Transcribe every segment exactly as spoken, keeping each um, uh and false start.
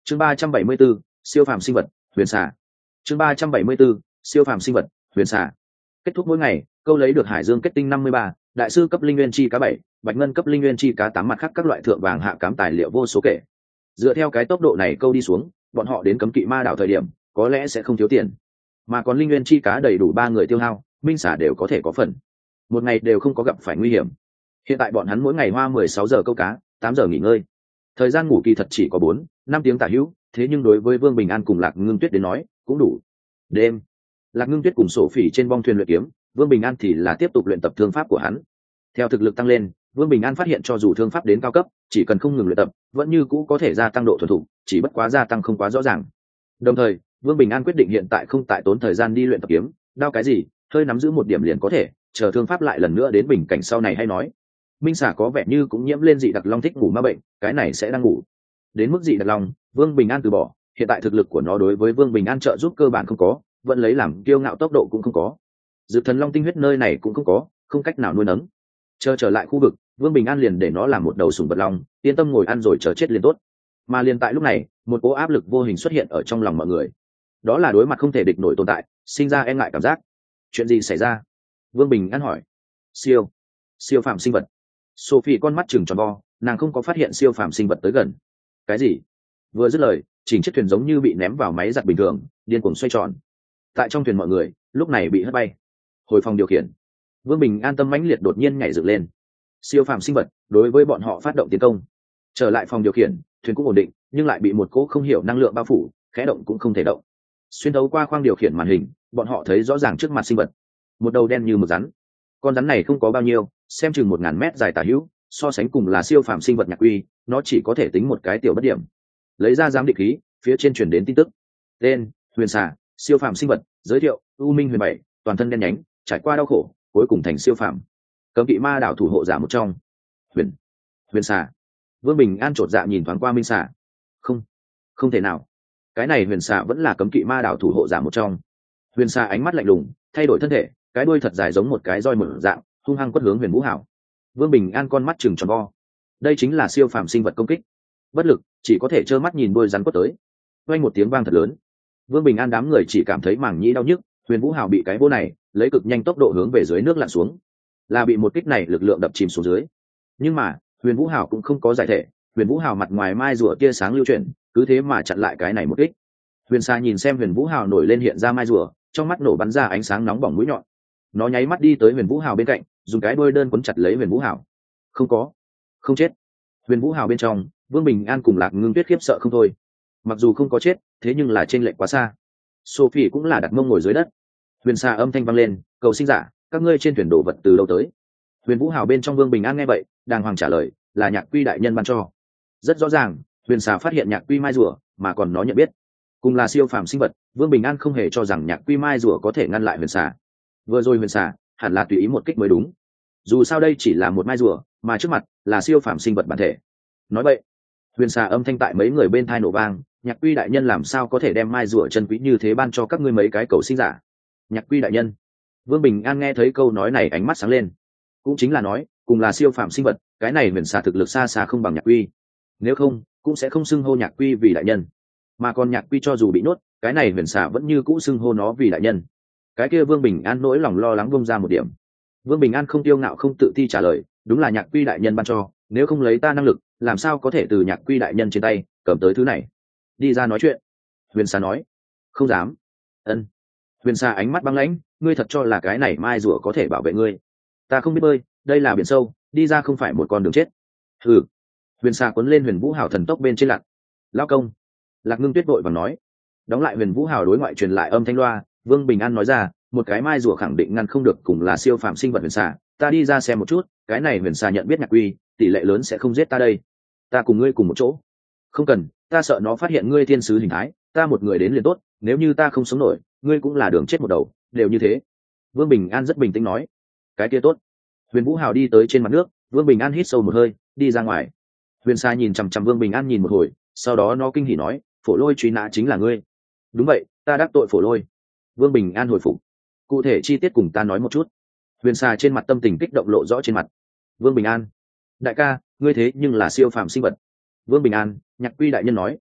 chương ba trăm bảy mươi 374, siêu phàm sinh vật huyền xà. chương ba trăm bảy mươi 374, siêu phàm sinh vật huyền xà. Kết thúc mỗi ngày, câu lấy được hải dương kết tinh năm mươi ba, đại sư cấp linh nguyên chi cá bảy, bạch ngân cấp linh nguyên chi cá tám, mặt khác các loại thượng vàng hạ cám tài liệu vô số kể. Dựa theo cái tốc độ này câu đi xuống, bọn họ đến cấm kỵ ma đảo thời điểm có lẽ sẽ không thiếu tiền, mà còn linh nguyên chi cá đầy đủ ba người tiêu hao, minh xả đều có thể có phần, một ngày đều không có gặp phải nguy hiểm. Hiện tại bọn hắn mỗi ngày hoa mười sáu giờ câu cá, tám giờ nghỉ ngơi, thời gian ngủ kỳ thật chỉ có bốn năm tiếng tả hữu, thế nhưng đối với Vương Bình An cùng Lạc Ngưng Tuyết đến nói cũng đủ. Đêm, Lạc Ngưng Tuyết cùng sổ phỉ trên bong thuyền luyện kiếm, Vương Bình An thì là tiếp tục luyện tập thương pháp của hắn. Theo thực lực tăng lên, Vương Bình An phát hiện cho dù thương pháp đến cao cấp, chỉ cần không ngừng luyện tập vẫn như cũ có thể gia tăng độ thuần thục, chỉ bất quá gia tăng không quá rõ ràng. Đồng thời Vương Bình An quyết định hiện tại không tại tốn thời gian đi luyện tập kiếm đao cái gì, hơi nắm giữ một điểm liền có thể chờ thương pháp lại lần nữa đến bình cảnh sau này hay nói. Minh xả có vẻ như cũng nhiễm lên dị đặc long thích ngủ ma bệnh, cái này sẽ đang ngủ đến mức dị đặc long, Vương Bình An từ bỏ. Hiện tại thực lực của nó đối với Vương Bình An trợ giúp cơ bản không có, vẫn lấy làm kiêu ngạo tốc độ cũng không có, dược thần long tinh huyết nơi này cũng không có, không cách nào nuôi nấng. Chờ trở lại khu vực, Vương Bình An liền để nó làm một đầu sùng vật long, yên tâm ngồi ăn rồi chờ chết liền tốt. Mà liền tại lúc này, một cỗ áp lực vô hình xuất hiện ở trong lòng mọi người, đó là đối mặt không thể địch nổi tồn tại, sinh ra e ngại cảm giác. Chuyện gì xảy ra? Vương Bình An hỏi. Siêu siêu phàm sinh vật. Sophie con mắt chừng tròn vo, nàng không có phát hiện siêu phàm sinh vật tới gần. Cái gì? Vừa dứt lời, chỉnh chiếc thuyền giống như bị ném vào máy giặt bình thường, điên cuồng xoay tròn. Tại trong thuyền mọi người lúc này bị hất bay. Hồi phòng điều khiển, Vương Bình An tâm mãnh liệt đột nhiên nhảy dựng lên. Siêu phàm sinh vật đối với bọn họ phát động tiến công. Trở lại phòng điều khiển, thuyền cũng ổn định, nhưng lại bị một cỗ không hiểu năng lượng bao phủ, khẽ động cũng không thể động. Xuyên thấu qua khoang điều khiển màn hình, bọn họ thấy rõ ràng trước mặt sinh vật, một đầu đen như mực rắn. Con rắn này không có bao nhiêu, xem chừng một ngàn mét dài tả hữu, so sánh cùng là siêu phàm sinh vật nhạc uy, nó chỉ có thể tính một cái tiểu bất điểm. Lấy ra giám định khí, phía trên truyền đến tin tức. Tên: huyền xà, siêu phàm sinh vật. Giới thiệu: u minh huyền bảy, toàn thân đen nhánh, trải qua đau khổ, cuối cùng thành siêu phàm. Cấm kỵ ma đảo thủ hộ giả một trong. Huyền huyền xà. Vương Bình An chột dạ nhìn thoáng qua minh xà. Không, không thể nào. Cái này huyền xà vẫn là cấm kỵ ma đảo thủ hộ giả một trong. Huyền xà ánh mắt lạnh lùng, thay đổi thân thể, cái đuôi thật dài giống một cái roi mở dạng, hung hăng quất hướng Huyền Vũ Hảo. Vương Bình An con mắt chừng tròn vo. Đây chính là siêu phàm sinh vật công kích. Bất lực, chỉ có thể trơ mắt nhìn đuôi rắn quất tới. Vang một tiếng vang thật lớn. Vương Bình An đám người chỉ cảm thấy màng nhĩ đau nhức, Huyền Vũ Hảo bị cái vô này lấy cực nhanh tốc độ hướng về dưới nước lặn xuống, là bị một kích này lực lượng đập chìm xuống dưới. Nhưng mà Huyền Vũ Hảo cũng không có giải thể, Huyền Vũ Hảo mặt ngoài mai rùa tia sáng lưu chuyển, cứ thế mà chặn lại cái này một kích. Huyền Sa nhìn xem Huyền Vũ Hảo nổi lên hiện ra mai rùa, trong mắt nổ bắn ra ánh sáng nóng bỏng mũi nhọn. Nó nháy mắt đi tới Huyền Vũ Hảo bên cạnh, dùng cái đuôi đơn quấn chặt lấy Huyền Vũ Hảo. Không có, không chết. Huyền Vũ Hảo bên trong, Vương Bình An cùng Lạc Ngưng Tuyết khiếp sợ không thôi. Mặc dù không có chết, thế nhưng là trên lệch quá xa. Sophie cũng là đặt mông ngồi dưới đất. Huyền Sa âm thanh vang lên, cầu sinh giả, các ngươi trên thuyền đồ vật từ đâu tới? Huyền Vũ Hảo bên trong Vương Bình An nghe vậy, đàng hoàng trả lời, là Nhạc Quy đại nhân ban cho. Rất rõ ràng, Huyền Sa phát hiện Nhạc Quy mai rùa, mà còn nó nhận biết, cùng là siêu phàm sinh vật. Vương Bình An không hề cho rằng Nhạc Quy mai rùa có thể ngăn lại Huyền Sa. Vừa rồi Huyền Sa hẳn là tùy ý một kích mới đúng. Dù sao đây chỉ là một mai rùa, mà trước mặt là siêu phàm sinh vật bản thể. Nói vậy, Huyền Sa âm thanh tại mấy người bên tai nổ vang, Nhạc Quy đại nhân làm sao có thể đem mai rùa chân quý như thế ban cho các ngươi mấy cái cầu sinh giả? Nhạc Quy đại nhân. Vương Bình An nghe thấy câu nói này ánh mắt sáng lên. Cũng chính là nói, cùng là siêu phàm sinh vật, cái này Huyền Sa thực lực xa xa không bằng Nhạc Quy. Nếu không, cũng sẽ không xưng hô Nhạc Quy vì đại nhân. Mà còn Nhạc Quy cho dù bị nuốt, cái này Huyền Sa vẫn như cũ xưng hô nó vì đại nhân. Cái kia Vương Bình An nỗi lòng lo lắng bông ra một điểm. Vương Bình An không tiêu ngạo không tự ti trả lời, đúng là Nhạc Quy đại nhân ban cho, nếu không lấy ta năng lực, làm sao có thể từ Nhạc Quy đại nhân trên tay cầm tới thứ này? Đi ra nói chuyện. Huyền Sa nói. Không dám. Ân. Huyền Sa ánh mắt băng lãnh, ngươi thật cho là cái này mai rùa có thể bảo vệ ngươi? Ta không biết bơi, đây là biển sâu, đi ra không phải một con đường chết. Ừ. Huyền Sa cuốn lên Huyền Vũ Hảo thần tốc bên trên lặn. Lao công. Lạc Ngưng Tuyết vội vàng nói. Đóng lại Huyền Vũ Hảo đối ngoại truyền lại âm thanh loa, Vương Bình An nói ra, một cái mai rùa khẳng định ngăn không được cùng là siêu phàm sinh vật Huyền Sa, ta đi ra xem một chút, cái này Huyền Sa nhận biết Nhạc Quy, tỷ lệ lớn sẽ không giết ta đây. Ta cùng ngươi cùng một chỗ. Không cần, ta sợ nó phát hiện ngươi thiên sứ hình thái, ta một người đến liền tốt, nếu như ta không sống nổi, ngươi cũng là đường chết một đầu, đều như thế. Vương Bình An rất bình tĩnh nói. Cái kia tốt. Huyền Vũ Hào đi tới trên mặt nước, Vương Bình An hít sâu một hơi, đi ra ngoài. Huyền Sa nhìn chằm chằm Vương Bình An nhìn một hồi, sau đó nó kinh hỉ nói, Phổ Lôi truy nã chính là ngươi. Đúng vậy, ta đắc tội Phổ Lôi. Vương Bình An hồi phục. Cụ thể chi tiết cùng ta nói một chút. Huyền Sa trên mặt tâm tình kích động lộ rõ trên mặt. Vương Bình An, đại ca, ngươi thế nhưng là siêu phàm sinh vật. Vương Bình An, Nhạc Quy đại nhân nói,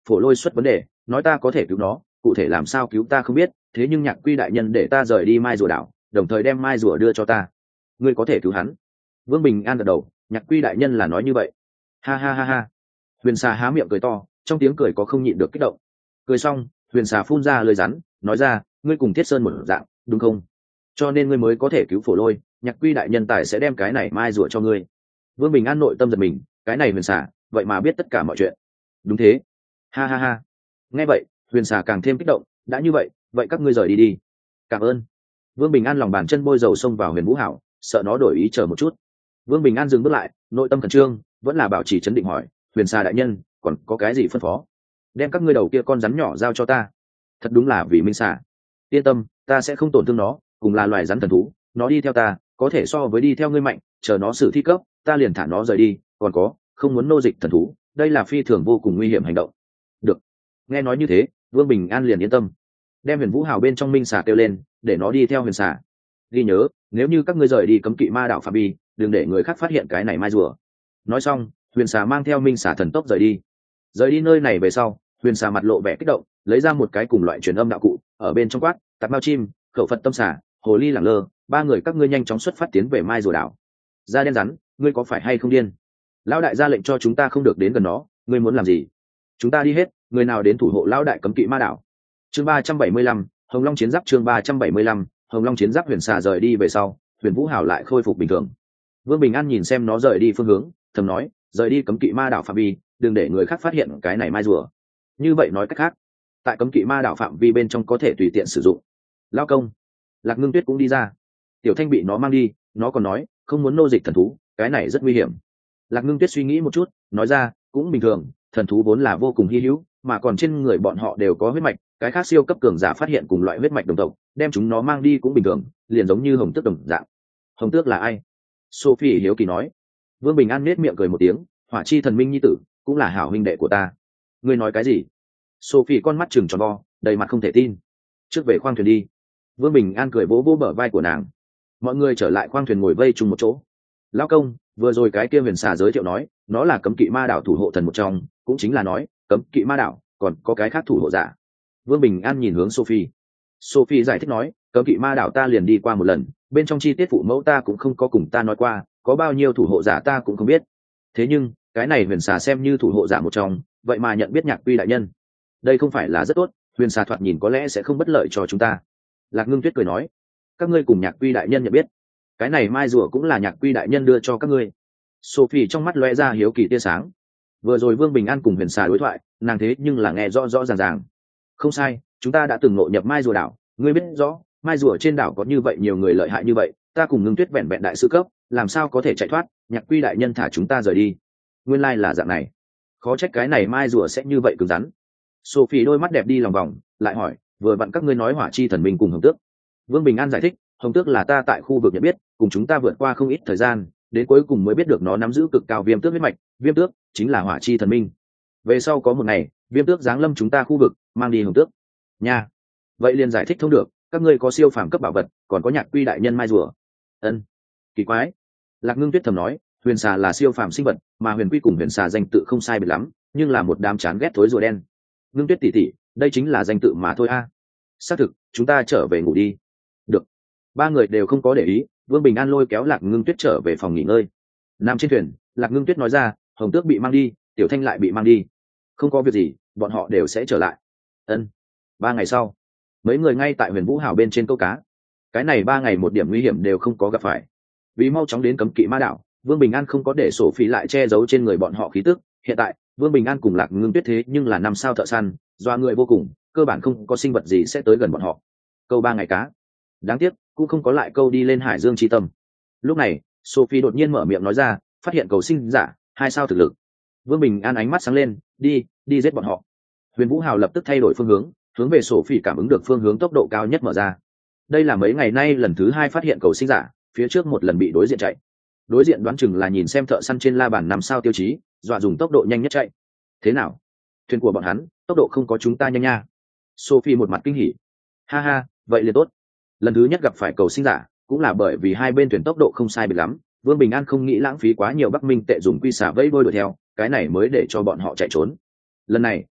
phổ lôi xuất vấn đề, nói ta có thể cứu nó, cụ thể làm sao cứu ta không biết, thế nhưng nhạc quy đại nhân để ta rời đi mai rùa đảo, đồng thời đem mai rùa đưa cho ta. Ngươi có thể cứu hắn. Vương Bình An gật đầu, nhạc quy đại nhân là nói như vậy. Ha ha ha ha. Huyền xà há miệng cười to, trong tiếng cười có không nhịn được kích động. Cười xong, huyền xà phun ra lời rắn, nói ra, ngươi cùng Thiết Sơn một dạng, đúng không? Cho nên ngươi mới có thể cứu phổ lôi, nhạc quy đại nhân tài sẽ đem cái này mai rùa cho ngươi. Vương Bình An nội tâm giật mình, cái này huyền xà vậy mà biết tất cả mọi chuyện. Đúng thế. Ha ha ha. Nghe vậy, huyền xà càng thêm kích động, đã như vậy, vậy các ngươi rời đi đi. Cảm ơn. Vương Bình An lòng bàn chân bôi dầu xông vào Huyền Vũ Hảo, sợ nó đổi ý chờ một chút. Vương Bình An dừng bước lại, nội tâm khẩn trương, vẫn là bảo trì trấn định hỏi, huyền xà đại nhân, còn có cái gì phân phó? Đem các ngươi đầu kia con rắn nhỏ giao cho ta. Thật đúng là vì minh xà. Yên tâm, ta sẽ không tổn thương nó, cùng là loài rắn thần thú, nó đi theo ta, có thể so với đi theo ngươi mạnh, chờ nó xử thi cấp, ta liền thả nó rời đi, còn có, không muốn nô dịch thần thú, đây là phi thường vô cùng nguy hiểm hành động. Được. Nghe nói như thế, Vương Bình An liền yên tâm. Đem Huyền Vũ Hào bên trong minh xà kêu lên, để nó đi theo huyền xà. Ghi nhớ, nếu như các ngươi rời đi cấm kỵ ma đạo phạm vi, đừng để người khác phát hiện cái này mai rùa. Nói xong, huyền xà mang theo minh xà thần tốc rời đi. Rời đi nơi này về sau, huyền xà mặt lộ vẻ kích động, lấy ra một cái cùng loại truyền âm đạo cụ, ở bên trong quát, tạp mao chim, khẩu phật tâm xà, hồ ly lẳng lơ, ba người các ngươi nhanh chóng xuất phát tiến về mai rùa đảo. Da đen rắn, ngươi có phải hay không điên? Lão đại ra lệnh cho chúng ta không được đến gần nó, ngươi muốn làm gì? Chúng ta đi hết, người nào đến thủ hộ lão đại cấm kỵ ma đảo. Chương ba trăm bảy mươi lăm, Hồng Long chiến giáp. Chương ba trăm bảy mươi lăm, Hồng Long chiến giáp. Huyền xà rời đi về sau, Huyền Vũ Hào lại khôi phục bình thường. Vương Bình An nhìn xem nó rời đi phương hướng, thầm nói, rời đi cấm kỵ ma đảo phạm vi, đừng để người khác phát hiện cái này mai rùa. Như vậy nói cách khác, tại cấm kỵ ma đảo phạm vi bên trong có thể tùy tiện sử dụng. Lao công, Lạc Ngưng Tuyết cũng đi ra. Tiểu Thanh bị nó mang đi, nó còn nói, không muốn nô dịch thần thú, cái này rất nguy hiểm. Lạc Ngưng Tuyết suy nghĩ một chút, nói ra, cũng bình thường, thần thú vốn là vô cùng hy hữu, mà còn trên người bọn họ đều có huyết mạch, cái khác siêu cấp cường giả phát hiện cùng loại huyết mạch đồng tộc, đem chúng nó mang đi cũng bình thường, liền giống như Hồng Tước đồng dạng. Hồng Tước là ai? Sophie hiếu kỳ nói. Vương Bình An nết miệng cười một tiếng, Hỏa Chi thần minh nhi tử, cũng là hảo huynh đệ của ta. Ngươi nói cái gì? Sophie con mắt trừng tròn vo, đầy mặt không thể tin. Trước về khoang thuyền đi. Vương Bình An cười vỗ vỗ bờ vai của nàng. Mọi người trở lại khoang thuyền ngồi vây chung một chỗ. Lão công, vừa rồi cái kia huyền xà giới thiệu nói, nó là cấm kỵ ma đảo thủ hộ thần một trong, cũng chính là nói, cấm kỵ ma đảo còn có cái khác thủ hộ giả. Vương Bình An nhìn hướng Sophie. Sophie giải thích nói, cấm kỵ ma đảo ta liền đi qua một lần, bên trong chi tiết phụ mẫu ta cũng không có cùng ta nói qua, có bao nhiêu thủ hộ giả ta cũng không biết. Thế nhưng, cái này huyền xà xem như thủ hộ giả một trong, vậy mà nhận biết Nhạc Quy đại nhân. Đây không phải là rất tốt, huyền xà thoạt nhìn có lẽ sẽ không bất lợi cho chúng ta. Lạc Ngưng Tuyết cười nói, các ngươi cùng Nhạc Quy đại nhân nhận biết. Cái này mai rùa cũng là Nhạc Quy đại nhân đưa cho các ngươi. Sophie trong mắt lóe ra hiếu kỳ tia sáng. Vừa rồi Vương Bình An cùng huyền xà đối thoại, nàng thế nhưng là nghe rõ rõ ràng ràng. Không sai, chúng ta đã từng ngộ nhập mai rùa đảo, ngươi biết rõ, mai rùa trên đảo có như vậy nhiều người lợi hại như vậy, ta cùng Ngưng Tuyết vẹn vẹn đại sư cấp, làm sao có thể chạy thoát, Nhạc Quy đại nhân thả chúng ta rời đi. Nguyên lai là dạng này. Khó trách cái này mai rùa sẽ như vậy cứng rắn. Sophie đôi mắt đẹp đi lòng vòng, lại hỏi, vừa vặn các ngươi nói Hỏa Chi thần minh cùng Hồng Tước. Vương Bình An giải thích, Hồng Tước là ta tại khu vực nhận biết, cùng chúng ta vượt qua không ít thời gian, đến cuối cùng mới biết được nó nắm giữ cực cao viêm tước huyết mạch, viêm tước chính là Hỏa Chi thần minh. Về sau có một ngày, viêm tước giáng lâm chúng ta khu vực, mang đi Hồng Tước. Nha. Vậy liền giải thích thông được, các ngươi có siêu phàm cấp bảo vật, còn có Nhạc Quy đại nhân mai rùa. Ân. Kỳ quái. Lạc Ngưng Tuyết thầm nói, huyền xà là siêu phàm sinh vật, mà huyền quy cùng huyền xà danh tự không sai biệt lắm, nhưng là một đám chán ghét thối rùa đen. Ngưng Tuyết tỷ tỷ, đây chính là danh tự mà thôi a. Xác thực, chúng ta trở về ngủ đi. Được. Ba người đều không có để ý, Vương Bình An lôi kéo Lạc Ngưng Tuyết trở về phòng nghỉ ngơi. Nằm trên thuyền, Lạc Ngưng Tuyết nói ra, Hồng Tước bị mang đi, Tiểu Thanh lại bị mang đi. Không có việc gì, bọn họ đều sẽ trở lại. Ân. Ba ngày sau, mấy người ngay tại Huyền Vũ Hào bên trên câu cá. Cái này ba ngày một điểm nguy hiểm đều không có gặp phải. Vì mau chóng đến cấm kỵ ma đảo, Vương Bình An không có để sổ phí lại che giấu trên người bọn họ khí tức. Hiện tại, Vương Bình An cùng Lạc Ngưng Tuyết thế nhưng là năm sao thợ săn, doa người vô cùng, cơ bản không có sinh vật gì sẽ tới gần bọn họ. Câu ba ngày cá, đáng tiếc cũng không có lại câu đi lên hải dương chi tâm. Lúc này, Sophie đột nhiên mở miệng nói ra, phát hiện cầu sinh giả, hai sao thực lực. Vương Bình An ánh mắt sáng lên, đi, đi giết bọn họ. Huyền Vũ Hào lập tức thay đổi phương hướng, hướng về Sophie cảm ứng được phương hướng tốc độ cao nhất mở ra. Đây là mấy ngày nay lần thứ hai phát hiện cầu sinh giả, phía trước một lần bị đối diện chạy. Đối diện đoán chừng là nhìn xem thợ săn trên la bàn năm sao tiêu chí, dọa dùng tốc độ nhanh nhất chạy. Thế nào? Thuyền của bọn hắn, tốc độ không có chúng ta nhanh nha. Sophie một mặt kinh hỉ. Ha ha, vậy liền tốt. Lần thứ nhất gặp phải cầu sinh giả, cũng là bởi vì hai bên thuyền tốc độ không sai biệt lắm, Vương Bình An không nghĩ lãng phí quá nhiều Bắc Minh tệ dùng quy xả vẫy đuôi đuổi theo, cái này mới để cho bọn họ chạy trốn. Lần này,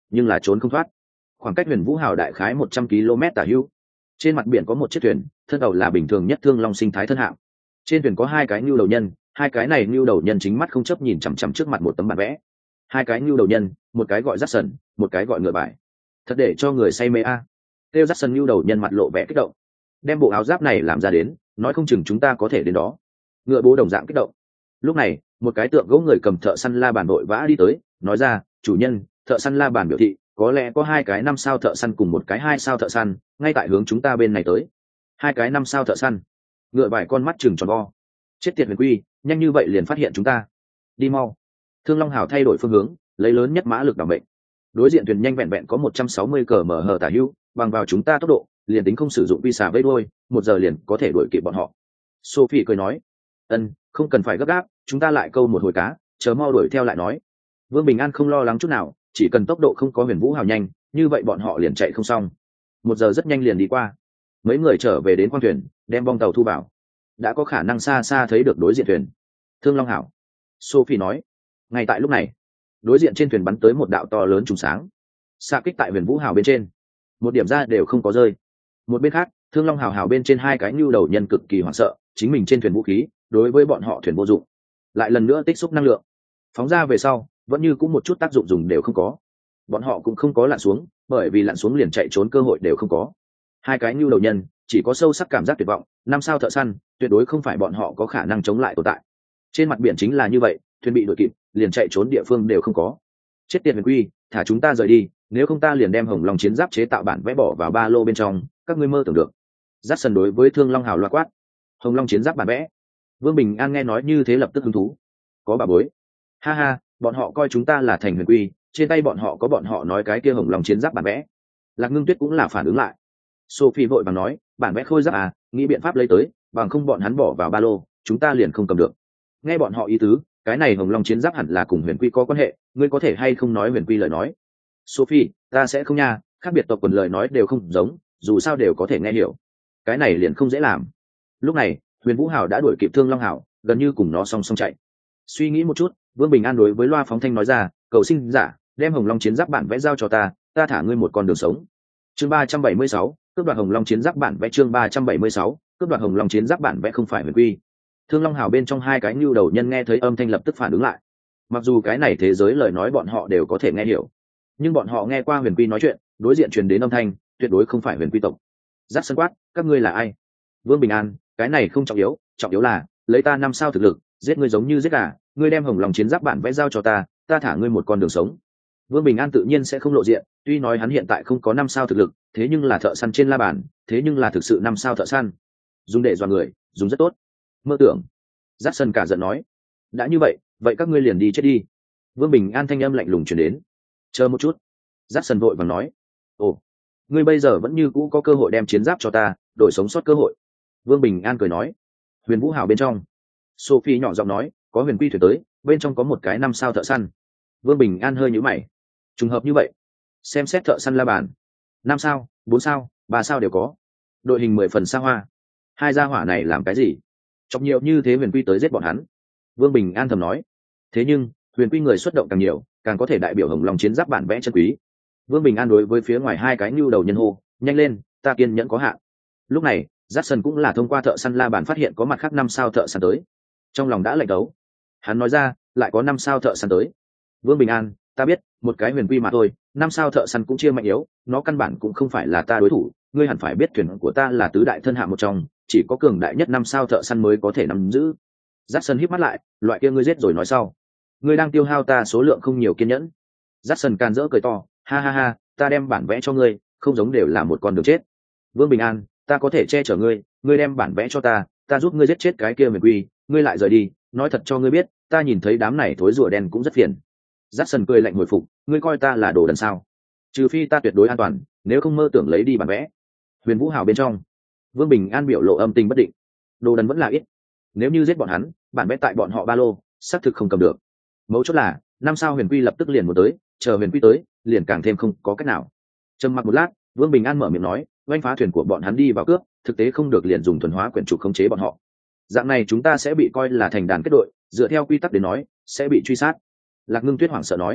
nhưng là trốn không thoát. Khoảng cách Huyền Vũ Hào đại khái một trăm ki lô mét tả hữu. Trên mặt biển có một chiếc thuyền, thân tàu là bình thường nhất Thương Long sinh thái thân hạm. Trên thuyền có hai cái nưu đầu nhân, hai cái này nưu đầu nhân chính mắt không chấp nhìn chằm chằm trước mặt một tấm bản vẽ. Hai cái nưu đầu nhân, một cái gọi Jackson, một cái gọi Ngựa Bài. Thật để cho người say mê a. À. Tiêu Jackson nưu đầu nhân mặt lộ vẻ kích động. Đem bộ áo giáp này làm ra đến, nói không chừng chúng ta có thể đến đó. Ngựa Bố đồng dạng kích động. Lúc này, một cái tượng gỗ người cầm thợ săn la bàn đội vã đi tới, nói ra, chủ nhân, thợ săn la bàn biểu thị, có lẽ có hai cái năm sao thợ săn cùng một cái hai sao thợ săn, ngay tại hướng chúng ta bên này tới. Hai cái năm sao thợ săn. Ngựa Bài con mắt chừng tròn vo. Chết tiệt Huyền Quy, nhanh như vậy liền phát hiện chúng ta. Đi mau. Thương Long Hào thay đổi phương hướng, lấy lớn nhất mã lực đảm mệnh. Đối diện thuyền nhanh vẹn vẹn có một trăm sáu mươi cờ mở hở tả hữu, bằng vào chúng ta tốc độ, liền tính không sử dụng vi xà vây đuôi, một giờ liền có thể đuổi kịp bọn họ. Sophie cười nói, ân, không cần phải gấp gáp, chúng ta lại câu một hồi cá, chờ mau đuổi theo lại nói. Vương Bình An không lo lắng chút nào, chỉ cần tốc độ không có Huyền Vũ Hào nhanh, như vậy bọn họ liền chạy không xong. Một giờ rất nhanh liền đi qua. Mấy người trở về đến khoang thuyền, đem bong tàu thu vào. Đã có khả năng xa xa thấy được đối diện thuyền. Thương Long Hảo. Sophie nói. Ngay tại lúc này, đối diện trên thuyền bắn tới một đạo to lớn trùng sáng, xạ kích tại Huyền Vũ Hào bên trên. Một điểm ra đều không có rơi. Một bên khác, Thương Long Hào hào bên trên hai cái nhu đầu nhân cực kỳ hoảng sợ, chính mình trên thuyền vũ khí, đối với bọn họ thuyền vô dụng. Lại lần nữa tích xúc năng lượng, phóng ra về sau, vẫn như cũng một chút tác dụng dùng đều không có. Bọn họ cũng không có lặn xuống, bởi vì lặn xuống liền chạy trốn cơ hội đều không có. Hai cái nhu đầu nhân chỉ có sâu sắc cảm giác tuyệt vọng, năm sao thợ săn tuyệt đối không phải bọn họ có khả năng chống lại tồn tại. Trên mặt biển chính là như vậy, thuyền bị đuổi kịp, liền chạy trốn địa phương đều không có. Chết tiệt Huyền Quy, thả chúng ta rời đi, nếu không ta liền đem Hồng Long chiến giáp chế tạo bản vẽ bỏ vào ba lô bên trong, các ngươi mơ tưởng được. Jackson đối với Thương Long Hào loa quát. Hồng Long chiến giáp bản vẽ. Vương Bình An nghe nói như thế lập tức hứng thú. Có bà bối. Ha ha, bọn họ coi chúng ta là thành Huyền Quy, trên tay bọn họ có bọn họ nói cái kia Hồng Long chiến giáp bản vẽ. Lạc Ngưng Tuyết cũng là phản ứng lại. Sophie vội vàng nói, bản vẽ khôi giáp à, nghĩ biện pháp lấy tới, bằng không bọn hắn bỏ vào ba lô, chúng ta liền không cầm được. Nghe bọn họ ý tứ, cái này Hồng Long chiến giáp hẳn là cùng Huyền Quy có quan hệ, ngươi có thể hay không nói Huyền Quy lời nói? Sophie, ta sẽ không nha, khác biệt tộc quần lời nói đều không giống, dù sao đều có thể nghe hiểu. Cái này liền không dễ làm. Lúc này, Huyền Vũ Hào đã đuổi kịp Thương Long Hào, gần như cùng nó song song chạy. Suy nghĩ một chút, Vương Bình An đối với loa phóng thanh nói ra, cầu sinh giả, đem Hồng Long chiến giáp bản vẽ giao cho ta, ta thả ngươi một con đường sống. Chương ba trăm bảy mươi sáu, cướp đoạt Hồng Long chiến giáp bản vẽ. Chương ba trăm bảy mươi sáu, cướp đoạt Hồng Long chiến giáp bản vẽ không phải Huyền Quy. Thương Long Hào bên trong hai cái nhu đầu nhân nghe thấy âm thanh lập tức phản ứng lại. Mặc dù cái này thế giới lời nói bọn họ đều có thể nghe hiểu, nhưng bọn họ nghe qua Huyền Quy nói chuyện, đối diện truyền đến âm thanh, tuyệt đối không phải Huyền Quy tộc. Dắt sân quát, các ngươi là ai? Vương Bình An, cái này không trọng yếu, trọng yếu là lấy ta năm sao thực lực, giết ngươi giống như giết gà, ngươi đem Hồng Long chiến giáp bản vẽ giao cho ta, ta thả ngươi một con đường sống. Vương Bình An tự nhiên sẽ không lộ diện, tuy nói hắn hiện tại không có năm sao thực lực, thế nhưng là thợ săn trên la bàn, thế nhưng là thực sự năm sao thợ săn, dùng để dọa người, dùng rất tốt. Mơ tưởng. Dắt sân cả giận nói, đã như vậy, vậy các ngươi liền đi chết đi. Vương Bình An thanh âm lạnh lùng truyền đến. Chờ một chút. Dắt sân vội vàng nói, ồ, ngươi bây giờ vẫn như cũ có cơ hội đem chiến giáp cho ta, đổi sống sót cơ hội. Vương Bình An cười nói. Huyền Vũ Hào bên trong, Sophie nhỏ giọng nói, có Huyền Quy thuyền tới, bên trong có một cái năm sao thợ săn. Vương Bình An hơi nhíu mày. Trùng hợp như vậy, xem xét thợ săn la bàn, năm sao, bốn sao, ba sao đều có, đội hình mười phần xa hoa. Hai gia hỏa này làm cái gì? Chọc nhiều như thế Huyền Quy tới giết bọn hắn. Vương Bình An thầm nói. Thế nhưng Huyền Quy người xuất động càng nhiều, càng có thể đại biểu Hồng Long chiến giáp bản vẽ chân quý. Vương Bình An đối với phía ngoài hai cái nhu đầu nhân hô, nhanh lên, ta kiên nhẫn có hạn. Lúc này, Jackson cũng là thông qua thợ săn la bàn phát hiện có mặt khác năm sao thợ săn tới. Trong lòng đã lạnh đấu. Hắn nói ra, lại có năm sao thợ săn tới. Vương Bình An, ta biết, một cái Huyền Quy mà thôi, năm sao thợ săn cũng chia mạnh yếu, nó căn bản cũng không phải là ta đối thủ, ngươi hẳn phải biết thuyền của ta là tứ đại thân hạ một trong, chỉ có cường đại nhất năm sao thợ săn mới có thể nắm giữ. Jackson híp mắt lại, loại kia ngươi giết rồi nói sau. Ngươi đang tiêu hao ta số lượng không nhiều kiên nhẫn. Jackson can dỡ cười to, ha ha ha, ta đem bản vẽ cho ngươi, không giống đều là một con đường chết. Vương Bình An, ta có thể che chở ngươi, ngươi đem bản vẽ cho ta, ta giúp ngươi giết chết cái kia Huyền Quy, ngươi lại rời đi, nói thật cho ngươi biết, ta nhìn thấy đám này thối rùa đen cũng rất phiền. Jackson cười lạnh hồi phục, ngươi coi ta là đồ đần sao? Trừ phi ta tuyệt đối an toàn, nếu không mơ tưởng lấy đi bản vẽ. Huyền Vũ Hào bên trong, Vương Bình An biểu lộ âm tình bất định. Đồ đần vẫn là ít, nếu như giết bọn hắn, bản vẽ tại bọn họ ba lô, xác thực không cầm được. Mấu chốt là, năm sao Huyền Quy lập tức liền muốn tới, chờ Huyền Quy tới, liền càng thêm không có cách nào. Trầm mặc một lát, Vương Bình An mở miệng nói, oanh phá thuyền của bọn hắn đi vào cướp, thực tế không được liền dùng thuần hóa quyển trục khống chế bọn họ. Dạng này chúng ta sẽ bị coi là thành đàn kết đội, dựa theo quy tắc đến nói, sẽ bị truy sát. Lạc Ngưng Tuyết hoảng sợ nói,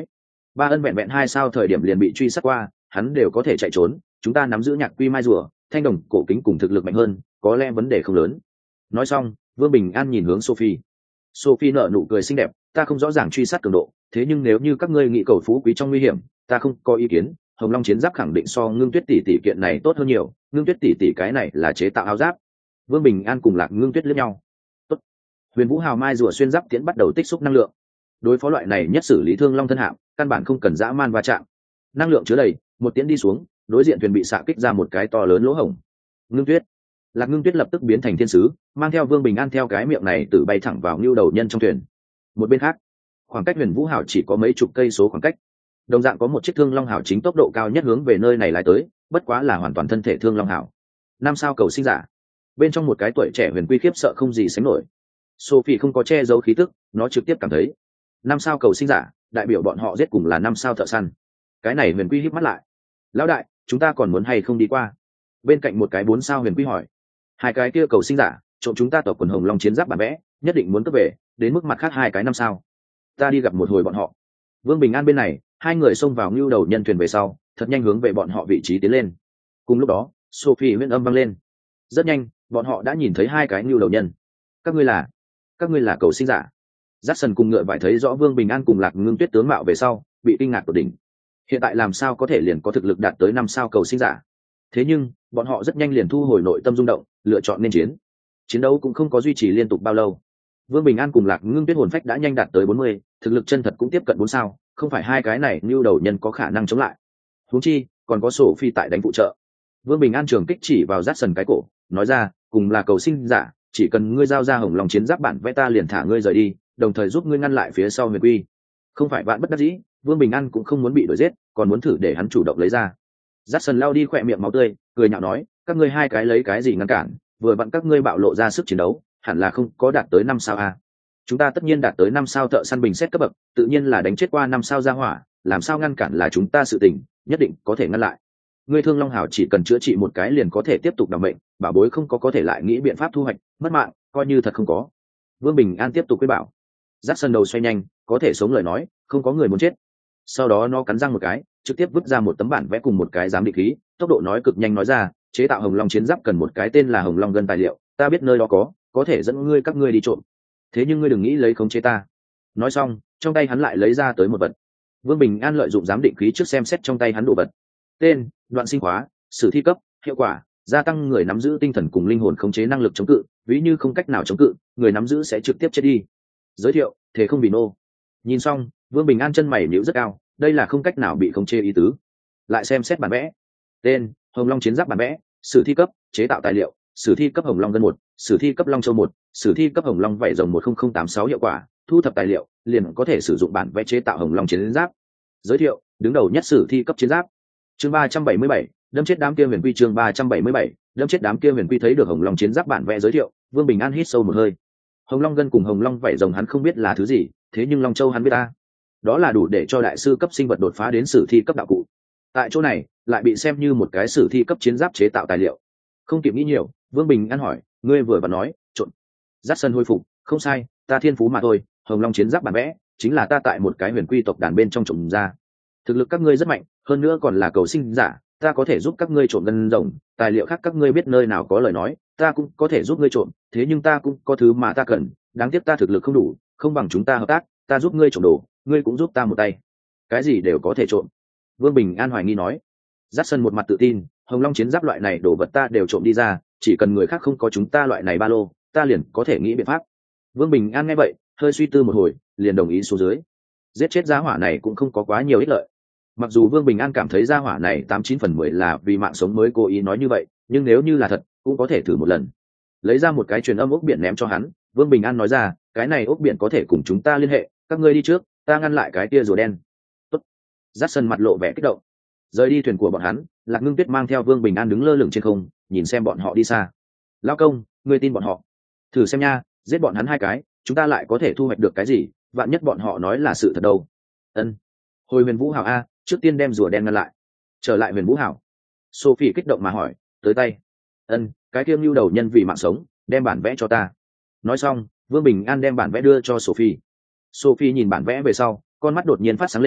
Ba ân vẹn vẹn hai sao thời điểm liền bị truy sát qua, hắn đều có thể chạy trốn, chúng ta nắm giữ nhạc quy mai rùa, thanh đồng cổ kính cùng thực lực mạnh hơn, có lẽ vấn đề không lớn. Nói xong, Vương Bình An nhìn hướng Sophie. Sophie nở nụ cười xinh đẹp, ta không rõ ràng truy sát cường độ, thế nhưng nếu như các ngươi nghị cầu phú quý trong nguy hiểm, ta không có ý kiến. Hồng Long chiến giáp khẳng định so Ngưng Tuyết tỷ tỷ kiện này tốt hơn nhiều, Ngưng Tuyết tỷ tỷ cái này là chế tạo áo giáp. Vương Bình An cùng Lạc Ngưng Tuyết liếc nhau. Tốt. Huyền Vũ Hào Mai rùa xuyên giáp tiễn bắt đầu tích xúc năng lượng. Đối phó loại này nhất xử lý thương long thân hạm, căn bản không cần dã man va chạm. Năng lượng chứa đầy, một tiễn đi xuống, đối diện thuyền bị xạ kích ra một cái to lớn lỗ hổng. Ngưng Tuyết, Lạc Ngưng Tuyết lập tức biến thành thiên sứ, mang theo Vương Bình An theo cái miệng này từ bay thẳng vào nưu đầu nhân trong thuyền. Một bên khác, khoảng cách Huyền Vũ Hào chỉ có mấy chục cây số khoảng cách, đồng dạng có một chiếc thương long hào chính tốc độ cao nhất hướng về nơi này lái tới, bất quá là hoàn toàn thân thể thương long hào. Năm sao cầu sinh giả, bên trong một cái tuổi trẻ huyền quy khiếp sợ không gì sánh nổi. Sophie không có che giấu khí tức, nó trực tiếp cảm thấy năm sao cầu sinh giả đại biểu bọn họ giết cùng là năm sao thợ săn. Cái này huyền quy híp mắt lại, lão đại, chúng ta còn muốn hay không đi qua? Bên cạnh một cái bốn sao huyền quy hỏi. Hai cái kia cầu sinh giả trộm chúng ta tộc quần Hồng Long chiến giáp bản vẽ, nhất định muốn cướp về, đến mức mặt khác hai cái năm sao ta đi gặp một hồi bọn họ. Vương Bình An bên này, hai người xông vào ngưu đầu nhân thuyền về sau, thật nhanh hướng về bọn họ vị trí tiến lên. Cùng lúc đó, Sophie huyễn âm vang lên. Rất nhanh, bọn họ đã nhìn thấy hai cái ngưu đầu nhân. Các ngươi là, các ngươi là cầu sinh giả. Jackson cùng ngựa vải thấy rõ Vương Bình An cùng Lạc Ngưng Tuyết tướng mạo về sau, bị kinh ngạc tột đỉnh. Hiện tại làm sao có thể liền có thực lực đạt tới năm sao cầu sinh giả? Thế nhưng, bọn họ rất nhanh liền thu hồi nội tâm rung động, lựa chọn nên chiến. Chiến đấu cũng không có duy trì liên tục bao lâu. Vương Bình An cùng Lạc Ngưng Tuyết hồn phách đã nhanh đạt tới bốn mươi, thực lực chân thật cũng tiếp cận bốn sao, không phải hai cái này như đầu nhân có khả năng chống lại. Huống chi, còn có sổ phi tại đánh phụ trợ. Vương Bình An trường kích chỉ vào Jackson cái cổ, nói ra, cùng là cầu sinh giả, chỉ cần ngươi giao ra Hồng Long chiến giáp bản vẽ ta liền thả ngươi rời đi, đồng thời giúp ngươi ngăn lại phía sau Huyền Quy. Không phải bạn bất đắc dĩ, Vương Bình An cũng không muốn bị đuổi giết, còn muốn thử để hắn chủ động lấy ra. Jackson lao đi khỏe miệng máu tươi, cười nhạo nói, các ngươi hai cái lấy cái gì ngăn cản, vừa vặn các ngươi bạo lộ ra sức chiến đấu, hẳn là không có đạt tới năm sao a. Chúng ta tất nhiên đạt tới năm sao thợ săn bình xét cấp bậc, tự nhiên là đánh chết qua năm sao ra hỏa, làm sao ngăn cản là chúng ta sự tình, nhất định có thể ngăn lại. Ngươi Thương Long Hào chỉ cần chữa trị một cái liền có thể tiếp tục đảm mệnh, bảo bối không có có thể lại nghĩ biện pháp thu hoạch, mất mạng, coi như thật không có. Vương Bình An tiếp tục quyết bảo. Jackson đầu xoay nhanh, có thể sống lời nói, không có người muốn chết. Sau đó nó cắn răng một cái, trực tiếp vứt ra một tấm bản vẽ cùng một cái giám định khí, tốc độ nói cực nhanh nói ra, chế tạo Hồng Long chiến giáp cần một cái tên là Hồng Long gân tài liệu, ta biết nơi đó có, có thể dẫn ngươi các ngươi đi trộm. Thế nhưng ngươi đừng nghĩ lấy khống chế ta. Nói xong, trong tay hắn lại lấy ra tới một vật. Vương Bình An lợi dụng giám định khí trước xem xét trong tay hắn đồ vật. Tên: Đoạn sinh khóa, sử thi cấp, hiệu quả: gia tăng người nắm giữ tinh thần cùng linh hồn khống chế năng lực chống cự, ví như không cách nào chống cự, người nắm giữ sẽ trực tiếp chết đi. Giới thiệu: Thế không vì nô. Nhìn xong, Vương Bình An chân mày nhíu rất cao, đây là không cách nào bị khống chế ý tứ. Lại xem xét bản vẽ. Tên: Hồng Long chiến giáp bản vẽ, sử thi cấp, chế tạo tài liệu, sử thi cấp Hồng Long gân một, sử thi cấp Long châu một, sử thi cấp Hồng Long vảy rồng một không không tám sáu hiệu quả, thu thập tài liệu, liền có thể sử dụng bản vẽ chế tạo Hồng Long chiến giáp. Giới thiệu: đứng đầu nhất sử thi cấp chiến giáp. Chương ba trăm bảy mươi bảy, đâm chết đám kia huyền quy. Chương ba trăm bảy mươi bảy, đâm chết đám kia huyền quy. Thấy được Hồng Long chiến giáp bản vẽ giới thiệu, Vương Bình An hít sâu một hơi. Hồng Long gân cùng Hồng Long vảy rồng hắn không biết là thứ gì, thế nhưng Long châu hắn biết ta. Đó là đủ để cho đại sư cấp sinh vật đột phá đến sử thi cấp đạo cụ. Tại chỗ này, lại bị xem như một cái sử thi cấp chiến giáp chế tạo tài liệu. Không kịp nghĩ nhiều, Vương Bình An hỏi, ngươi vừa và nói, trộn. Jackson hồi phục, không sai, ta thiên phú mà thôi, Hồng Long chiến giáp bản vẽ, chính là ta tại một cái huyền quy tộc đàn bên trong trộm ra. Thực lực các ngươi rất mạnh, hơn nữa còn là cầu sinh giả, ta có thể giúp các ngươi trộm ngân rồng, tài liệu khác các ngươi biết nơi nào có lời nói, ta cũng có thể giúp ngươi trộm, thế nhưng ta cũng có thứ mà ta cần, đáng tiếc ta thực lực không đủ, không bằng chúng ta hợp tác, ta giúp ngươi trộm đồ, ngươi cũng giúp ta một tay. Cái gì đều có thể trộm. Vương Bình An hoài nghi nói. Jackson một mặt tự tin, Hồng Long chiến giáp loại này đồ vật ta đều trộm đi ra, chỉ cần người khác không có chúng ta loại này ba lô, ta liền có thể nghĩ biện pháp. Vương Bình An nghe vậy, hơi suy tư một hồi, liền đồng ý xuống dưới. Giết chết gia hỏa này cũng không có quá nhiều ích lợi. Mặc dù Vương Bình An cảm thấy gia hỏa này tám chín phần mười là vì mạng sống mới cố ý nói như vậy, nhưng nếu như là thật, cũng có thể thử một lần. Lấy ra một cái truyền âm ốc biển ném cho hắn, Vương Bình An nói ra, cái này ốc biển có thể cùng chúng ta liên hệ, các ngươi đi trước, ta ngăn lại cái kia rùa đen. Tốt. Jackson mặt lộ vẻ kích động. Rời đi thuyền của bọn hắn, Lạc Ngưng Tuyết mang theo Vương Bình An đứng lơ lửng trên không, nhìn xem bọn họ đi xa. Lao công, ngươi tin bọn họ? Thử xem nha, giết bọn hắn hai cái, chúng ta lại có thể thu hoạch được cái gì? Vạn nhất bọn họ nói là sự thật đâu. Ân. Hồi Huyền Vũ Hảo a, trước tiên đem rùa đen ngăn lại. Trở lại Huyền Vũ Hảo. Sophie kích động mà hỏi, tới tay. Ân, cái kiêm lưu đầu nhân vì mạng sống, đem bản vẽ cho ta. Nói xong, Vương Bình An đem bản vẽ đưa cho Sophie. Sophie nhìn bản vẽ về sau, con mắt đột nhiên phát sáng lên,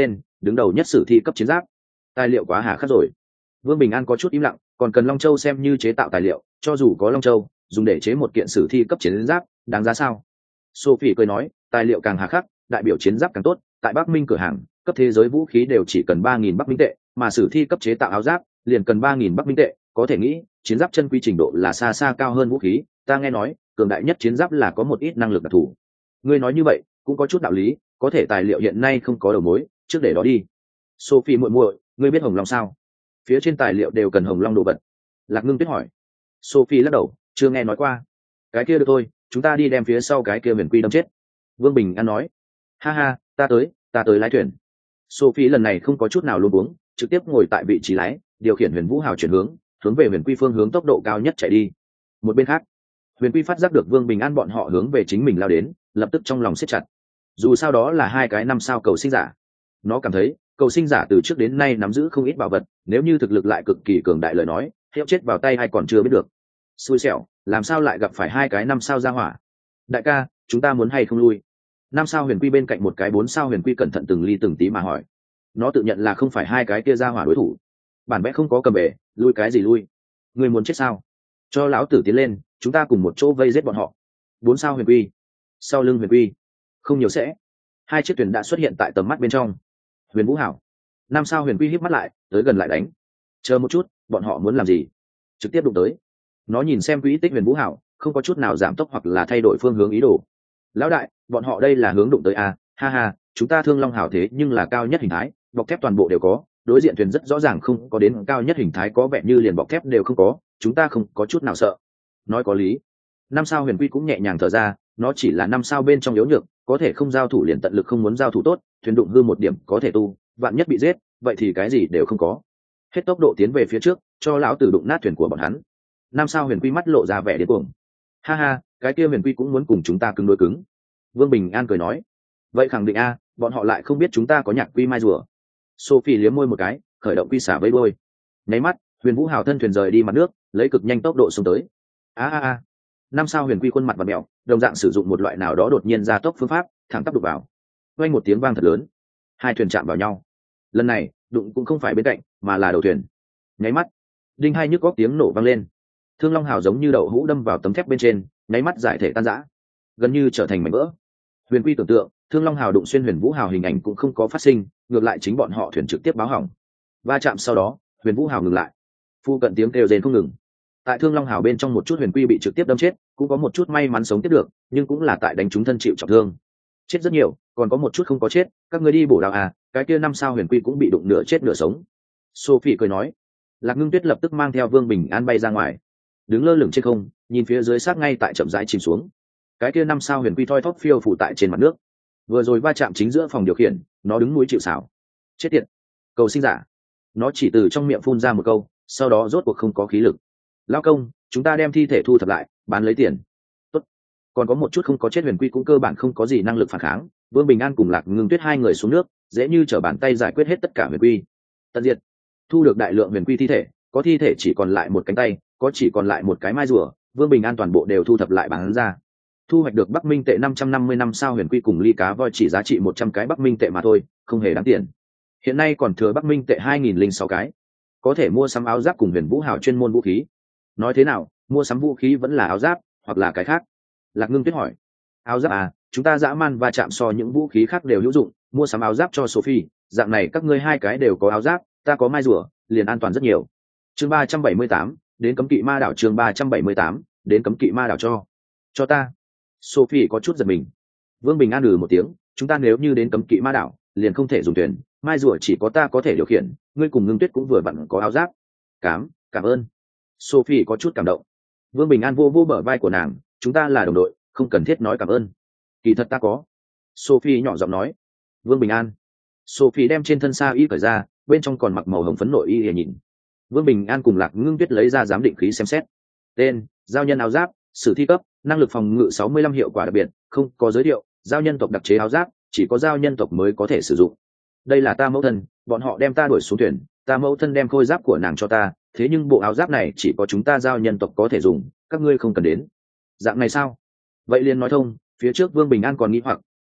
đứng đầu nhất sử thi cấp chiến giáp. Tài liệu quá hà khắc rồi. Vương Bình An có chút im lặng, còn cần Long Châu xem như chế tạo tài liệu, cho dù có Long Châu dùng để chế một kiện sử thi cấp chiến giáp đáng giá sao? Sophie cười nói, tài liệu càng hà khắc đại biểu chiến giáp càng tốt. Tại Bắc Minh cửa hàng cấp thế giới vũ khí đều chỉ cần ba nghìn Bắc Minh tệ, mà sử thi cấp chế tạo áo giáp liền cần ba nghìn Bắc Minh tệ. Có thể nghĩ chiến giáp chân quy trình độ là xa xa cao hơn vũ khí. Ta nghe nói cường đại nhất chiến giáp là có một ít năng lực đặc thù. Ngươi nói như vậy cũng có chút đạo lý, có thể tài liệu hiện nay không có đầu mối, trước để đó đi. Sophie muội muội, ngươi biết Hồng Long sao? Phía trên tài liệu đều cần Hồng Long đồ vật. Lạc Ngưng Tuyết hỏi. Sophie lắc đầu, chưa nghe nói qua. Cái kia được thôi, chúng ta đi đem phía sau cái kia huyền quy đâm chết. Vương Bình An nói. Ha ha, ta tới, ta tới lái thuyền. Sophie lần này không có chút nào luống cuống, trực tiếp ngồi tại vị trí lái, điều khiển Huyền Vũ Hào chuyển hướng, hướng về huyền quy phương hướng tốc độ cao nhất chạy đi. Một bên khác, huyền quy phát giác được Vương Bình An bọn họ hướng về chính mình lao đến, lập tức trong lòng siết chặt. Dù sao đó là hai cái năm sao cầu sinh giả, nó cảm thấy cầu sinh giả từ trước đến nay nắm giữ không ít bảo vật, nếu như thực lực lại cực kỳ cường đại lời nói, hiệu chết vào tay hay còn chưa biết được. Xui xẻo, làm sao lại gặp phải hai cái năm sao ra hỏa? Đại ca, chúng ta muốn hay không lui? Năm sao huyền quy bên cạnh một cái bốn sao huyền quy cẩn thận từng ly từng tí mà hỏi. Nó tự nhận là không phải hai cái kia ra hỏa đối thủ, bản vẽ không có cầm bể, lui cái gì lui? Người muốn chết sao? Cho lão tử tiến lên, chúng ta cùng một chỗ vây giết bọn họ. Bốn sao huyền quy, sau lưng huyền quy, không nhiều sẽ. Hai chiếc thuyền đã xuất hiện tại tầm mắt bên trong. Huyền Vũ Hảo, năm sao huyền quy híp mắt lại, tới gần lại đánh. Chờ một chút, bọn họ muốn làm gì? Trực tiếp đụng tới. Nó nhìn xem quỹ tích Huyền Vũ Hảo, không có chút nào giảm tốc hoặc là thay đổi phương hướng ý đồ. Lão đại, bọn họ đây là hướng đụng tới à? Ha ha, chúng ta Thương Long Hảo thế nhưng là cao nhất hình thái, bọc thép toàn bộ đều có. Đối diện thuyền rất rõ ràng không có đến cao nhất hình thái, có vẻ như liền bọc thép đều không có, chúng ta không có chút nào sợ. Nói có lý. Năm sao huyền quy cũng nhẹ nhàng thở ra, nó chỉ là năm sao bên trong yếu nhược, có thể không giao thủ liền tận lực không muốn giao thủ tốt, thuyền đụng hư một điểm có thể tu, vạn nhất bị giết, vậy thì cái gì đều không có. Hết tốc độ tiến về phía trước, cho lão tử đụng nát thuyền của bọn hắn. Năm sao huyền quy mắt lộ ra vẻ điên cuồng. Ha ha, cái kia huyền quy cũng muốn cùng chúng ta cứng đối cứng. Vương Bình An cười nói. Vậy khẳng định a, bọn họ lại không biết chúng ta có nhạc quy mai rùa. Sophie liếm môi một cái, khởi động quy xả với đôi. Nháy mắt, Huyền Vũ Hào thân thuyền rời đi mặt nước, lấy cực nhanh tốc độ xuống tới. A a a. Năm sao huyền quy khuôn mặt và mèo, đồng dạng sử dụng một loại nào đó đột nhiên gia tốc phương pháp, thẳng tắp đụng vào. Vang một tiếng vang thật lớn, hai thuyền chạm vào nhau. Lần này, đụng cũng không phải bên cạnh, mà là đầu thuyền. Nháy mắt, đinh hai nhức góc tiếng nổ vang lên. Thương Long Hào giống như đậu hũ đâm vào tấm thép bên trên, nháy mắt giải thể tan rã, gần như trở thành mảnh vỡ. Huyền Quy tưởng tượng, Thương Long Hào đụng xuyên Huyền Vũ Hào hình ảnh cũng không có phát sinh, ngược lại chính bọn họ thuyền trực tiếp báo hỏng. Va chạm sau đó, Huyền Vũ Hào ngừng lại. Phu cận tiếng kêu rên không ngừng. Tại Thương Long Hào bên trong một chút huyền quy bị trực tiếp đâm chết, cũng có một chút may mắn sống tiếp được, nhưng cũng là tại đánh trúng thân chịu trọng thương. Chết rất nhiều, còn có một chút không có chết, các ngươi đi bổ đạo à, cái kia năm sao huyền quy cũng bị đụng nửa chết nửa sống. Sophie cười nói. Lạc Ngưng Tuyết lập tức mang theo Vương Bình An bay ra ngoài, đứng lơ lửng trên không, nhìn phía dưới xác ngay tại chậm rãi chìm xuống. Cái kia năm sao huyền quy thoi thóp phiêu phủ tại trên mặt nước. Vừa rồi va chạm chính giữa phòng điều khiển, nó đứng núi chịu sào. Chết tiệt, cầu sinh giả. Nó chỉ từ trong miệng phun ra một câu, sau đó rốt cuộc không có khí lực. Lao công, chúng ta đem thi thể thu thập lại, bán lấy tiền. Tốt. Còn có một chút không có chết huyền quy cũng cơ bản không có gì năng lực phản kháng. Vương Bình An cùng Lạc Ngưng Tuyết hai người xuống nước, dễ như trở bàn tay giải quyết hết tất cả huyền quy. Tận diệt. Thu được đại lượng huyền quy thi thể, có thi thể chỉ còn lại một cánh tay, có chỉ còn lại một cái mai rùa, Vương Bình An toàn bộ đều thu thập lại bán ra. Thu hoạch được Bắc Minh tệ năm trăm năm mươi năm sao huyền quy cùng ly cá voi chỉ giá trị một trăm cái Bắc Minh tệ mà thôi, không hề đáng tiền. Hiện nay còn thừa Bắc Minh tệ hai nghìn lẻ sáu cái, có thể mua sắm áo giáp cùng Huyền Vũ Hào chuyên môn vũ khí. Nói thế nào, mua sắm vũ khí vẫn là áo giáp, hoặc là cái khác? Lạc Ngưng Tuyết hỏi. Áo giáp à, chúng ta dã man va chạm so những vũ khí khác đều hữu dụng, mua sắm áo giáp cho Sophie, dạng này các ngươi hai cái đều có áo giáp, ta có mai rùa, liền an toàn rất nhiều. Chương ba trăm bảy mươi tám, đến cấm kỵ ma đảo. Chương ba trăm bảy mươi tám, đến cấm kỵ ma đảo cho. Cho ta. Sophie có chút giật mình. Vương Bình An ừ một tiếng, chúng ta nếu như đến cấm kỵ ma đảo, liền không thể dùng thuyền, mai rùa chỉ có ta có thể điều khiển, ngươi cùng Ngưng Tuyết cũng vừa vặn có áo giáp. Cảm, cảm ơn. Sophie có chút cảm động. Vương Bình An vô vô bờ vai của nàng, chúng ta là đồng đội, không cần thiết nói cảm ơn. Kỳ thật ta có. Sophie nhỏ giọng nói. Vương Bình An. Sophie đem trên thân sa y cởi ra, bên trong còn mặc màu hồng phấn nội y để nhìn. Vương Bình An cùng Lạc Ngưng Tuyết lấy ra giám định khí xem xét. Tên: giao nhân áo giáp, sử thi cấp, năng lực phòng ngự sáu mươi lăm, hiệu quả đặc biệt, không có giới thiệu, giao nhân tộc đặc chế áo giáp, chỉ có giao nhân tộc mới có thể sử dụng. Đây là ta mẫu thân, bọn họ đem ta đuổi xuống thuyền, ta mẫu thân đem khôi giáp của nàng cho ta, thế nhưng bộ áo giáp này chỉ có chúng ta giao nhân tộc có thể dùng, các ngươi không cần đến. Dạng này sao? Vậy liền nói thông. Phía trước Vương Bình An còn nghĩ hoặc,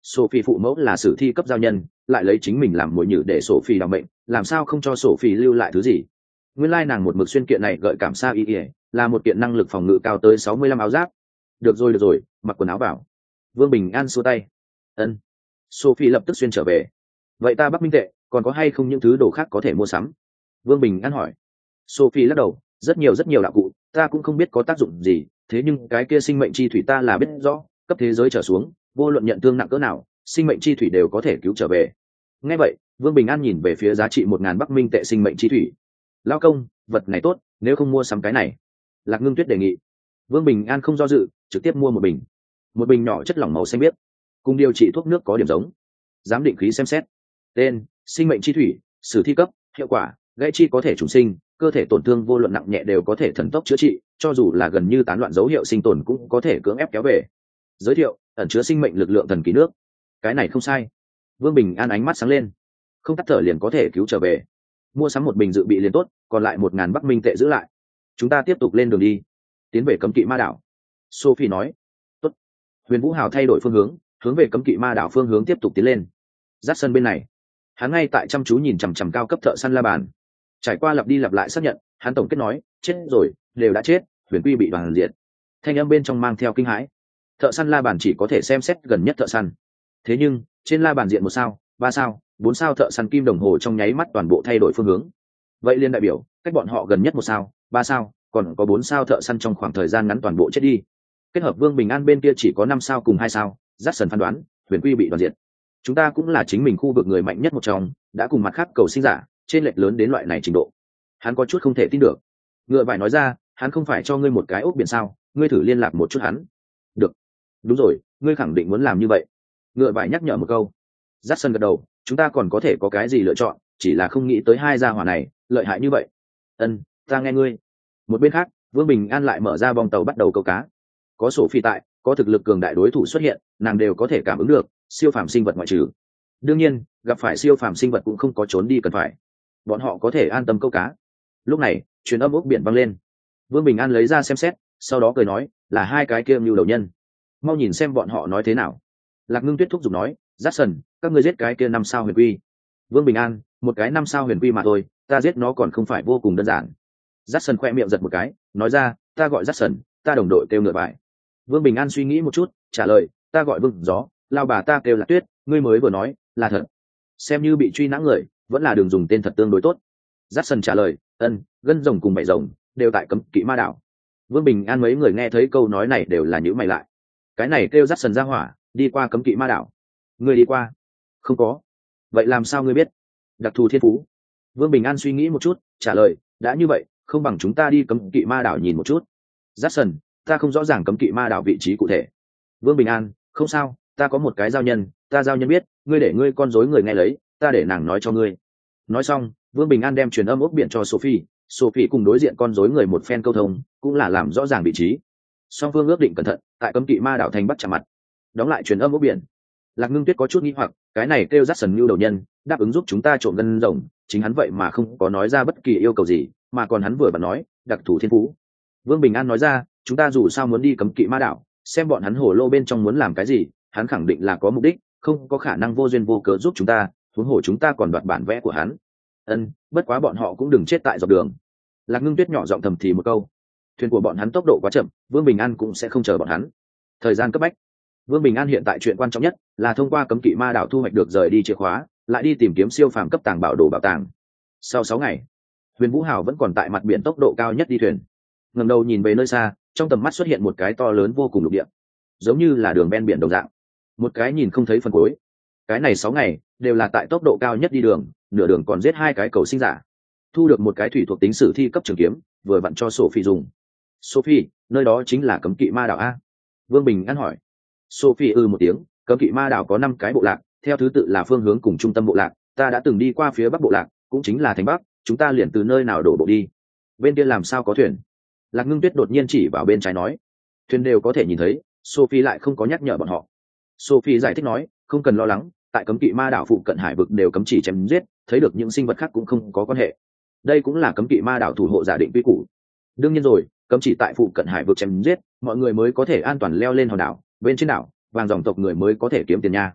Sophie phụ mẫu là sử thi cấp giao nhân, lại lấy chính mình làm mồi nhử để Sophie đảm mệnh, làm sao không cho Sophie lưu lại thứ gì? Nguyên lai nàng một mực xuyên kiện này gợi cảm sa y y, là một kiện năng lực phòng ngự cao tới sáu mươi lăm áo giáp. Được rồi được rồi, mặc quần áo vào. Vương Bình An xua tay. Ân. Sophie lập tức xuyên trở về. Vậy ta Bắc Minh tệ, còn có hay không những thứ đồ khác có thể mua sắm? Vương Bình An hỏi. Sophie lắc đầu, rất nhiều rất nhiều đạo cụ, ta cũng không biết có tác dụng gì, thế nhưng cái kia sinh mệnh chi thủy ta là biết rõ, cấp thế giới trở xuống, vô luận nhận thương nặng cỡ nào, sinh mệnh chi thủy đều có thể cứu trở về. Nghe vậy, Vương Bình An nhìn về phía giá trị một ngàn Bắc Minh tệ sinh mệnh chi thủy. Lão công, vật này tốt, nếu không mua sắm cái này. Lạc Ngưng Tuyết đề nghị. Vương Bình An không do dự, trực tiếp mua một bình. Một bình nhỏ chất lỏng màu xanh biếc, cùng điều trị thuốc nước có điểm giống. Giám định khí xem xét. Tên: sinh mệnh chi thủy, sử thi cấp, hiệu quả: gãy chi có thể trùng sinh, cơ thể tổn thương vô luận nặng nhẹ đều có thể thần tốc chữa trị, cho dù là gần như tán loạn dấu hiệu sinh tồn cũng có thể cưỡng ép kéo về. Giới thiệu: ẩn chứa sinh mệnh lực lượng thần kỳ nước. Cái này không sai. Vương Bình An ánh mắt sáng lên. Không tắt thở liền có thể cứu trở về. Mua sắm một bình dự bị liền tốt, còn lại một ngàn Bắc Minh tệ giữ lại. Chúng ta tiếp tục lên đường đi, tiến về cấm kỵ ma đảo. Sophie nói. Tốt. Huyền Vũ Hào thay đổi phương hướng, hướng về cấm kỵ ma đảo phương hướng tiếp tục tiến lên. Dắt sân bên này, hắn ngay tại chăm chú nhìn chằm chằm cao cấp thợ săn la bàn. Trải qua lặp đi lặp lại xác nhận, hắn tổng kết nói, chết rồi, đều đã chết, Huyền Quy bị đoàn diệt. Thanh âm bên trong mang theo kinh hãi. Thợ săn la bàn chỉ có thể xem xét gần nhất thợ săn, thế nhưng trên la bàn diện một sao, ba sao, bốn sao thợ săn kim đồng hồ trong nháy mắt toàn bộ thay đổi phương hướng. Vậy liên đại biểu cách bọn họ gần nhất một sao, ba sao, còn có bốn sao thợ săn trong khoảng thời gian ngắn toàn bộ chết đi. Kết hợp Vương Bình An bên kia chỉ có năm sao cùng hai sao, Dát Sần phán đoán Huyền Quy bị đoàn diệt. Chúng ta cũng là chính mình khu vực người mạnh nhất một trong, đã cùng mặt khác cầu sinh giả trên lệch lớn đến loại này trình độ. Hắn có chút không thể tin được. Ngựa vải nói ra, hắn không phải cho ngươi một cái ốc biển sao, ngươi thử liên lạc một chút hắn. Được. Đúng rồi, ngươi khẳng định muốn làm như vậy. Ngựa vải nhắc nhở một câu. Dát Sần gật đầu, chúng ta còn có thể có cái gì lựa chọn, chỉ là không nghĩ tới hai gia hỏa này lợi hại như vậy. Ân, ta nghe ngươi. Một bên khác, Vương Bình An lại mở ra bong tàu bắt đầu câu cá. Có sổ phi tại, có thực lực cường đại đối thủ xuất hiện, nàng đều có thể cảm ứng được siêu phàm sinh vật ngoại trừ. Đương nhiên, gặp phải siêu phàm sinh vật cũng không có trốn đi cần phải, bọn họ có thể an tâm câu cá. Lúc này, truyền âm ốc biển vang lên. Vương Bình An lấy ra xem xét, sau đó cười nói, là hai cái kia mưu đầu nhân. Mau nhìn xem bọn họ nói thế nào. Lạc Ngưng Tuyết thúc giục nói, Dát Sần, các ngươi giết cái kia năm sao huyền quy. Vương Bình An, một cái năm sao huyền quy mà thôi, ta giết nó còn không phải vô cùng đơn giản. Dát Sần khoe miệng giật một cái, nói ra, ta gọi Dát Sần, ta đồng đội kêu ngựa vải. Vương Bình An suy nghĩ một chút, trả lời, ta gọi Vương Gió, lao bà ta kêu là Tuyết, ngươi mới vừa nói là thật. Xem như bị truy nã người, vẫn là đường dùng tên thật tương đối tốt. Dát Sần trả lời, ân, gân rồng cùng bảy rồng đều tại cấm kỵ ma đảo. Vương Bình An mấy người nghe thấy câu nói này đều là nhíu mày lại. Cái này kêu Dát Sần ra hỏa, đi qua cấm kỵ ma đảo. Ngươi đi qua? Không có. Vậy làm sao ngươi biết? Đặc thù thiên phú. Vương Bình An suy nghĩ một chút, trả lời, đã như vậy, không bằng chúng ta đi cấm kỵ ma đảo nhìn một chút. Dát Sần, ta không rõ ràng cấm kỵ ma đảo vị trí cụ thể. Vương Bình An, không sao, ta có một cái giao nhân, ta giao nhân biết, ngươi để ngươi con rối người nghe lấy, ta để nàng nói cho ngươi. Nói xong, Vương Bình An đem truyền âm ốc biển cho Sophie, Sophie cùng đối diện con rối người một phen câu thông, cũng là làm rõ ràng vị trí. Song phương ước định cẩn thận, tại cấm kỵ ma đảo thành bắt chạm mặt. Đóng lại truyền âm ốc biển. Lạc Ngưng Tuyết có chút nghi hoặc, cái này kêu Dát Sần Nưu đầu nhân, đáp ứng giúp chúng ta trộm ngân rồng, chính hắn vậy mà không có nói ra bất kỳ yêu cầu gì, mà còn hắn vừa vặn nói, đặc thù thiên phú. Vương Bình An nói ra, chúng ta dù sao muốn đi cấm kỵ ma đảo, xem bọn hắn hồ lô bên trong muốn làm cái gì, hắn khẳng định là có mục đích, không có khả năng vô duyên vô cớ giúp chúng ta, huống hồ chúng ta còn đoạt bản vẽ của hắn. Ân, bất quá bọn họ cũng đừng chết tại dọc đường. Lạc Ngưng Tuyết nhỏ giọng thầm thì một câu. Thuyền của bọn hắn tốc độ quá chậm, Vương Bình An cũng sẽ không chờ bọn hắn. Thời gian cấp bách. Vương Bình An hiện tại chuyện quan trọng nhất là thông qua cấm kỵ ma đảo thu hoạch được rời đi chìa khóa, lại đi tìm kiếm siêu phàm cấp tàng bảo đồ bảo tàng. Sau sáu ngày, Huyền Vũ Hào vẫn còn tại mặt biển tốc độ cao nhất đi thuyền. Ngẩng đầu nhìn về nơi xa, trong tầm mắt xuất hiện một cái to lớn vô cùng lục địa, giống như là đường ven biển đồng dạng, một cái nhìn không thấy phần cuối. Cái này sáu ngày đều là tại tốc độ cao nhất đi đường, nửa đường còn giết hai cái cầu sinh giả, thu được một cái thủy thuộc tính sử thi cấp trường kiếm, vừa vặn cho Sophie dùng. Sophie, nơi đó chính là cấm kỵ ma đảo a? Vương Bình An hỏi. Sophie ư một tiếng, cấm kỵ ma đảo có năm cái bộ lạc, theo thứ tự là phương hướng cùng trung tâm bộ lạc, ta đã từng đi qua phía bắc bộ lạc, cũng chính là thành bắc, chúng ta liền từ nơi nào đổ bộ đi. Bên kia làm sao có thuyền? Lạc Ngưng Tuyết đột nhiên chỉ vào bên trái nói. Thuyền đều có thể nhìn thấy, Sophie lại không có nhắc nhở bọn họ. Sophie giải thích nói, không cần lo lắng, tại cấm kỵ ma đảo phụ cận hải vực đều cấm chỉ chém giết, thấy được những sinh vật khác cũng không có quan hệ. Đây cũng là cấm kỵ ma đảo thủ hộ giả định quy củ. Đương nhiên rồi, cấm chỉ tại phụ cận hải vực chém giết, mọi người mới có thể an toàn leo lên hòn đảo, bên trên đảo, vàng dòng tộc người mới có thể kiếm tiền nha.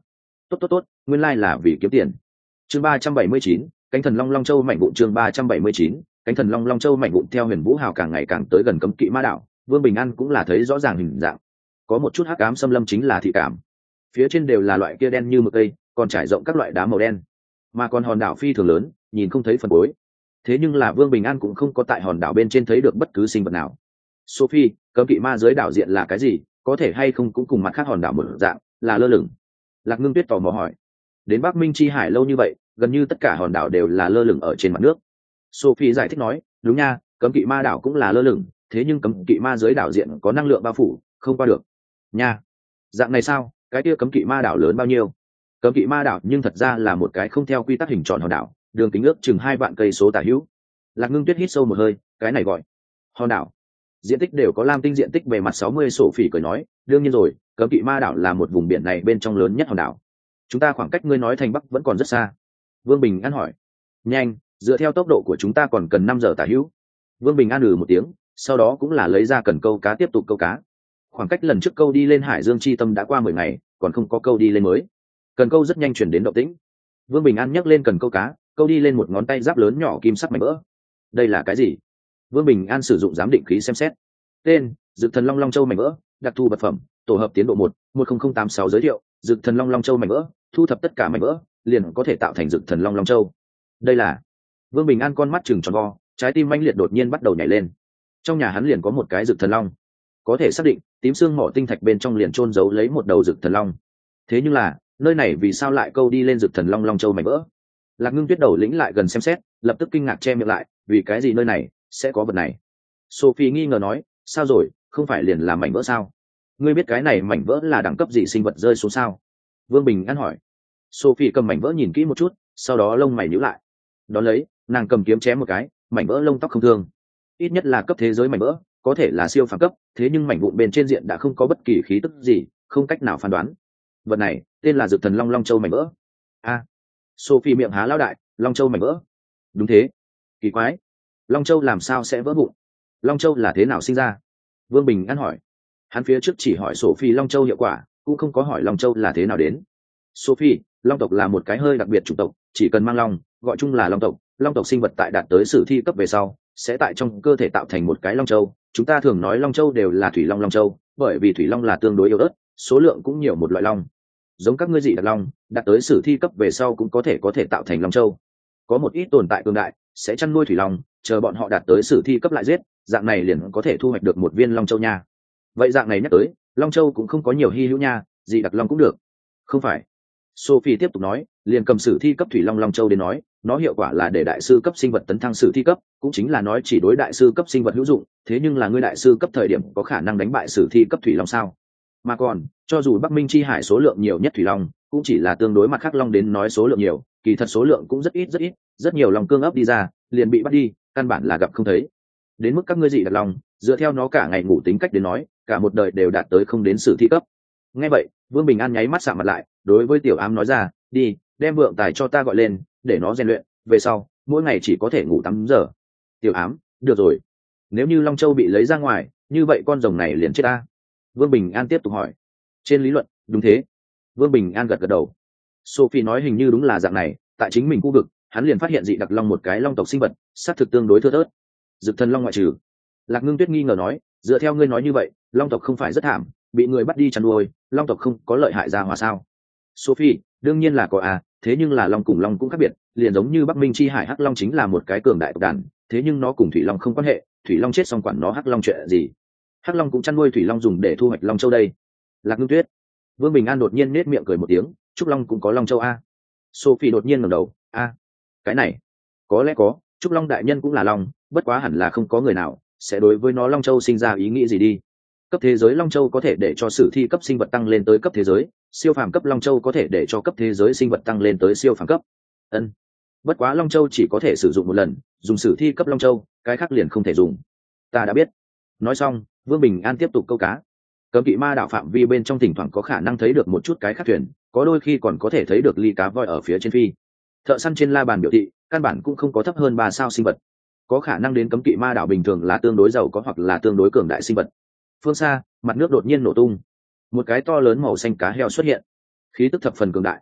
tốt tốt tốt, nguyên lai là vì kiếm tiền. Chương ba trăm bảy mươi chín, cánh thần long long châu mảnh vụn. Chương ba trăm bảy mươi chín, cánh thần long long châu mảnh vụn. Theo Huyền Vũ Hào càng ngày càng tới gần cấm kỵ ma đảo, Vương Bình An cũng là thấy rõ ràng hình dạng. Có một chút hắc ám xâm lâm chính là thị cảm. Phía trên đều là loại kia đen như mực cây, còn trải rộng các loại đá màu đen. Mà còn hòn đảo phi thường lớn, nhìn không thấy phần cuối. Thế nhưng là Vương Bình An cũng không có tại hòn đảo bên trên thấy được bất cứ sinh vật nào. Sophie, cấm kỵ ma dưới đảo diện là cái gì, có thể hay không cũng cùng mặt khác hòn đảo một dạng, là lơ lửng? Lạc Ngưng Tuyết tò mò hỏi. Đến Bắc Minh chi hải lâu như vậy, gần như tất cả hòn đảo đều là lơ lửng ở trên mặt nước. Sophie giải thích nói, đúng nha, cấm kỵ ma đảo cũng là lơ lửng, thế nhưng cấm kỵ ma dưới đảo diện có năng lượng bao phủ, không qua được. Nha, dạng này sao? Cái kia cấm kỵ ma đảo lớn bao nhiêu? Cấm kỵ ma đảo nhưng thật ra là một cái không theo quy tắc hình tròn hòn đảo, đường kính ước chừng hai vạn cây số tả hữu. Lạc Ngưng Tuyết hít sâu một hơi, cái này gọi hòn đảo. Diện tích đều có lam tinh diện tích bề mặt sáu mươi. Sổ phỉ cười nói, đương nhiên rồi, cấm kỵ ma đảo là một vùng biển này bên trong lớn nhất hòn đảo. Chúng ta khoảng cách ngươi nói thành bắc vẫn còn rất xa. Vương Bình An hỏi. Nhanh, dựa theo tốc độ của chúng ta còn cần năm giờ tả hữu. Vương Bình An ừ một tiếng, sau đó cũng là lấy ra cần câu cá tiếp tục câu cá. Khoảng cách lần trước câu đi lên Hải Dương chi tâm đã qua mười ngày, còn không có câu đi lên mới. Cần câu rất nhanh chuyển đến động tĩnh. Vương Bình An nhấc lên cần câu cá, câu đi lên một ngón tay giáp lớn nhỏ kim sắc mảnh vỡ. Đây là cái gì? Vương Bình An sử dụng giám định khí xem xét. Tên: Dực Thần Long Long Châu mảnh vỡ, đặc thù vật phẩm, tổ hợp tiến độ một, một không không tám sáu. Giới thiệu: Dực Thần Long Long Châu mảnh vỡ, thu thập tất cả mảnh vỡ, liền có thể tạo thành Dực Thần Long Long Châu. Đây là... Vương Bình An con mắt trừng tròn vo, trái tim manh liệt đột nhiên bắt đầu nhảy lên. Trong nhà hắn liền có một cái Dực Thần Long, có thể xác định tím xương mỏ tinh thạch bên trong liền chôn giấu lấy một đầu Dực Thần Long. Thế nhưng là, nơi này vì sao lại câu đi lên Dực Thần Long Long Châu mảnh vỡ? Lạc Ngưng Tuyết đầu lĩnh lại gần xem xét, lập tức kinh ngạc che miệng lại, vì cái gì nơi này sẽ có vật này? Sophie nghi ngờ nói, sao rồi, không phải liền là mảnh vỡ sao? Ngươi biết cái này mảnh vỡ là đẳng cấp gì sinh vật rơi xuống sao? Vương Bình An hỏi. Sophie cầm mảnh vỡ nhìn kỹ một chút, sau đó lông mày nhíu lại. Đón lấy, nàng cầm kiếm chém một cái, mảnh vỡ lông tóc không thương. Ít nhất là cấp thế giới mảnh vỡ, có thể là siêu phàm cấp, thế nhưng mảnh vụn bên trên diện đã không có bất kỳ khí tức gì, không cách nào phán đoán. Vật này tên là Dực Thần Long Long Châu mảnh vỡ. A. Sophie miệng há lao đại, Long Châu mảnh vỡ. Đúng thế. Kỳ quái, Long Châu làm sao sẽ vỡ vụn? Long Châu là thế nào sinh ra? Vương Bình An hỏi. Hắn phía trước chỉ hỏi Sophie Long Châu hiệu quả, cũng không có hỏi Long Châu là thế nào đến. Sophie, Long tộc là một cái hơi đặc biệt chủng tộc, chỉ cần mang long, gọi chung là Long tộc. Long tộc sinh vật tại đạt tới sử thi cấp về sau, sẽ tại trong cơ thể tạo thành một cái Long Châu. Chúng ta thường nói Long Châu đều là thủy long Long Châu, bởi vì thủy long là tương đối yếu ớt, số lượng cũng nhiều một loại long. Giống các ngươi dị đặc long, đạt tới sử thi cấp về sau cũng có thể có thể tạo thành Long Châu. Có một ít tồn tại cường đại sẽ chăn nuôi thủy long, chờ bọn họ đạt tới sử thi cấp lại giết, dạng này liền có thể thu hoạch được một viên Long Châu nha. Vậy dạng này nhắc tới, Long Châu cũng không có nhiều hy hữu nha, dị đặc long cũng được. Không phải. Sophie tiếp tục nói, liền cầm sử thi cấp thủy long Long Châu đến nói, nó hiệu quả là để đại sư cấp sinh vật tấn thăng sử thi cấp, cũng chính là nói chỉ đối đại sư cấp sinh vật hữu dụng, thế nhưng là ngươi đại sư cấp thời điểm có khả năng đánh bại sử thi cấp thủy long sao? Mà còn, cho dù Bắc Minh chi hải số lượng nhiều nhất thủy long, cũng chỉ là tương đối mặt khác long đến nói số lượng nhiều, kỳ thật số lượng cũng rất ít rất ít, rất nhiều long cương ấp đi ra, liền bị bắt đi, căn bản là gặp không thấy. Đến mức các ngươi dị đặc long, dựa theo nó cả ngày ngủ tính cách đến nói, cả một đời đều đạt tới không đến sử thi cấp. Nghe vậy, Vương Bình An nháy mắt sạm mặt lại, đối với Tiểu Ám nói ra, đi, đem vượng tài cho ta gọi lên, để nó rèn luyện, về sau, mỗi ngày chỉ có thể ngủ tám giờ. Tiểu Ám, được rồi. Nếu như Long Châu bị lấy ra ngoài, như vậy con rồng này liền chết ta. Vương Bình An tiếp tục hỏi. Trên lý luận, đúng thế. Vương Bình An gật gật đầu. Sophie nói hình như đúng là dạng này, tại chính mình khu vực, hắn liền phát hiện dị đặc long một cái long tộc sinh vật, xác thực tương đối thưa thớt. Dực Thần Long ngoại trừ. Lạc Ngưng Tuyết nghi ngờ nói, dựa theo ngươi nói như vậy, long tộc không phải rất thảm, bị người bắt đi chăn nuôi, long tộc không có lợi hại ra hòa sao? Sophie, đương nhiên là có à, thế nhưng là long cùng long cũng khác biệt, liền giống như Bắc Minh chi hải hắc long chính là một cái cường đại tộc đàn, thế nhưng nó cùng thủy long không quan hệ, thủy long chết xong quản nó hắc long chuyện gì? Hắc long cũng chăn nuôi thủy long dùng để thu hoạch Long Châu đây. Lạc Ngưng Tuyết. Vương Bình An đột nhiên nết miệng cười một tiếng, Trúc Long cũng có Long Châu a? Sophie đột nhiên ngẩng đầu, a, cái này, có lẽ có, Trúc Long đại nhân cũng là long, bất quá hẳn là không có người nào sẽ đối với nó Long Châu sinh ra ý nghĩ gì đi. Cấp thế giới Long Châu có thể để cho sử thi cấp sinh vật tăng lên tới cấp thế giới, siêu phàm cấp Long Châu có thể để cho cấp thế giới sinh vật tăng lên tới siêu phàm cấp. Ân. Bất quá Long Châu chỉ có thể sử dụng một lần, dùng sử thi cấp Long Châu, cái khác liền không thể dùng. Ta đã biết. Nói xong, Vương Bình An tiếp tục câu cá. Cấm kỵ ma đảo phạm vi bên trong thỉnh thoảng có khả năng thấy được một chút cái khác thuyền, có đôi khi còn có thể thấy được ly cá voi ở phía trên phi. Thợ săn trên la bàn biểu thị, căn bản cũng không có thấp hơn ba sao sinh vật. Có khả năng đến cấm kỵ ma đảo bình thường là tương đối giàu có hoặc là tương đối cường đại sinh vật. Phương xa, mặt nước đột nhiên nổ tung. Một cái to lớn màu xanh cá heo xuất hiện. Khí tức thập phần cường đại.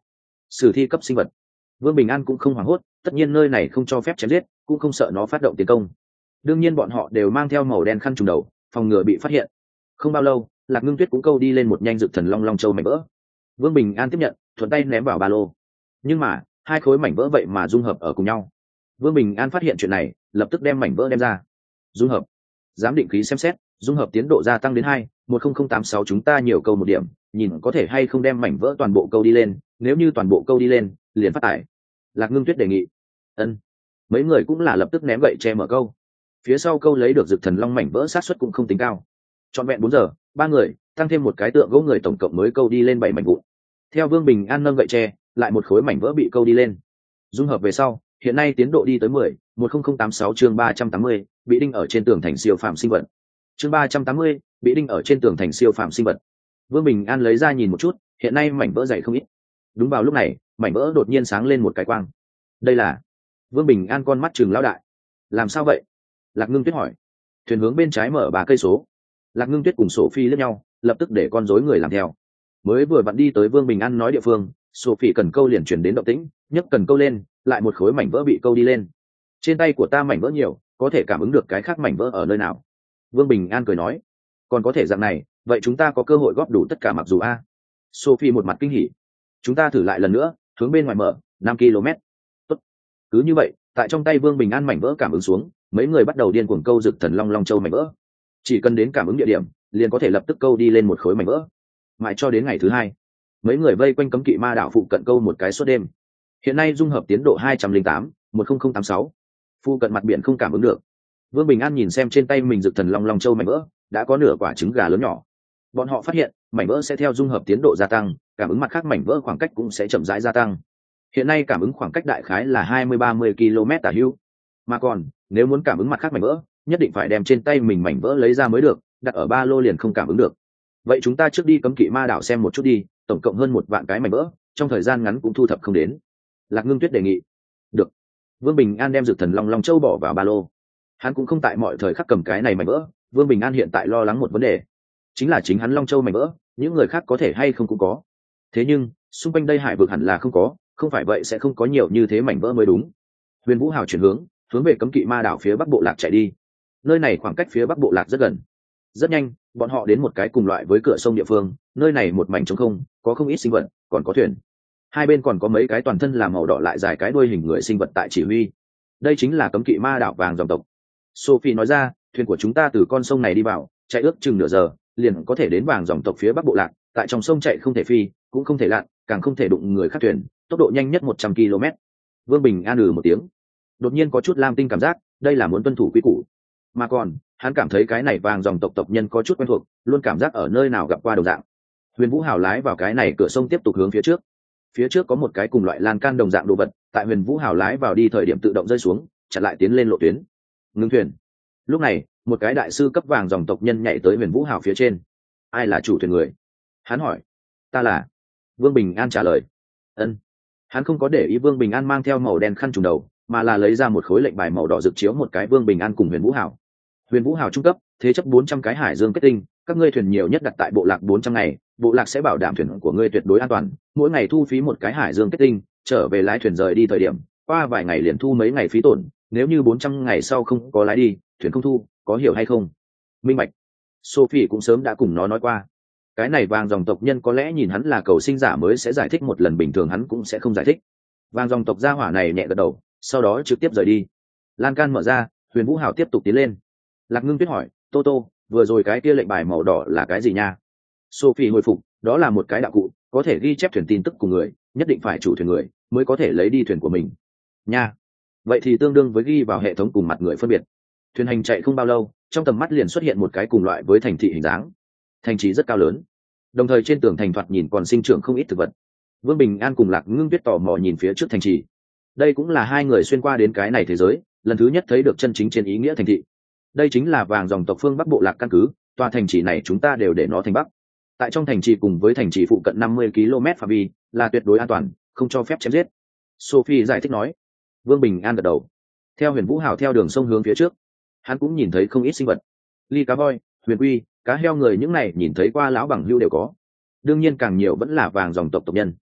sử thi cấp sinh vật. Vương Bình An cũng không hoảng hốt, tất nhiên nơi này không cho phép chém giết, cũng không sợ nó phát động tiến công. Đương nhiên bọn họ đều mang theo màu đen khăn trùm đầu, phòng ngừa bị phát hiện. Không bao lâu, Lạc Ngưng Tuyết cũng câu đi lên một nhanh dược thần long long châu mảnh vỡ. Vương Bình An tiếp nhận, thuận tay ném vào ba lô. Nhưng mà hai khối mảnh vỡ vậy mà dung hợp ở cùng nhau. Vương Bình An phát hiện chuyện này, lập tức đem mảnh vỡ đem ra. Dung hợp. Giám định khí xem xét, dung hợp tiến độ gia tăng đến hai một không không tám sáu, chúng ta nhiều câu một điểm, nhìn có thể hay không đem mảnh vỡ toàn bộ câu đi lên, nếu như toàn bộ câu đi lên, liền phát tải. Lạc Ngưng Tuyết đề nghị. Ân. Mấy người cũng là lập tức ném gậy che mở câu. Phía sau câu lấy được dược thần long mảnh vỡ sát suất cũng không tính cao. Trọn vẹn bốn giờ, ba người tăng thêm một cái tượng gỗ người tổng cộng mới câu đi lên bảy mảnh vụn. Theo Vương Bình An nâng gậy tre, lại một khối mảnh vỡ bị câu đi lên. Dung hợp về sau, hiện nay tiến độ đi tới mười một không không tám sáu, chương ba trăm tám mươi, bị đinh ở trên tường thành siêu phàm sinh vật. Chương ba trăm tám mươi, bị đinh ở trên tường thành siêu phàm sinh vật. Vương Bình An lấy ra nhìn một chút, hiện nay mảnh vỡ dày không ít. Đúng vào lúc này, mảnh vỡ đột nhiên sáng lên một cái quang. Đây là... Vương Bình An con mắt trừng lão đại. Làm sao vậy? Lạc Ngưng Tuyết hỏi. Thuyền hướng bên trái mở ba cây số. Lạc Ngưng Tuyết cùng Sophie liếc nhau, lập tức để con rối người làm theo. Mới vừa vặn đi tới Vương Bình An nói địa phương, Sophie cần câu liền chuyển đến động tĩnh, nhấc cần câu lên, lại một khối mảnh vỡ bị câu đi lên. Trên tay của ta mảnh vỡ nhiều, có thể cảm ứng được cái khác mảnh vỡ ở nơi nào. Vương Bình An cười nói. Còn có thể dạng này, vậy chúng ta có cơ hội góp đủ tất cả mặc dù a. Sophie một mặt kinh hỉ. Chúng ta thử lại lần nữa, hướng bên ngoài mở năm ki lô mét. Tốt. Cứ như vậy, tại trong tay Vương Bình An mảnh vỡ cảm ứng xuống, mấy người bắt đầu điên cuồng câu rực thần long long châu mảnh vỡ. Chỉ cần đến cảm ứng địa điểm, liền có thể lập tức câu đi lên một khối mảnh vỡ. Mãi cho đến ngày thứ hai, mấy người vây quanh cấm kỵ ma đảo phụ cận câu một cái suốt đêm. Hiện nay dung hợp tiến độ hai trăm linh tám một không không tám sáu. Phụ cận mặt biển không cảm ứng được. Vương Bình An nhìn xem trên tay mình rực thần long long châu mảnh vỡ, đã có nửa quả trứng gà lớn nhỏ. Bọn họ phát hiện, mảnh vỡ sẽ theo dung hợp tiến độ gia tăng, cảm ứng mặt khác mảnh vỡ khoảng cách cũng sẽ chậm rãi gia tăng. Hiện nay cảm ứng khoảng cách đại khái là hai mươi ba mươi ki lô mét tả hữu. Mà còn, nếu muốn cảm ứng mặt khác mảnh vỡ, nhất định phải đem trên tay mình mảnh vỡ lấy ra mới được, đặt ở ba lô liền không cảm ứng được. Vậy chúng ta trước đi cấm kỵ ma đảo xem một chút đi, tổng cộng hơn một vạn cái mảnh vỡ, trong thời gian ngắn cũng thu thập không đến. Lạc Ngưng Tuyết đề nghị. Được. Vương Bình An đem dược thần long long châu bỏ vào ba lô. Hắn cũng không tại mọi thời khắc cầm cái này mảnh vỡ. Vương Bình An hiện tại lo lắng một vấn đề, chính là chính hắn long châu mảnh vỡ, những người khác có thể hay không cũng có. Thế nhưng xung quanh đây hải vực hẳn là không có, không phải vậy sẽ không có nhiều như thế mảnh vỡ mới đúng. Huyền Vũ Hào chuyển hướng, hướng về cấm kỵ ma đảo phía bắc bộ lạc chạy đi. Nơi này khoảng cách phía bắc bộ lạc rất gần. Rất nhanh, bọn họ đến một cái cùng loại với cửa sông địa phương, nơi này một mảnh trống không, có không ít sinh vật, còn có thuyền. Hai bên còn có mấy cái toàn thân làm màu đỏ lại dài cái đuôi hình người sinh vật tại chỉ huy. Đây chính là cấm kỵ ma đảo vàng dòng tộc. Sophie nói ra, thuyền của chúng ta từ con sông này đi vào, chạy ước chừng nửa giờ, liền có thể đến vàng dòng tộc phía bắc bộ lạc. Tại trong sông chạy không thể phi, cũng không thể lặn, càng không thể đụng người khác thuyền, tốc độ nhanh nhất một trăm ki lô mét. Vương Bình An ừ một tiếng, đột nhiên có chút lam tinh cảm giác, đây là muốn tuân thủ quy củ. Mà còn, hắn cảm thấy cái này vàng dòng tộc tộc nhân có chút quen thuộc, luôn cảm giác ở nơi nào gặp qua đồng dạng. Huyền Vũ Hào lái vào cái này cửa sông tiếp tục hướng phía trước. Phía trước có một cái cùng loại lan can đồng dạng đồ vật, tại Huyền Vũ Hào lái vào đi thời điểm tự động rơi xuống, chặn lại tiến lên lộ tuyến. Ngưng thuyền. Lúc này, một cái đại sư cấp vàng dòng tộc nhân nhảy tới Huyền Vũ Hào phía trên. Ai là chủ thuyền người? Hắn hỏi. Ta là. Vương Bình An trả lời. Ân. Hắn không có để ý Vương Bình An mang theo màu đen khăn trùm đầu, mà là lấy ra một khối lệnh bài màu đỏ rực chiếu một cái Vương Bình An cùng Huyền Vũ Hào. Huyền Vũ Hào trung cấp, thế chấp bốn trăm cái hải dương kết tinh, các ngươi thuyền nhiều nhất đặt tại bộ lạc bốn trăm ngày, bộ lạc sẽ bảo đảm thuyền của ngươi tuyệt đối an toàn, mỗi ngày thu phí một cái hải dương kết tinh, trở về lái thuyền rời đi thời điểm, qua vài ngày liền thu mấy ngày phí tổn, nếu như bốn trăm ngày sau không có lái đi, thuyền không thu, có hiểu hay không? Minh bạch. Sophie cũng sớm đã cùng nó nói qua. Cái này vàng dòng tộc nhân có lẽ nhìn hắn là cầu sinh giả mới sẽ giải thích một lần, bình thường hắn cũng sẽ không giải thích. Vàng dòng tộc gia hỏa này nhẹ gật đầu, sau đó trực tiếp rời đi. Lan can mở ra, Huyền Vũ Hào tiếp tục tiến lên. Lạc Ngưng Tuyết hỏi, Tô Tô, vừa rồi cái kia lệnh bài màu đỏ là cái gì nha? Sophie hồi phục, đó là một cái đạo cụ, có thể ghi chép thuyền tin tức của người, nhất định phải chủ thuyền người mới có thể lấy đi thuyền của mình. Nha. Vậy thì tương đương với ghi vào hệ thống cùng mặt người phân biệt. Thuyền hành chạy không bao lâu, trong tầm mắt liền xuất hiện một cái cùng loại với thành thị hình dáng. Thành trì rất cao lớn, đồng thời trên tường thành thoạt nhìn còn sinh trưởng không ít thực vật. Vương Bình An cùng Lạc Ngưng Tuyết tò mò nhìn phía trước thành trì. Đây cũng là hai người xuyên qua đến cái này thế giới, lần thứ nhất thấy được chân chính trên ý nghĩa thành thị. Đây chính là vàng dòng tộc phương bắc bộ lạc căn cứ, tòa thành trì này chúng ta đều để nó thành bắc. Tại trong thành trì cùng với thành trì phụ cận năm mươi ki lô mét phạm vi là tuyệt đối an toàn, không cho phép chém giết. Sophie giải thích nói. Vương Bình An gật đầu. Theo Huyền Vũ Hào theo đường sông hướng phía trước, hắn cũng nhìn thấy không ít sinh vật. Ly cá voi, huyền quy, cá heo người những này nhìn thấy qua lão bằng hữu đều có. Đương nhiên càng nhiều vẫn là vàng dòng tộc tộc nhân.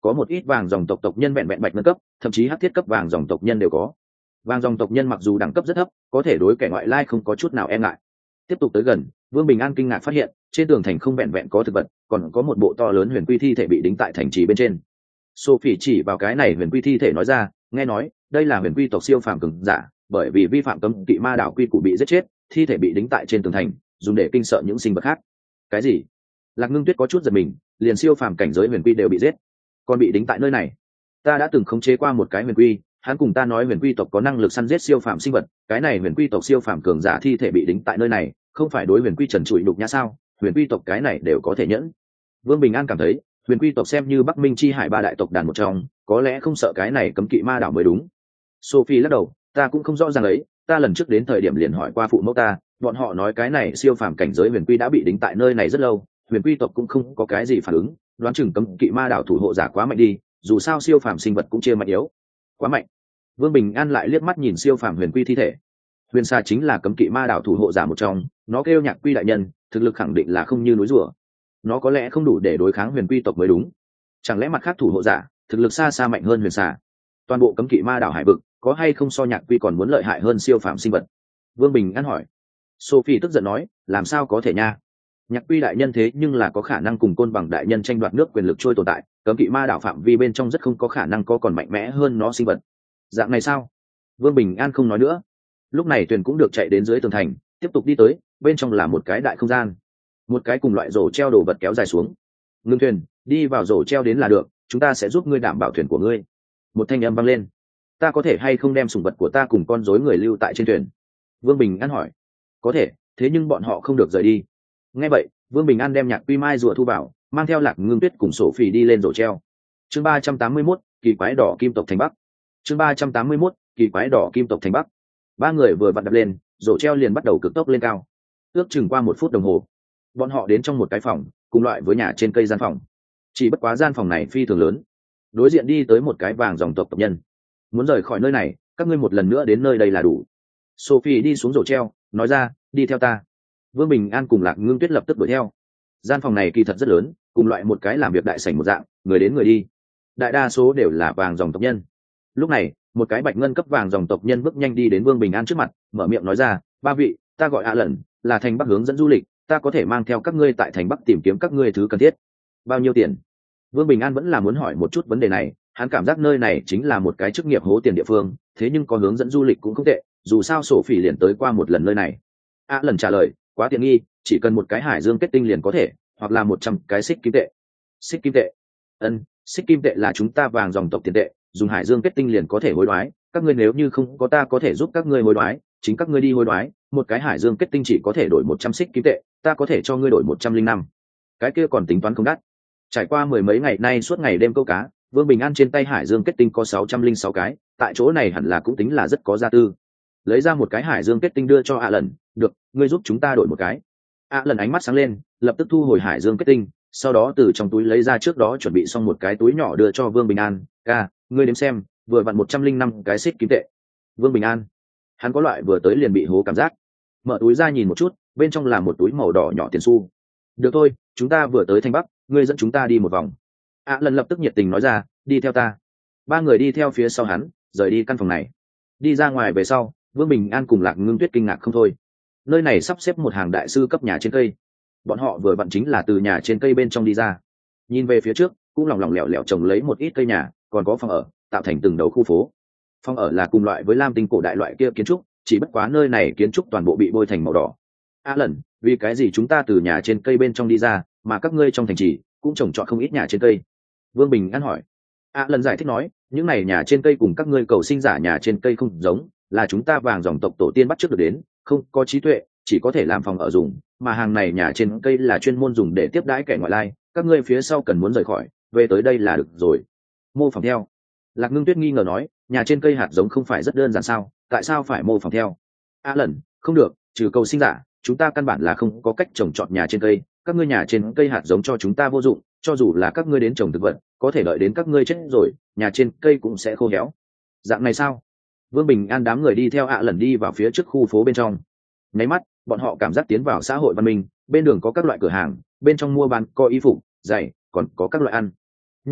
có một ít vàng dòng tộc tộc nhân vẹn vẹn bạch ngân cấp, thậm chí hắc thiết cấp vàng dòng tộc nhân đều có. Vàng dòng tộc nhân mặc dù đẳng cấp rất thấp, có thể đối kẻ ngoại lai không có chút nào e ngại. Tiếp tục tới gần, Vương Bình An kinh ngạc phát hiện trên tường thành không vẹn vẹn có thực vật, còn có một bộ to lớn huyền quy thi thể bị đính tại thành trì bên trên. Sophie chỉ vào cái này huyền quy thi thể nói ra, nghe nói đây là huyền quy tộc siêu phàm cường giả, bởi vì vi phạm cấm kỵ ma đạo quy củ bị giết chết, thi thể bị đính tại trên tường thành, dùng để kinh sợ những sinh vật khác. Cái gì? Lạc Ngưng Tuyết có chút giật mình, liền siêu phàm cảnh giới huyền quy đều bị giết, còn bị đính tại nơi này. Ta đã từng khống chế qua một cái huyền quy, hắn cùng ta nói huyền quy tộc có năng lực săn giết siêu phàm sinh vật, cái này huyền quy tộc siêu phàm cường giả thi thể bị đính tại nơi này, không phải đối huyền quy trần trụi đục nhã sao? Huyền quy tộc cái này đều có thể nhẫn. Vương Bình An cảm thấy huyền quy tộc xem như Bắc Minh chi hải ba đại tộc đàn một trong, có lẽ không sợ cái này cấm kỵ ma đảo mới đúng. Sophie lắc đầu, ta cũng không rõ ràng ấy, ta lần trước đến thời điểm liền hỏi qua phụ mẫu ta, bọn họ nói cái này siêu phàm cảnh giới huyền quy đã bị đính tại nơi này rất lâu, huyền quy tộc cũng không có cái gì phản ứng, đoán chừng cấm kỵ ma đảo thủ hộ giả quá mạnh đi, dù sao siêu phàm sinh vật cũng chia mạnh yếu. Quá mạnh. Vương Bình An lại liếc mắt nhìn siêu phàm huyền quy thi thể. Huyền Sa chính là cấm kỵ ma đảo thủ hộ giả một trong, nó kêu Nhạc Quy đại nhân, thực lực khẳng định là không như núi rùa. Nó có lẽ không đủ để đối kháng huyền quy tộc mới đúng. Chẳng lẽ mặt khác thủ hộ giả thực lực xa xa mạnh hơn Huyền Sa? Toàn bộ cấm kỵ ma đảo hải vực có hay không so Nhạc Quy còn muốn lợi hại hơn siêu phàm sinh vật? Vương Bình An hỏi. Sophie tức giận nói, làm sao có thể nha? Nhạc Quy đại nhân thế nhưng là có khả năng cùng Côn Bằng đại nhân tranh đoạt nước quyền lực trôi tồn tại, cấm kỵ ma đảo phạm vi bên trong rất không có khả năng có còn mạnh mẽ hơn nó sinh vật. Dạng này sao? Vương Bình An không nói nữa. Lúc này Tuyền cũng được chạy đến dưới tường thành, tiếp tục đi tới, bên trong là một cái đại không gian, một cái cùng loại rổ treo đồ vật kéo dài xuống. Ngưng thuyền, đi vào rổ treo đến là được, chúng ta sẽ giúp ngươi đảm bảo thuyền của ngươi. Một thanh âm vang lên. Ta có thể hay không đem sủng vật của ta cùng con rối người lưu tại trên thuyền? Vương Bình An hỏi. Có thể, thế nhưng bọn họ không được rời đi. Nghe vậy, Vương Bình An đem Nhạc Quy mai rùa thu vào, mang theo Lạc Ngưng Tuyết cùng Sophie đi lên rổ treo. Chương ba trăm tám mươi mốt, kỳ quái đỏ kim tộc thành Bắc. Chương ba trăm tám mươi mốt, kỳ quái đỏ kim tộc thành Bắc. Ba người vừa vặn đập lên, rổ treo liền bắt đầu cực tốc lên cao. Ước chừng qua một phút đồng hồ, bọn họ đến trong một cái phòng, cùng loại với nhà trên cây gian phòng. Chỉ bất quá gian phòng này phi thường lớn. Đối diện đi tới một cái vàng dòng tộc tộc nhân. Muốn rời khỏi nơi này, các ngươi một lần nữa đến nơi đây là đủ. Sophie đi xuống rổ treo, nói ra, đi theo ta. Vương Bình An cùng Lạc Ngưng Tuyết lập tức đuổi theo. Gian phòng này kỳ thật rất lớn, cùng loại một cái làm việc đại sảnh một dạng, người đến người đi. Đại đa số đều là vàng dòng tộc nhân. Lúc này, một cái bạch ngân cấp vàng dòng tộc nhân bước nhanh đi đến Vương Bình An trước mặt, mở miệng nói ra, ba vị, ta gọi A Lần, là thành Bắc hướng dẫn du lịch, ta có thể mang theo các ngươi tại thành Bắc tìm kiếm các ngươi thứ cần thiết. Bao nhiêu tiền? Vương Bình An vẫn là muốn hỏi một chút vấn đề này, hắn cảm giác nơi này chính là một cái chức nghiệp hố tiền địa phương, thế nhưng có hướng dẫn du lịch cũng không tệ, dù sao sổ phỉ liền tới qua một lần nơi này. A Lần trả lời, quá tiện nghi, chỉ cần một cái hải dương kết tinh liền có thể, hoặc là một trăm cái xích kim tệ. Xích kim tệ? Ân, xích kim tệ là chúng ta vàng dòng tộc tiền tệ, dùng hải dương kết tinh liền có thể hối đoái, các ngươi nếu như không có ta có thể giúp các ngươi hối đoái, chính các ngươi đi hối đoái, một cái hải dương kết tinh chỉ có thể đổi một trăm xích kim tệ, ta có thể cho ngươi đổi một trăm linh năm. Cái kia còn tính toán không đắt. Trải qua mười mấy ngày nay suốt ngày đêm câu cá, Vương Bình An trên tay hải dương kết tinh có sáu trăm linh sáu cái, tại chỗ này hẳn là cũng tính là rất có gia tư. Lấy ra một cái hải dương kết tinh đưa cho A Lần, được, ngươi giúp chúng ta đổi một cái. A Lần ánh mắt sáng lên, lập tức thu hồi hải dương kết tinh, sau đó từ trong túi lấy ra trước đó chuẩn bị xong một cái túi nhỏ đưa cho Vương Bình An, ca, ngươi đếm xem, vừa vặn một trăm linh năm cái xích kim tệ. Vương Bình An, hắn có loại vừa tới liền bị hố cảm giác. Mở túi ra nhìn một chút, bên trong là một túi màu đỏ nhỏ tiền xu. Được thôi, chúng ta vừa tới thành Bắc, ngươi dẫn chúng ta đi một vòng. A Lần lập tức nhiệt tình nói ra, đi theo ta. Ba người đi theo phía sau hắn, rời đi căn phòng này. Đi ra ngoài về sau, Vương Bình An cùng Lạc Ngưng Tuyết kinh ngạc không thôi. Nơi này sắp xếp một hàng đại sư cấp nhà trên cây. Bọn họ vừa vặn chính là từ nhà trên cây bên trong đi ra. Nhìn về phía trước, cũng lỏng lỏng lẻo lẻo trồng lấy một ít cây nhà, còn có phòng ở, tạo thành từng đầu khu phố. Phòng ở là cùng loại với lam tinh cổ đại loại kia kiến trúc, chỉ bất quá nơi này kiến trúc toàn bộ bị bôi thành màu đỏ. A Lần, vì cái gì chúng ta từ nhà trên cây bên trong đi ra, mà các ngươi trong thành trì cũng trồng trọt không ít nhà trên cây? Vương Bình An hỏi. A Lần giải thích nói, những này nhà trên cây cùng các ngươi cầu sinh giả nhà trên cây không giống, là chúng ta vàng dòng tộc tổ tiên bắt trước được đến, không có trí tuệ, chỉ có thể làm phòng ở dùng, mà hàng này nhà trên cây là chuyên môn dùng để tiếp đãi kẻ ngoại lai, các ngươi phía sau cần muốn rời khỏi, về tới đây là được rồi. Mô phỏng theo. Lạc Ngưng Tuyết nghi ngờ nói, nhà trên cây hạt giống không phải rất đơn giản sao, tại sao phải mô phỏng theo? A Lần, không được, trừ cầu sinh giả, chúng ta căn bản là không có cách trồng trọt nhà trên cây, các ngươi nhà trên cây hạt giống cho chúng ta vô dụng, cho dù là các ngươi đến trồng thực vật, có thể đợi đến các ngươi chết rồi, nhà trên cây cũng sẽ khô héo. Dạng này sao? Vương Bình An đám người đi theo A Lần đi vào phía trước khu phố bên trong. Nháy mắt, bọn họ cảm giác tiến vào xã hội văn minh, bên đường có các loại cửa hàng, bên trong mua bán có y phục, giày, còn có các loại ăn. Nhưng mà,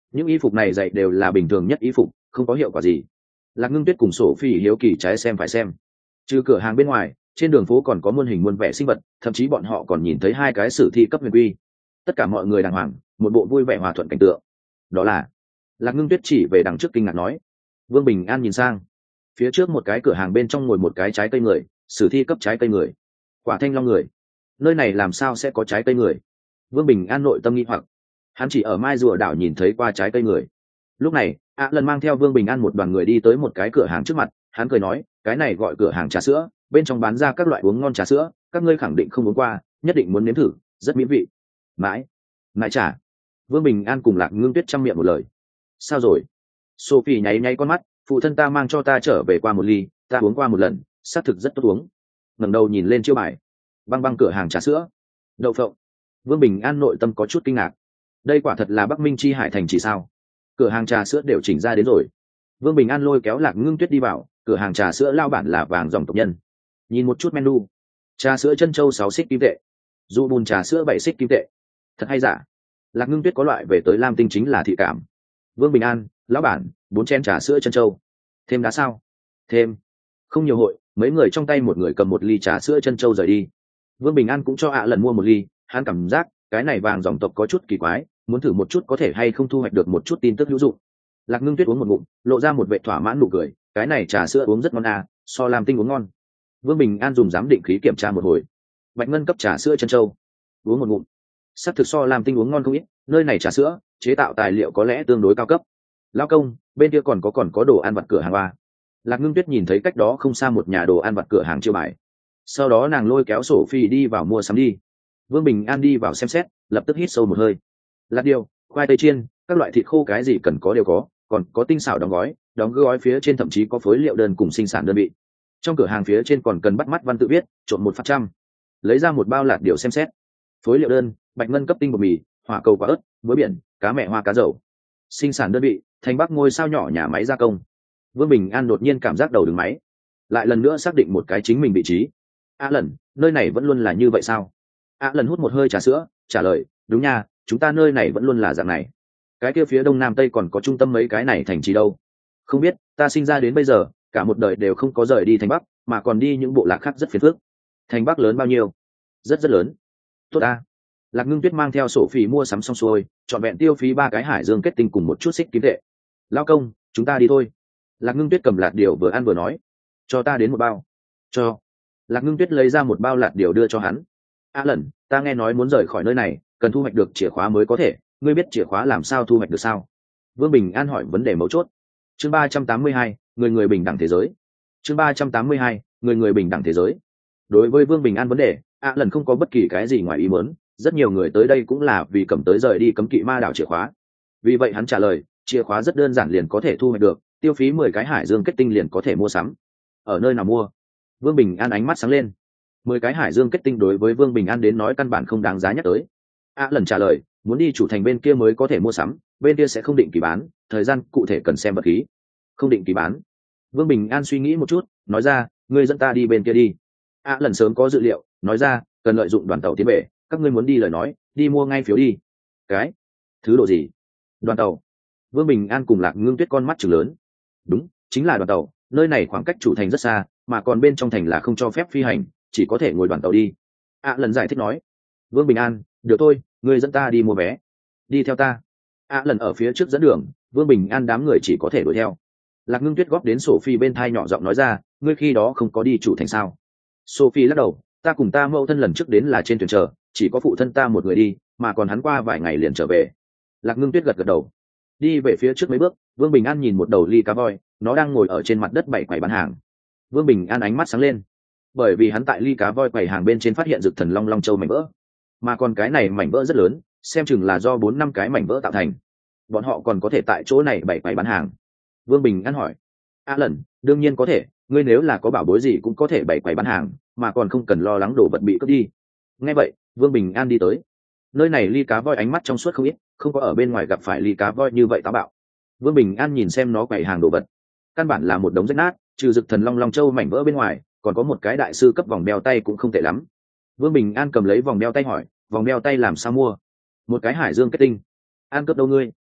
những y phục này dạy đều là bình thường nhất y phục, không có hiệu quả gì. Lạc Ngưng Tuyết cùng Sổ Phi hiếu kỳ trái xem phải xem. Trừ cửa hàng bên ngoài, trên đường phố còn có muôn hình muôn vẻ sinh vật, thậm chí bọn họ còn nhìn thấy hai cái sử thi cấp huyền quy. Tất cả mọi người đàng hoàng, một bộ vui vẻ hòa thuận cảnh tượng. Đó là Lạc Ngưng Tuyết chỉ về đằng trước kinh ngạc nói. Vương Bình An nhìn sang, phía trước một cái cửa hàng bên trong ngồi một cái trái cây người, sử thi cấp trái cây người, quả thanh long người. Nơi này làm sao sẽ có trái cây người? Vương Bình An nội tâm nghi hoặc. Hắn chỉ ở Mai Rùa đảo nhìn thấy qua trái cây người. Lúc này, ạ lần mang theo Vương Bình An một đoàn người đi tới một cái cửa hàng trước mặt. Hắn cười nói, cái này gọi cửa hàng trà sữa, bên trong bán ra các loại uống ngon trà sữa, các ngươi khẳng định không uống qua, nhất định muốn nếm thử, rất mỹ vị. Mãi mãi trà. Vương Bình An cùng Lạc Ngưng Tuyết chăm miệng một lời. Sao rồi? Sophie nháy nháy con mắt, phụ thân ta mang cho ta trở về qua một ly, ta uống qua một lần, xác thực rất tốt uống. Ngẩng đầu nhìn lên chiêu bài, băng băng cửa hàng trà sữa, đậu phộng. Vương Bình An nội tâm có chút kinh ngạc. Đây quả thật là Bắc Minh chi hải thành chỉ sao? Cửa hàng trà sữa đều chỉnh ra đến rồi. Vương Bình An lôi kéo Lạc Ngưng Tuyết đi vào, cửa hàng trà sữa lao bản là vàng dòng tộc nhân. Nhìn một chút menu, trà sữa chân châu sáu xích kim tệ, du bùn trà sữa bảy xích kim tệ. Thật hay giả? Lạc Ngưng Tuyết có loại về tới Lam Tinh chính là thị cảm. Vương Bình An, lão bản, bốn chén trà sữa chân châu. Thêm đá sao? Thêm. Không nhiều hội, mấy người trong tay một người cầm một ly trà sữa chân châu rời đi. Vương Bình An cũng cho ạ lần mua một ly, hắn cảm giác cái này vàng dòng tộc có chút kỳ quái, muốn thử một chút có thể hay không thu hoạch được một chút tin tức hữu dụng. Lạc Ngưng Tuyết uống một ngụm, lộ ra một vẻ thỏa mãn nụ cười, cái này trà sữa uống rất ngon à, so Lam Tinh uống ngon. Vương Bình An dùng giám định khí kiểm tra một hồi. Bạch ngân cấp trà sữa chân châu, uống một ngụm, sắc thực so Lam Tinh uống ngon không ít, nơi này trà sữa chế tạo tài liệu có lẽ tương đối cao cấp. Lão công, bên kia còn có còn có đồ ăn vặt cửa hàng ba. Lạc Ngưng Tuyết nhìn thấy cách đó không xa một nhà đồ ăn vặt cửa hàng chiêu bài, sau đó nàng lôi kéo Sophie đi vào mua sắm đi. Vương Bình An đi vào xem xét, lập tức hít sâu một hơi. Lát điều, khoai tây chiên, các loại thịt khô cái gì cần có đều có, còn có tinh xảo đóng gói, đóng gói phía trên thậm chí có phối liệu đơn cùng sinh sản đơn vị. Trong cửa hàng phía trên còn cần bắt mắt văn tự viết, trộn một phát trăm. Lấy ra một bao lạt điều xem xét. Phối liệu đơn, bạch ngân cấp tinh bột mì, hỏa cầu quả ớt, muối biển, cá mẹ hoa cá dầu. Sinh sản đơn vị, Thành Bắc ngôi sao nhỏ nhà máy gia công. Vương Bình An đột nhiên cảm giác đầu đứng máy, lại lần nữa xác định một cái chính mình vị trí. A lần, nơi này vẫn luôn là như vậy sao? A lần hút một hơi trà sữa, trả lời, đúng nha, chúng ta nơi này vẫn luôn là dạng này. Cái kia phía đông nam tây còn có trung tâm mấy cái này thành trì đâu? Không biết, ta sinh ra đến bây giờ, cả một đời đều không có rời đi Thành Bắc, mà còn đi những bộ lạc khác rất phiền phức. Thành Bắc lớn bao nhiêu? Rất rất lớn. Tốt a. Lạc Ngưng Tuyết mang theo sổ phí mua sắm xong xuôi, chọn vẹn tiêu phí ba cái hải dương kết tinh cùng một chút xích kim tệ. Lao công, chúng ta đi thôi. Lạc Ngưng Tuyết cầm lạt điều vừa ăn vừa nói, cho ta đến một bao. Cho. Lạc Ngưng Tuyết lấy ra một bao lạt điều đưa cho hắn. A lần, ta nghe nói muốn rời khỏi nơi này, cần thu hoạch được chìa khóa mới có thể, ngươi biết chìa khóa làm sao thu hoạch được sao? Vương Bình An hỏi vấn đề mấu chốt. Chương ba trăm tám mươi hai, người người bình đẳng thế giới. Chương ba trăm tám mươi hai, người người bình đẳng thế giới. Đối với Vương Bình An vấn đề, A lần không có bất kỳ cái gì ngoài ý muốn, rất nhiều người tới đây cũng là vì cầm tới rời đi cấm kỵ ma đảo chìa khóa. Vì vậy hắn trả lời, chìa khóa rất đơn giản liền có thể thu hoạch được, tiêu phí mười cái hải dương kết tinh liền có thể mua sắm. Ở nơi nào mua? Vương Bình An ánh mắt sáng lên. Mười cái hải dương kết tinh đối với Vương Bình An đến nói căn bản không đáng giá nhắc tới. A lần trả lời, muốn đi chủ thành bên kia mới có thể mua sắm, bên kia sẽ không định kỳ bán, thời gian cụ thể cần xem vật khí. Không định kỳ bán. Vương Bình An suy nghĩ một chút, nói ra, ngươi dẫn ta đi bên kia đi. A lần sớm có dự liệu, nói ra, cần lợi dụng đoàn tàu tiến về, các ngươi muốn đi lời nói, đi mua ngay phiếu đi. Cái? Thứ độ gì? Đoàn tàu. Vương Bình An cùng Lạc Ngưng Tuyết con mắt trừng lớn. Đúng, chính là đoàn tàu, nơi này khoảng cách chủ thành rất xa, mà còn bên trong thành là không cho phép phi hành, chỉ có thể ngồi đoàn tàu đi. A lần giải thích nói. Vương Bình An, được thôi, ngươi dẫn ta đi mua vé. Đi theo ta. A lần ở phía trước dẫn đường, Vương Bình An đám người chỉ có thể đuổi theo. Lạc Ngưng Tuyết góp đến Sophie bên thai nhỏ giọng nói ra, ngươi khi đó không có đi chủ thành sao? Sophie lắc đầu, ta cùng ta mẫu thân lần trước đến là trên thuyền chờ, chỉ có phụ thân ta một người đi, mà còn hắn qua vài ngày liền trở về. Lạc Ngưng Tuyết gật gật đầu. Đi về phía trước mấy bước, Vương Bình An nhìn một đầu ly cá voi, nó đang ngồi ở trên mặt đất bảy quầy bán hàng. Vương Bình An ánh mắt sáng lên, bởi vì hắn tại ly cá voi quầy hàng bên trên phát hiện Dực Thần Long Long Châu mảnh vỡ, mà còn cái này mảnh vỡ rất lớn, xem chừng là do bốn năm cái mảnh vỡ tạo thành. Bọn họ còn có thể tại chỗ này bảy quầy bán hàng. Vương Bình An hỏi, A lần, đương nhiên có thể, ngươi nếu là có bảo bối gì cũng có thể bảy quầy bán hàng, mà còn không cần lo lắng đồ vật bị cướp đi. Nghe vậy, Vương Bình An đi tới. Nơi này ly cá voi ánh mắt trong suốt không ít, không có ở bên ngoài gặp phải ly cá voi như vậy táo bạo. Vương Bình An nhìn xem nó quầy hàng đồ vật, căn bản là một đống rách nát, trừ Dực Thần Long Long Châu mảnh vỡ bên ngoài, còn có một cái đại sư cấp vòng đeo tay cũng không tệ lắm. Vương Bình An cầm lấy vòng đeo tay hỏi, vòng đeo tay làm sao mua? Một cái hải dương kết tinh. An cướp đâu ngươi?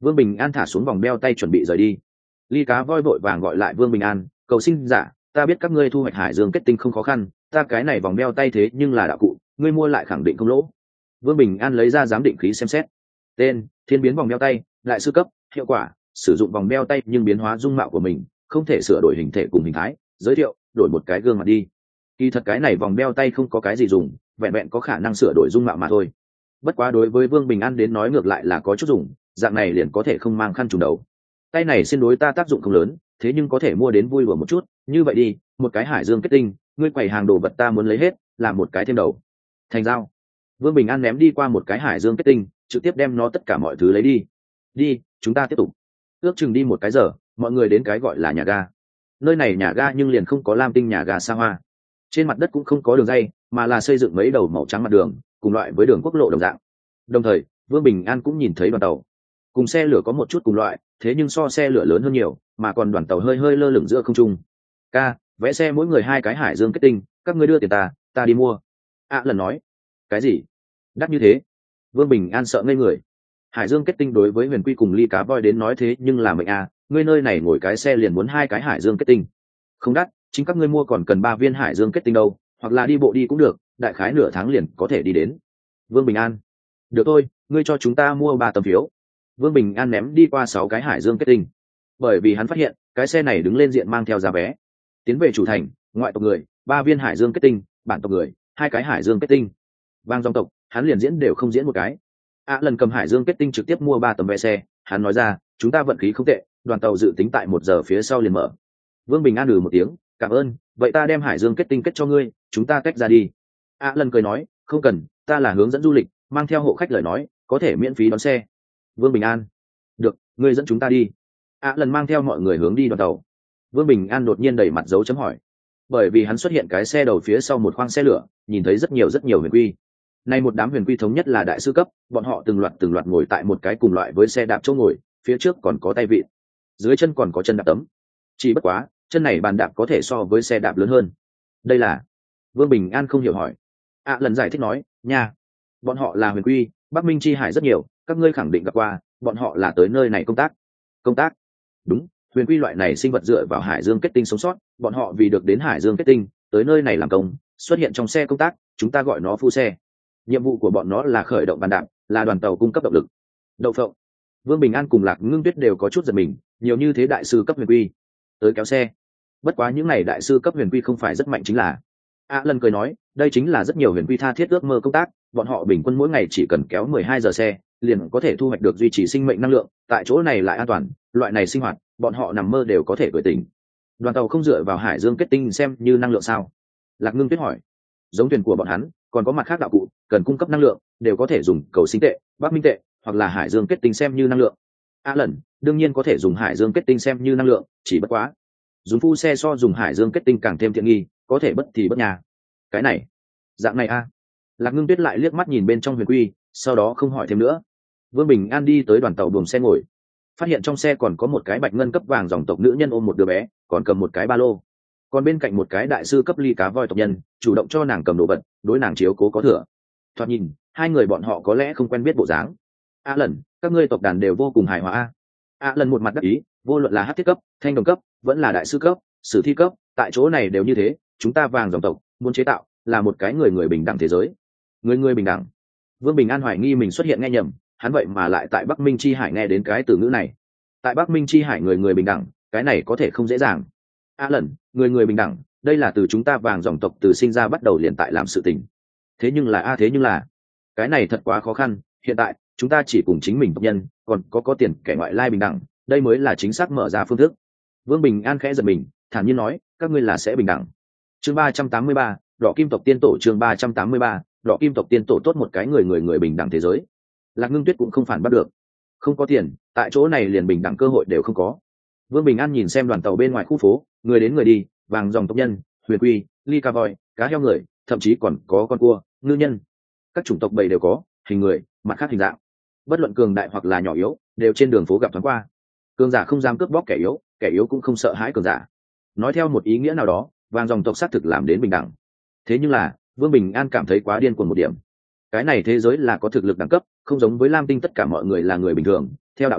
Vương Bình An thả xuống vòng đeo tay chuẩn bị rời đi. Ly Cá Voi vội vàng gọi lại Vương Bình An, cầu xin giả, ta biết các ngươi thu hoạch hải dương kết tinh không khó khăn, ta cái này vòng đeo tay thế nhưng là đạo cụ, ngươi mua lại khẳng định không lỗ. Vương Bình An lấy ra giám định khí xem xét. Tên: Thiên biến vòng đeo tay, đại sư cấp. Hiệu quả: sử dụng vòng đeo tay nhưng biến hóa dung mạo của mình, không thể sửa đổi hình thể cùng hình thái. Giới thiệu: đổi một cái gương mặt đi. Kỳ thật cái này vòng đeo tay không có cái gì dùng, vẹn vẹn có khả năng sửa đổi dung mạo mà thôi. Bất quá đối với Vương Bình An đến nói ngược lại là có chút dùng, dạng này liền có thể không mang khăn trùm đầu. Tay này xin đối ta tác dụng không lớn, thế nhưng có thể mua đến vui đùa một chút. Như vậy đi, một cái hải dương kết tinh, ngươi quầy hàng đồ vật ta muốn lấy hết, làm một cái thêm đầu. Thành giao. Vương Bình An ném đi qua một cái hải dương kết tinh, trực tiếp đem nó tất cả mọi thứ lấy đi. Đi, chúng ta tiếp tục. Ước chừng đi một cái giờ, mọi người đến cái gọi là nhà ga. Nơi này nhà ga nhưng liền không có lam tinh nhà ga xa hoa. Trên mặt đất cũng không có đường ray, mà là xây dựng mấy đầu màu trắng mặt đường, cùng loại với đường quốc lộ đồng dạng. Đồng thời, Vương Bình An cũng nhìn thấy đoàn tàu, cùng xe lửa có một chút cùng loại, thế nhưng so xe lửa lớn hơn nhiều, mà còn đoàn tàu hơi hơi lơ lửng giữa không trung. Ca, vẽ xe mỗi người hai cái hải dương kết tinh, các ngươi đưa tiền ta, ta đi mua. À lần nói. Cái gì? Đắt như thế? Vương Bình An sợ ngây người. Hải dương kết tinh đối với Huyền Quy cùng Ly Cá Voi đến nói thế nhưng là mệnh à, ngươi nơi này ngồi cái xe liền muốn hai cái hải dương kết tinh. Không đắt, chính các ngươi mua còn cần ba viên hải dương kết tinh đâu, hoặc là đi bộ đi cũng được, đại khái nửa tháng liền có thể đi đến. Vương Bình An. Được thôi, ngươi cho chúng ta mua ba tấm phiếu. Vương Bình An ném đi qua sáu cái hải dương kết tinh, bởi vì hắn phát hiện cái xe này đứng lên diện mang theo giá vé. Tiến về chủ thành, ngoại tộc người ba viên hải dương kết tinh, bản tộc người hai cái hải dương kết tinh. Vang dòng tộc hắn liền diễn đều không diễn một cái. À lần cầm hải dương kết tinh trực tiếp mua ba tấm vé xe, hắn nói ra, chúng ta vận khí không tệ, đoàn tàu dự tính tại một giờ phía sau liền mở. Vương Bình An ừ một tiếng, cảm ơn, vậy ta đem hải dương kết tinh kết cho ngươi, chúng ta tách ra đi. À lần cười nói, không cần, ta là hướng dẫn du lịch, mang theo hộ khách lời nói có thể miễn phí đón xe. Vương Bình An. Được, ngươi dẫn chúng ta đi. À lần mang theo mọi người hướng đi đoàn tàu. Vương Bình An đột nhiên đẩy mặt dấu chấm hỏi, bởi vì hắn xuất hiện cái xe đầu phía sau một khoang xe lửa, nhìn thấy rất nhiều rất nhiều huyền quy. Nay một đám huyền quy thống nhất là đại sư cấp, bọn họ từng loạt từng loạt ngồi tại một cái cùng loại với xe đạp chỗ ngồi, phía trước còn có tay vịn, dưới chân còn có chân đạp tấm. Chỉ bất quá, chân này bàn đạp có thể so với xe đạp lớn hơn. Đây là? Vương Bình An không hiểu hỏi. À lần giải thích nói, nha, bọn họ là huyền quy, Bắc Minh chi hải rất nhiều, các ngươi khẳng định gặp qua, bọn họ là tới nơi này công tác. Công tác? Đúng, huyền quy loại này sinh vật dựa vào hải dương kết tinh sống sót, bọn họ vì được đến hải dương kết tinh, tới nơi này làm công, xuất hiện trong xe công tác, chúng ta gọi nó phu xe. Nhiệm vụ của bọn nó là khởi động bàn đạp, là đoàn tàu cung cấp động lực. Đậu phộng. Vương Bình An cùng Lạc Ngưng Tuyết đều có chút giật mình, nhiều như thế đại sư cấp huyền quy tới kéo xe. Bất quá những này đại sư cấp huyền quy không phải rất mạnh chính là. À lần cười nói, đây chính là rất nhiều huyền quy tha thiết ước mơ công tác, bọn họ bình quân mỗi ngày chỉ cần kéo mười hai giờ xe, liền có thể thu hoạch được duy trì sinh mệnh năng lượng, tại chỗ này lại an toàn, loại này sinh hoạt, bọn họ nằm mơ đều có thể cười tỉnh. Đoàn tàu không dựa vào hải dương kết tinh xem như năng lượng sao? Lạc Ngưng Tuyết hỏi. Giống thuyền của bọn hắn, còn có mặt khác đạo cụ, cần cung cấp năng lượng, đều có thể dùng cầu sinh tệ, Bắc Minh tệ, hoặc là hải dương kết tinh xem như năng lượng. À lần, đương nhiên có thể dùng hải dương kết tinh xem như năng lượng, chỉ bất quá, dùng phu xe so dùng hải dương kết tinh càng thêm tiện nghi, có thể bất thì bất nhà. Cái này, dạng này a. À. Lạc Ngưng Tuyết lại liếc mắt nhìn bên trong huyền quy, sau đó không hỏi thêm nữa. Vương Bình An đi tới đoàn tàu buồng xe ngồi, phát hiện trong xe còn có một cái bạch ngân cấp vàng dòng tộc nữ nhân ôm một đứa bé, còn cầm một cái ba lô, còn bên cạnh một cái đại sư cấp Ly Cá Voi tộc nhân chủ động cho nàng cầm đồ vật, đối nàng chiếu cố có thừa. Thoạt nhìn hai người bọn họ có lẽ không quen biết bộ dáng. A lần, các ngươi tộc đàn đều vô cùng hài hòa a. A lần một mặt đắc ý, vô luận là hắc thiết cấp, thanh đồng cấp, vẫn là đại sư cấp, sử thi cấp, tại chỗ này đều như thế, chúng ta vàng dòng tộc muốn chế tạo là một cái người người bình đẳng thế giới. Người người bình đẳng. Vương Bình An hoài nghi mình xuất hiện nghe nhầm, hắn vậy mà lại tại Bắc Minh chi hải nghe đến cái từ ngữ này. Tại Bắc Minh chi hải người người bình đẳng, cái này có thể không dễ dàng. A lần, người người bình đẳng, đây là từ chúng ta vàng dòng tộc từ sinh ra bắt đầu liền tại làm sự tình. Thế nhưng là a thế nhưng là cái này thật quá khó khăn, hiện tại chúng ta chỉ cùng chính mình tộc nhân, còn có có tiền kẻ ngoại lai bình đẳng, đây mới là chính xác mở ra phương thức. Vương Bình An khẽ giật mình, thản nhiên nói, các ngươi là sẽ bình đẳng. Chương ba trăm tám mươi ba, đỏ kim tộc tiên tổ. Chương ba trăm tám mươi ba, đỏ kim tộc tiên tổ. Tốt một cái người người người bình đẳng thế giới. Lạc Ngưng Tuyết cũng không phản bắt được. Không có tiền, tại chỗ này liền bình đẳng cơ hội đều không có. Vương Bình An nhìn xem đoàn tàu bên ngoài khu phố, người đến người đi, vàng dòng tộc nhân, huyền quy, Ly Cá Voi, cá heo người, thậm chí còn có con cua, ngư nhân, các chủng tộc bầy đều có, hình người, mặt khác hình dạng, bất luận cường đại hoặc là nhỏ yếu, đều trên đường phố gặp thoáng qua. Cường giả không dám cướp bóc kẻ yếu, kẻ yếu cũng không sợ hãi cường giả. Nói theo một ý nghĩa nào đó, vàng dòng tộc xác thực làm đến bình đẳng. Thế nhưng là Vương Bình An cảm thấy quá điên cuồng một điểm. Cái này thế giới là có thực lực đẳng cấp, không giống với Lam Tinh tất cả mọi người là người bình thường. Theo đạo lý,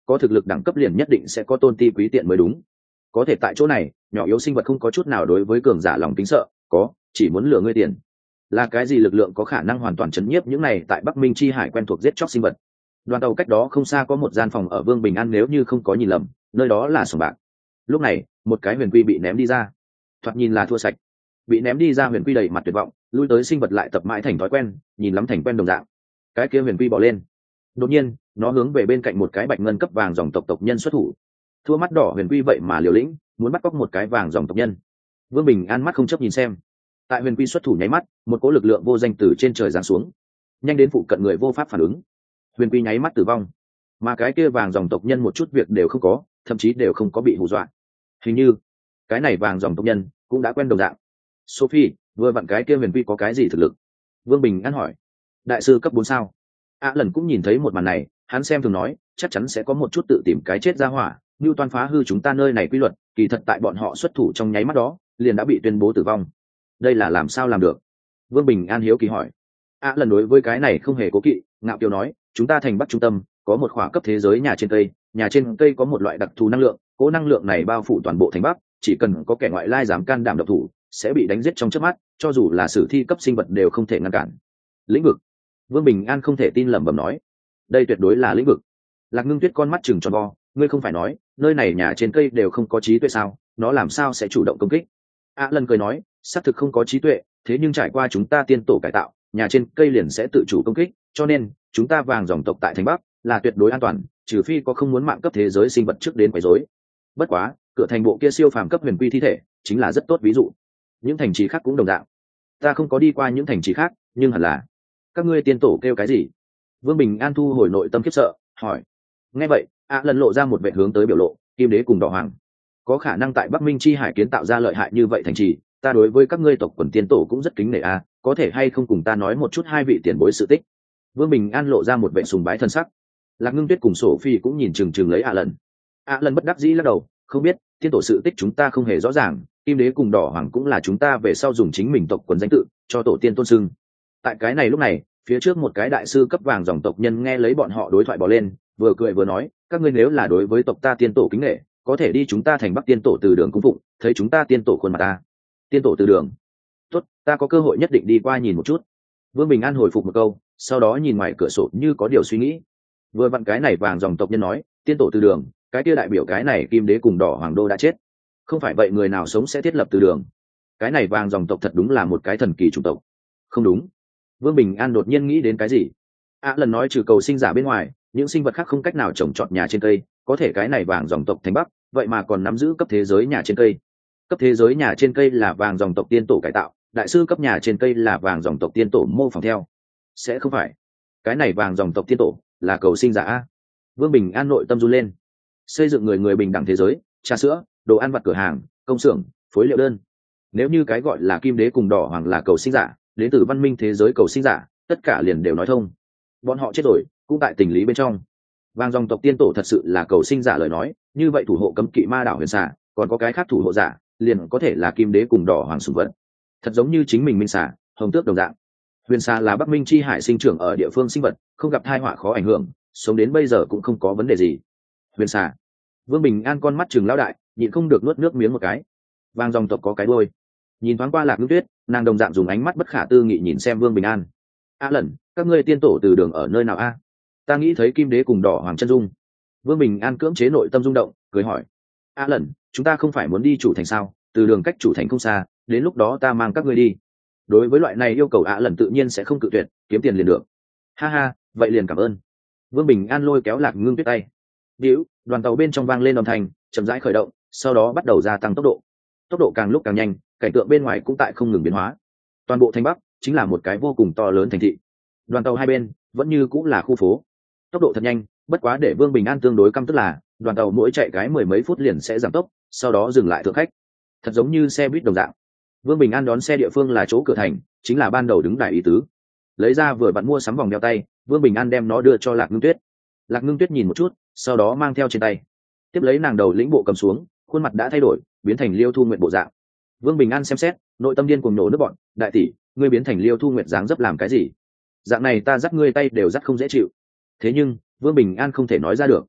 có thực lực đẳng cấp liền nhất định sẽ có tôn ti quý tiện mới đúng. Có thể tại chỗ này nhỏ yếu sinh vật không có chút nào đối với cường giả lòng kính sợ, có chỉ muốn lừa ngươi tiền. Là cái gì lực lượng có khả năng hoàn toàn chấn nhiếp những này tại Bắc Minh chi hải quen thuộc giết chóc sinh vật? Đoàn tàu cách đó không xa có một gian phòng ở Vương Bình An, nếu như không có nhìn lầm nơi đó là sòng bạc. Lúc này một cái huyền quy bị ném đi ra, thoạt nhìn là thua sạch. Bị ném đi ra huyền quy đầy mặt tuyệt vọng, lui tới sinh vật lại tập mãi thành thói quen, nhìn lắm thành quen đồng dạng. Cái kia huyền quy bỏ lên, đột nhiên nó hướng về bên cạnh một cái bạch ngân cấp vàng dòng tộc tộc nhân xuất thủ. Thua mắt đỏ huyền quy vậy mà liều lĩnh muốn bắt cóc một cái vàng dòng tộc nhân. Vương Bình An mắt không chấp nhìn xem, tại huyền quy xuất thủ nháy mắt, một cỗ lực lượng vô danh từ trên trời giáng xuống, nhanh đến phụ cận người vô pháp phản ứng. Huyền quy nháy mắt tử vong, mà cái kia vàng dòng tộc nhân một chút việc đều không có, thậm chí đều không có bị hù dọa. Hình như cái này vàng dòng tộc nhân cũng đã quen đồng dạng. Sophie, vừa vặn cái kia huyền quy có cái gì thực lực? Vương Bình An hỏi. Đại sư cấp bốn sao. Á lần cũng nhìn thấy một màn này, hắn xem thường nói, chắc chắn sẽ có một chút tự tìm cái chết ra hỏa, như toan phá hư chúng ta nơi này quy luật, kỳ thật tại bọn họ xuất thủ trong nháy mắt đó liền đã bị tuyên bố tử vong. Đây là làm sao làm được? Vương Bình An hiếu kỳ hỏi. Á lần đối với cái này không hề cố kỵ, ngạo kiều nói, chúng ta thành Bắc trung tâm có một khỏa cấp thế giới nhà trên cây, nhà trên cây có một loại đặc thù năng lượng, cố năng lượng này bao phủ toàn bộ thành Bắc, chỉ cần có kẻ ngoại lai dám can đảm độc thủ sẽ bị đánh giết trong chớp mắt, cho dù là sử thi cấp sinh vật đều không thể ngăn cản. Lĩnh vực. Vương Bình An không thể tin lẩm bẩm nói, đây tuyệt đối là lĩnh vực. Lạc Ngưng Tuyết con mắt chừng tròn vo, ngươi không phải nói nơi này nhà trên cây đều không có trí tuệ sao, nó làm sao sẽ chủ động công kích? A lần cười nói, xác thực không có trí tuệ, thế nhưng trải qua chúng ta tiên tổ cải tạo, nhà trên cây liền sẽ tự chủ công kích, cho nên chúng ta vàng dòng tộc tại thành Bắc là tuyệt đối an toàn, trừ phi có không muốn mạng cấp thế giới sinh vật trước đến quấy rối. Bất quá cửa thành bộ kia siêu phàm cấp huyền quy thi thể chính là rất tốt ví dụ. Những thành trì khác cũng đồng dạng. Ta không có đi qua những thành trì khác, nhưng hẳn là các ngươi tiên tổ kêu cái gì? Vương Bình An thu hồi nội tâm khiếp sợ, hỏi. Nghe vậy, A lần lộ ra một vẻ hướng tới biểu lộ, Kim Đế cùng Đỏ Hoàng có khả năng tại Bắc Minh chi hải kiến tạo ra lợi hại như vậy thành trì, ta đối với các ngươi tộc quần tiên tổ cũng rất kính nể a, có thể hay không cùng ta nói một chút hai vị tiền bối sự tích? Vương Bình An lộ ra một vẻ sùng bái thân sắc. Lạc Ngưng Tuyết cùng Sổ Phi cũng nhìn chừng chừng lấy A lần. A lần bất đắc dĩ lắc đầu, không biết, tiên tổ sự tích chúng ta không hề rõ ràng, Kim Đế cùng Đỏ Hoàng cũng là chúng ta về sau dùng chính mình tộc quần danh tự cho tổ tiên tôn xưng. Tại cái này lúc này, phía trước một cái đại sư cấp vàng dòng tộc nhân nghe lấy bọn họ đối thoại bỏ lên, vừa cười vừa nói, các ngươi nếu là đối với tộc ta tiên tổ kính nể, có thể đi chúng ta thành Bắc tiên tổ từ đường cung phụng, thấy chúng ta tiên tổ khuôn mặt ta. Tiên tổ từ đường. Tốt, ta có cơ hội nhất định đi qua nhìn một chút. Vương Bình An hồi phục một câu, sau đó nhìn ngoài cửa sổ như có điều suy nghĩ. Vừa vặn cái này vàng dòng tộc nhân nói, tiên tổ từ đường, cái kia đại biểu cái này Kim Đế cùng Đỏ Hoàng đô đã chết. Không phải vậy người nào sống sẽ thiết lập từ đường? Cái này vàng dòng tộc thật đúng là một cái thần kỳ chủng tộc. Không đúng. Vương Bình An đột nhiên nghĩ đến cái gì. À lần nói trừ cầu sinh giả bên ngoài, những sinh vật khác không cách nào trồng trọt nhà trên cây, có thể cái này vàng dòng tộc thành Bắc, vậy mà còn nắm giữ cấp thế giới nhà trên cây. Cấp thế giới nhà trên cây là vàng dòng tộc tiên tổ cải tạo, đại sư cấp nhà trên cây là vàng dòng tộc tiên tổ mô phỏng theo. Sẽ không phải cái này vàng dòng tộc tiên tổ là cầu sinh giả a? Vương Bình An nội tâm run lên. Xây dựng người người bình đẳng thế giới, trà sữa, đồ ăn vặt cửa hàng, công xưởng, phối liệu đơn. Nếu như cái gọi là Kim Đế cùng Đỏ Hoàng là cầu sinh giả, đến từ văn minh thế giới cầu sinh giả, tất cả liền đều nói thông. Bọn họ chết rồi cũng tại tình lý bên trong. Vàng dòng tộc tiên tổ thật sự là cầu sinh giả lời nói, như vậy thủ hộ cấm kỵ ma đảo huyền xà, còn có cái khác thủ hộ giả, liền có thể là Kim Đế cùng Đỏ Hoàng sủng vật. Thật giống như chính mình minh xà, hồng tước đồng dạng. Huyền xà là Bắc Minh chi hải sinh trưởng ở địa phương sinh vật, không gặp tai họa khó ảnh hưởng, sống đến bây giờ cũng không có vấn đề gì. Huyền xà. Vương Bình An con mắt trừng lão đại, nhịn không được nuốt nước miếng một cái. Vàng dòng tộc có cái đuôi. Nhìn thoáng qua Lạc Ngưng Tuyết, nàng đồng dạng dùng ánh mắt bất khả tư nghị nhìn xem Vương Bình An. A lần, các ngươi tiên tổ từ đường ở nơi nào a? Ta nghĩ thấy Kim Đế cùng Đỏ Hoàng chân dung. Vương Bình An cưỡng chế nội tâm rung động, cười hỏi. A lần, chúng ta không phải muốn đi chủ thành sao? Từ đường cách chủ thành không xa, đến lúc đó ta mang các ngươi đi. Đối với loại này yêu cầu A lần tự nhiên sẽ không cự tuyệt, kiếm tiền liền được. Ha ha, vậy liền cảm ơn. Vương Bình An lôi kéo Lạc Ngưng Tuyết tay. Điếu, đoàn tàu bên trong vang lên âm thanh, chậm rãi khởi động, sau đó bắt đầu gia tăng tốc độ. Tốc độ càng lúc càng nhanh, cảnh tượng bên ngoài cũng tại không ngừng biến hóa. Toàn bộ thành Bắc chính là một cái vô cùng to lớn thành thị. Đoàn tàu hai bên vẫn như cũng là khu phố. Tốc độ thật nhanh, bất quá để Vương Bình An tương đối căm tức là, đoàn tàu mỗi chạy cái mười mấy phút liền sẽ giảm tốc, sau đó dừng lại thượng khách. Thật giống như xe buýt đồng dạng. Vương Bình An đón xe địa phương là chỗ cửa thành, chính là ban đầu đứng đài ý tứ. Lấy ra vừa vặn mua sắm vòng đeo tay, Vương Bình An đem nó đưa cho Lạc Ngưng Tuyết. Lạc Ngưng Tuyết nhìn một chút, sau đó mang theo trên tay. Tiếp lấy nàng đầu lĩnh bộ cầm xuống, khuôn mặt đã thay đổi, biến thành Liêu Thu Nguyệt bộ dạng. Vương Bình An xem xét, nội tâm điên cuồng nổ nước bọn, đại tỷ, ngươi biến thành Liêu Thu Nguyệt dáng dấp làm cái gì? Dạng này ta dắt ngươi tay đều dắt không dễ chịu. Thế nhưng Vương Bình An không thể nói ra được.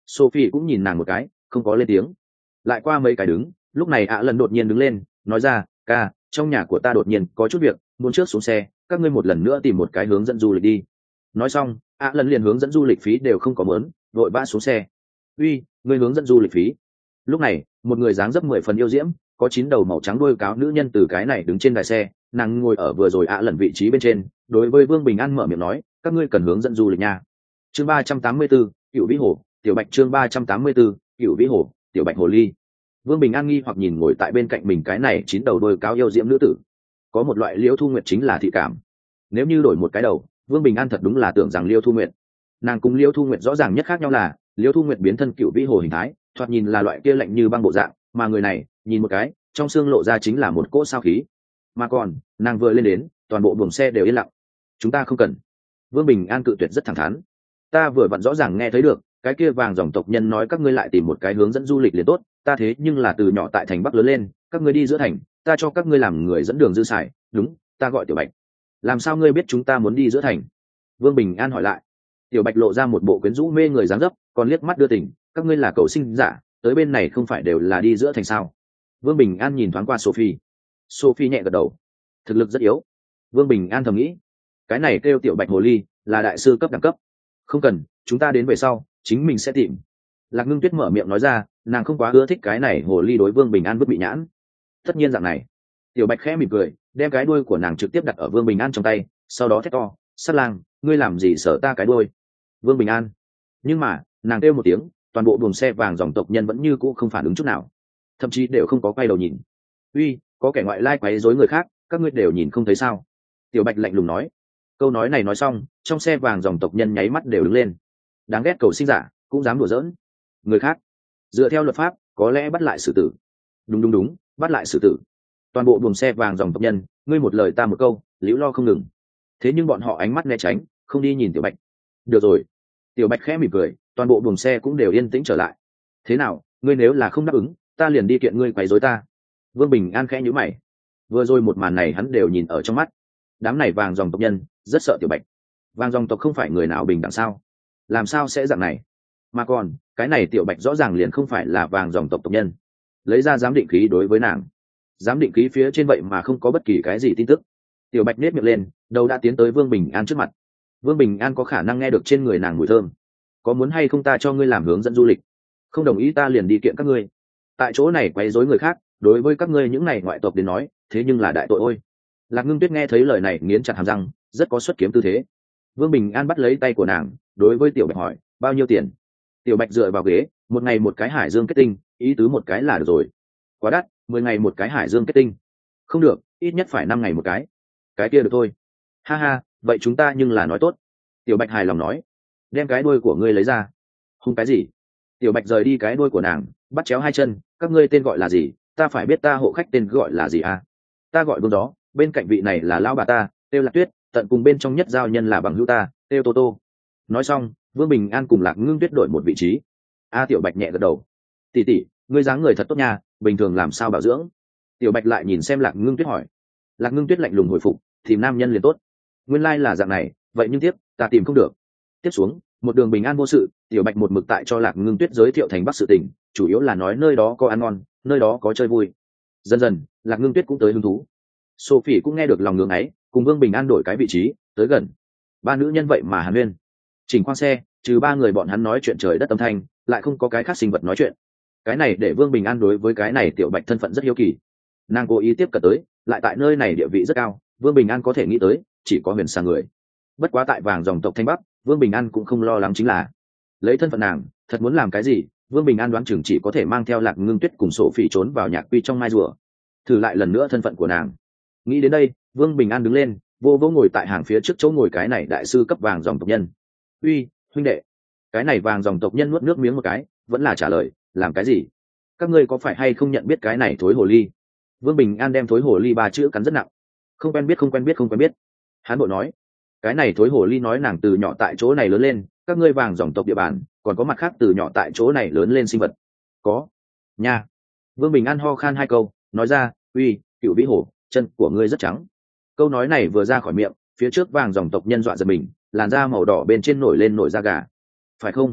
Sophie cũng nhìn nàng một cái, không có lên tiếng. Lại qua mấy cái đứng, lúc này ạ lần đột nhiên đứng lên, nói ra, ca, trong nhà của ta đột nhiên có chút việc, muốn trước xuống xe, các ngươi một lần nữa tìm một cái hướng dẫn du lịch đi. Nói xong, ạ lần liền hướng dẫn du lịch phí đều không có mớn, vội vã xuống xe. Uy, ngươi hướng dẫn du lịch phí. Lúc này, một người dáng dấp mười phần yêu diễm, có chín đầu màu trắng đuôi cáo nữ nhân từ cái này đứng trên đài xe, nàng ngồi ở vừa rồi ạ lần vị trí bên trên, đối với Vương Bình An mở miệng nói, các ngươi cần hướng dẫn du lịch nha. Chương ba trăm tám mươi tư, Cựu Vĩ Hồ, Tiểu Bạch chương ba trăm tám mươi tư, Cựu Vĩ Hồ, Tiểu Bạch Hồ Ly. Vương Bình An nghi hoặc nhìn ngồi tại bên cạnh mình cái này chín đầu đôi cáo yêu diễm nữ tử, có một loại Liễu Thu Nguyệt chính là thị cảm. Nếu như đổi một cái đầu, Vương Bình An thật đúng là tưởng rằng Liễu Thu Nguyệt. Nàng cùng Liễu Thu Nguyệt rõ ràng nhất khác nhau là, Liễu Thu Nguyệt biến thân Cựu Vĩ Hồ hình thái, thoạt nhìn là loại kia lạnh như băng bộ dạng, mà người này, nhìn một cái, trong xương lộ ra chính là một cỗ sao khí. Mà còn, nàng vừa lên đến, toàn bộ buồng xe đều yên lặng. Chúng ta không cần. Vương Bình An cự tuyệt rất thẳng thắn. Ta vừa vặn rõ ràng nghe thấy được, cái kia vàng dòng tộc nhân nói các ngươi lại tìm một cái hướng dẫn du lịch liền tốt, ta thế nhưng là từ nhỏ tại thành Bắc lớn lên, các ngươi đi giữa thành, ta cho các ngươi làm người dẫn đường dư xài, đúng, ta gọi Tiểu Bạch. Làm sao ngươi biết chúng ta muốn đi giữa thành? Vương Bình An hỏi lại. Tiểu Bạch lộ ra một bộ quyến rũ mê người dáng dấp, còn liếc mắt đưa tình, các ngươi là cậu sinh giả, tới bên này không phải đều là đi giữa thành sao? Vương Bình An nhìn thoáng qua Sophie. Sophie nhẹ gật đầu. Thực lực rất yếu. Vương Bình An thầm nghĩ, cái này kêu Tiểu Bạch Hồ Ly, là đại sư cấp đẳng cấp. Không cần, chúng ta đến về sau, chính mình sẽ tìm. Lạc Ngưng Tuyết mở miệng nói ra, nàng không quá ưa thích cái này Hồ Ly đối Vương Bình An vứt bị nhãn. Tất nhiên dạng này. Tiểu Bạch khẽ mỉm cười, đem cái đuôi của nàng trực tiếp đặt ở Vương Bình An trong tay, sau đó thét to, sát lang, ngươi làm gì sợ ta cái đuôi? Vương Bình An. Nhưng mà, nàng kêu một tiếng, toàn bộ buồng xe vàng dòng tộc nhân vẫn như cũ không phản ứng chút nào, thậm chí đều không có quay đầu nhìn. Uy, có kẻ ngoại lai quấy rối người khác, các ngươi đều nhìn không thấy sao? Tiểu Bạch lạnh lùng nói. Câu nói này nói xong, trong xe vàng dòng tộc nhân nháy mắt đều đứng lên. Đáng ghét cầu sinh giả, cũng dám đùa giỡn. Người khác, dựa theo luật pháp, có lẽ bắt lại xử tử. Đúng đúng đúng, bắt lại xử tử. Toàn bộ buồng xe vàng dòng tộc nhân, ngươi một lời ta một câu, liễu lo không ngừng. Thế nhưng bọn họ ánh mắt né tránh, không đi nhìn Tiểu Bạch. Được rồi. Tiểu Bạch khẽ mỉm cười, toàn bộ buồng xe cũng đều yên tĩnh trở lại. Thế nào, ngươi nếu là không đáp ứng, ta liền đi kiện ngươi quấy rối ta. Vương Bình An khẽ nhíu mày. Vừa rồi một màn này hắn đều nhìn ở trong mắt. Đám này vàng dòng tộc nhân rất sợ Tiểu Bạch. Vàng dòng tộc không phải người nào bình đẳng sao? Làm sao sẽ dạng này? Mà còn, cái này Tiểu Bạch rõ ràng liền không phải là vàng dòng tộc tộc nhân. Lấy ra giám định khí đối với nàng. Giám định khí phía trên vậy mà không có bất kỳ cái gì tin tức. Tiểu Bạch nết miệng lên, đầu đã tiến tới Vương Bình An trước mặt. Vương Bình An có khả năng nghe được trên người nàng mùi thơm. Có muốn hay không ta cho ngươi làm hướng dẫn du lịch? Không đồng ý ta liền đi kiện các ngươi. Tại chỗ này quấy rối người khác, đối với các ngươi những này ngoại tộc đến nói, thế nhưng là đại tội ôi. Lạc Ngưng Tuyết nghe thấy lời này nghiến chặt hàm răng, rất có xuất kiếm tư thế. Vương Bình An bắt lấy tay của nàng, đối với Tiểu Bạch hỏi, bao nhiêu tiền? Tiểu Bạch dựa vào ghế, một ngày một cái hải dương kết tinh, ý tứ một cái là được rồi. Quá đắt, mười ngày một cái hải dương kết tinh. Không được, ít nhất phải năm ngày một cái. Cái kia được thôi. Ha ha, vậy chúng ta nhưng là nói tốt. Tiểu Bạch hài lòng nói, đem cái đuôi của ngươi lấy ra. Không cái gì? Tiểu Bạch rời đi cái đuôi của nàng, bắt chéo hai chân, các ngươi tên gọi là gì? Ta phải biết ta hộ khách tên gọi là gì à? Ta gọi Vương Gió, bên cạnh vị này là lão bà ta, Têu Lạc Tuyết, tận cùng bên trong nhất giao nhân là bằng hữu ta, Têu Tô Tô. Nói xong, Vương Bình An cùng Lạc Ngưng Tuyết đổi một vị trí. A Tiểu Bạch nhẹ gật đầu. Tỷ tỷ, ngươi dáng người thật tốt nha, bình thường làm sao bảo dưỡng? Tiểu Bạch lại nhìn xem Lạc Ngưng Tuyết hỏi. Lạc Ngưng Tuyết lạnh lùng hồi phục, tìm nam nhân liền tốt. Nguyên lai là dạng này, vậy nhưng tiếp, ta tìm không được. Tiếp xuống, một đường bình an vô sự, Tiểu Bạch một mực tại cho Lạc Ngưng Tuyết giới thiệu thành Bắc sự tình, chủ yếu là nói nơi đó có ăn ngon, nơi đó có chơi vui. Dần dần, Lạc Ngưng Tuyết cũng tới hứng thú. Sophie cũng nghe được lòng ngưỡng ấy, cùng Vương Bình An đổi cái vị trí, tới gần. Ba nữ nhân vậy mà hàn huyên. Chỉnh khoang xe, trừ ba người bọn hắn nói chuyện trời đất âm thanh, lại không có cái khác sinh vật nói chuyện. Cái này để Vương Bình An đối với cái này Tiểu Bạch thân phận rất hiếu kỳ. Nàng cố ý tiếp cận tới, lại tại nơi này địa vị rất cao, Vương Bình An có thể nghĩ tới, chỉ có Huyền Sa người. Bất quá tại vàng dòng tộc Thanh Bắc, Vương Bình An cũng không lo lắng chính là, lấy thân phận nàng, thật muốn làm cái gì, Vương Bình An đoán chừng chỉ có thể mang theo Lạc Ngưng Tuyết cùng Sophie trốn vào nhạc quy trong mai rùa, thử lại lần nữa thân phận của nàng. Nghĩ đến đây, Vương Bình An đứng lên, vô vô ngồi tại hàng phía trước chỗ ngồi cái này đại sư cấp vàng dòng tộc nhân. Uy, huynh đệ. Cái này vàng dòng tộc nhân nuốt nước miếng một cái, vẫn là trả lời, làm cái gì? Các ngươi có phải hay không nhận biết cái này thối hồ ly? Vương Bình An đem thối hồ ly ba chữ cắn rất nặng. Không quen biết, không quen biết, không quen biết. Hán bộ nói, cái này thối hồ ly nói nàng từ nhỏ tại chỗ này lớn lên, các ngươi vàng dòng tộc địa bàn, còn có mặt khác từ nhỏ tại chỗ này lớn lên sinh vật. Có. Nha. Vương Bình An ho khan hai câu, nói ra, uy, Cựu Vĩ Hồ, chân của ngươi rất trắng. Câu nói này vừa ra khỏi miệng, phía trước vàng dòng tộc nhân dọa giật mình, làn da màu đỏ bên trên nổi lên nổi da gà. Phải không?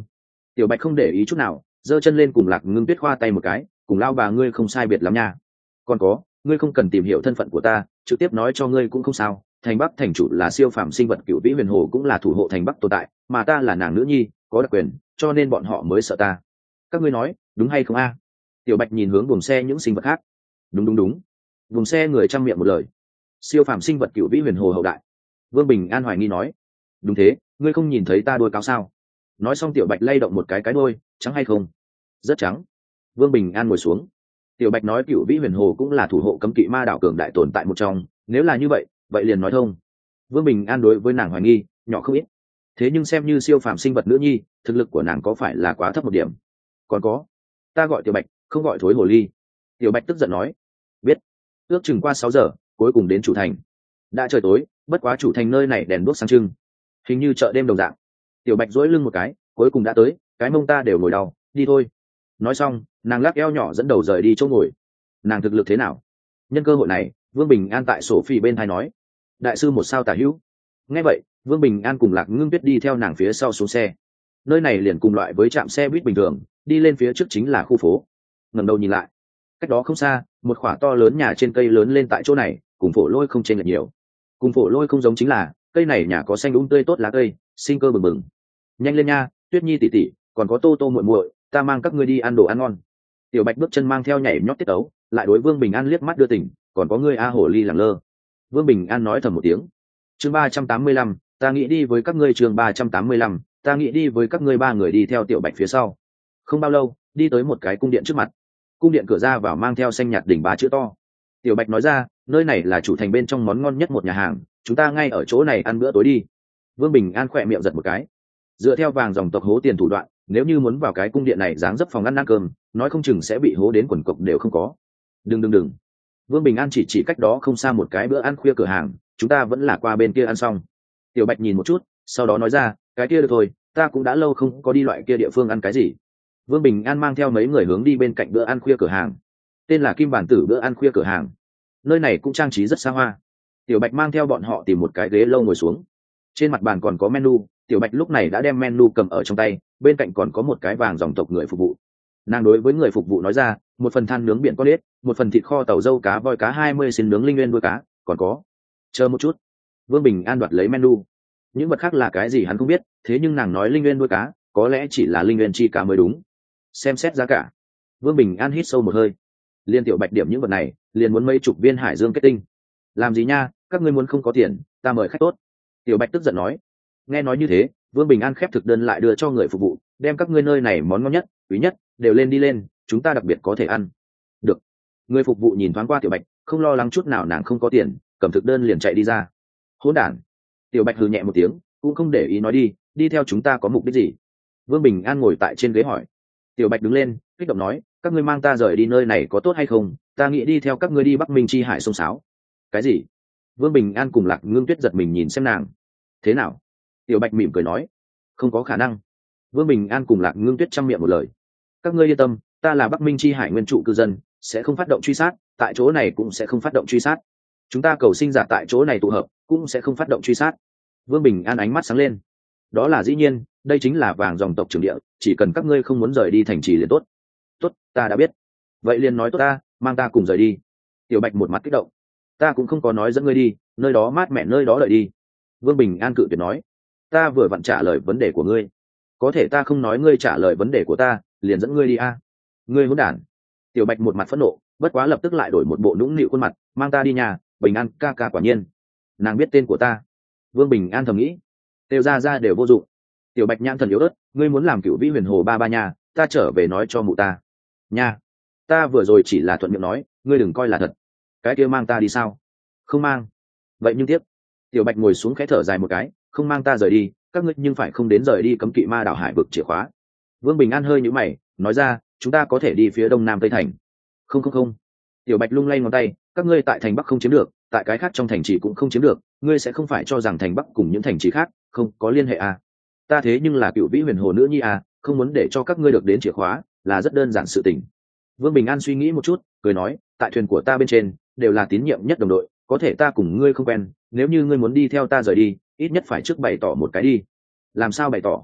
Tiểu Bạch không để ý chút nào, giơ chân lên cùng Lạc Ngưng Tuyết khoa tay một cái, cùng lao bà ngươi không sai biệt lắm nha. Còn có, ngươi không cần tìm hiểu thân phận của ta, trực tiếp nói cho ngươi cũng không sao. Thành Bắc thành chủ là siêu phàm sinh vật cựu vĩ huyền hồ, cũng là thủ hộ thành Bắc tồn tại, mà ta là nàng nữ nhi, có đặc quyền, cho nên bọn họ mới sợ ta. Các ngươi nói đúng hay không a? Tiểu Bạch nhìn hướng buồng xe những sinh vật khác. Đúng đúng đúng. Buồng xe người trăm miệng một lời. Siêu phàm sinh vật cựu vĩ huyền hồ hậu đại. Vương Bình An hoài nghi nói. Đúng thế, ngươi không nhìn thấy ta đuôi cáo sao? Nói xong Tiểu Bạch lay động một cái cái đuôi, trắng hay không? Rất trắng. Vương Bình An ngồi xuống. Tiểu Bạch nói cựu vĩ huyền hồ cũng là thủ hộ cấm kỵ ma đảo cường đại tồn tại một trong, nếu là như vậy, vậy liền nói thông. Vương Bình An đối với nàng hoài nghi, nhỏ không ít. Thế nhưng xem như siêu phàm sinh vật nữ nhi, thực lực của nàng có phải là quá thấp một điểm? Còn có, ta gọi Tiểu Bạch, không gọi thối hồ ly. Tiểu Bạch tức giận nói. Biết. Ước chừng qua sáu giờ, cuối cùng đến chủ thành. Đã trời tối, bất quá chủ thành nơi này đèn đuốc sáng trưng, hình như chợ đêm đồng dạng. Tiểu Bạch duỗi lưng một cái, cuối cùng đã tới, cái mông ta đều ngồi đau, đi thôi. Nói xong, nàng lắc eo nhỏ dẫn đầu rời đi chỗ ngồi. Nàng thực lực thế nào? Nhân cơ hội này, Vương Bình An tại sổ phi bên tai nói. Đại sư một sao tả hữu. Nghe vậy, Vương Bình An cùng Lạc Ngưng Tuyết đi theo nàng phía sau xuống xe. Nơi này liền cùng loại với trạm xe buýt bình thường, đi lên phía trước chính là khu phố. Ngẩng đầu nhìn lại, cách đó không xa, một khỏa to lớn nhà trên cây lớn lên tại chỗ này, cùng phổ lôi không chênh lệch nhiều. Cùng phổ lôi không giống chính là, cây này nhà có xanh đúng tươi tốt lá cây, sinh cơ bừng bừng. Nhanh lên nha, Tuyết Nhi tỷ tỷ, còn có Tô Tô muội muội, ta mang các ngươi đi ăn đồ ăn ngon. Tiểu Bạch bước chân mang theo nhảy nhót tiết tấu, lại đối Vương Bình An liếc mắt đưa tình, còn có ngươi a hổ ly lẳng lơ. Vương Bình An nói thầm một tiếng. Chương ba trăm tám mươi lăm, ta nghĩ đi với các ngươi. Chương ba trăm tám mươi lăm, ta nghĩ đi với các ngươi. Ba người đi theo Tiểu Bạch phía sau. Không bao lâu, đi tới một cái cung điện trước mặt. Cung điện cửa ra vào mang theo xanh nhạt đỉnh ba chữ to. Tiểu Bạch nói ra, nơi này là chủ thành bên trong món ngon nhất một nhà hàng, chúng ta ngay ở chỗ này ăn bữa tối đi. Vương Bình An khỏe miệng giật một cái. Dựa theo vàng dòng tộc hố tiền thủ đoạn, nếu như muốn vào cái cung điện này dáng dấp phòng ăn ăn cơm, nói không chừng sẽ bị hố đến quần cộc đều không có. Đừng đừng đừng. Vương Bình An chỉ chỉ cách đó không xa một cái bữa ăn khuya cửa hàng, chúng ta vẫn là qua bên kia ăn xong. Tiểu Bạch nhìn một chút, sau đó nói ra, cái kia được thôi, ta cũng đã lâu không có đi loại kia địa phương ăn cái gì. Vương Bình An mang theo mấy người hướng đi bên cạnh bữa ăn khuya cửa hàng, tên là Kim Bản Tử bữa ăn khuya cửa hàng. Nơi này cũng trang trí rất xa hoa. Tiểu Bạch mang theo bọn họ tìm một cái ghế lâu ngồi xuống. Trên mặt bàn còn có menu, Tiểu Bạch lúc này đã đem menu cầm ở trong tay, bên cạnh còn có một cái vàng dòng tộc người phục vụ. Nàng đối với người phục vụ nói ra, một phần than nướng biển con ếch, một phần thịt kho tàu dâu cá voi cá hai mươi xin nướng linh nguyên đuôi cá, còn có. Chờ một chút. Vương Bình An đoạt lấy menu. Những vật khác là cái gì hắn không biết, thế nhưng nàng nói linh nguyên đuôi cá, có lẽ chỉ là linh nguyên chi cá mới đúng. Xem xét giá cả. Vương Bình An hít sâu một hơi. Liên Tiểu Bạch điểm những vật này, liền muốn mấy chục viên hải dương kết tinh. Làm gì nha, các ngươi muốn không có tiền, ta mời khách tốt. Tiểu Bạch tức giận nói. Nghe nói như thế, Vương Bình An khép thực đơn lại đưa cho người phục vụ, đem các ngươi nơi này món ngon nhất, quý nhất, đều lên đi lên, chúng ta đặc biệt có thể ăn. Được. Người phục vụ nhìn thoáng qua Tiểu Bạch, không lo lắng chút nào nàng không có tiền, cầm thực đơn liền chạy đi ra. Hỗn đản. Tiểu Bạch hừ nhẹ một tiếng, cũng không để ý nói đi, đi theo chúng ta có mục đích gì? Vương Bình An ngồi tại trên ghế hỏi. Tiểu Bạch đứng lên, kích động nói, các ngươi mang ta rời đi nơi này có tốt hay không? Ta nghĩ đi theo các ngươi đi Bắc Minh chi hải sông sáo. Cái gì? Vương Bình An cùng Lạc Ngưng Tuyết giật mình nhìn xem nàng. Thế nào? Tiểu Bạch mỉm cười nói, không có khả năng. Vương Bình An cùng Lạc Ngưng Tuyết chăm miệng một lời. Các ngươi yên tâm, ta là Bắc Minh chi hải nguyên trụ cư dân, sẽ không phát động truy sát, tại chỗ này cũng sẽ không phát động truy sát. Chúng ta cầu sinh giả tại chỗ này tụ hợp, cũng sẽ không phát động truy sát. Vương Bình An ánh mắt sáng lên. Đó là dĩ nhiên, đây chính là vàng dòng tộc trưởng địa, chỉ cần các ngươi không muốn rời đi thành trì liền tốt. Tốt, ta đã biết. Vậy liền nói tốt ta, mang ta cùng rời đi. Tiểu Bạch một mặt kích động. Ta cũng không có nói dẫn ngươi đi, nơi đó mát mẻ nơi đó đợi đi. Vương Bình An cự tuyệt nói. Ta vừa vặn trả lời vấn đề của ngươi. Có thể ta không nói ngươi trả lời vấn đề của ta, liền dẫn ngươi đi a. À. Ngươi hỗn đản. Tiểu Bạch một mặt phẫn nộ, bất quá lập tức lại đổi một bộ nũng nịu khuôn mặt, mang ta đi nhà, Bình An ca ca quả nhiên. Nàng biết tên của ta. Vương Bình An thầm nghĩ. Đều ra ra đều vô dụng. Tiểu Bạch nhãn thần yếu ớt, ngươi muốn làm cựu vĩ huyền hồ ba ba nhà, ta trở về nói cho mụ ta. Nha, ta vừa rồi chỉ là thuận miệng nói, ngươi đừng coi là thật. Cái kia mang ta đi sao? Không mang. Vậy nhưng tiếp. Tiểu Bạch ngồi xuống khẽ thở dài một cái, không mang ta rời đi, các ngươi nhưng phải không đến rời đi cấm kỵ ma đảo hải vực chìa khóa. Vương Bình An hơi nhíu mày, nói ra, chúng ta có thể đi phía đông nam tây thành. Không không không. Tiểu Bạch lung lay ngón tay, các ngươi tại thành bắc không chiếm được, tại cái khác trong thành trì cũng không chiếm được, ngươi sẽ không phải cho rằng thành bắc cùng những thành trì khác không có liên hệ à? Ta thế nhưng là cựu vĩ huyền hồ nữ nhi à, không muốn để cho các ngươi được đến chìa khóa, là rất đơn giản sự tình. Vương Bình An suy nghĩ một chút, cười nói, tại thuyền của ta bên trên đều là tín nhiệm nhất đồng đội, có thể ta cùng ngươi không quen, nếu như ngươi muốn đi theo ta rời đi, ít nhất phải trước bày tỏ một cái đi. Làm sao bày tỏ?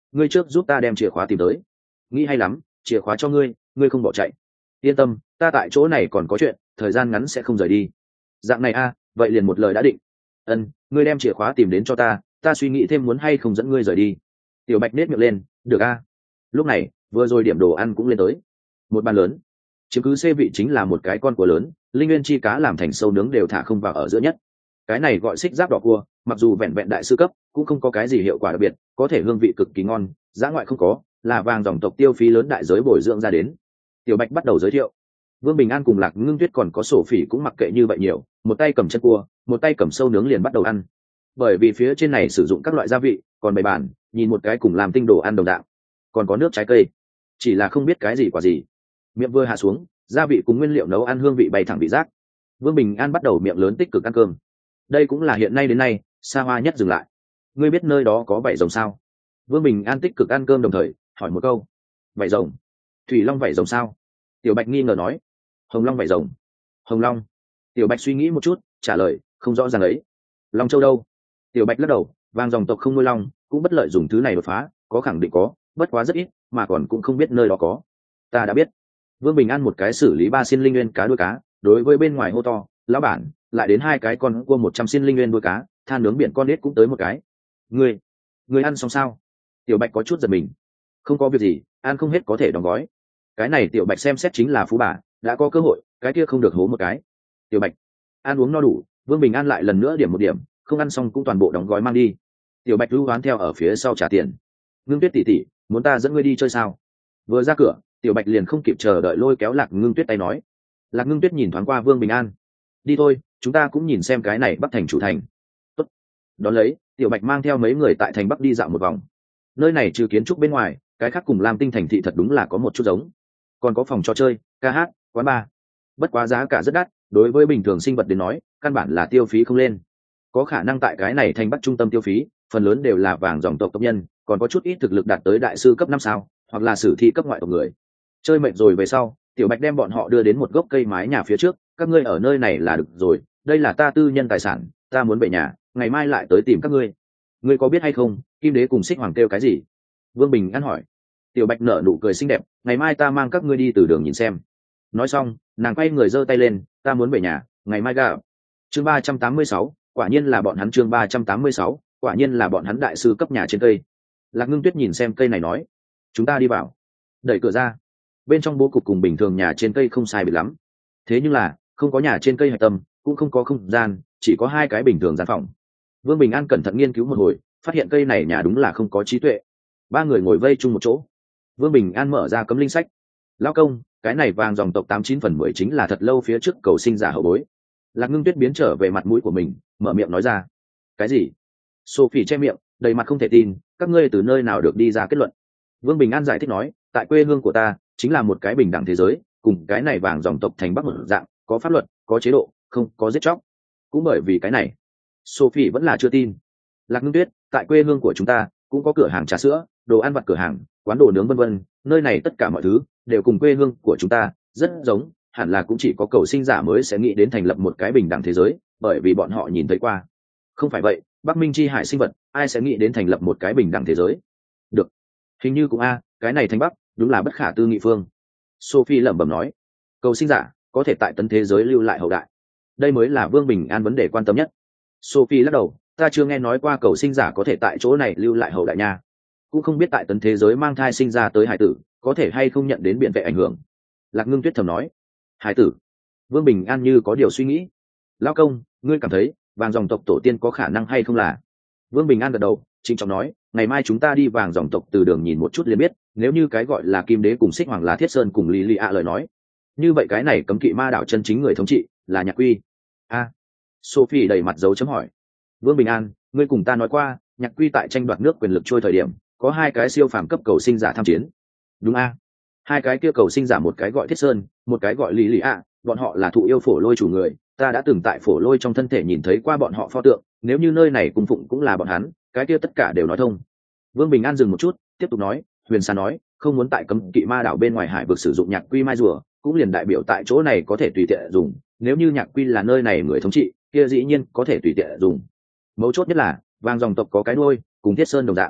ngươi trước giúp ta đem chìa khóa tìm tới. Nghĩ hay lắm, chìa khóa cho ngươi, ngươi không bỏ chạy. Yên tâm, ta tại chỗ này còn có chuyện, thời gian ngắn sẽ không rời đi. Dạng này a, vậy liền một lời đã định. Ân, ngươi đem chìa khóa tìm đến cho ta, ta suy nghĩ thêm muốn hay không dẫn ngươi rời đi. Tiểu Bạch nết miệng lên, được a. Lúc này, vừa rồi điểm đồ ăn cũng lên tới. Một bàn lớn, chiếm cứ xê vị chính là một cái con cua lớn, linh nguyên chi cá làm thành sâu nướng đều thả không vào ở giữa nhất. Cái này gọi xích giáp đỏ cua, mặc dù vẹn vẹn đại sư cấp, cũng không có cái gì hiệu quả đặc biệt, có thể hương vị cực kỳ ngon, giá ngoại không có, là vàng dòng tộc tiêu phí lớn đại giới bồi dưỡng ra đến. Tiểu Bạch bắt đầu giới thiệu. Vương Bình An cùng Lạc Ngưng Tuyết còn có Sổ Phỉ cũng mặc kệ như vậy nhiều, một tay cầm chân cua, một tay cầm sâu nướng liền bắt đầu ăn. Bởi vì phía trên này sử dụng các loại gia vị, còn bày bàn, nhìn một cái cùng làm tinh đồ ăn đồng dạng, còn có nước trái cây, chỉ là không biết cái gì quả gì. Miệng vừa hạ xuống, gia vị cùng nguyên liệu nấu ăn hương vị bay thẳng vị giác. Vương Bình An bắt đầu miệng lớn tích cực ăn cơm. Đây cũng là hiện nay đến nay xa hoa nhất dừng lại. Ngươi biết nơi đó có vảy rồng sao? Vương Bình An tích cực ăn cơm đồng thời hỏi một câu. Vảy rồng? Thủy long vảy rồng sao? Tiểu Bạch nghi ngờ nói. Hồng long vảy rồng. Hồng long. Tiểu Bạch suy nghĩ một chút, trả lời không rõ ràng ấy. Long châu đâu? Tiểu Bạch lắc đầu, vàng dòng tộc không nuôi long, cũng bất lợi dùng thứ này đột phá, có khẳng định có, bất quá rất ít, mà còn cũng không biết nơi đó có. Ta đã biết. Vương Bình An một cái xử lý ba xiên linh nguyên cá đuôi cá, đối với bên ngoài hô to, lão bản, lại đến hai cái con cua một trăm xiên linh nguyên đuôi cá, than nướng biển con nết cũng tới một cái. Ngươi, ngươi ăn xong sao? Tiểu Bạch có chút giật mình. Không có việc gì, ăn không hết có thể đóng gói. Cái này Tiểu Bạch xem xét chính là phú bà, đã có cơ hội, cái kia không được hố một cái. Tiểu Bạch, ăn uống no đủ, Vương Bình An lại lần nữa điểm một điểm, không ăn xong cũng toàn bộ đóng gói mang đi. Tiểu Bạch lưu hoán theo ở phía sau trả tiền. Ngưng Tuyết tỷ tỷ, muốn ta dẫn ngươi đi chơi sao? Vừa ra cửa, Tiểu Bạch liền không kịp chờ đợi lôi kéo Lạc Ngưng Tuyết tay nói. Lạc Ngưng Tuyết nhìn thoáng qua Vương Bình An. Đi thôi, chúng ta cũng nhìn xem cái này Bắc thành chủ thành. Tốt. Đón lấy, Tiểu Bạch mang theo mấy người tại thành Bắc đi dạo một vòng. Nơi này trừ kiến trúc bên ngoài, cái khác cùng Lam Tinh thành thị thật đúng là có một chút giống. Còn có phòng trò chơi, ca hát, quán bar. Bất quá giá cả rất đắt, đối với bình thường sinh vật đến nói, căn bản là tiêu phí không lên. Có khả năng tại cái này thành Bắc trung tâm tiêu phí, phần lớn đều là vàng dòng tộc tộc nhân, còn có chút ít thực lực đạt tới đại sư cấp năm sao, hoặc là sử thi cấp ngoại tộc người. Chơi mệt rồi về sau, Tiểu Bạch đem bọn họ đưa đến một gốc cây mái nhà phía trước, các ngươi ở nơi này là được rồi, đây là ta tư nhân tài sản, ta muốn về nhà, ngày mai lại tới tìm các ngươi. Ngươi có biết hay không, Kim Đế cùng Xích Hoàng kêu cái gì? Vương Bình An hỏi. Tiểu Bạch nở nụ cười xinh đẹp, ngày mai ta mang các ngươi đi từ đường nhìn xem. Nói xong, nàng quay người giơ tay lên, ta muốn về nhà, ngày mai gặp. Chương ba trăm tám mươi sáu, quả nhiên là bọn hắn chương ba trăm tám mươi sáu, quả nhiên là bọn hắn đại sư cấp nhà trên cây. Lạc Ngưng Tuyết nhìn xem cây này nói, chúng ta đi vào. Đẩy cửa ra. Bên trong bố cục cùng bình thường nhà trên cây không sai biệt lắm. Thế nhưng là, không có nhà trên cây hạch tâm, cũng không có không gian, chỉ có hai cái bình thường gian phòng. Vương Bình An cẩn thận nghiên cứu một hồi, phát hiện cây này nhà đúng là không có trí tuệ. Ba người ngồi vây chung một chỗ. Vương Bình An mở ra cấm linh sách. Lão công, cái này vàng dòng tộc tám chín phần mười chính là thật lâu phía trước cầu sinh giả hậu bối. Lạc Ngưng Tuyết biến trở về mặt mũi của mình, mở miệng nói ra. Cái gì? Sophie che miệng, đầy mặt không thể tin, các ngươi từ nơi nào được đi ra kết luận? Vương Bình An giải thích nói, tại quê hương của ta, chính là một cái bình đẳng thế giới, cùng cái này vàng dòng tộc thành Bắc một dạng, có pháp luật, có chế độ, không có giết chóc. Cũng bởi vì cái này, Sophie vẫn là chưa tin. Lạc Ngưng Tuyết, tại quê hương của chúng ta, cũng có cửa hàng trà sữa, đồ ăn vặt cửa hàng, quán đồ nướng vân vân, nơi này tất cả mọi thứ đều cùng quê hương của chúng ta rất giống, hẳn là cũng chỉ có cầu sinh giả mới sẽ nghĩ đến thành lập một cái bình đẳng thế giới, bởi vì bọn họ nhìn thấy qua. Không phải vậy, Bắc Minh chi hải sinh vật, ai sẽ nghĩ đến thành lập một cái bình đẳng thế giới? Được, hình như cũng a, cái này thành Bắc, đúng là bất khả tư nghị phương. Sophie lẩm bẩm nói, cầu sinh giả có thể tại tấn thế giới lưu lại hậu đại, đây mới là Vương Bình An vấn đề quan tâm nhất. Sophie lắc đầu, ta chưa nghe nói qua cầu sinh giả có thể tại chỗ này lưu lại hậu đại nha, cũng không biết tại tấn thế giới mang thai sinh ra tới hải tử có thể hay không nhận đến biện vệ ảnh hưởng. Lạc Ngưng Tuyết thầm nói, hải tử? Vương Bình An như có điều suy nghĩ. Lão công, ngươi cảm thấy vàng dòng tộc tổ tiên có khả năng hay không là? Vương Bình An gật đầu, trịnh trọng nói, ngày mai chúng ta đi vàng dòng tộc từ đường nhìn một chút liền biết, nếu như cái gọi là Kim Đế cùng Xích Hoàng là Thiết Sơn cùng Lý Lị ạ lời nói, như vậy cái này cấm kỵ ma đạo chân chính người thống trị là Nhạc Quy. A, à, Sophie đầy mặt dấu chấm hỏi. Vương Bình An, ngươi cùng ta nói qua, Nhạc Quy tại tranh đoạt nước quyền lực trôi thời điểm, có hai cái siêu phàm cấp cầu sinh giả tham chiến. Đúng a? Hai cái kia cầu sinh giả, một cái gọi Thiết Sơn, một cái gọi Lý Lị ạ, bọn họ là thụ yêu phổ lôi chủ người, ta đã từng tại phổ lôi trong thân thể nhìn thấy qua bọn họ pho tượng, nếu như nơi này cung phụng cũng là bọn hắn, cái kia tất cả đều nói thông. Vương Bình An dừng một chút, tiếp tục nói, Huyền Sa nói, không muốn tại cấm kỵ ma đảo bên ngoài hải vực sử dụng Nhạc Quy mai rùa, cũng liền đại biểu tại chỗ này có thể tùy tiện dùng, nếu như Nhạc Quy là nơi này người thống trị, kia dĩ nhiên có thể tùy tiện dùng. Mấu chốt nhất là, vàng dòng tộc có cái đuôi, cùng Thiết Sơn đồng dạng.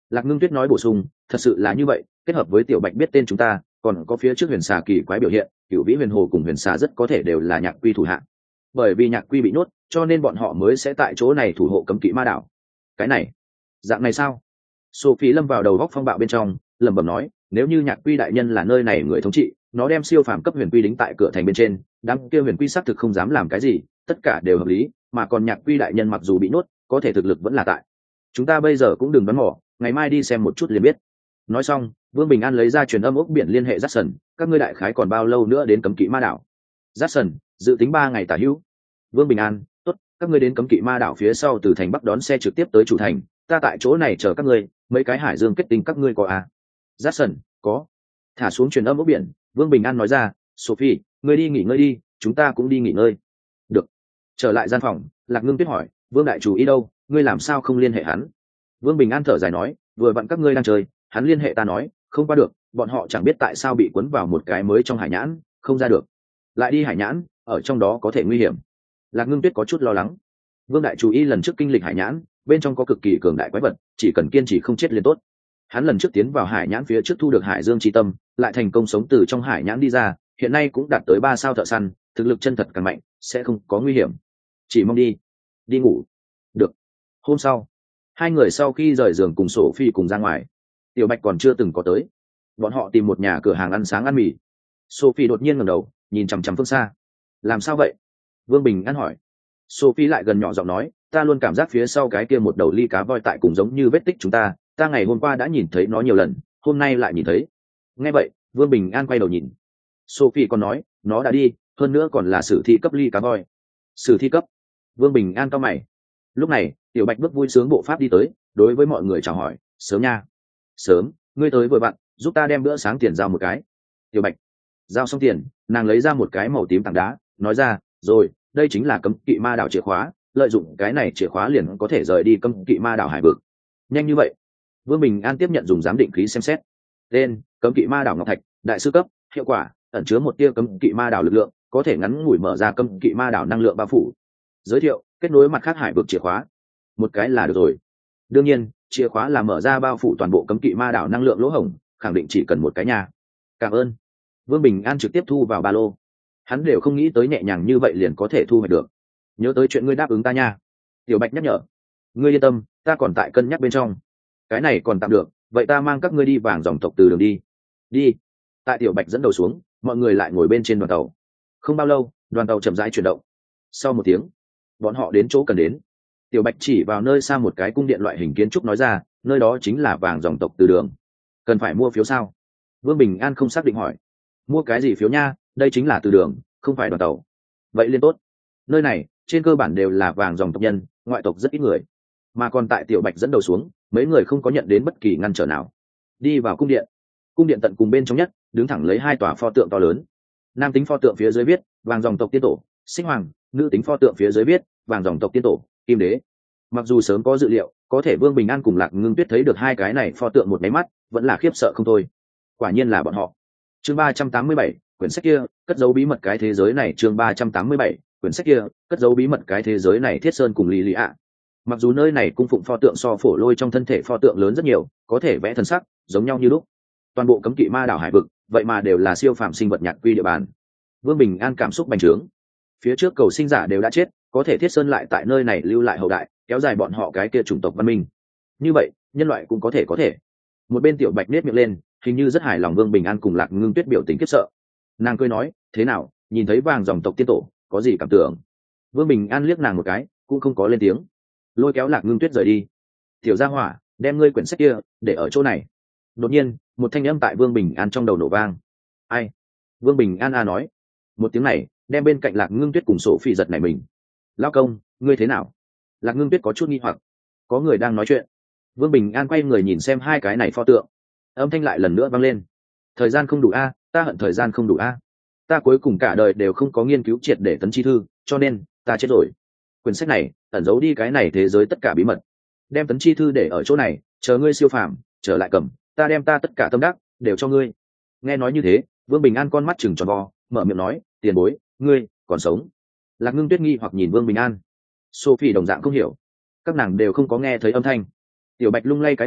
Lạc Ngưng Tuyết nói bổ sung, thật sự là như vậy, kết hợp với tiểu bạch biết tên chúng ta, còn có phía trước huyền xà kỳ quái biểu hiện, cửu vĩ huyền hồ cùng huyền xà rất có thể đều là nhạc quy thủ hạ. Bởi vì nhạc quy bị nhốt, cho nên bọn họ mới sẽ tại chỗ này thủ hộ cấm kỵ ma đảo. Cái này, dạng này sao? Sophie lâm vào đầu góc phong bạo bên trong, lẩm bẩm nói, nếu như nhạc quy đại nhân là nơi này người thống trị, nó đem siêu phàm cấp huyền quy đính tại cửa thành bên trên, đám kia huyền quy xác thực không dám làm cái gì, tất cả đều hợp lý, mà còn nhạc quy đại nhân mặc dù bị nhốt, có thể thực lực vẫn là tại. Chúng ta bây giờ cũng đừng đoán mò, ngày mai đi xem một chút liền biết. Nói xong, Vương Bình An lấy ra truyền âm ốc biển liên hệ Jackson, các ngươi đại khái còn bao lâu nữa đến cấm kỵ ma đảo? Jackson, dự tính ba ngày tả hữu. Vương Bình An, tốt, các ngươi đến cấm kỵ ma đảo phía sau từ thành Bắc đón xe trực tiếp tới chủ thành, ta tại chỗ này chờ các ngươi, mấy cái hải dương kết tinh các ngươi có à? Jackson, có. Thả xuống truyền âm ốc biển, Vương Bình An nói ra, Sophie, ngươi đi nghỉ ngơi đi, chúng ta cũng đi nghỉ ngơi. Được. Trở lại gian phòng, Lạc Ngưng Tuyết hỏi, Vương đại chủ ý đâu, ngươi làm sao không liên hệ hắn? Vương Bình An thở dài nói, vừa vặn các ngươi đang chơi, hắn liên hệ ta nói, không qua được, bọn họ chẳng biết tại sao bị cuốn vào một cái mới trong hải nhãn, không ra được. Lại đi hải nhãn, ở trong đó có thể nguy hiểm. Lạc Ngưng Tuyết có chút lo lắng. Vương đại chủ y lần trước kinh lịch hải nhãn, bên trong có cực kỳ cường đại quái vật, chỉ cần kiên trì không chết liền tốt. Hắn lần trước tiến vào hải nhãn phía trước thu được hải dương chi tâm, lại thành công sống từ trong hải nhãn đi ra, hiện nay cũng đạt tới ba sao thợ săn, thực lực chân thật càng mạnh, sẽ không có nguy hiểm. Chỉ mong đi, đi ngủ. Được. Hôm sau, hai người sau khi rời giường cùng sổ phi cùng ra ngoài. Tiểu Bạch còn chưa từng có tới, bọn họ tìm một nhà cửa hàng ăn sáng ăn mì. Sophie đột nhiên ngẩng đầu nhìn chằm chằm phương xa. Làm sao vậy? Vương Bình An hỏi. Sophie lại gần nhỏ giọng nói, ta luôn cảm giác phía sau cái kia một đầu ly cá voi tại cùng giống như vết tích chúng ta, ta ngày hôm qua đã nhìn thấy nó nhiều lần, hôm nay lại nhìn thấy. Nghe vậy, Vương Bình An quay đầu nhìn. Sophie còn nói, nó đã đi, hơn nữa còn là sử thi cấp ly cá voi. Sử thi cấp? Vương Bình An cau mày. Lúc này, Tiểu Bạch bước vui sướng bộ pháp đi tới, đối với mọi người chào hỏi, sớm nha. Sớm, ngươi tới vừa vặn, giúp ta đem bữa sáng tiền giao một cái. Tiểu Bạch giao xong tiền, nàng lấy ra một cái màu tím tảng đá, nói ra, rồi, đây chính là cấm kỵ ma đảo chìa khóa, lợi dụng cái này chìa khóa liền có thể rời đi cấm kỵ ma đảo hải vực. Nhanh như vậy? Vương Bình An tiếp nhận dùng giám định khí xem xét. Tên, cấm kỵ ma đảo ngọc thạch, đại sư cấp, hiệu quả, ẩn chứa một tia cấm kỵ ma đảo lực lượng, có thể ngắn ngủi mở ra cấm kỵ ma đảo năng lượng bao phủ. Giới thiệu, kết nối mặt khác hải vực chìa khóa. Một cái là được rồi. Đương nhiên, chìa khóa là mở ra bao phủ toàn bộ cấm kỵ ma đảo năng lượng lỗ hổng, khẳng định chỉ cần một cái nhà. Cảm ơn. Vương Bình An trực tiếp thu vào ba lô. Hắn đều không nghĩ tới nhẹ nhàng như vậy liền có thể thu hoạch được. Nhớ tới chuyện ngươi đáp ứng ta nha. Tiểu Bạch nhắc nhở. Ngươi yên tâm, ta còn tại cân nhắc bên trong. Cái này còn tạm được, vậy ta mang các ngươi đi vàng dòng tộc từ đường đi. Đi. Tại Tiểu Bạch dẫn đầu xuống, mọi người lại ngồi bên trên đoàn tàu. Không bao lâu, đoàn tàu chậm rãi chuyển động. Sau một tiếng, bọn họ đến chỗ cần đến. Tiểu Bạch chỉ vào nơi xa một cái cung điện loại hình kiến trúc nói ra, nơi đó chính là vàng dòng tộc từ đường. Cần phải mua phiếu sao? Vương Bình An không xác định hỏi. Mua cái gì phiếu nha, đây chính là từ đường, không phải đoàn tàu. Vậy liên tốt. Nơi này, trên cơ bản đều là vàng dòng tộc nhân, ngoại tộc rất ít người. Mà còn tại Tiểu Bạch dẫn đầu xuống, mấy người không có nhận đến bất kỳ ngăn trở nào. Đi vào cung điện. Cung điện tận cùng bên trong nhất, đứng thẳng lấy hai tòa pho tượng to lớn. Nam tính pho tượng phía dưới viết, vàng dòng tộc tiên tổ, Sinh Hoàng, nữ tính pho tượng phía dưới viết, vàng dòng tộc tiên tổ, Kim Đế. Mặc dù sớm có dự liệu, có thể Vương Bình An cùng Lạc Ngưng Tuyết thấy được hai cái này pho tượng một máy mắt, vẫn là khiếp sợ không thôi. Quả nhiên là bọn họ. Chương ba trăm tám mươi bảy, quyển sách kia, cất giấu bí mật cái thế giới này. Chương ba trăm tám mươi bảy, quyển sách kia, cất giấu bí mật cái thế giới này. Thiết Sơn cùng Lý Lý ạ. Mặc dù nơi này cung phụng pho tượng so Phổ Lôi trong thân thể pho tượng lớn rất nhiều, có thể vẽ thân sắc, giống nhau như lúc. Toàn bộ cấm kỵ ma đảo hải vực, vậy mà đều là siêu phàm sinh vật nhạc quy địa bàn. Vương Bình An cảm xúc bành trướng. Phía trước cầu sinh giả đều đã chết, có thể Thiết Sơn lại tại nơi này lưu lại hậu đại, kéo dài bọn họ cái kia chủng tộc văn minh. Như vậy, nhân loại cũng có thể có thể. Một bên Tiểu Bạch nết miệng lên, hình như rất hài lòng. Vương Bình An cùng Lạc Ngưng Tuyết biểu tình khiếp sợ. Nàng cười nói, thế nào, nhìn thấy vàng dòng tộc tiên tổ, có gì cảm tưởng? Vương Bình An liếc nàng một cái, cũng không có lên tiếng. Lôi kéo Lạc Ngưng Tuyết rời đi. Tiểu gia hỏa, đem ngươi quyển sách kia để ở chỗ này. Đột nhiên, một thanh âm tại Vương Bình An trong đầu nổ vang. Ai? Vương Bình An a nói. Một tiếng này đem bên cạnh Lạc Ngưng Tuyết cùng Sổ Phi giật nảy mình. Lao công, ngươi thế nào? Lạc Ngưng Tuyết có chút nghi hoặc. Có người đang nói chuyện. Vương Bình An quay người nhìn xem hai cái này pho tượng. Âm thanh lại lần nữa vang lên. Thời gian không đủ a, ta hận thời gian không đủ a. Ta cuối cùng cả đời đều không có nghiên cứu triệt để tấn chi thư, cho nên ta chết rồi. Quyển sách này ẩn giấu đi cái này thế giới tất cả bí mật. Đem tấn chi thư để ở chỗ này, chờ ngươi siêu phàm trở lại cầm, ta đem ta tất cả tâm đắc đều cho ngươi. Nghe nói như thế, Vương Bình An con mắt chừng tròn vo, mở miệng nói, tiền bối, ngươi còn sống? Lạc Ngưng Tuyết nghi hoặc nhìn Vương Bình An. Sophie đồng dạng không hiểu, các nàng đều không có nghe thấy âm thanh. Tiểu Bạch lung lay cái đôi,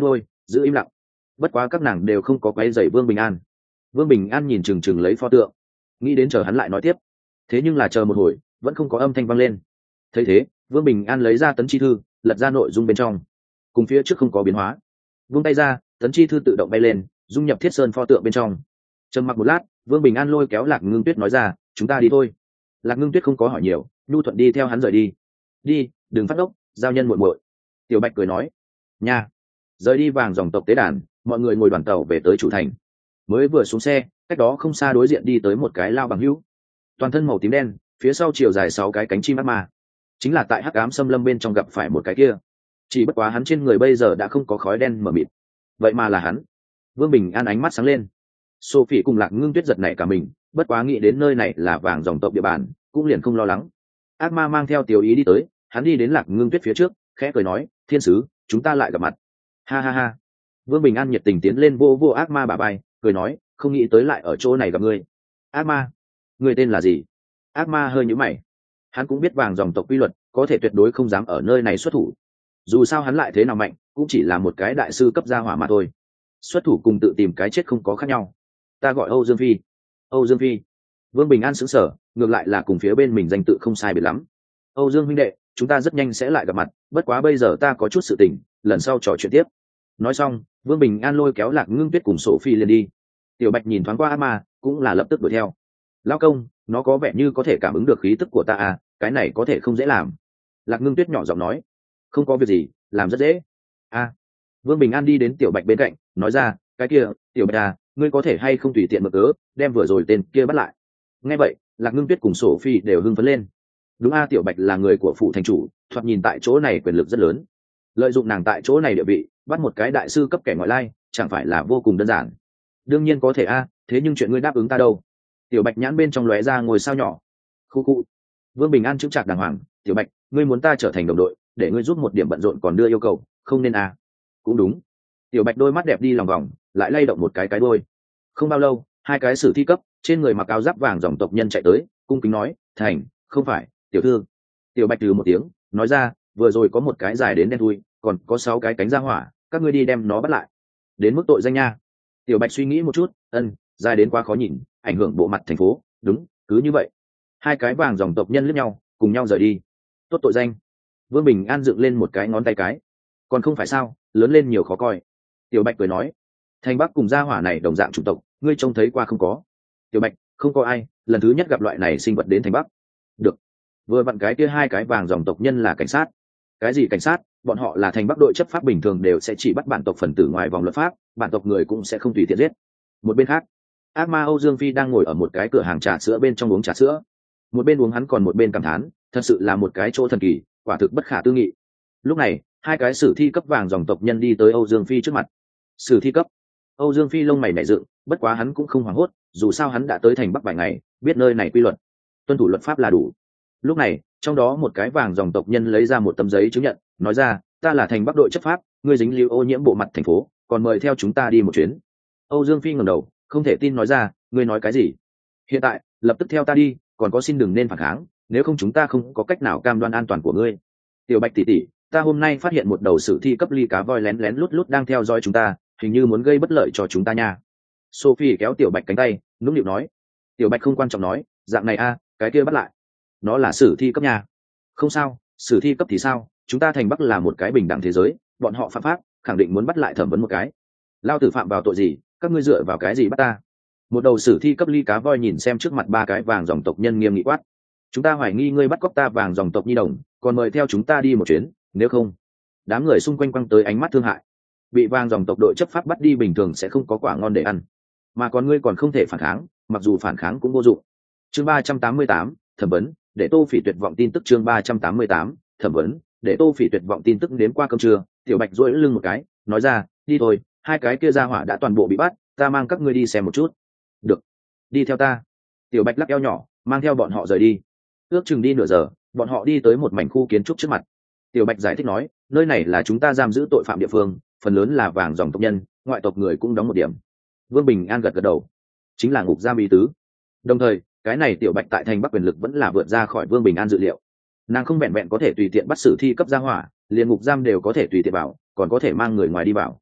giữ im lặng. Bất quá các nàng đều không có quấy rầy Vương Bình An. Vương Bình An nhìn chừng chừng lấy pho tượng, nghĩ đến chờ hắn lại nói tiếp. Thế nhưng là chờ một hồi vẫn không có âm thanh vang lên. Thấy thế, Vương Bình An lấy ra tấn chi thư, lật ra nội dung bên trong, cùng phía trước không có biến hóa. Vung tay ra, tấn chi thư tự động bay lên, dung nhập Thiết Sơn pho tượng bên trong. Trầm mặc một lát, Vương Bình An lôi kéo Lạc Ngưng Tuyết nói ra, chúng ta đi thôi. Lạc Ngưng Tuyết không có hỏi nhiều, nhu thuận đi theo hắn rời đi. Đi, đừng phát ốc, giao nhân muội muội. Tiểu Bạch cười nói, nha. Rời đi Vàng Dòng tộc tế đàn, mọi người ngồi đoàn tàu về tới chủ thành. Mới vừa xuống xe, cách đó không xa đối diện đi tới một cái lao bằng hữu, toàn thân màu tím đen, phía sau chiều dài sáu cái cánh chim ác ma, chính là tại hắc ám xâm lâm bên trong gặp phải một cái kia. Chỉ bất quá hắn trên người bây giờ đã không có khói đen mờ mịt, vậy mà là hắn. Vương Bình An ánh mắt sáng lên. Sophie cùng Lạc Ngưng Tuyết giật nảy cả mình, bất quá nghĩ đến nơi này là Vàng Dòng tộc địa bàn, cũng liền không lo lắng. Ác ma mang theo tiểu ý đi tới, hắn đi đến Lạc Ngưng Tuyết phía trước, khẽ cười nói, thiên sứ, chúng ta lại gặp mặt. Ha ha ha. Vương Bình An nhiệt tình tiến lên vô vô ác ma bả vai, cười nói, không nghĩ tới lại ở chỗ này gặp ngươi. Ác ma, ngươi tên là gì? Ác ma hơi nhíu mày. Hắn cũng biết Vàng Dòng tộc quy luật, có thể tuyệt đối không dám ở nơi này xuất thủ. Dù sao hắn lại thế nào mạnh, cũng chỉ là một cái đại sư cấp gia hỏa mà thôi. Xuất thủ cùng tự tìm cái chết không có khác nhau. Ta gọi Âu Dương Phi. Âu Dương Phi. Vương Bình An sững sờ, ngược lại là cùng phía bên mình danh tự không sai biệt lắm. Âu Dương huynh đệ, chúng ta rất nhanh sẽ lại gặp mặt, bất quá bây giờ ta có chút sự tình, lần sau trò chuyện tiếp. Nói xong, Vương Bình An lôi kéo Lạc Ngưng Tuyết cùng Sophie lên đi. Tiểu Bạch nhìn thoáng qua ác ma, cũng là lập tức đuổi theo. Lão công, nó có vẻ như có thể cảm ứng được khí tức của ta à, cái này có thể không dễ làm. Lạc Ngưng Tuyết nhỏ giọng nói, không có việc gì, làm rất dễ. A. À. Vương Bình An đi đến Tiểu Bạch bên cạnh, nói ra, cái kia, Tiểu Bạch à, ngươi có thể hay không tùy tiện mở cớ, đem vừa rồi tên kia bắt lại. Nghe vậy, Lạc Ngưng Tuyết cùng Sophie đều hưng phấn lên. Đúng a, Tiểu Bạch là người của phủ thành chủ, thoạt nhìn tại chỗ này quyền lực rất lớn. Lợi dụng nàng tại chỗ này địa vị, bắt một cái đại sư cấp kẻ ngoại lai, chẳng phải là vô cùng đơn giản. Đương nhiên có thể a, thế nhưng chuyện ngươi đáp ứng ta đâu? Tiểu Bạch nhãn bên trong lóe ra ngồi sao nhỏ. Khu khu. Vương Bình An chững chạc đàng hoàng, Tiểu Bạch, ngươi muốn ta trở thành đồng đội, để ngươi giúp một điểm bận rộn còn đưa yêu cầu, không nên a. Cũng đúng. Tiểu Bạch đôi mắt đẹp đi lòng vòng, lại lay động một cái cái đôi. Không bao lâu, hai cái sử thi cấp trên người mặc áo giáp vàng dòng tộc nhân chạy tới, cung kính nói, thành, không phải, tiểu thư. Tiểu Bạch từ một tiếng, nói ra, vừa rồi có một cái dài đến đen thui, còn có sáu cái cánh ra hỏa, các ngươi đi đem nó bắt lại. Đến mức tội danh nha. Tiểu Bạch suy nghĩ một chút, ân, dài đến quá khó nhìn, ảnh hưởng bộ mặt thành phố, đúng, cứ như vậy. Hai cái vàng dòng tộc nhân liếc nhau, cùng nhau rời đi. Tốt tội danh. Vương Bình An dựng lên một cái ngón tay cái. Còn không phải sao, lớn lên nhiều khó coi. Tiểu Bạch cười nói, thành Bắc cùng gia hỏa này đồng dạng chủng tộc, ngươi trông thấy qua không có? Tiểu Bạch, không có ai, lần thứ nhất gặp loại này sinh vật đến thành Bắc. Được. Vừa vặn cái kia hai cái vàng dòng tộc nhân là cảnh sát. Cái gì cảnh sát? Bọn họ là thành Bắc đội chấp pháp bình thường đều sẽ chỉ bắt bản tộc phần tử ngoài vòng luật pháp, bản tộc người cũng sẽ không tùy tiện giết. Một bên khác, ác ma Âu Dương Phi đang ngồi ở một cái cửa hàng trà sữa bên trong uống trà sữa. Một bên uống hắn còn một bên cảm thán, thật sự là một cái chỗ thần kỳ, quả thực bất khả tư nghị. Lúc này, hai cái sử thi cấp vàng dòng tộc nhân đi tới Âu Dương Phi trước mặt. Sử thi cấp. Âu Dương Phi lông mày nảy dựng, bất quá hắn cũng không hoảng hốt, dù sao hắn đã tới thành Bắc vài ngày, biết nơi này quy luật, tuân thủ luật pháp là đủ. Lúc này, trong đó một cái vàng dòng tộc nhân lấy ra một tấm giấy chứng nhận, nói ra, ta là thành Bắc đội chấp pháp, ngươi dính líu ô nhiễm bộ mặt thành phố, còn mời theo chúng ta đi một chuyến. Âu Dương Phi ngẩng đầu, không thể tin nói ra, ngươi nói cái gì? Hiện tại, lập tức theo ta đi, còn có xin đừng nên phản kháng, nếu không chúng ta không có cách nào cam đoan an toàn của ngươi. Tiểu Bạch tỷ tỷ, ta hôm nay phát hiện một đầu sử thi cấp ly cá voi lén lén lút lút đang theo dõi chúng ta, hình như muốn gây bất lợi cho chúng ta nha. Sophie kéo Tiểu Bạch cánh tay, nũng nịu nói. Tiểu Bạch không quan trọng nói, dạng này a, cái kia bắt lại. Nó là sử thi cấp nha. Không sao, sử thi cấp thì sao, chúng ta thành Bắc là một cái bình đẳng thế giới, bọn họ phạm pháp, khẳng định muốn bắt lại thẩm vấn một cái. Lao tử phạm vào tội gì, các ngươi dựa vào cái gì bắt ta? Một đầu sử thi cấp ly cá voi nhìn xem trước mặt ba cái vàng dòng tộc nhân nghiêm nghị quát. Chúng ta hoài nghi ngươi bắt cóc ta vàng dòng tộc nhi đồng, còn mời theo chúng ta đi một chuyến, nếu không. Đám người xung quanh quăng tới ánh mắt thương hại. Bị vàng dòng tộc đội chấp pháp bắt đi bình thường sẽ không có quả ngon để ăn, mà còn ngươi còn không thể phản kháng, mặc dù phản kháng cũng vô dụng. Chương ba trăm tám mươi tám, thẩm vấn, để Tô Phỉ tuyệt vọng tin tức. Chương ba trăm tám mươi tám, thẩm vấn, để Tô Phỉ tuyệt vọng tin tức. Đến qua cơm trưa, Tiểu Bạch duỗi lưng một cái, nói ra, đi thôi, hai cái kia gia hỏa đã toàn bộ bị bắt, ta mang các ngươi đi xem một chút. Được, đi theo ta. Tiểu Bạch lắc eo nhỏ, mang theo bọn họ rời đi. Ước chừng đi nửa giờ, bọn họ đi tới một mảnh khu kiến trúc trước mặt. Tiểu Bạch giải thích nói, nơi này là chúng ta giam giữ tội phạm địa phương, phần lớn là vàng dòng tộc nhân, ngoại tộc người cũng đóng một điểm. Vương Bình An gật gật đầu, chính là ngục giam ý tứ. Đồng thời, cái này Tiểu Bạch tại thành Bắc quyền lực vẫn là vượt ra khỏi Vương Bình An dự liệu. Nàng không vẹn vẹn có thể tùy tiện bắt sử thi cấp gia hỏa, liền ngục giam đều có thể tùy tiện vào, còn có thể mang người ngoài đi vào.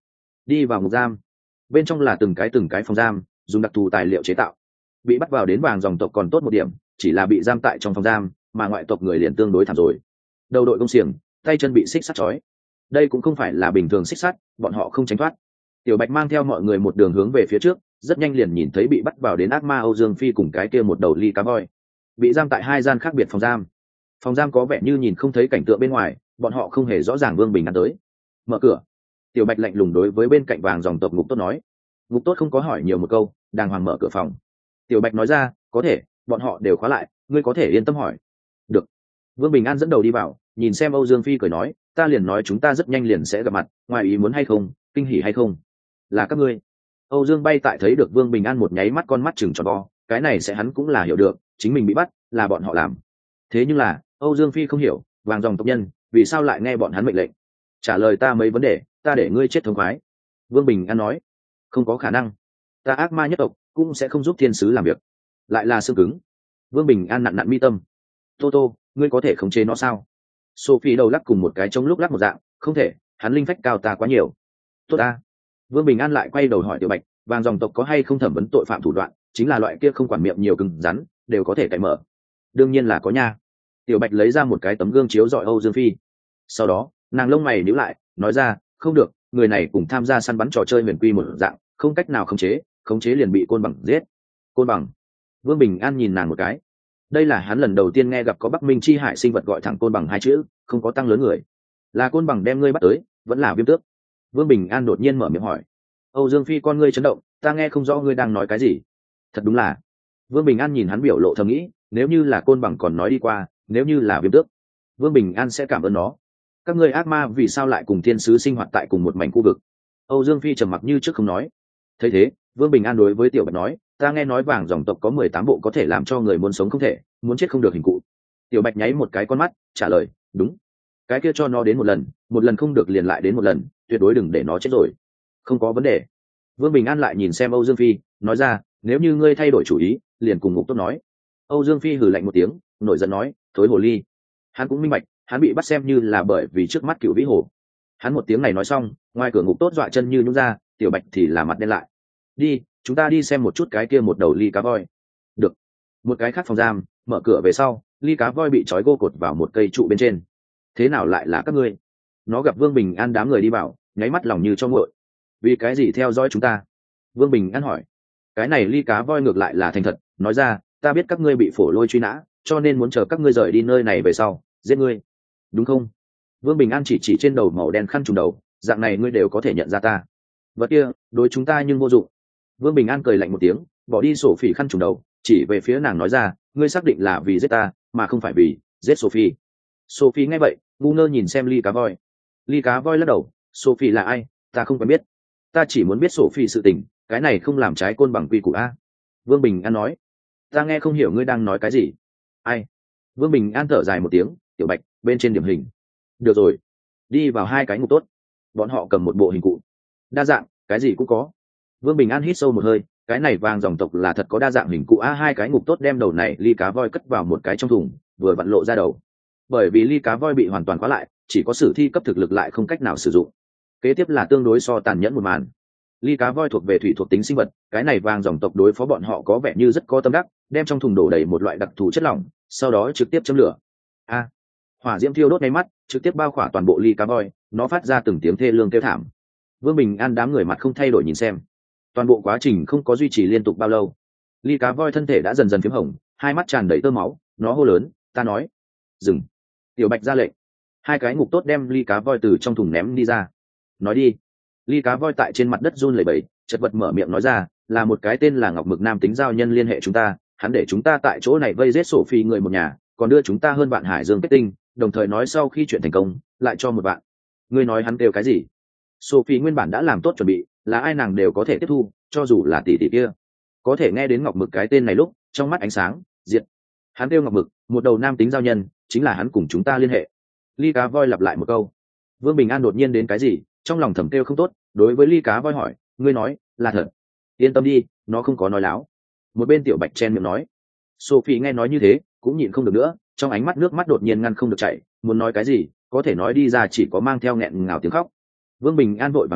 đi vào ngục giam. Bên trong là từng cái từng cái phòng giam, dùng đặc thù tài liệu chế tạo. Bị bắt vào đến vàng dòng tộc còn tốt một điểm, chỉ là bị giam tại trong phòng giam, mà ngoại tộc người liền tương đối thảm rồi. Đầu đội công xiềng, tay chân bị xích sắt trói. Đây cũng không phải là bình thường xích sắt, bọn họ không tránh thoát. Tiểu Bạch mang theo mọi người một đường hướng về phía trước, rất nhanh liền nhìn thấy bị bắt vào đến ác ma Âu Dương Phi cùng cái kia một đầu ly cá voi, bị giam tại hai gian khác biệt phòng giam. Phòng giam có vẻ như nhìn không thấy cảnh tượng bên ngoài, bọn họ không hề rõ ràng Vương Bình An tới. Mở cửa. Tiểu Bạch lạnh lùng đối với bên cạnh vàng dòng tộc Ngục Tốt nói. Ngục Tốt không có hỏi nhiều một câu, đàng hoàng mở cửa phòng. Tiểu Bạch nói ra, có thể, bọn họ đều khóa lại, ngươi có thể yên tâm hỏi. Được. Vương Bình An dẫn đầu đi vào, nhìn xem Âu Dương Phi cười nói, ta liền nói chúng ta rất nhanh liền sẽ gặp mặt, ngoài ý muốn hay không, kinh hỉ hay không, là các ngươi. Âu Dương bay tại thấy được Vương Bình An một nháy mắt con mắt chừng tròn vo, cái này sẽ hắn cũng là hiểu được, chính mình bị bắt, là bọn họ làm. Thế nhưng là, Âu Dương Phi không hiểu, vàng dòng tộc nhân, vì sao lại nghe bọn hắn mệnh lệnh? Trả lời ta mấy vấn đề, ta để ngươi chết thống khoái. Vương Bình An nói, không có khả năng, ta ác ma nhất tộc cũng sẽ không giúp thiên sứ làm việc, lại là xương cứng. Vương Bình An nặn nặn mi tâm. Tô Tô, ngươi có thể khống chế nó sao? Sophie đầu lắc cùng một cái trống lúc lắc một dạng, không thể, hắn linh phách cao ta quá nhiều. Tốt ta. Vương Bình An lại quay đầu hỏi Tiểu Bạch, vàng dòng tộc có hay không thẩm vấn tội phạm thủ đoạn, chính là loại kia không quản miệng nhiều cứng rắn, đều có thể cậy mở. Đương nhiên là có nha. Tiểu Bạch lấy ra một cái tấm gương chiếu dọi Âu Dương Phi. Sau đó, nàng lông mày nhíu lại, nói ra, không được, người này cùng tham gia săn bắn trò chơi huyền quy một dạng, không cách nào khống chế, khống chế liền bị côn bằng giết. Côn bằng? Vương Bình An nhìn nàng một cái. Đây là hắn lần đầu tiên nghe gặp có Bắc Minh chi hải sinh vật gọi thẳng côn bằng hai chữ, không có tăng lớn người. Là côn bằng đem ngươi bắt tới, vẫn là viêm tước? Vương Bình An đột nhiên mở miệng hỏi. Âu Dương Phi con ngươi chấn động, ta nghe không rõ ngươi đang nói cái gì. Thật đúng là. Vương Bình An nhìn hắn biểu lộ thầm nghĩ, nếu như là côn bằng còn nói đi qua, nếu như là viêm tước, Vương Bình An sẽ cảm ơn nó. Các ngươi ác ma vì sao lại cùng thiên sứ sinh hoạt tại cùng một mảnh khu vực? Âu Dương Phi trầm mặc như trước không nói. Thấy thế, Vương Bình An đối với Tiểu Bạch nói, ta nghe nói vàng dòng tộc có mười tám bộ có thể làm cho người muốn sống không thể, muốn chết không được hình cụ. Tiểu Bạch nháy một cái con mắt, trả lời, đúng. Cái kia cho nó đến một lần, một lần không được liền lại đến một lần, tuyệt đối đừng để nó chết rồi. Không có vấn đề. Vương Bình An lại nhìn xem Âu Dương Phi, nói ra, nếu như ngươi thay đổi chủ ý, liền cùng Ngục Tốt nói. Âu Dương Phi hừ lạnh một tiếng, nổi giận nói, thối hồ ly. Hắn cũng minh bạch, hắn bị bắt xem như là bởi vì trước mắt cựu vĩ hồ. Hắn một tiếng này nói xong, ngoài cửa Ngục Tốt dọa chân như nhún ra, Tiểu Bạch thì là mặt đen lại. Đi, chúng ta đi xem một chút cái kia một đầu ly cá voi. Được. Một cái khác phòng giam, mở cửa về sau, ly cá voi bị trói gô cột vào một cây trụ bên trên. Thế nào lại là các ngươi? Nó gặp Vương Bình An đám người đi vào, nháy mắt lòng như cho nguội. Vì cái gì theo dõi chúng ta? Vương Bình An hỏi. Cái này ly cá voi ngược lại là thành thật, nói ra, ta biết các ngươi bị phổ lôi truy nã, cho nên muốn chờ các ngươi rời đi nơi này về sau, giết ngươi. Đúng không? Vương Bình An chỉ chỉ trên đầu màu đen khăn trùm đầu, dạng này ngươi đều có thể nhận ra ta. Vật kia, đối chúng ta nhưng vô dụng. Vương Bình An cười lạnh một tiếng, bỏ đi sổ phỉ khăn trùm đầu, chỉ về phía nàng nói ra, ngươi xác định là vì giết ta, mà không phải vì giết Sophie. Sophie nghe vậy, ngu ngơ nhìn xem ly cá voi. Ly cá voi lắc đầu, Sophie là ai, ta không quen biết. Ta chỉ muốn biết Sophie sự tình, cái này không làm trái côn bằng quy củ a. Vương Bình An nói. Ta nghe không hiểu ngươi đang nói cái gì. Ai? Vương Bình An thở dài một tiếng, Tiểu Bạch, bên trên điểm hình. Được rồi. Đi vào hai cái Ngục Tốt. Bọn họ cầm một bộ hình cụ. Đa dạng, cái gì cũng có. Vương Bình An hít sâu một hơi, cái này vàng dòng tộc là thật có đa dạng hình cụ a. Hai cái Ngục Tốt đem đầu này ly cá voi cất vào một cái trong thùng, vừa vặn lộ ra đầu. Bởi vì ly cá voi bị hoàn toàn khóa lại, chỉ có sử thi cấp thực lực lại không cách nào sử dụng. Kế tiếp là tương đối so tàn nhẫn một màn. Ly cá voi thuộc về thủy thuộc tính sinh vật, cái này vàng dòng tộc đối phó bọn họ có vẻ như rất có tâm đắc, đem trong thùng đổ đầy một loại đặc thù chất lỏng, sau đó trực tiếp châm lửa. A, hỏa diễm thiêu đốt ngay mắt, trực tiếp bao khỏa toàn bộ ly cá voi, nó phát ra từng tiếng thê lương kêu thảm. Vương Bình An đám người mặt không thay đổi nhìn xem. Toàn bộ quá trình không có duy trì liên tục bao lâu. Ly cá voi thân thể đã dần dần phím hồng, hai mắt tràn đầy tơ máu, nó hô lớn, ta nói, dừng. Tiểu Bạch ra lệnh. Hai cái Ngục Tốt đem ly cá voi từ trong thùng ném đi ra. Nói đi. Ly cá voi tại trên mặt đất run lẩy bẩy, chật vật mở miệng nói ra, là một cái tên là Ngọc Mực nam tính giao nhân liên hệ chúng ta, hắn để chúng ta tại chỗ này vây giết Sophie người một nhà, còn đưa chúng ta hơn vạn hải dương kết tinh, đồng thời nói sau khi chuyện thành công, lại cho một vạn. Ngươi nói hắn đều cái gì? Sophie nguyên bản đã làm tốt chuẩn bị, là ai nàng đều có thể tiếp thu, cho dù là tỷ tỷ kia. Có thể nghe đến Ngọc Mực cái tên này lúc, trong mắt ánh sáng, diệt. Hắn kêu Ngọc Mực, một đầu nam tính giao nhân, chính là hắn cùng chúng ta liên hệ. Ly cá voi lặp lại một câu. Vương Bình An đột nhiên đến cái gì, trong lòng thầm kêu không tốt, đối với ly cá voi hỏi, ngươi nói là thật? Yên tâm đi, nó không có nói láo. Một bên Tiểu Bạch chen miệng nói. Sophie nghe nói như thế, cũng nhịn không được nữa, trong ánh mắt nước mắt đột nhiên ngăn không được chảy, muốn nói cái gì, có thể nói đi ra chỉ có mang theo nghẹn ngào tiếng khóc. Vương Bình An vội vàng nói,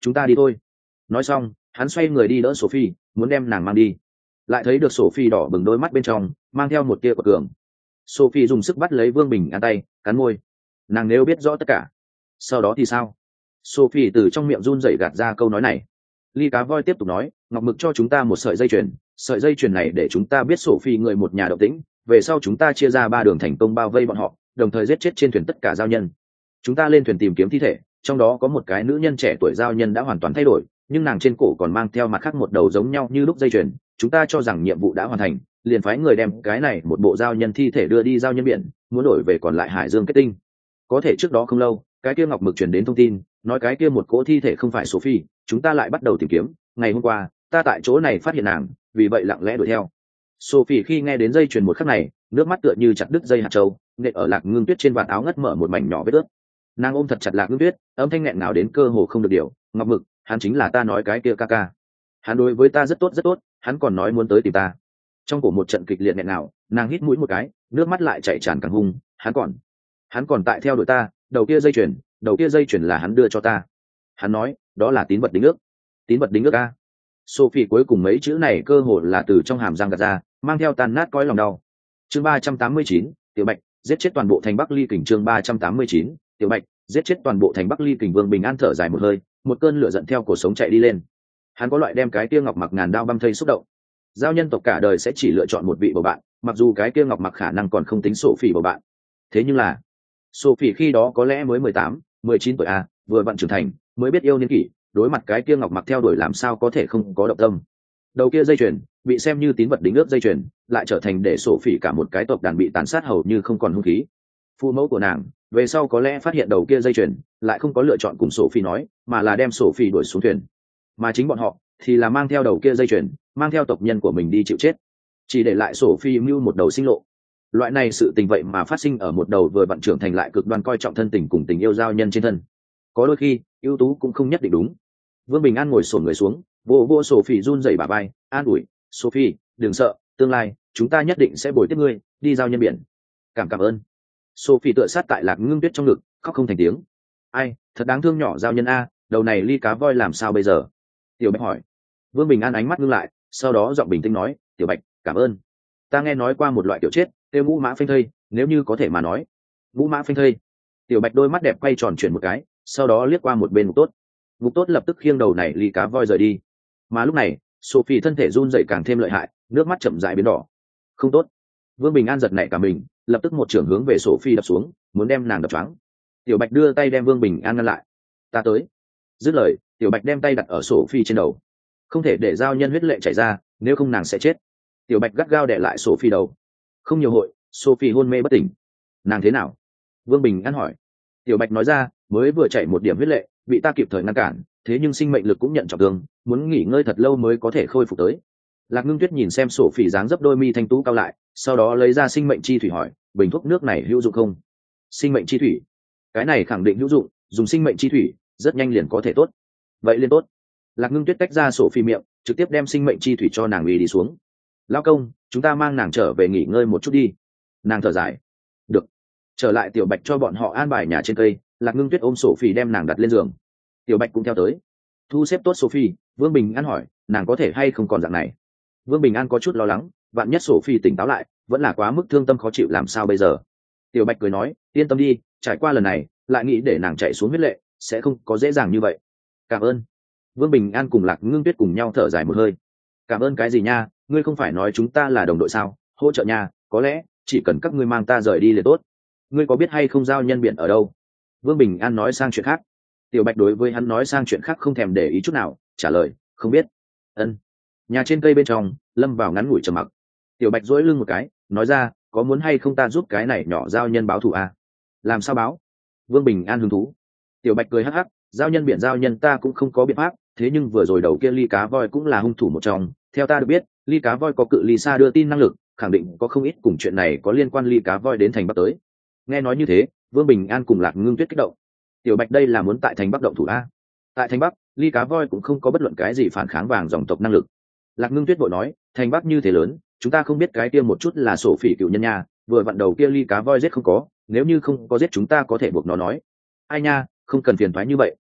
chúng ta đi thôi. Nói xong hắn xoay người đi đỡ Sophie, muốn đem nàng mang đi, lại thấy được Sophie đỏ bừng đôi mắt bên trong mang theo một tia quật cường. Sophie dùng sức bắt lấy Vương Bình An tay, cắn môi. Nàng nếu biết rõ tất cả, sau đó thì sao? Sophie từ trong miệng run rẩy gạt ra câu nói này. Ly Cá Voi tiếp tục nói, Ngọc Mực cho chúng ta một sợi dây chuyền, sợi dây chuyền này để chúng ta biết Sophie người một nhà động tĩnh, về sau chúng ta chia ra ba đường thành công bao vây bọn họ, đồng thời giết chết trên thuyền tất cả giao nhân. Chúng ta lên thuyền tìm kiếm thi thể, trong đó có một cái nữ nhân trẻ tuổi giao nhân đã hoàn toàn thay đổi, nhưng nàng trên cổ còn mang theo mặt khác một đầu giống nhau như lúc dây chuyền. Chúng ta cho rằng nhiệm vụ đã hoàn thành, liền phái người đem cái này một bộ giao nhân thi thể đưa đi giao nhân biển, muốn đổi về còn lại hải dương kết tinh. Có thể trước đó không lâu, cái kia Ngọc Mực truyền đến thông tin, nói cái kia một cỗ thi thể không phải Sophie, chúng ta lại bắt đầu tìm kiếm. Ngày hôm qua ta tại chỗ này phát hiện nàng, vì vậy lặng lẽ đuổi theo. Sophie khi nghe đến dây chuyền một khắc này, nước mắt tựa như chặt đứt dây hạt châu, nện ở Lạc Ngưng Tuyết trên vạt áo ngất mở một mảnh nhỏ vết ướt. Nàng ôm thật chặt Lạc Ngưng Tuyết, âm thanh nghẹn ngào đến cơ hồ không được điều. Ngọc Mực, hắn chính là ta nói cái kia ca ca, hắn đối với ta rất tốt rất tốt, hắn còn nói muốn tới tìm ta. Trong cổ một trận kịch liệt nghẹn ngào, nàng hít mũi một cái, nước mắt lại chảy tràn càng hung. Hắn còn hắn còn tại theo đuổi ta, đầu kia dây chuyền, đầu kia dây chuyền là hắn đưa cho ta. Hắn nói đó là tín vật đính ước. Tín vật đính ước a? Sophie cuối cùng mấy chữ này cơ hồ là từ trong hàm răng gạt ra, mang theo tàn nát cõi lòng đau. Chương ba trăm tám mươi chín, Tiểu Bạch giết chết toàn bộ thành Bắc Ly Kình. Chương ba trăm tám mươi chín, Tiểu Bạch giết chết toàn bộ thành Bắc Ly Kình. Vương Bình An thở dài một hơi, một cơn lửa giận theo cổ sống chạy đi lên. Hắn có loại đem cái kia ngọc mặc ngàn đao băm thây xúc động. Giao nhân tộc cả đời sẽ chỉ lựa chọn một vị bầu bạn, mặc dù cái kia ngọc mặc khả năng còn không tính Sophie bầu bạn. Thế nhưng là Sophie khi đó có lẽ mới mười tám, mười chín tuổi a, vừa vặn trưởng thành, mới biết yêu niên kỷ, đối mặt cái kia ngọc mặc theo đuổi làm sao có thể không có động tâm. Đầu kia dây chuyền bị xem như tín vật đính ước dây chuyền, lại trở thành để Sophie cả một cái tộc đàn bị tàn sát hầu như không còn hung khí. Phụ mẫu của nàng về sau có lẽ phát hiện đầu kia dây chuyền, lại không có lựa chọn cùng Sophie nói, mà là đem Sophie đuổi xuống thuyền. Mà chính bọn họ thì là mang theo đầu kia dây chuyền, mang theo tộc nhân của mình đi chịu chết, chỉ để lại Sophie mưu một đầu sinh lộ. Loại này sự tình vậy mà phát sinh ở một đầu vừa vặn trưởng thành lại cực đoan coi trọng thân tình cùng tình yêu giao nhân trên thân. Có đôi khi ưu tú cũng không nhất định đúng. Vương Bình An ngồi xổm người xuống, vô vô Sophie run rẩy bả vai, an ủi, Sophie, đừng sợ, tương lai chúng ta nhất định sẽ bồi tiếp ngươi đi giao nhân biển. Cảm cảm ơn. Sophie tựa sát tại Lạc Ngưng Tuyết trong ngực, khóc không thành tiếng. Ai, thật đáng thương nhỏ giao nhân a, đầu này Ly Cá Voi làm sao bây giờ? Tiểu Bạch hỏi. Vương Bình An ánh mắt ngưng lại, sau đó giọng bình tĩnh nói, Tiểu Bạch, cảm ơn. Ta nghe nói qua một loại kiểu chết, tiêu ngũ mã phanh thây, nếu như có thể mà nói. Ngũ mã phanh thây. Tiểu Bạch đôi mắt đẹp quay tròn chuyển một cái, sau đó liếc qua một bên Ngục Tốt. Ngục Tốt lập tức khiêng đầu này Ly Cá Voi rời đi. Mà lúc này Sophie thân thể run rẩy càng thêm lợi hại, nước mắt chậm rãi biến đỏ. Không tốt. Vương Bình An giật nảy cả mình, lập tức một chưởng hướng về Sophie đập xuống, muốn đem nàng đập choáng. Tiểu Bạch đưa tay đem Vương Bình An ngăn lại. Ta tới. Dứt lời, Tiểu Bạch đem tay đặt ở Sophie trên đầu. Không thể để giao nhân huyết lệ chảy ra, nếu không nàng sẽ chết. Tiểu Bạch gắt gao đè lại Sophie đầu. Không nhiều hội, Sophie hôn mê bất tỉnh. Nàng thế nào? Vương Bình An hỏi. Tiểu Bạch nói ra, mới vừa chảy một điểm huyết lệ, bị ta kịp thời ngăn cản, thế nhưng sinh mệnh lực cũng nhận trọng thương, muốn nghỉ ngơi thật lâu mới có thể khôi phục tới. Lạc Ngưng Tuyết nhìn xem Sophie dáng dấp đôi mi thanh tú cao lại, sau đó lấy ra sinh mệnh chi thủy hỏi, bình thuốc nước này hữu dụng không? Sinh mệnh chi thủy? Cái này khẳng định hữu dụng, dùng sinh mệnh chi thủy, rất nhanh liền có thể tốt. Vậy liền tốt. Lạc Ngưng Tuyết tách ra Sophie miệng, trực tiếp đem sinh mệnh chi thủy cho nàng uy đi xuống. Lão công, chúng ta mang nàng trở về nghỉ ngơi một chút đi. Nàng thở dài. Được. Trở lại Tiểu Bạch cho bọn họ an bài nhà trên cây, Lạc Ngưng Tuyết ôm Sophie đem nàng đặt lên giường. Tiểu Bạch cũng theo tới. Thu xếp tốt Sophie, Vương Bình An hỏi, nàng có thể hay không còn dạng này? Vương Bình An có chút lo lắng, vạn nhất Sophie tỉnh táo lại, vẫn là quá mức thương tâm khó chịu làm sao bây giờ. Tiểu Bạch cười nói, yên tâm đi, trải qua lần này, lại nghĩ để nàng chạy xuống huyết lệ, sẽ không có dễ dàng như vậy. Cảm ơn. Vương Bình An cùng Lạc Ngưng Tuyết cùng nhau thở dài một hơi. Cảm ơn cái gì nha, ngươi không phải nói chúng ta là đồng đội sao, hỗ trợ nha, có lẽ chỉ cần các ngươi mang ta rời đi là tốt. Ngươi có biết hay không giao nhân biển ở đâu? Vương Bình An nói sang chuyện khác. Tiểu Bạch đối với hắn nói sang chuyện khác không thèm để ý chút nào, trả lời, không biết. Ân. Nhà trên cây bên trong lâm vào ngắn ngủi trầm mặc. Tiểu Bạch duỗi lưng một cái, nói ra, có muốn hay không ta giúp cái này nhỏ giao nhân báo thù à? Làm sao báo? Vương Bình An hứng thú. Tiểu Bạch cười hắc hắc, giao nhân biển giao nhân ta cũng không có biện pháp, thế nhưng vừa rồi đầu kia Ly Cá Voi cũng là hung thủ một trong, theo ta được biết, Ly Cá Voi có cự ly xa đưa tin năng lực, khẳng định có không ít cùng chuyện này có liên quan Ly Cá Voi đến thành Bắc tới. Nghe nói như thế, Vương Bình An cùng Lạc Ngưng Tuyết kích động. Tiểu Bạch đây là muốn tại thành Bắc động thủ a? Tại thành Bắc, Ly Cá Voi cũng không có bất luận cái gì phản kháng vàng dòng tộc năng lực. Lạc Ngưng Tuyết vội nói, thành Bắc như thế lớn, chúng ta không biết cái kia một chút là sổ phỉ cựu nhân nha, vừa vặn đầu kia Ly Cá Voi giết không có, nếu như không có giết chúng ta có thể buộc nó nói. Ai nha, không cần phiền thoái như vậy.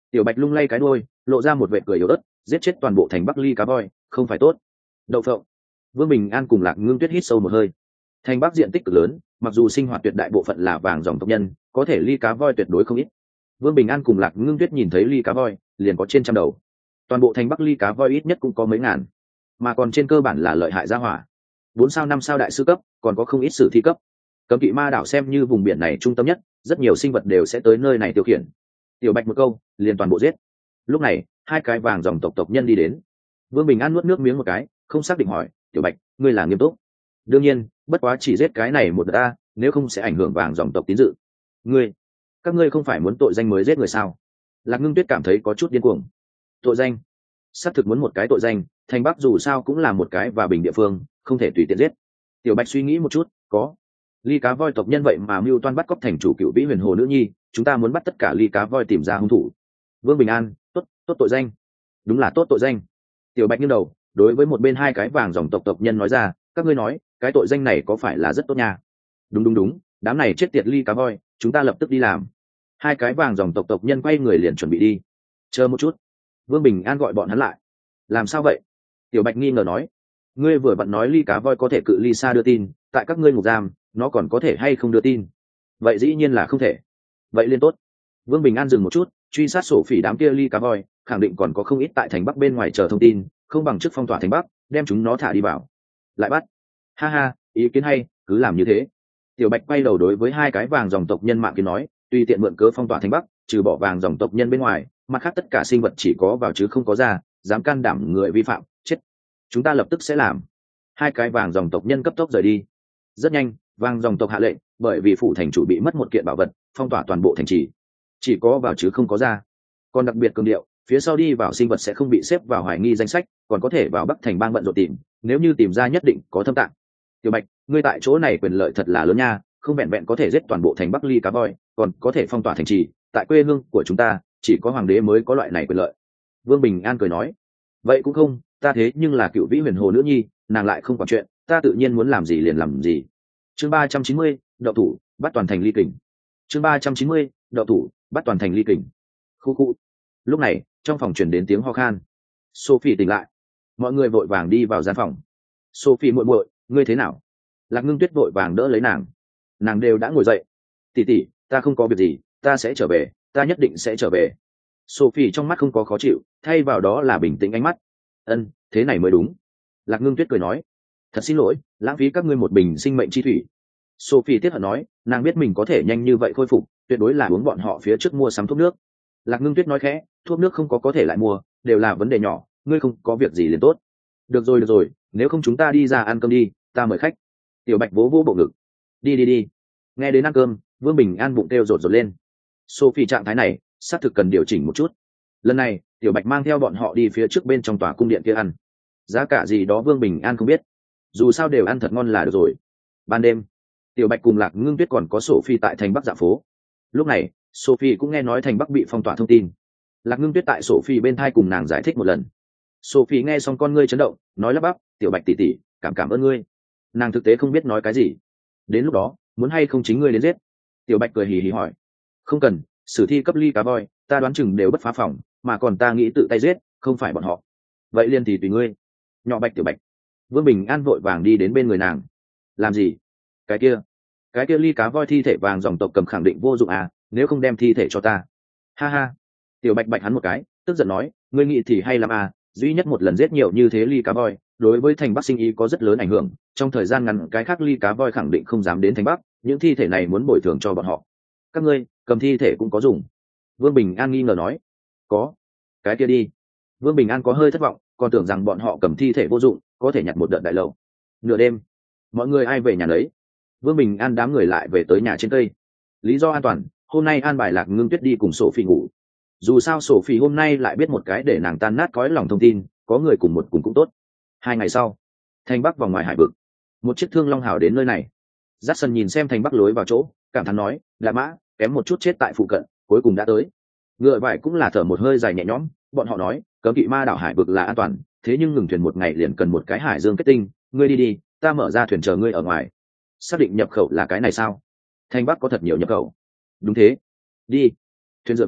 Tiểu Bạch lung lay cái đuôi, lộ ra một vệt cười yếu ớt, giết chết toàn bộ thành Bắc ly cá voi không phải tốt. Đậu phộng. Vương Bình An cùng Lạc Ngưng Tuyết hít sâu một hơi. Thành Bắc diện tích cực lớn, mặc dù sinh hoạt tuyệt đại bộ phận là vàng dòng tộc nhân, có thể ly cá voi tuyệt đối không ít. Vương Bình An cùng Lạc Ngưng Tuyết nhìn thấy ly cá voi liền có trên trăm đầu, toàn bộ thành Bắc ly cá voi ít nhất cũng có mấy ngàn, mà còn trên cơ bản là lợi hại gia hỏa, bốn sao năm sao đại sư cấp, còn có không ít sử thi cấp. Cấm Kỵ Ma đảo xem như vùng biển này trung tâm nhất, rất nhiều sinh vật đều sẽ tới nơi này tiêu khiển. Tiểu Bạch một câu liền toàn bộ giết. Lúc này hai cái vàng dòng tộc tộc nhân đi đến. Vương Bình An nuốt nước miếng một cái, không xác định hỏi, Tiểu Bạch, ngươi là nghiêm túc? Đương nhiên, bất quá chỉ giết cái này một đợt ta, nếu không sẽ ảnh hưởng vàng dòng tộc tín dự. Ngươi, các ngươi không phải muốn tội danh mới giết người sao? Lạc Ngưng Tuyết cảm thấy có chút điên cuồng. Tội danh? Xác thực muốn một cái tội danh, thành Bắc dù sao cũng là một cái và bình địa phương, không thể tùy tiện giết. Tiểu Bạch suy nghĩ một chút, có. Ly cá voi tộc nhân vậy mà mưu toan bắt cóc thành chủ Cựu Vĩ Huyền Hồ nữ nhi, chúng ta muốn bắt tất cả ly cá voi tìm ra hung thủ. Vương Bình An, tốt, tốt tội danh. Đúng là tốt tội danh. Tiểu Bạch nghiêng đầu, đối với một bên hai cái vàng dòng tộc tộc nhân nói ra, các ngươi nói, cái tội danh này có phải là rất tốt nha? Đúng đúng đúng, đám này chết tiệt ly cá voi, chúng ta lập tức đi làm. Hai cái vàng dòng tộc tộc nhân quay người liền chuẩn bị đi. Chờ một chút. Vương Bình An gọi bọn hắn lại. Làm sao vậy? Tiểu Bạch nghi ngờ nói. Ngươi vừa vặn nói ly cá voi có thể cự ly xa đưa tin, tại các ngươi ngục giam, nó còn có thể hay không đưa tin? Vậy dĩ nhiên là không thể. Vậy liên tốt. Vương Bình An dừng một chút, truy sát sổ phỉ đám kia ly cá voi, khẳng định còn có không ít tại thành Bắc bên ngoài chờ thông tin, không bằng trước phong tỏa thành Bắc, đem chúng nó thả đi vào. Lại bắt. Ha ha, ý kiến hay, cứ làm như thế. Tiểu Bạch quay đầu đối với hai cái vàng dòng tộc nhân mạng kiến nói, tùy tiện mượn cớ phong tỏa thành Bắc, trừ bỏ vàng dòng tộc nhân bên ngoài, mặt khác tất cả sinh vật chỉ có vào chứ không có ra, dám can đảm người vi phạm, chết. Chúng ta lập tức sẽ làm. Hai cái vàng dòng tộc nhân cấp tốc rời đi. Rất nhanh, vàng dòng tộc hạ lệnh, bởi vì phủ thành chủ bị mất một kiện bảo vật, phong tỏa toàn bộ thành trì. Chỉ có vào chứ không có ra. Còn đặc biệt cường điệu, phía sau đi vào sinh vật sẽ không bị xếp vào hoài nghi danh sách, còn có thể vào Bắc thành bang bận rộn tìm, nếu như tìm ra nhất định có thâm tạng. Tiểu Bạch, ngươi tại chỗ này quyền lợi thật là lớn nha, không vẹn vẹn có thể giết toàn bộ thành Bắc ly cá voi, còn có thể phong tỏa thành trì, tại quê hương của chúng ta, chỉ có hoàng đế mới có loại này quyền lợi. Vương Bình An cười nói, vậy cũng không, ta thế nhưng là Cựu Vĩ Huyền Hồ nữ nhi, nàng lại không quản chuyện, ta tự nhiên muốn làm gì liền làm gì. Chương ba trăm chín mươi, đậu thủ, bắt toàn thành ly kình. Chương ba trăm chín mươi, đậu thủ, bắt toàn thành ly kình. Khu khu. Lúc này, trong phòng truyền đến tiếng ho khan. Sophie tỉnh lại. Mọi người vội vàng đi vào gian phòng. Sophie muội muội, ngươi thế nào? Lạc Ngưng Tuyết vội vàng đỡ lấy nàng. Nàng đều đã ngồi dậy. Tỷ tỷ, ta không có việc gì, ta sẽ trở về, ta nhất định sẽ trở về. Sophie trong mắt không có khó chịu, thay vào đó là bình tĩnh ánh mắt. Ân, thế này mới đúng. Lạc Ngưng Tuyết cười nói. Thật xin lỗi, lãng phí các ngươi một bình sinh mệnh chi thủy. Sophie tiếc hận nói, nàng biết mình có thể nhanh như vậy khôi phục, tuyệt đối là uống bọn họ phía trước mua sắm thuốc nước. Lạc Ngưng Tuyết nói khẽ, thuốc nước không có có thể lại mua, đều là vấn đề nhỏ, ngươi không có việc gì liền tốt. Được rồi được rồi, nếu không chúng ta đi ra ăn cơm đi, ta mời khách. Tiểu Bạch vỗ vỗ bộ ngực. Đi đi đi. Nghe đến ăn cơm, Vương Bình An bụng kêu rột rột lên. Sophie trạng thái này, xác thực cần điều chỉnh một chút. Lần này, Tiểu Bạch mang theo bọn họ đi phía trước bên trong tòa cung điện kia ăn. Giá cả gì đó Vương Bình An không biết, dù sao đều ăn thật ngon là được rồi. Ban đêm, Tiểu Bạch cùng Lạc Ngưng Tuyết còn có Sophie tại thành Bắc dạo phố. Lúc này, Sophie cũng nghe nói thành Bắc bị phong tỏa thông tin. Lạc Ngưng Tuyết tại Sophie bên thai cùng nàng giải thích một lần. Sophie nghe xong con ngươi chấn động, nói lắp bắp, Tiểu Bạch tỷ tỷ, cảm cảm ơn ngươi. Nàng thực tế không biết nói cái gì. Đến lúc đó, muốn hay không chính ngươi đến giết? Tiểu Bạch cười hì hì hỏi. Không cần, sử thi cấp ly cá voi, ta đoán chừng đều bất phá phòng, mà còn ta nghĩ tự tay giết, không phải bọn họ. Vậy liền thì tùy ngươi. Nhỏ Bạch Tiểu Bạch. Vương Bình An vội vàng đi đến bên người nàng. Làm gì? Cái kia, cái kia ly cá voi thi thể vàng dòng tộc cầm khẳng định vô dụng à, nếu không đem thi thể cho ta. Ha ha. Tiểu Bạch bạch hắn một cái, tức giận nói, ngươi nghĩ thì hay lắm à, duy nhất một lần giết nhiều như thế ly cá voi, đối với thành Bắc sinh ý có rất lớn ảnh hưởng, trong thời gian ngắn cái khác ly cá voi khẳng định không dám đến thành Bắc, những thi thể này muốn bồi thường cho bọn họ. Các ngươi, cầm thi thể cũng có dùng. Vương Bình An nghi ngờ nói. Có. Cái kia đi. Vương Bình An có hơi thất vọng, còn tưởng rằng bọn họ cầm thi thể vô dụng, có thể nhặt một đợt đại lầu. Nửa đêm, mọi người ai về nhà lấy. Vương Bình An đám người lại về tới nhà trên cây. Lý do an toàn, hôm nay an bài Lạc Ngưng Tuyết đi cùng Sophie ngủ. Dù sao Sophie hôm nay lại biết một cái để nàng tan nát cõi lòng thông tin, có người cùng một cùng cũng tốt. Hai ngày sau, thành Bắc vào ngoài hải vực, một chiếc thương long hào đến nơi này. Jackson nhìn xem thành Bắc lối vào chỗ, cảm thán nói, Lạ Mã, kém một chút chết tại phụ cận, cuối cùng đã tới. Ngựa vải cũng là thở một hơi dài nhẹ nhõm, bọn họ nói, Cấm Kỵ Ma đảo hải vực là an toàn, thế nhưng ngừng thuyền một ngày liền cần một cái hải dương kết tinh, ngươi đi đi, ta mở ra thuyền chờ ngươi ở ngoài. Xác định nhập khẩu là cái này sao? Thành Bắc có thật nhiều nhập khẩu. Đúng thế. Đi. Thuyền dựa vào,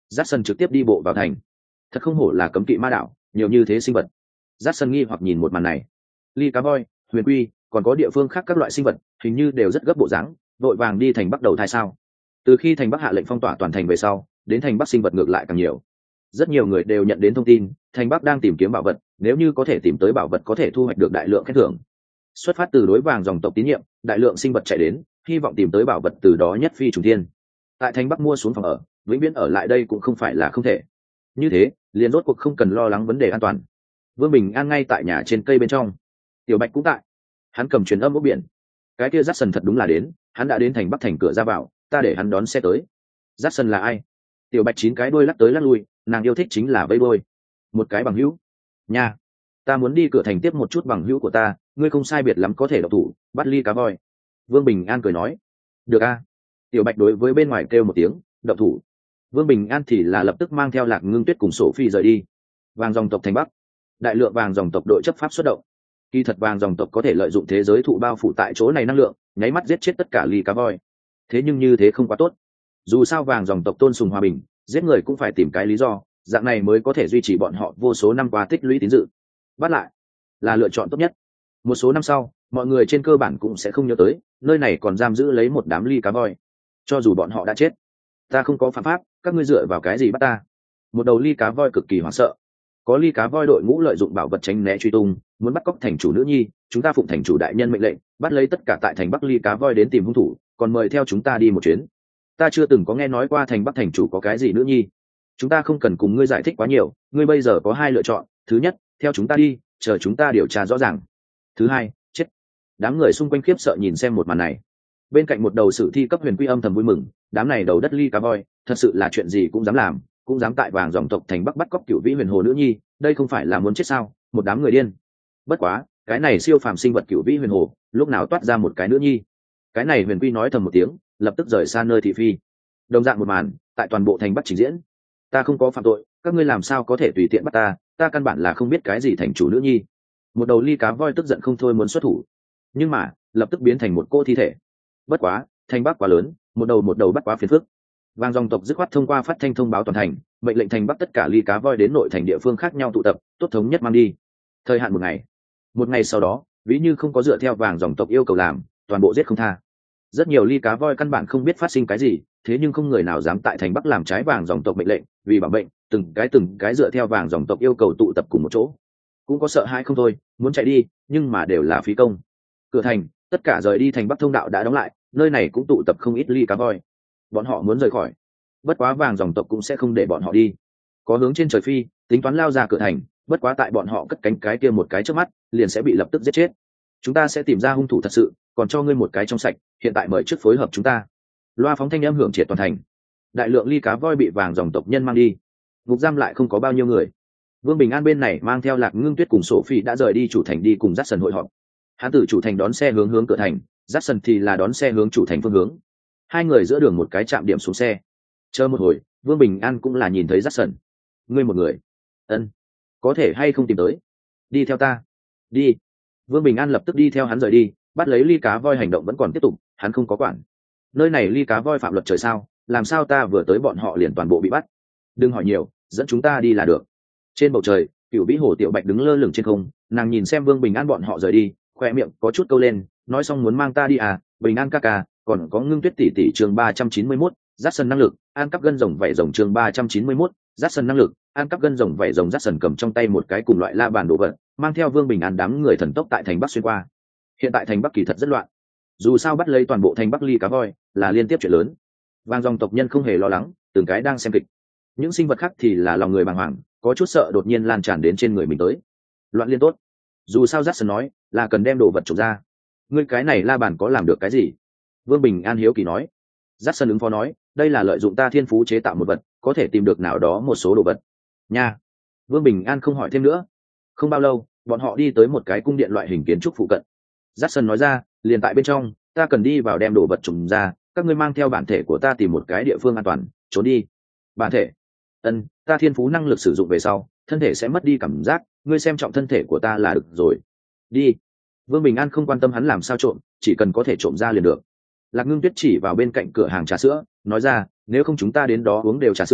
dắt sân trực tiếp đi bộ vào thành. Thật không hổ là cấm kỵ ma đảo, nhiều như thế sinh vật. Dắt sân nghi hoặc nhìn một màn này. Ly cá voi, huyền quy, còn có địa phương khác các loại sinh vật hình như đều rất gấp bộ dáng, vội vàng đi thành bắc đầu thai sao. Từ khi thành bắc hạ lệnh phong tỏa toàn thành về sau, đến thành bắc sinh vật ngược lại càng nhiều. Rất nhiều người đều nhận đến thông tin thành bắc đang tìm kiếm bảo vật, nếu như có thể tìm tới bảo vật có thể thu hoạch được đại lượng khen thưởng. Xuất phát từ đối vàng dòng tộc tín nhiệm, đại lượng sinh vật chạy đến hy vọng tìm tới bảo vật, từ đó nhất phi trùng thiên. Tại thành bắc mua xuống phòng ở, vĩnh viễn ở lại đây cũng không phải là không thể. Như thế liền rốt cuộc không cần lo lắng vấn đề an toàn. Vương Bình An ngay tại nhà trên cây bên trong, Tiểu Bạch cũng tại, hắn cầm truyền âm ốc biển. Cái kia Jackson thật đúng là đến, hắn đã đến thành bắc thành cửa ra vào, ta để hắn đón xe tới. Jackson là ai? Tiểu Bạch chín cái đuôi lắc tới lắc lui, nàng yêu thích chính là vây đôi. Một cái bằng hữu nha, ta muốn đi cửa thành tiếp một chút bằng hữu của ta, ngươi không sai biệt lắm có thể độc thủ bắt Ly cá voi. Vương Bình An cười nói. Được a. Tiểu Bạch đối với bên ngoài kêu một tiếng độc thủ. Vương Bình An thì là lập tức mang theo Lạc Ngưng Tuyết cùng Sổ Phi rời đi. Vàng dòng tộc thành bắc, đại lượng vàng dòng tộc đội chấp pháp xuất động. Kỳ thật vàng dòng tộc có thể lợi dụng thế giới thụ bao phủ tại chỗ này năng lượng, nháy mắt giết chết tất cả Ly cá voi. Thế nhưng như thế không quá tốt. Dù sao vàng dòng tộc tôn sùng hòa bình, giết người cũng phải tìm cái lý do, dạng này mới có thể duy trì bọn họ vô số năm qua tích lũy tín dự. Bắt lại là lựa chọn tốt nhất. Một số năm sau, mọi người trên cơ bản cũng sẽ không nhớ tới nơi này còn giam giữ lấy một đám Ly cá voi. Cho dù bọn họ đã chết, ta không có phạm pháp, các ngươi dựa vào cái gì bắt ta? Một đầu Ly cá voi cực kỳ hoảng sợ. Có Ly cá voi đội ngũ lợi dụng bảo vật tránh né truy tung, muốn bắt cóc thành chủ nữ nhi, chúng ta phụng thành chủ đại nhân mệnh lệnh, bắt lấy tất cả tại thành bắc Ly cá voi đến tìm hung thủ, còn mời theo chúng ta đi một chuyến. Ta chưa từng có nghe nói qua thành bắc thành chủ có cái gì nữ nhi. Chúng ta không cần cùng ngươi giải thích quá nhiều, ngươi bây giờ có hai lựa chọn, thứ nhất, theo chúng ta đi, chờ chúng ta điều tra rõ ràng. Thứ hai, chết. Đám người xung quanh khiếp sợ nhìn xem một màn này. Bên cạnh một đầu sử thi cấp huyền quy âm thầm vui mừng, đám này đầu đất Ly cá voi, thật sự là chuyện gì cũng dám làm, cũng dám tại vàng dòng tộc thành bắc bắt cóc cựu vĩ huyền hồ nữ nhi, đây không phải là muốn chết sao? Một đám người điên. Bất quá, cái này siêu phàm sinh vật cựu vĩ huyền hồ, lúc nào toát ra một cái nữ nhi? Cái này huyền quy nói thầm một tiếng, lập tức rời xa nơi thị phi. Đồng dạng một màn tại toàn bộ thành bắc trình diễn. Ta không có phạm tội, các ngươi làm sao có thể tùy tiện bắt ta? Ta căn bản là không biết cái gì thành chủ nữ nhi. Một đầu Ly cá voi tức giận không thôi muốn xuất thủ, nhưng mà lập tức biến thành một cô thi thể. Bất quá, thành bắc quá lớn, một đầu một đầu bắt quá phiền phức. Vàng dòng tộc dứt khoát thông qua phát thanh thông báo toàn thành, mệnh lệnh thành bắc tất cả Ly cá voi đến nội thành địa phương khác nhau tụ tập, tốt thống nhất mang đi. Thời hạn một ngày. Một ngày sau đó, ví như không có dựa theo vàng dòng tộc yêu cầu làm, toàn bộ giết không tha. Rất nhiều Ly cá voi căn bản không biết phát sinh cái gì, thế nhưng không người nào dám tại thành bắc làm trái vàng dòng tộc mệnh lệnh, vì bảo mệnh, từng cái từng cái dựa theo vàng dòng tộc yêu cầu tụ tập cùng một chỗ. Cũng có sợ hãi không thôi, muốn chạy đi, nhưng mà đều là phí công. Cửa thành, tất cả rời đi thành bắc thông đạo đã đóng lại, nơi này cũng tụ tập không ít Ly cá voi. Bọn họ muốn rời khỏi, bất quá vàng dòng tộc cũng sẽ không để bọn họ đi. Có hướng trên trời phi, tính toán lao ra cửa thành, bất quá tại bọn họ cất cánh cái kia một cái trước mắt, liền sẽ bị lập tức giết chết. Chúng ta sẽ tìm ra hung thủ thật sự, còn cho ngươi một cái trong sạch, hiện tại mời trước phối hợp chúng ta. Loa phóng thanh âm hưởng triệt toàn thành. Đại lượng Ly cá voi bị vàng dòng tộc nhân mang đi. Ngục giam lại không có bao nhiêu người. Vương Bình An bên này mang theo Lạc Ngưng Tuyết cùng Sổ Phi đã rời đi chủ thành đi cùng Jackson hội họp. Hắn từ chủ thành đón xe hướng hướng cửa thành, Jackson thì là đón xe hướng chủ thành phương hướng. Hai người giữa đường một cái trạm điểm xuống xe. Chờ một hồi, Vương Bình An cũng là nhìn thấy Jackson. Ngươi một người? Ân. Có thể hay không tìm tới? Đi theo ta. Đi. Vương Bình An lập tức đi theo hắn rời đi, bắt lấy Ly cá voi hành động vẫn còn tiếp tục, hắn không có quản. Nơi này Ly cá voi phạm luật trời sao, làm sao ta vừa tới bọn họ liền toàn bộ bị bắt? Đừng hỏi nhiều, dẫn chúng ta đi là được. Trên bầu trời, Cửu Vĩ Hồ Tiểu Bạch đứng lơ lửng trên không, nàng nhìn xem Vương Bình An bọn họ rời đi, khoe miệng có chút câu lên, nói xong muốn mang ta đi à? Bình An ca ca, còn có Ngưng Tuyết tỷ tỷ chương ba trăm chín mươi mốt, dắt sân năng lực, an cắp gân rồng vảy rồng chương ba trăm chín mươi mốt, dắt sân năng lực, an cắp gân rồng vảy rồng. Dắt sân cầm trong tay một cái cùng loại la bàn đồ vật, mang theo Vương Bình An đám người thần tốc tại thành Bắc xuyên qua. Hiện tại thành Bắc kỳ thật rất loạn, dù sao bắt lấy toàn bộ thành Bắc Ly cá voi là liên tiếp chuyện lớn. Vàng dòng tộc nhân không hề lo lắng, từng cái đang xem kịch. Những sinh vật khác thì là lòng người bàng hoàng, có chút sợ đột nhiên lan tràn đến trên người mình tới. Loạn liên tốt. Dù sao Jackson nói là cần đem đồ vật trộm ra. Ngươi cái này la bàn có làm được cái gì? Vương Bình An hiếu kỳ nói. Jackson ứng phó nói, đây là lợi dụng ta thiên phú chế tạo một vật, có thể tìm được nào đó một số đồ vật. Nha. Vương Bình An không hỏi thêm nữa. Không bao lâu, bọn họ đi tới một cái cung điện loại hình kiến trúc phụ cận. Jackson nói ra, liền tại bên trong, ta cần đi vào đem đồ vật trộm ra, các ngươi mang theo bản thể của ta tìm một cái địa phương an toàn, trốn đi. Bản thể? Ân, ta thiên phú năng lực sử dụng về sau, thân thể sẽ mất đi cảm giác, ngươi xem trọng thân thể của ta là được rồi. Đi. Vương Bình An không quan tâm hắn làm sao trộm, chỉ cần có thể trộm ra liền được. Lạc Ngưng Tuyết chỉ vào bên cạnh cửa hàng trà sữa, nói ra, nếu không chúng ta đến đó uống đều trà sữa,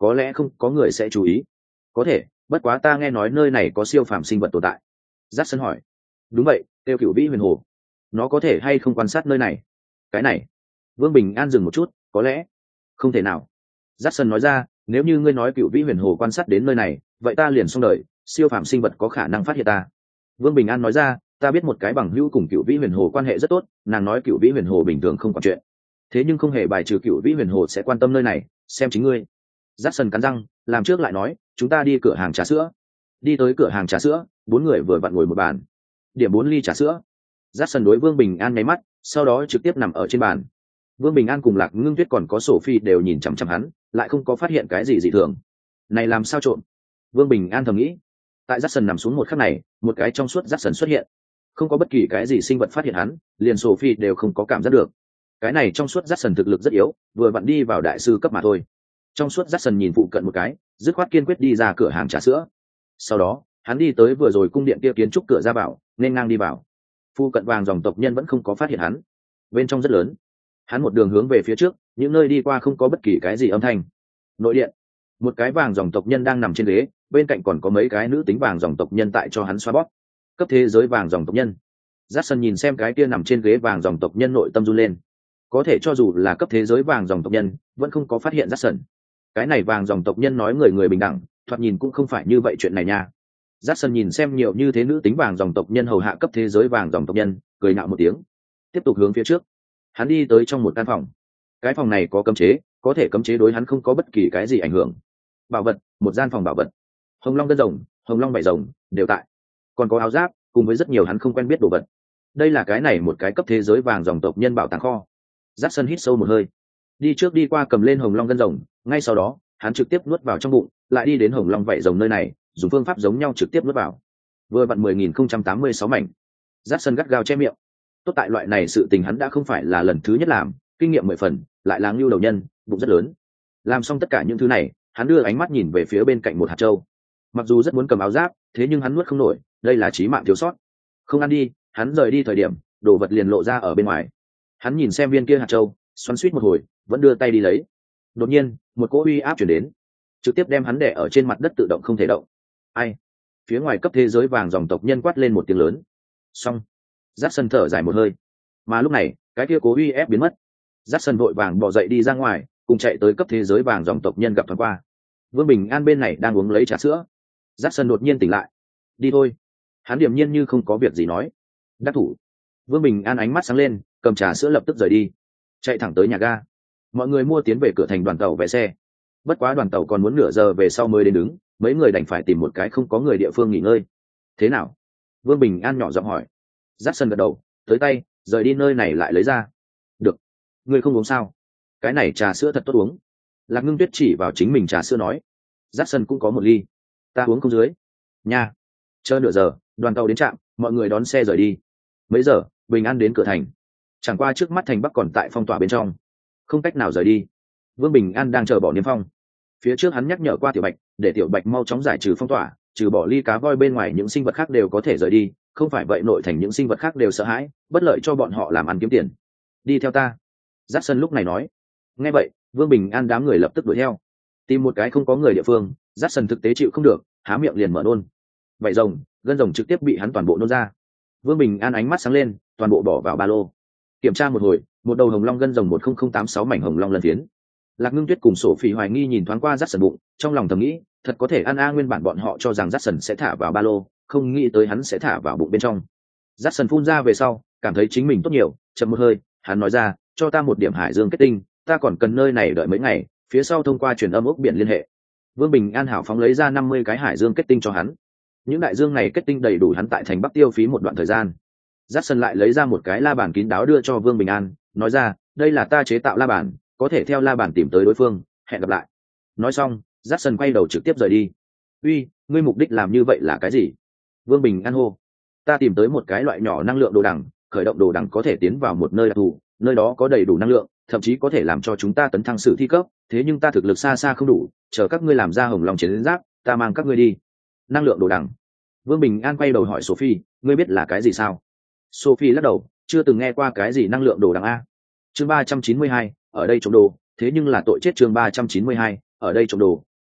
có lẽ không có người sẽ chú ý. Có thể, bất quá ta nghe nói nơi này có siêu phàm sinh vật tồn tại. Dát sân hỏi. Đúng vậy, tiêu cửu vĩ huyền hồ. Nó có thể hay không quan sát nơi này? Cái này. Vương Bình An dừng một chút, có lẽ không thể nào. Dát sân nói ra, nếu như ngươi nói cửu vĩ huyền hồ quan sát đến nơi này, vậy ta liền xong đời, siêu phàm sinh vật có khả năng phát hiện ta. Vương Bình An nói ra, ta biết một cái bằng hữu cùng cửu vĩ huyền hồ quan hệ rất tốt, nàng nói cửu vĩ huyền hồ bình thường không có chuyện, thế nhưng không hề bài trừ cửu vĩ huyền hồ sẽ quan tâm nơi này, xem chính ngươi. Dát sân cắn răng, làm trước lại nói, chúng ta đi cửa hàng trà sữa. Đi tới cửa hàng trà sữa, bốn người vừa vặn ngồi một bàn, điểm bốn ly trà sữa. Dát sân đối Vương Bình An nháy mắt, sau đó trực tiếp nằm ở trên bàn. Vương Bình An cùng Lạc Ngưng Tuyết còn có Sophie đều nhìn chằm chằm hắn, lại không có phát hiện cái gì dị thường. Này làm sao trộn? Vương Bình An thầm nghĩ. Tại Dát sân nằm xuống một khắc này, một cái trong suốt Dát sân xuất hiện, không có bất kỳ cái gì sinh vật phát hiện hắn, liền Sophie đều không có cảm giác được. Cái này trong suốt Dát sân thực lực rất yếu, vừa vặn đi vào đại sư cấp mà thôi. Trong suốt Dát sân nhìn phụ cận một cái, dứt khoát kiên quyết đi ra cửa hàng trà sữa. Sau đó, hắn đi tới vừa rồi cung điện kia kiến trúc cửa ra vào, nên ngang đi vào. Phụ cận vàng dòng tộc nhân vẫn không có phát hiện hắn. Bên trong rất lớn, hắn một đường hướng về phía trước, những nơi đi qua không có bất kỳ cái gì âm thanh. Nội điện, một cái vàng dòng tộc nhân đang nằm trên ghế, bên cạnh còn có mấy cái nữ tính vàng dòng tộc nhân tại cho hắn xoa bóp. Cấp thế giới vàng dòng tộc nhân. Dát sân nhìn xem cái kia nằm trên ghế vàng dòng tộc nhân, nội tâm run lên. Có thể cho dù là cấp thế giới vàng dòng tộc nhân, vẫn không có phát hiện Dát sân. Cái này vàng dòng tộc nhân nói người người bình đẳng, thoạt nhìn cũng không phải như vậy chuyện này nha. Dát sân nhìn xem nhiều như thế nữ tính vàng dòng tộc nhân hầu hạ cấp thế giới vàng dòng tộc nhân, cười nạo một tiếng, tiếp tục hướng phía trước. Hắn đi tới trong một căn phòng. Cái phòng này có cấm chế, có thể cấm chế đối hắn không có bất kỳ cái gì ảnh hưởng. Bảo vật, một gian phòng bảo vật. Hồng long gân rồng, hồng long bảy rồng đều tại, còn có áo giáp cùng với rất nhiều hắn không quen biết đồ vật. Đây là cái này một cái cấp thế giới vàng dòng tộc nhân bảo tàng kho. Dát sân hít sâu một hơi, đi trước đi qua cầm lên hồng long gân rồng, ngay sau đó hắn trực tiếp nuốt vào trong bụng, lại đi đến hồng long vảy rồng nơi này, dùng phương pháp giống nhau trực tiếp nuốt vào. Vừa vặn mười nghìn không trăm tám mươi sáu mảnh. Dát sân gắt gao che miệng. Tốt tại loại này sự tình hắn đã không phải là lần thứ nhất làm, kinh nghiệm mười phần, lại là ngưu đầu nhân, bụng rất lớn. Làm xong tất cả những thứ này, hắn đưa ánh mắt nhìn về phía bên cạnh một hạt châu. Mặc dù rất muốn cầm áo giáp, thế nhưng hắn nuốt không nổi, đây là chí mạng thiếu sót. Không ăn đi, hắn rời đi thời điểm, đồ vật liền lộ ra ở bên ngoài. Hắn nhìn xem viên kia hạt châu, xoắn xuýt một hồi, vẫn đưa tay đi lấy. Đột nhiên, một cỗ uy áp truyền đến, trực tiếp đem hắn đè ở trên mặt đất tự động không thể động. Ai? Phía ngoài cấp thế giới vàng dòng tộc nhân quát lên một tiếng lớn. Xong. Dát sân thở dài một hơi. Mà lúc này, cái kia cố uy ép biến mất. Dát sân vội vàng bò dậy đi ra ngoài, cùng chạy tới cấp thế giới vàng dòng tộc nhân gặp thoáng qua. Vương Bình An bên này đang uống lấy trà sữa. Dát sân đột nhiên tỉnh lại. Đi thôi. Hắn điềm nhiên như không có việc gì nói. Đắc thủ. Vương Bình An ánh mắt sáng lên, cầm trà sữa lập tức rời đi, chạy thẳng tới nhà ga. Mọi người mua tiến về cửa thành đoàn tàu vé xe. Bất quá đoàn tàu còn muốn nửa giờ về sau mới đến đứng, mấy người đành phải tìm một cái không có người địa phương nghỉ ngơi. Thế nào? Vương Bình An nhỏ giọng hỏi. Dát sân gật đầu, tới tay, rời đi nơi này lại lấy ra. Được. Ngươi không uống sao? Cái này trà sữa thật tốt uống. Lạc Ngưng Tuyết chỉ vào chính mình trà sữa nói. Dát sân cũng có một ly. Ta uống không dưới. Nha. Chờ nửa giờ, đoàn tàu đến trạm, mọi người đón xe rời đi. Mấy giờ, Bình An đến cửa thành. Chẳng qua trước mắt thành Bắc còn tại phong tỏa bên trong, không cách nào rời đi. Vương Bình An đang chờ bỏ niêm phong. Phía trước hắn nhắc nhở qua Tiểu Bạch, để Tiểu Bạch mau chóng giải trừ phong tỏa, trừ bỏ ly cá voi bên ngoài những sinh vật khác đều có thể rời đi, không phải vậy nội thành những sinh vật khác đều sợ hãi, bất lợi cho bọn họ làm ăn kiếm tiền. Đi theo ta. Dát sân lúc này nói. Nghe vậy, Vương Bình An đám người lập tức đuổi theo. Tìm một cái không có người địa phương, Dát sân thực tế chịu không được, há miệng liền mở nôn. Vậy rồng, gân rồng trực tiếp bị hắn toàn bộ nôn ra. Vương Bình An ánh mắt sáng lên, toàn bộ bỏ vào ba lô. Kiểm tra một hồi, một đầu hồng long gân rồng một không tám sáu mảnh hồng long lân phiến. Lạc Ngưng Tuyết cùng Sổ Phỉ hoài nghi nhìn thoáng qua Dát sần bụng, trong lòng thầm nghĩ, thật có thể ăn a, nguyên bản bọn họ cho rằng Dát sần sẽ thả vào ba lô, không nghĩ tới hắn sẽ thả vào bụng bên trong. Dát sần phun ra về sau, cảm thấy chính mình tốt nhiều, chậm một hơi, hắn nói ra, cho ta một điểm hải dương kết tinh, ta còn cần nơi này đợi mấy ngày, phía sau thông qua truyền âm ốc biển liên hệ. Vương Bình An hảo phóng lấy ra năm mươi cái hải dương kết tinh cho hắn. Những đại dương này kết tinh đầy đủ hắn tại thành Bắc tiêu phí một đoạn thời gian. Dát sần lại lấy ra một cái la bàn kín đáo đưa cho Vương Bình An, nói ra, đây là ta chế tạo la bàn, có thể theo la bàn tìm tới đối phương, hẹn gặp lại. Nói xong, Dát sần quay đầu trực tiếp rời đi. Uy, ngươi mục đích làm như vậy là cái gì? Vương Bình An hô. Ta tìm tới một cái loại nhỏ năng lượng đồ đằng, khởi động đồ đằng có thể tiến vào một nơi đặc thù, nơi đó có đầy đủ năng lượng, thậm chí có thể làm cho chúng ta tấn thăng sử thi cấp, thế nhưng ta thực lực xa xa không đủ, chờ các ngươi làm ra hồng long chiến giáp, ta mang các ngươi đi. Năng lượng đồ đằng. Vương Bình An quay đầu hỏi Sophie, ngươi biết là cái gì sao? Sophie lắc đầu, chưa từng nghe qua cái gì năng lượng đồ đằng a. Chương ba trăm chín mươi hai, ở đây trộm đồ, thế nhưng là tội chết. Chương ba trăm chín mươi hai, ở đây trộm đồ,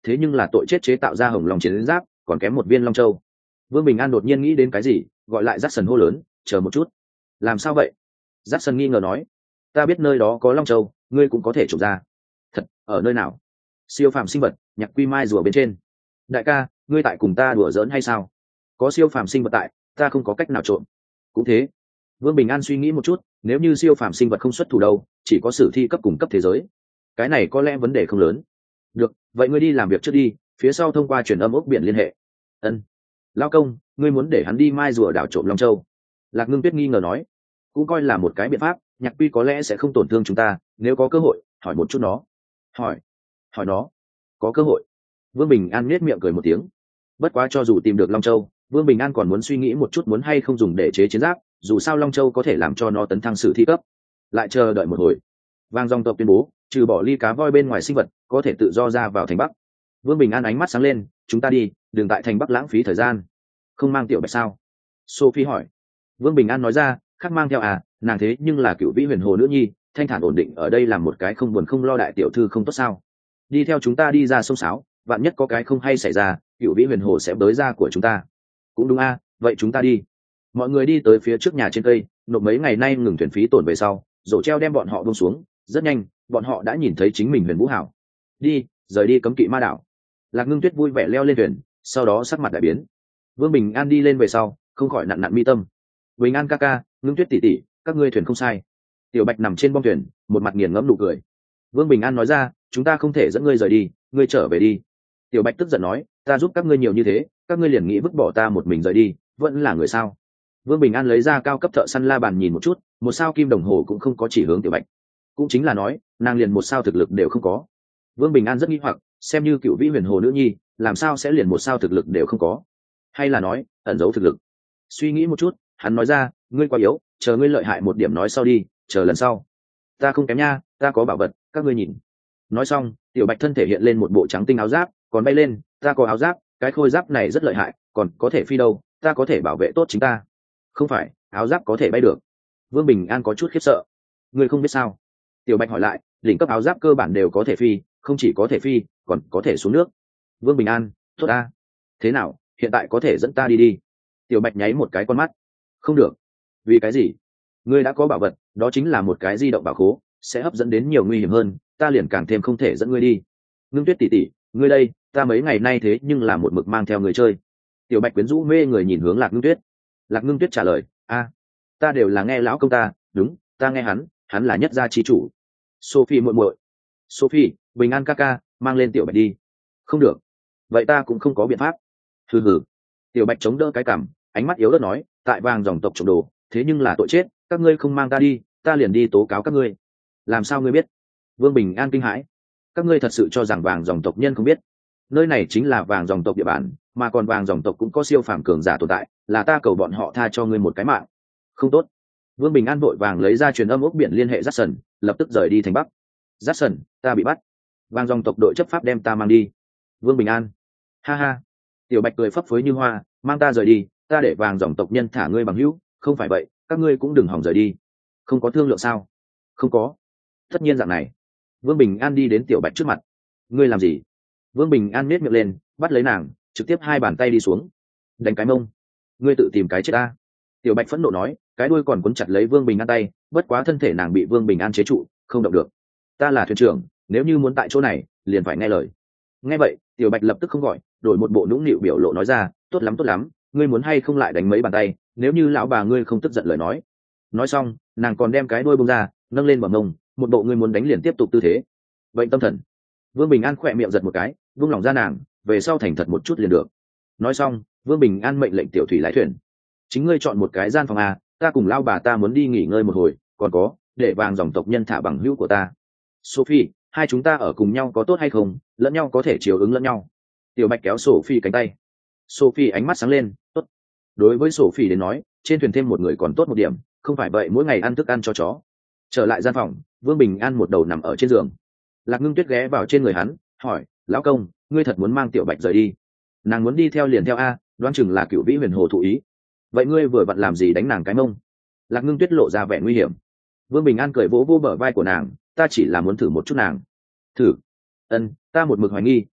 thế nhưng là tội chết chế tạo ra hồng long chiến giáp còn kém một viên long châu. Vương Bình An đột nhiên nghĩ đến cái gì, gọi lại Dát Sần hô lớn, chờ một chút. Làm sao vậy? Dát Sần nghi ngờ nói, ta biết nơi đó có long châu, ngươi cũng có thể trộm ra. Thật? Ở nơi nào? Siêu phàm sinh vật, nhạc quy mai rùa bên trên. Đại ca, ngươi tại cùng ta đùa giỡn hay sao? Có siêu phàm sinh vật tại, ta không có cách nào trộm. Cũng thế. Vương Bình An suy nghĩ một chút, nếu như siêu phàm sinh vật không xuất thủ đâu, chỉ có sử thi cấp cùng cấp thế giới. Cái này có lẽ vấn đề không lớn. Được, vậy ngươi đi làm việc trước đi, phía sau thông qua truyền âm ốc biển liên hệ. Ân. Lao công, ngươi muốn để hắn đi mai rùa đảo trộm long châu? Lạc Ngưng Tuyết nghi ngờ nói. Cũng coi là một cái biện pháp, nhạc quy có lẽ sẽ không tổn thương chúng ta, nếu có cơ hội hỏi một chút nó. Hỏi? Hỏi nó? Có cơ hội? Vương Bình An nhếch miệng cười một tiếng. Bất quá cho dù tìm được long châu, Vương Bình An còn muốn suy nghĩ một chút muốn hay không dùng để chế chiến giáp, dù sao long châu có thể làm cho nó tấn thăng sử thi cấp. Lại chờ đợi một hồi, vang dòng tộc tuyên bố trừ bỏ ly cá voi bên ngoài sinh vật có thể tự do ra vào thành Bắc. Vương Bình An ánh mắt sáng lên, chúng ta đi, đừng tại thành Bắc lãng phí thời gian. Không mang tiểu bạch sao? Sophie hỏi. Vương Bình An nói ra, khác mang theo à, nàng thế nhưng là cựu vĩ huyền hồ nữ nhi, thanh thản ổn định ở đây làm một cái không buồn không lo đại tiểu thư không tốt sao? Đi theo chúng ta đi ra sông sáo, vạn nhất có cái không hay xảy ra, cựu vĩ huyền hồ sẽ bới ra của chúng ta. Cũng đúng a, vậy chúng ta đi. Mọi người đi tới phía trước nhà trên cây, nộp mấy ngày nay ngừng thuyền phí tổn về sau, rổ treo đem bọn họ buông xuống. Rất nhanh, bọn họ đã nhìn thấy chính mình Huyền Vũ Hảo. Đi, rời đi cấm kỵ ma đảo. Lạc Ngưng Tuyết vui vẻ leo lên thuyền, sau đó sắc mặt đại biến. Vương Bình An đi lên về sau, không khỏi nặn nặn mi tâm. Bình An ca ca, Ngưng Tuyết tỷ tỷ, các ngươi thuyền không sai. Tiểu Bạch nằm trên bong thuyền, một mặt nghiền ngẫm nụ cười. Vương Bình An nói ra, chúng ta không thể dẫn ngươi rời đi, ngươi trở về đi. Tiểu Bạch tức giận nói, ta giúp các ngươi nhiều như thế, các ngươi liền nghĩ vứt bỏ ta một mình rời đi, vẫn là người sao? Vương Bình An lấy ra cao cấp thợ săn la bàn nhìn một chút, một sao kim đồng hồ cũng không có chỉ hướng Tiểu Bạch. Cũng chính là nói, nàng liền một sao thực lực đều không có. Vương Bình An rất nghi hoặc, xem như cựu vĩ huyền hồ nữ nhi, làm sao sẽ liền một sao thực lực đều không có? Hay là nói, ẩn giấu thực lực? Suy nghĩ một chút, hắn nói ra, ngươi quá yếu, chờ ngươi lợi hại một điểm nói sau đi, chờ lần sau. Ta không kém nha, ta có bảo vật, các ngươi nhìn. Nói xong, Tiểu Bạch thân thể hiện lên một bộ trắng tinh áo giáp, còn bay lên, ta có áo giáp, cái khôi giáp này rất lợi hại, còn có thể phi đâu, ta có thể bảo vệ tốt chính ta. Không phải, áo giáp có thể bay được. Vương Bình An có chút khiếp sợ. Ngươi không biết sao? Tiểu Bạch hỏi lại, đỉnh cấp áo giáp cơ bản đều có thể phi, không chỉ có thể phi, còn có thể xuống nước. Vương Bình An, tốt ta. Thế nào, hiện tại có thể dẫn ta đi đi? Tiểu Bạch nháy một cái con mắt. Không được. Vì cái gì? Ngươi đã có bảo vật, đó chính là một cái di động bảo khố, sẽ hấp dẫn đến nhiều nguy hiểm hơn, ta liền càng thêm không thể dẫn ngươi đi. Ngưng Tuyết tỷ tỷ, ngươi đây, ta mấy ngày nay thế nhưng là một mực mang theo người chơi. Tiểu Bạch quyến rũ mê người nhìn hướng Lạc Ngưng Tuyết. Lạc Ngưng Tuyết trả lời, a, ta đều là nghe lão công ta, đúng, ta nghe hắn, hắn là nhất gia chi chủ. Sophie muội muội. Sophie, Bình An ca ca, mang lên Tiểu Bạch đi. Không được. Vậy ta cũng không có biện pháp. Hừ hừ. Tiểu Bạch chống đỡ cái cằm, ánh mắt yếu ớt nói, tại vàng dòng tộc trộm đồ, thế nhưng là tội chết, các ngươi không mang ta đi, ta liền đi tố cáo các ngươi. Làm sao ngươi biết? Vương Bình An kinh hãi. Các ngươi thật sự cho rằng vàng dòng tộc nhân không biết? Nơi này chính là vàng dòng tộc địa bàn, mà còn vàng dòng tộc cũng có siêu phàm cường giả tồn tại, là ta cầu bọn họ tha cho ngươi một cái mạng. Không tốt. Vương Bình An vội vàng lấy ra truyền âm ốc biển liên hệ Dát Sần, lập tức rời đi thành Bắc. Dát Sần, ta bị bắt. Vàng dòng tộc đội chấp pháp đem ta mang đi. Vương Bình An. Ha ha. Tiểu Bạch cười phấp phới như hoa, mang ta rời đi, ta để vàng dòng tộc nhân thả ngươi bằng hữu, không phải vậy, các ngươi cũng đừng hòng rời đi. Không có thương lượng sao? Không có. Tất nhiên dạng này. Vương Bình An đi đến Tiểu Bạch trước mặt. Ngươi làm gì? Vương Bình An nhếch miệng lên, bắt lấy nàng, trực tiếp hai bàn tay đi xuống. Đánh cái mông. Ngươi tự tìm cái chết ta. Tiểu Bạch phẫn nộ nói, cái đuôi còn cuốn chặt lấy Vương Bình An tay, bất quá thân thể nàng bị Vương Bình An chế trụ, không động được. Ta là thuyền trưởng, nếu như muốn tại chỗ này, liền phải nghe lời. Nghe vậy, Tiểu Bạch lập tức không gọi, đổi một bộ nũng nịu biểu lộ nói ra, tốt lắm tốt lắm, ngươi muốn hay không lại đánh mấy bàn tay, nếu như lão bà ngươi không tức giận lời nói. Nói xong, nàng còn đem cái đuôi bông ra, nâng lên bằng mông, một bộ ngươi muốn đánh liền tiếp tục tư thế. Vậy tâm thần. Vương Bình An khỏe miệng giật một cái, vung lòng ra nàng, về sau thành thật một chút liền được. Nói xong, Vương Bình An mệnh lệnh Tiểu Thủy lái thuyền. Chính ngươi chọn một cái gian phòng à, ta cùng lao bà ta muốn đi nghỉ ngơi một hồi, còn có, để vàng dòng tộc nhân thả bằng hữu của ta. Sophie, hai chúng ta ở cùng nhau có tốt hay không, lẫn nhau có thể chiều ứng lẫn nhau. Tiểu Bạch kéo Sophie cánh tay. Sophie ánh mắt sáng lên, tốt. Đối với Sophie đến nói, trên thuyền thêm một người còn tốt một điểm, không phải vậy mỗi ngày ăn thức ăn cho chó. Trở lại gian phòng, Vương Bình An một đầu nằm ở trên giường. Lạc Ngưng Tuyết ghé vào trên người hắn, hỏi, lão công, ngươi thật muốn mang Tiểu Bạch rời đi? Nàng muốn đi theo liền theo a, đoán chừng là cựu vĩ huyền hồ thụ ý. Vậy ngươi vừa vặn làm gì đánh nàng cái mông? Lạc Ngưng Tuyết lộ ra vẻ nguy hiểm. Vương Bình An cười vỗ vỗ bờ vai của nàng, ta chỉ là muốn thử một chút nàng. Thử? Ân, ta một mực hoài nghi,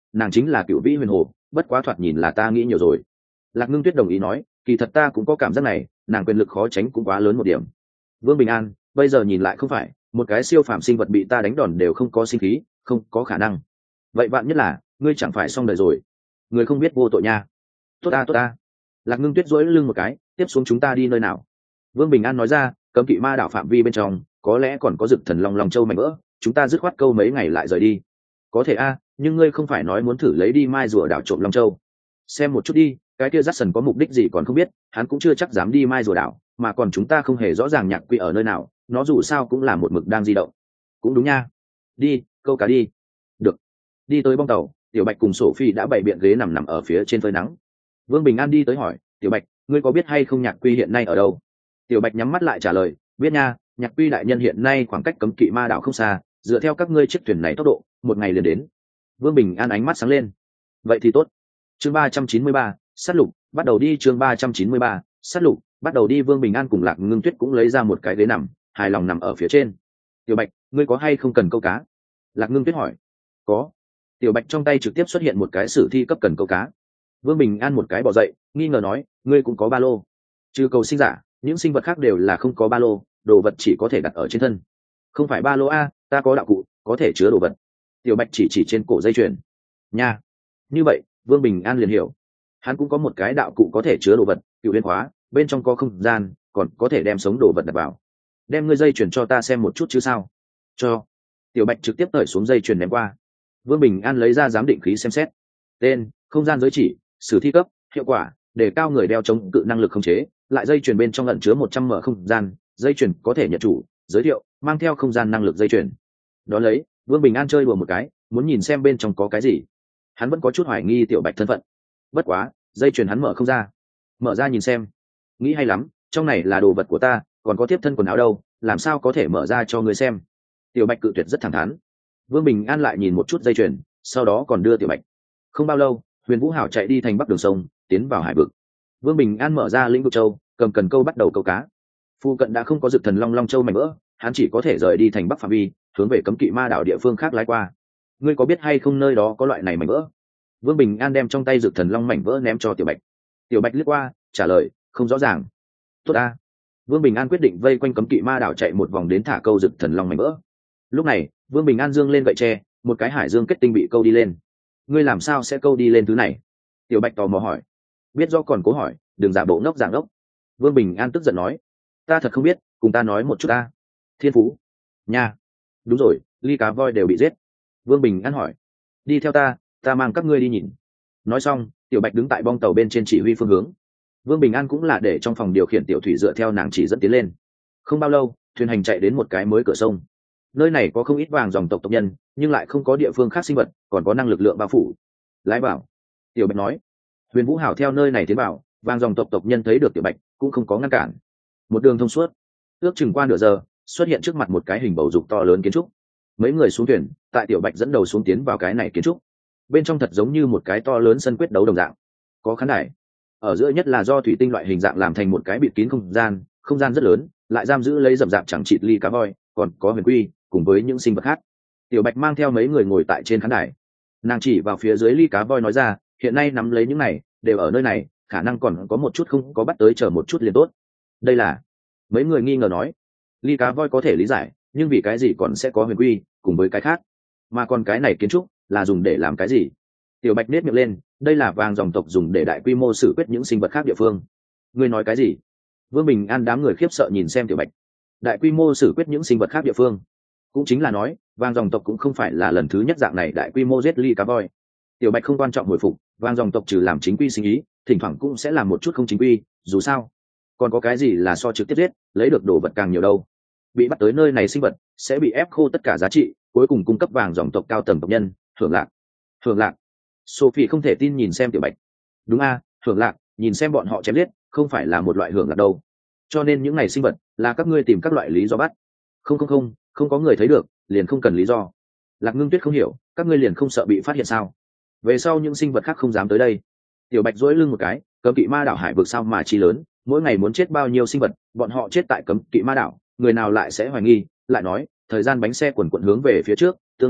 nàng chính là cựu vĩ huyền hồ, bất quá thoạt nhìn là ta nghĩ nhiều rồi. Lạc Ngưng Tuyết đồng ý nói, kỳ thật ta cũng có cảm giác này, nàng quyền lực khó tránh cũng quá lớn một điểm. Vương Bình An, bây giờ nhìn lại không phải một cái siêu phàm sinh vật bị ta đánh đòn đều không có sinh khí, không có khả năng. Vậy bạn nhất là ngươi chẳng phải xong đời rồi, người không biết vô tội nha. Tốt ta tốt ta. Lạc Ngưng Tuyết duỗi lưng một cái, tiếp xuống chúng ta đi nơi nào? Vương Bình An nói ra, cấm kỵ ma đảo phạm vi bên trong có lẽ còn có Dực Thần Long Long Châu mảnh vỡ, chúng ta dứt khoát câu mấy ngày lại rời đi. Có thể a, nhưng ngươi không phải nói muốn thử lấy đi mai rùa đảo trộm Long Châu? Xem một chút đi, cái kia Jackson có mục đích gì còn không biết, hắn cũng chưa chắc dám đi mai rùa đảo, mà còn chúng ta không hề rõ ràng Nhạc Quy ở nơi nào, nó dù sao cũng là một mực đang di động. Cũng đúng nha. Đi, câu cá đi. Được. Đi tới bong tàu, Tiểu Bạch cùng Sophie đã bày biện ghế nằm nằm ở phía trên phơi nắng. Vương Bình An đi tới hỏi, Tiểu Bạch, ngươi có biết hay không Nhạc Quy hiện nay ở đâu? Tiểu Bạch nhắm mắt lại trả lời, biết nha, Nhạc Quy đại nhân hiện nay khoảng cách cấm kỵ ma đảo không xa, dựa theo các ngươi chiếc thuyền này tốc độ, một ngày liền đến. Vương Bình An ánh mắt sáng lên. Vậy thì tốt. Chương ba trăm chín mươi ba, sát lục, bắt đầu đi. Chương ba trăm chín mươi ba, sát lục, bắt đầu đi. Vương Bình An cùng Lạc Ngưng Tuyết cũng lấy ra một cái ghế nằm, hài lòng nằm ở phía trên. Tiểu Bạch, ngươi có hay không cần câu cá? Lạc Ngưng Tuyết hỏi. Có. Tiểu Bạch trong tay trực tiếp xuất hiện một cái sử thi cấp cần câu cá. Vương Bình An một cái bỏ dậy, nghi ngờ nói, ngươi cũng có ba lô? Trừ cầu sinh giả, những sinh vật khác đều là không có ba lô, đồ vật chỉ có thể đặt ở trên thân. Không phải ba lô a, ta có đạo cụ có thể chứa đồ vật. Tiểu Bạch chỉ chỉ trên cổ dây chuyền. Nha. Như vậy, Vương Bình An liền hiểu, hắn cũng có một cái đạo cụ có thể chứa đồ vật, cựu huyền khóa, bên trong có không gian, còn có thể đem sống đồ vật đặt vào. Đem ngươi dây chuyền cho ta xem một chút chứ sao? Cho. Tiểu Bạch trực tiếp cởi xuống dây chuyền ném qua. Vương Bình An lấy ra giám định khí xem xét. Tên, không gian giới chỉ, sử thi cấp, hiệu quả, để cao người đeo chống cự năng lực khống chế, lại dây chuyền bên trong ẩn chứa một trăm mở không gian, dây chuyền có thể nhận chủ, giới thiệu, mang theo không gian năng lực dây chuyền. Đó lấy, Vương Bình An chơi đùa một cái, muốn nhìn xem bên trong có cái gì. Hắn vẫn có chút hoài nghi Tiểu Bạch thân phận. Bất quá, dây chuyền hắn mở không ra. Mở ra nhìn xem. Nghĩ hay lắm, trong này là đồ vật của ta, còn có tiếp thân quần áo đâu, làm sao có thể mở ra cho người xem. Tiểu Bạch cự tuyệt rất thẳng thắn. Vương Bình An lại nhìn một chút dây chuyền, sau đó còn đưa Tiểu Bạch. Không bao lâu, Huyền Vũ Hảo chạy đi thành bắc đường sông, tiến vào hải vực. Vương Bình An mở ra lĩnh vực châu, cầm cần câu bắt đầu câu cá. Phu cận đã không có Dực Thần Long Long Châu mảnh vỡ, hắn chỉ có thể rời đi thành bắc phạm vi, hướng về cấm kỵ ma đảo địa phương khác lái qua. Ngươi có biết hay không nơi đó có loại này mảnh vỡ? Vương Bình An đem trong tay Dực Thần Long mảnh vỡ ném cho Tiểu Bạch. Tiểu Bạch liếc qua, trả lời, không rõ ràng. Tốt a. Vương Bình An quyết định vây quanh cấm kỵ ma đảo chạy một vòng đến thả câu Dực Thần Long mảnh vỡ. Lúc này, Vương Bình An dương lên gậy tre, một cái hải dương kết tinh bị câu đi lên. Ngươi làm sao sẽ câu đi lên thứ này? Tiểu Bạch tò mò hỏi. Biết do còn cố hỏi, đừng giả bộ ngốc giảng ngốc. Vương Bình An tức giận nói, ta thật không biết, cùng ta nói một chút ta. Thiên phú. Nha. Đúng rồi, ly cá voi đều bị giết. Vương Bình An hỏi, đi theo ta, ta mang các ngươi đi nhìn. Nói xong, Tiểu Bạch đứng tại bong tàu bên trên chỉ huy phương hướng. Vương Bình An cũng là để trong phòng điều khiển tiểu thủy dựa theo nàng chỉ dẫn tiến lên. Không bao lâu, thuyền hành chạy đến một cái mới cửa sông. Nơi này có không ít vàng dòng tộc tộc nhân, nhưng lại không có địa phương khác sinh vật, còn có năng lực lượng bao phủ. Lái bảo. Tiểu Bạch nói. Huyền Vũ Hảo theo nơi này tiến vào, vàng dòng tộc tộc nhân thấy được Tiểu Bạch, cũng không có ngăn cản. Một đường thông suốt. Ước chừng qua nửa giờ, xuất hiện trước mặt một cái hình bầu dục to lớn kiến trúc. Mấy người xuống thuyền, tại Tiểu Bạch dẫn đầu xuống tiến vào cái này kiến trúc. Bên trong thật giống như một cái to lớn sân quyết đấu đồng dạng. Có khán đài. Ở giữa nhất là do thủy tinh loại hình dạng làm thành một cái bịt kín không gian, không gian rất lớn, lại giam giữ lấy rậm rạp chẳng chịt ly cá voi, còn có Huyền Quy, cùng với những sinh vật khác. Tiểu Bạch mang theo mấy người ngồi tại trên khán đài. Nàng chỉ vào phía dưới ly cá voi nói ra, hiện nay nắm lấy những này, đều ở nơi này, khả năng còn có một chút không có bắt tới, chờ một chút liền tốt. Đây là. Mấy người nghi ngờ nói. Ly cá voi có thể lý giải, nhưng vì cái gì còn sẽ có Huyền Quy, cùng với cái khác, mà còn cái này kiến trúc là dùng để làm cái gì? Tiểu Bạch nết miệng lên, đây là vàng dòng tộc dùng để đại quy mô xử quyết những sinh vật khác địa phương. Ngươi nói cái gì? Vương Bình An đám người khiếp sợ nhìn xem Tiểu Bạch. Đại quy mô xử quyết những sinh vật khác địa phương, cũng chính là nói vàng dòng tộc cũng không phải là lần thứ nhất dạng này đại quy mô giết ly cá voi. Tiểu Bạch không quan trọng hồi phục, vàng dòng tộc trừ làm chính quy sinh ý, thỉnh thoảng cũng sẽ làm một chút không chính quy, dù sao còn có cái gì là so trực tiếp giết lấy được đồ vật càng nhiều đâu. Bị bắt tới nơi này sinh vật sẽ bị ép khô tất cả giá trị, cuối cùng cung cấp vàng dòng tộc cao tầng tộc nhân hưởng lạc. Hưởng lạc? Sophie không thể tin nhìn xem Tiểu Bạch. Đúng a, hưởng lạc, nhìn xem bọn họ chém giết, không phải là một loại hưởng lạc đâu. Cho nên những này sinh vật là các ngươi tìm các loại lý do bắt. Không không không, không có người thấy được, liền không cần lý do. Lạc Ngưng Tuyết không hiểu, các ngươi liền không sợ bị phát hiện sao? Về sau những sinh vật khác không dám tới đây. Tiểu Bạch duỗi lưng một cái, cấm kỵ ma đảo hải vực sao mà chi lớn, mỗi ngày muốn chết bao nhiêu sinh vật, bọn họ chết tại cấm kỵ ma đảo, người nào lại sẽ hoài nghi? Lại nói, thời gian bánh xe quần quần hướng về phía trước, tương lai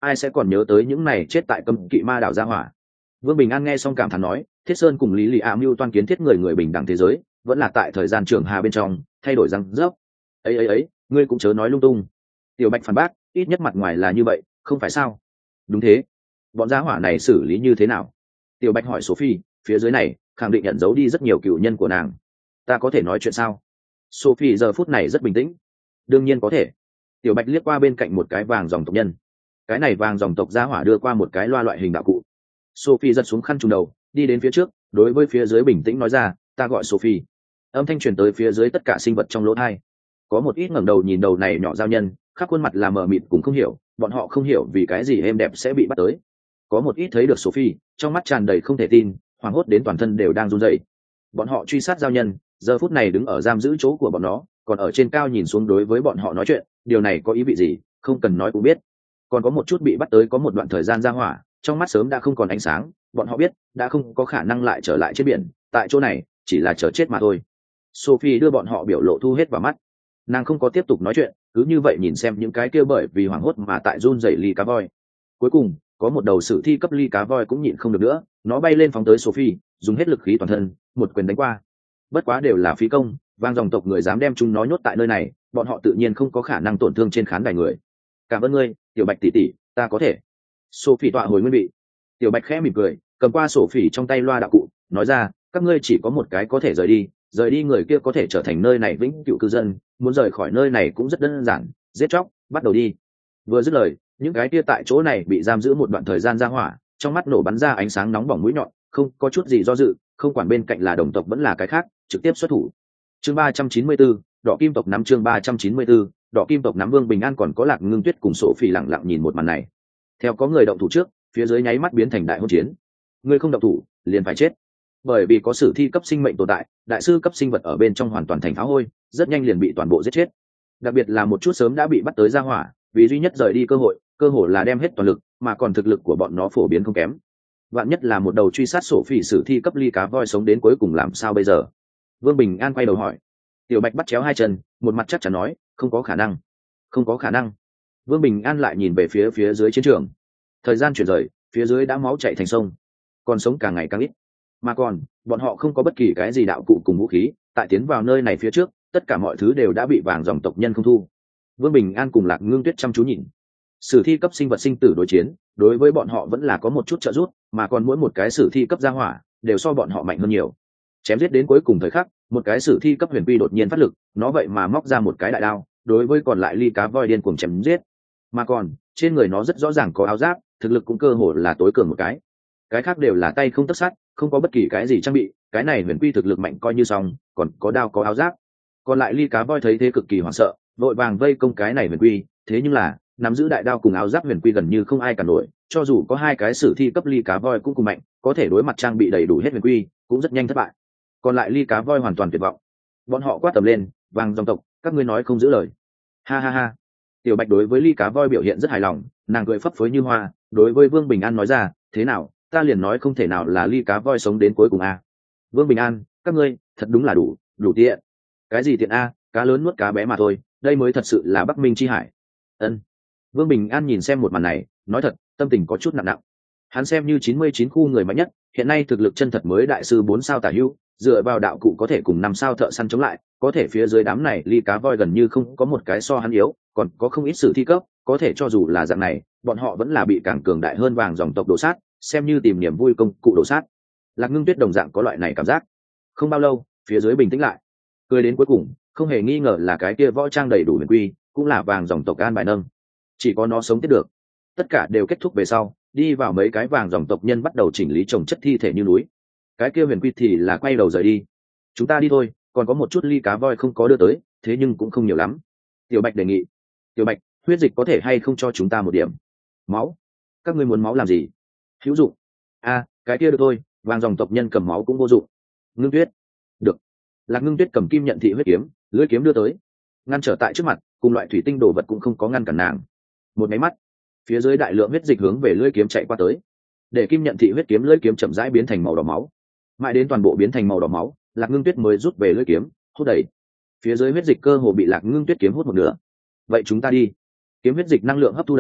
ai sẽ còn nhớ tới những này chết tại cấm kỵ ma đảo gia hỏa. Vương Bình An nghe xong cảm thán nói, Thiết Sơn cùng Lý Lị A mưu toan kiến thiết người người bình đẳng thế giới, vẫn là tại thời gian trường hà bên trong thay đổi răng rớp. Ấy ấy ấy, ngươi cũng chớ nói lung tung. Tiểu Bạch phản bác, ít nhất mặt ngoài là như vậy, không phải sao? Đúng thế. Bọn gia hỏa này xử lý như thế nào? Tiểu Bạch hỏi Sophie, phía dưới này khẳng định nhận dấu đi rất nhiều cựu nhân của nàng. Ta có thể nói chuyện sao? Sophie giờ phút này rất bình tĩnh. Đương nhiên có thể. Tiểu Bạch liếc qua bên cạnh một cái vàng dòng tộc nhân. Cái này vàng dòng tộc gia hỏa đưa qua một cái loa loại hình đạo cụ. Sophie giật xuống khăn trùm đầu, đi đến phía trước, đối với phía dưới bình tĩnh nói ra, ta gọi Sophie. Âm thanh truyền tới phía dưới tất cả sinh vật trong lỗ thai. Có một ít ngẩng đầu nhìn đầu này nhỏ giao nhân, khắp khuôn mặt là mờ mịt cũng không hiểu, bọn họ không hiểu vì cái gì êm đẹp sẽ bị bắt tới. Có một ít thấy được Sophie, trong mắt tràn đầy không thể tin, hoảng hốt đến toàn thân đều đang run rẩy. Bọn họ truy sát giao nhân, giờ phút này đứng ở giam giữ chỗ của bọn nó, còn ở trên cao nhìn xuống đối với bọn họ nói chuyện, điều này có ý vị gì, không cần nói cũng biết. Còn có một chút bị bắt tới có một đoạn thời gian ra hỏa, trong mắt sớm đã không còn ánh sáng, bọn họ biết đã không có khả năng lại trở lại trên biển, tại chỗ này chỉ là chờ chết mà thôi. Sophie đưa bọn họ biểu lộ thu hết vào mắt, nàng không có tiếp tục nói chuyện, cứ như vậy nhìn xem những cái kia bởi vì hoảng hốt mà tại run rẩy ly cá voi. Cuối cùng có một đầu sử thi cấp ly cá voi cũng nhịn không được nữa, nó bay lên phóng tới Sophie, dùng hết lực khí toàn thân, một quyền đánh qua. Bất quá đều là phí công, vang dòng tộc người dám đem chúng nó nhốt tại nơi này, bọn họ tự nhiên không có khả năng tổn thương trên khán đài người. Cảm ơn ngươi, Tiểu Bạch tỷ tỷ, ta có thể. Sophie tọa hồi nguyên vị. Tiểu Bạch khẽ mỉm cười, cầm qua Sophie trong tay loa đạo cụ, nói ra, các ngươi chỉ có một cái có thể rời đi, rời đi người kia có thể trở thành nơi này vĩnh cửu cư dân, muốn rời khỏi nơi này cũng rất đơn giản, giết chóc, bắt đầu đi. Vừa dứt lời, những cái kia tại chỗ này bị giam giữ một đoạn thời gian ra hỏa, trong mắt nổ bắn ra ánh sáng nóng bỏng mũi nhọn, không có chút gì do dự, không quản bên cạnh là đồng tộc vẫn là cái khác, trực tiếp xuất thủ. Chương ba trăm chín mươi tư, Đỏ Kim tộc nắm chương ba trăm chín mươi tư, Đỏ Kim tộc nắm. Vương Bình An còn có Lạc Ngưng Tuyết cùng Sophie lặng lặng nhìn một màn này. Theo có người động thủ trước, phía dưới nháy mắt biến thành đại hỗn chiến. Người không động thủ, liền phải chết. Bởi vì có sử thi cấp sinh mệnh tồn tại, đại sư cấp sinh vật ở bên trong hoàn toàn thành phá hôi, rất nhanh liền bị toàn bộ giết chết. Đặc biệt là một chút sớm đã bị bắt tới ra hỏa, vì duy nhất rời đi cơ hội, cơ hội là đem hết toàn lực, mà còn thực lực của bọn nó phổ biến không kém. Vạn nhất là một đầu truy sát Sophie sử thi cấp ly cá voi sống đến cuối cùng làm sao bây giờ? Vương Bình An quay đầu hỏi. Tiểu Bạch bắt chéo hai chân, một mặt chắc chắn nói, không có khả năng, không có khả năng. Vương Bình An lại nhìn về phía phía dưới chiến trường. Thời gian chuyển rời, phía dưới đã máu chảy thành sông, còn sống càng ngày càng ít. Mà còn, bọn họ không có bất kỳ cái gì đạo cụ cùng vũ khí, tại tiến vào nơi này phía trước, tất cả mọi thứ đều đã bị vàng dòng tộc nhân không thu. Vương Bình An cùng Lạc Ngưng Tuyết chăm chú nhìn. Sử thi cấp sinh vật sinh tử đối chiến, đối với bọn họ vẫn là có một chút trợ giúp, mà còn mỗi một cái sử thi cấp gia hỏa đều so bọn họ mạnh hơn nhiều. Chém giết đến cuối cùng thời khắc, một cái sử thi cấp huyền quy đột nhiên phát lực, nó vậy mà móc ra một cái đại đao, đối với còn lại ly cá voi điên cuồng chém giết. Mà còn, trên người nó rất rõ ràng có áo giáp, thực lực cũng cơ hồ là tối cường một cái. Cái khác đều là tay không tấc sắt, không có bất kỳ cái gì trang bị, cái này huyền quy thực lực mạnh coi như xong, còn có đao có áo giáp. Còn lại ly cá voi thấy thế cực kỳ hoảng sợ, vội vàng vây công cái này huyền quy, thế nhưng là nắm giữ đại đao cùng áo giáp huyền quy gần như không ai cản nổi, cho dù có hai cái sử thi cấp ly cá voi cũng cùng mạnh, có thể đối mặt trang bị đầy đủ hết huyền quy, cũng rất nhanh thất bại. Còn lại ly cá voi hoàn toàn tuyệt vọng. Bọn họ quát tầm lên, vàng dòng tộc, các ngươi nói không giữ lời. Ha ha ha. Tiểu Bạch đối với ly cá voi biểu hiện rất hài lòng, nàng cười phấp phới như hoa, đối với Vương Bình An nói ra, thế nào, ta liền nói không thể nào là ly cá voi sống đến cuối cùng a. Vương Bình An, các ngươi thật đúng là đủ đủ tiện. Cái gì tiện a, cá lớn nuốt cá bé mà thôi, đây mới thật sự là Bắc Minh chi hải. Ân. Vương Bình An nhìn xem một màn này, nói thật, tâm tình có chút nặng nặng. Hắn xem như chín mươi chín khu người mạnh nhất, hiện nay thực lực chân thật mới đại sư bốn sao tả hữu, dựa vào đạo cụ có thể cùng năm sao thợ săn chống lại, có thể phía dưới đám này ly cá voi gần như không có một cái so hắn yếu, còn có không ít sử thi cấp, có thể cho dù là dạng này, bọn họ vẫn là bị càng cường đại hơn vàng dòng tộc đổ sát, xem như tìm niềm vui công cụ đổ sát. Lạc Ngưng Tuyết đồng dạng có loại này cảm giác. Không bao lâu, phía dưới bình tĩnh lại. Cười đến cuối cùng, không hề nghi ngờ là cái kia võ trang đầy đủ huyền quy, cũng là vàng dòng tộc an bài nâng. Chỉ có nó sống tiếp được. Tất cả đều kết thúc về sau, đi vào mấy cái vàng dòng tộc nhân bắt đầu chỉnh lý trồng chất thi thể như núi. Cái kia huyền quy thì là quay đầu rời đi. Chúng ta đi thôi, còn có một chút ly cá voi không có đưa tới, thế nhưng cũng không nhiều lắm. Tiểu Bạch đề nghị. Tiểu Bạch, huyết dịch có thể hay không cho chúng ta một điểm? Máu? Các ngươi muốn máu làm gì? Hữu dụng. A, à, cái kia được thôi, vàng dòng tộc nhân cầm máu cũng vô dụng. Ngưng Tuyết. Được. Lạc Ngưng Tuyết cầm kim nhận thị huyết kiếm, lưỡi kiếm đưa tới, ngăn trở tại trước mặt, cùng loại thủy tinh đồ vật cũng không có ngăn cản nàng. Một máy mắt, phía dưới đại lượng huyết dịch hướng về lưỡi kiếm chạy qua tới, để kim nhận thị huyết kiếm lưỡi kiếm chậm rãi biến thành màu đỏ máu, mãi đến toàn bộ biến thành màu đỏ máu, Lạc Ngưng Tuyết mới rút về lưỡi kiếm, hút đẩy. Phía dưới huyết dịch cơ hồ bị Lạc Ngưng Tuyết kiếm hút một nửa. Vậy chúng ta đi. Kiếm huyết dịch năng lượng hấp thu đầy,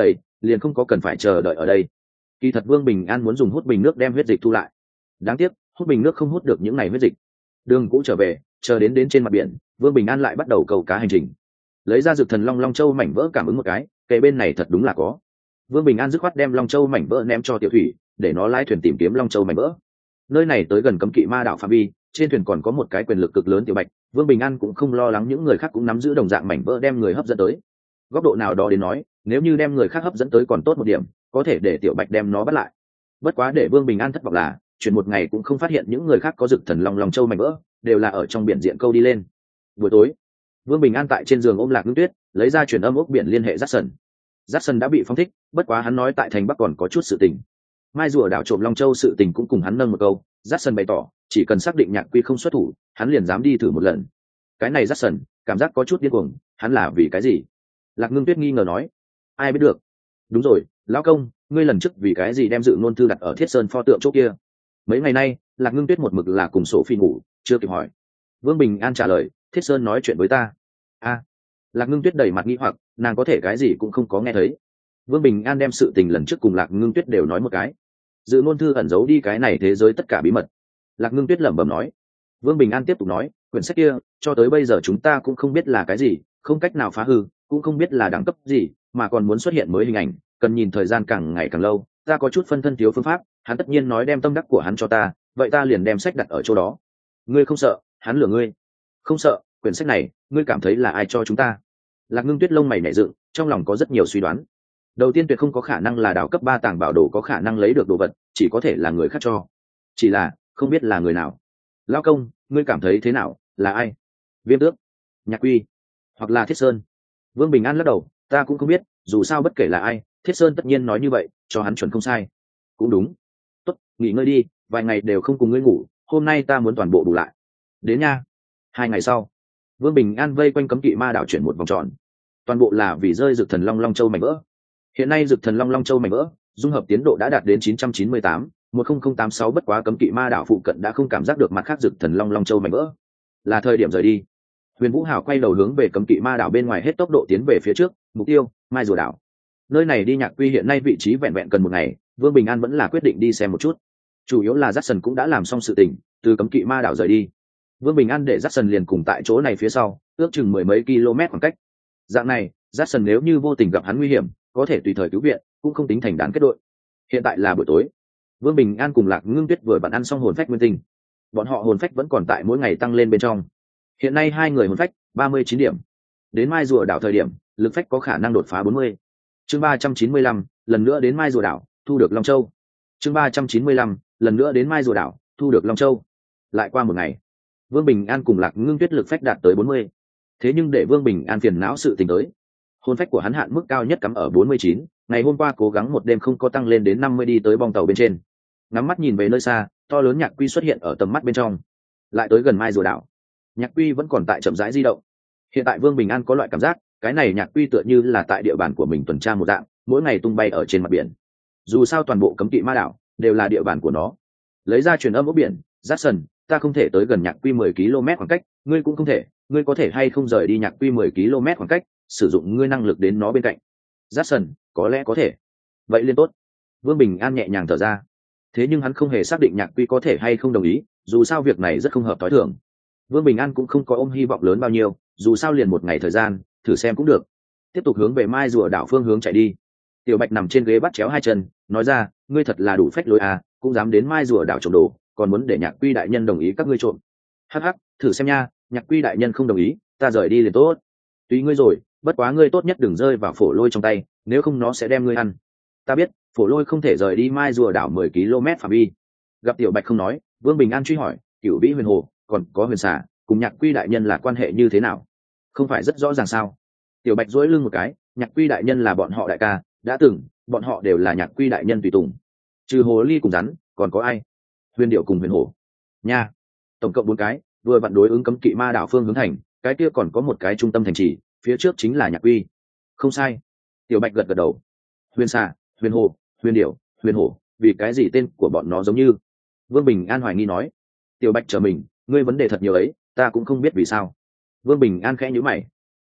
liền không có cần phải chờ đợi ở đây. Kỳ thật Vương Bình An muốn dùng hút bình nước đem huyết dịch thu lại, đáng tiếc hút bình nước không hút được những ngày huyết dịch. Đường cũ trở về, chờ đến đến trên mặt biển, Vương Bình An lại bắt đầu câu cá hành trình. Lấy ra Dược Thần Long Long Châu mảnh vỡ cảm ứng một cái, kề bên này thật đúng là có. Vương Bình An dứt khoát đem Long Châu mảnh vỡ ném cho Tiểu Thủy, để nó lái thuyền tìm kiếm Long Châu mảnh vỡ. Nơi này tới gần cấm kỵ ma đạo phạm vi, trên thuyền còn có một cái quyền lực cực lớn Tiểu Bạch, Vương Bình An cũng không lo lắng những người khác cũng nắm giữ đồng dạng mảnh vỡ đem người hấp dẫn tới. Góc độ nào đó đến nói, nếu như đem người khác hấp dẫn tới còn tốt một điểm, có thể để Tiểu Bạch đem nó bắt lại. Bất quá để Vương Bình An thất vọng là, chuyển một ngày cũng không phát hiện những người khác có Dược Thần Long Long Châu mảnh vỡ, đều là ở trong biển diện câu đi lên. Buổi tối, Vương Bình An tại trên giường ôm Lạc Ngưng Tuyết, lấy ra truyền âm ốc biển liên hệ Jackson. Jackson đã bị phóng thích, bất quá hắn nói tại thành Bắc còn có chút sự tình. Mai rùa đảo trộm Long Châu sự tình cũng cùng hắn nâng một câu, Jackson bày tỏ, chỉ cần xác định Nhạc Quy không xuất thủ, hắn liền dám đi thử một lần. Cái này Jackson, cảm giác có chút điên cuồng, hắn là vì cái gì? Lạc Ngưng Tuyết nghi ngờ nói, ai biết được. Đúng rồi, lão công, ngươi lần trước vì cái gì đem Dự Ngôn Thư đặt ở Thiết Sơn pho tượng chỗ kia? Mấy ngày nay, Lạc Ngưng Tuyết một mực là cùng Sổ Phi ngủ, chưa kịp hỏi. Vương Bình An trả lời, Thiết Sơn nói chuyện với ta. A. Lạc Ngưng Tuyết đầy mặt nghi hoặc, nàng có thể cái gì cũng không có nghe thấy. Vương Bình An đem sự tình lần trước cùng Lạc Ngưng Tuyết đều nói một cái. Dự Ngôn Thư ẩn giấu đi cái này thế giới tất cả bí mật. Lạc Ngưng Tuyết lẩm bẩm nói. Vương Bình An tiếp tục nói, quyển sách kia, cho tới bây giờ chúng ta cũng không biết là cái gì, không cách nào phá hư, cũng không biết là đẳng cấp gì, mà còn muốn xuất hiện mới hình ảnh, cần nhìn thời gian càng ngày càng lâu. Ta có chút phân thân thiếu phương pháp, hắn tất nhiên nói đem tâm đắc của hắn cho ta, vậy ta liền đem sách đặt ở chỗ đó. Ngươi không sợ, hắn lừa ngươi? Không sợ, quyển sách này, ngươi cảm thấy là ai cho chúng ta? Lạc Ngưng Tuyết lông mày nhảy dựng, trong lòng có rất nhiều suy đoán. Đầu tiên tuyệt không có khả năng là đào cấp ba tàng bảo đồ có khả năng lấy được đồ vật, chỉ có thể là người khác cho. Chỉ là, không biết là người nào. Lão công, ngươi cảm thấy thế nào, là ai? Viêm Tước, Nhạc Quy, hoặc là Thiết Sơn? Vương Bình An lắc đầu, ta cũng không biết, dù sao bất kể là ai, Thiết Sơn tất nhiên nói như vậy, cho hắn chuẩn không sai. Cũng đúng. Tốt, nghỉ ngơi đi, vài ngày đều không cùng ngươi ngủ, hôm nay ta muốn toàn bộ đủ lại. Đến nha. Hai ngày sau, Vương Bình An vây quanh cấm kỵ ma đảo chuyển một vòng tròn, toàn bộ là vì rơi Dược Thần Long Long Châu mảnh vỡ. Hiện nay Dược Thần Long Long Châu mảnh vỡ dung hợp tiến độ đã đạt đến chín trăm chín mươi tám, một không tám sáu, bất quá cấm kỵ ma đảo phụ cận đã không cảm giác được mặt khác Dược Thần Long Long Châu mảnh vỡ, là thời điểm rời đi. Huyền Vũ Hảo quay đầu hướng về cấm kỵ ma đảo bên ngoài hết tốc độ tiến về phía trước, mục tiêu Mai rùa đảo. Nơi này đi Nhạc Quy hiện nay vị trí vẹn vẹn cần một ngày, Vương Bình An vẫn là quyết định đi xem một chút. Chủ yếu là Jackson cũng đã làm xong sự tình, từ cấm kỵ ma đảo rời đi. Vương Bình An để Jackson liền cùng tại chỗ này phía sau, ước chừng mười mấy km khoảng cách. Dạng này, Jackson nếu như vô tình gặp hắn nguy hiểm, có thể tùy thời cứu viện, cũng không tính thành đàn kết đội. Hiện tại là buổi tối, Vương Bình An cùng Lạc Ngưng Tuyết vừa bạn ăn xong hồn phách nguyên tinh, bọn họ hồn phách vẫn còn tại mỗi ngày tăng lên bên trong. Hiện nay hai người hồn phách ba mươi chín điểm, đến Mai rùa đảo thời điểm, lực phách có khả năng đột phá bốn mươi. Chương ba trăm chín mươi lăm, lần nữa đến Mai rùa đảo, thu được Long Châu. Chương ba trăm chín mươi lăm, lần nữa đến Mai rùa đảo, thu được Long Châu. Lại qua một ngày, Vương Bình An cùng Lạc Ngưng Tuyết lực phách đạt tới bốn mươi. Thế nhưng để Vương Bình An phiền não sự tình tới, hồn phách của hắn hạn mức cao nhất cắm ở bốn mươi chín, ngày hôm qua cố gắng một đêm không có tăng lên đến năm mươi đi tới bong tàu bên trên. Ngắm mắt nhìn về nơi xa, to lớn Nhạc Quy xuất hiện ở tầm mắt bên trong. Lại tới gần Mai rùa đảo, Nhạc Quy vẫn còn tại chậm rãi di động. Hiện tại Vương Bình An có loại cảm giác, cái này Nhạc Quy tựa như là tại địa bàn của mình tuần tra một dạng, mỗi ngày tung bay ở trên mặt biển. Dù sao toàn bộ cấm kỵ ma đảo đều là địa bàn của nó. Lấy ra truyền âm ốc biển, Jackson, ta không thể tới gần Nhạc Quy mười ki lô mét khoảng cách, ngươi cũng không thể, ngươi có thể hay không rời đi Nhạc Quy mười ki lô mét khoảng cách, sử dụng ngươi năng lực đến nó bên cạnh. Jackson, có lẽ có thể. Vậy liên tốt. Vương Bình An nhẹ nhàng thở ra. Thế nhưng hắn không hề xác định Nhạc Quy có thể hay không đồng ý, dù sao việc này rất không hợp thói thường. Vương Bình An cũng không có ôm hy vọng lớn bao nhiêu, dù sao liền một ngày thời gian, thử xem cũng được. Tiếp tục hướng về Mai rùa đảo phương hướng chạy đi. Tiểu Bạch nằm trên ghế bắt chéo hai chân, nói ra, ngươi thật là đủ phách lối à, cũng dám đến Mai rùa đảo trộm đồ, còn muốn để Nhạc Quy đại nhân đồng ý các ngươi trộm. Hắc hắc, thử xem nha, Nhạc Quy đại nhân không đồng ý, ta rời đi liền tốt. Tùy ngươi rồi, bất quá ngươi tốt nhất đừng rơi vào phổ lôi trong tay, nếu không nó sẽ đem ngươi ăn. Ta biết, phổ lôi không thể rời đi Mai rùa đảo mười ki lô mét phạm vi. Gặp Tiểu Bạch không nói, Vương Bình An truy hỏi, Cửu Vĩ Huyền Hồ, còn có Huyền Xà, cùng Nhạc Quy đại nhân là quan hệ như thế nào? Không phải rất rõ ràng sao? Tiểu Bạch duỗi lưng một cái, Nhạc Quy đại nhân là bọn họ đại ca, đã từng, bọn họ đều là Nhạc Quy đại nhân tùy tùng. Trừ hồ ly cùng rắn, còn có ai? Huyền Điệu cùng Huyền Hổ. Nha, tổng cộng bốn cái, vừa vặn đối ứng cấm kỵ ma đảo phương hướng thành, cái kia còn có một cái trung tâm thành trì, phía trước chính là Nhạc Quy. Không sai. Tiểu Bạch gật gật đầu. Huyền Xà, Huyền Hồ, Huyền Điệu, Huyền Hổ, vì cái gì tên của bọn nó giống như? Vương Bình An hoài nghi nói. Tiểu Bạch chờ mình, ngươi vấn đề thật nhiều ấy, ta cũng không biết vì sao. Vương Bình An khẽ nhíu mày.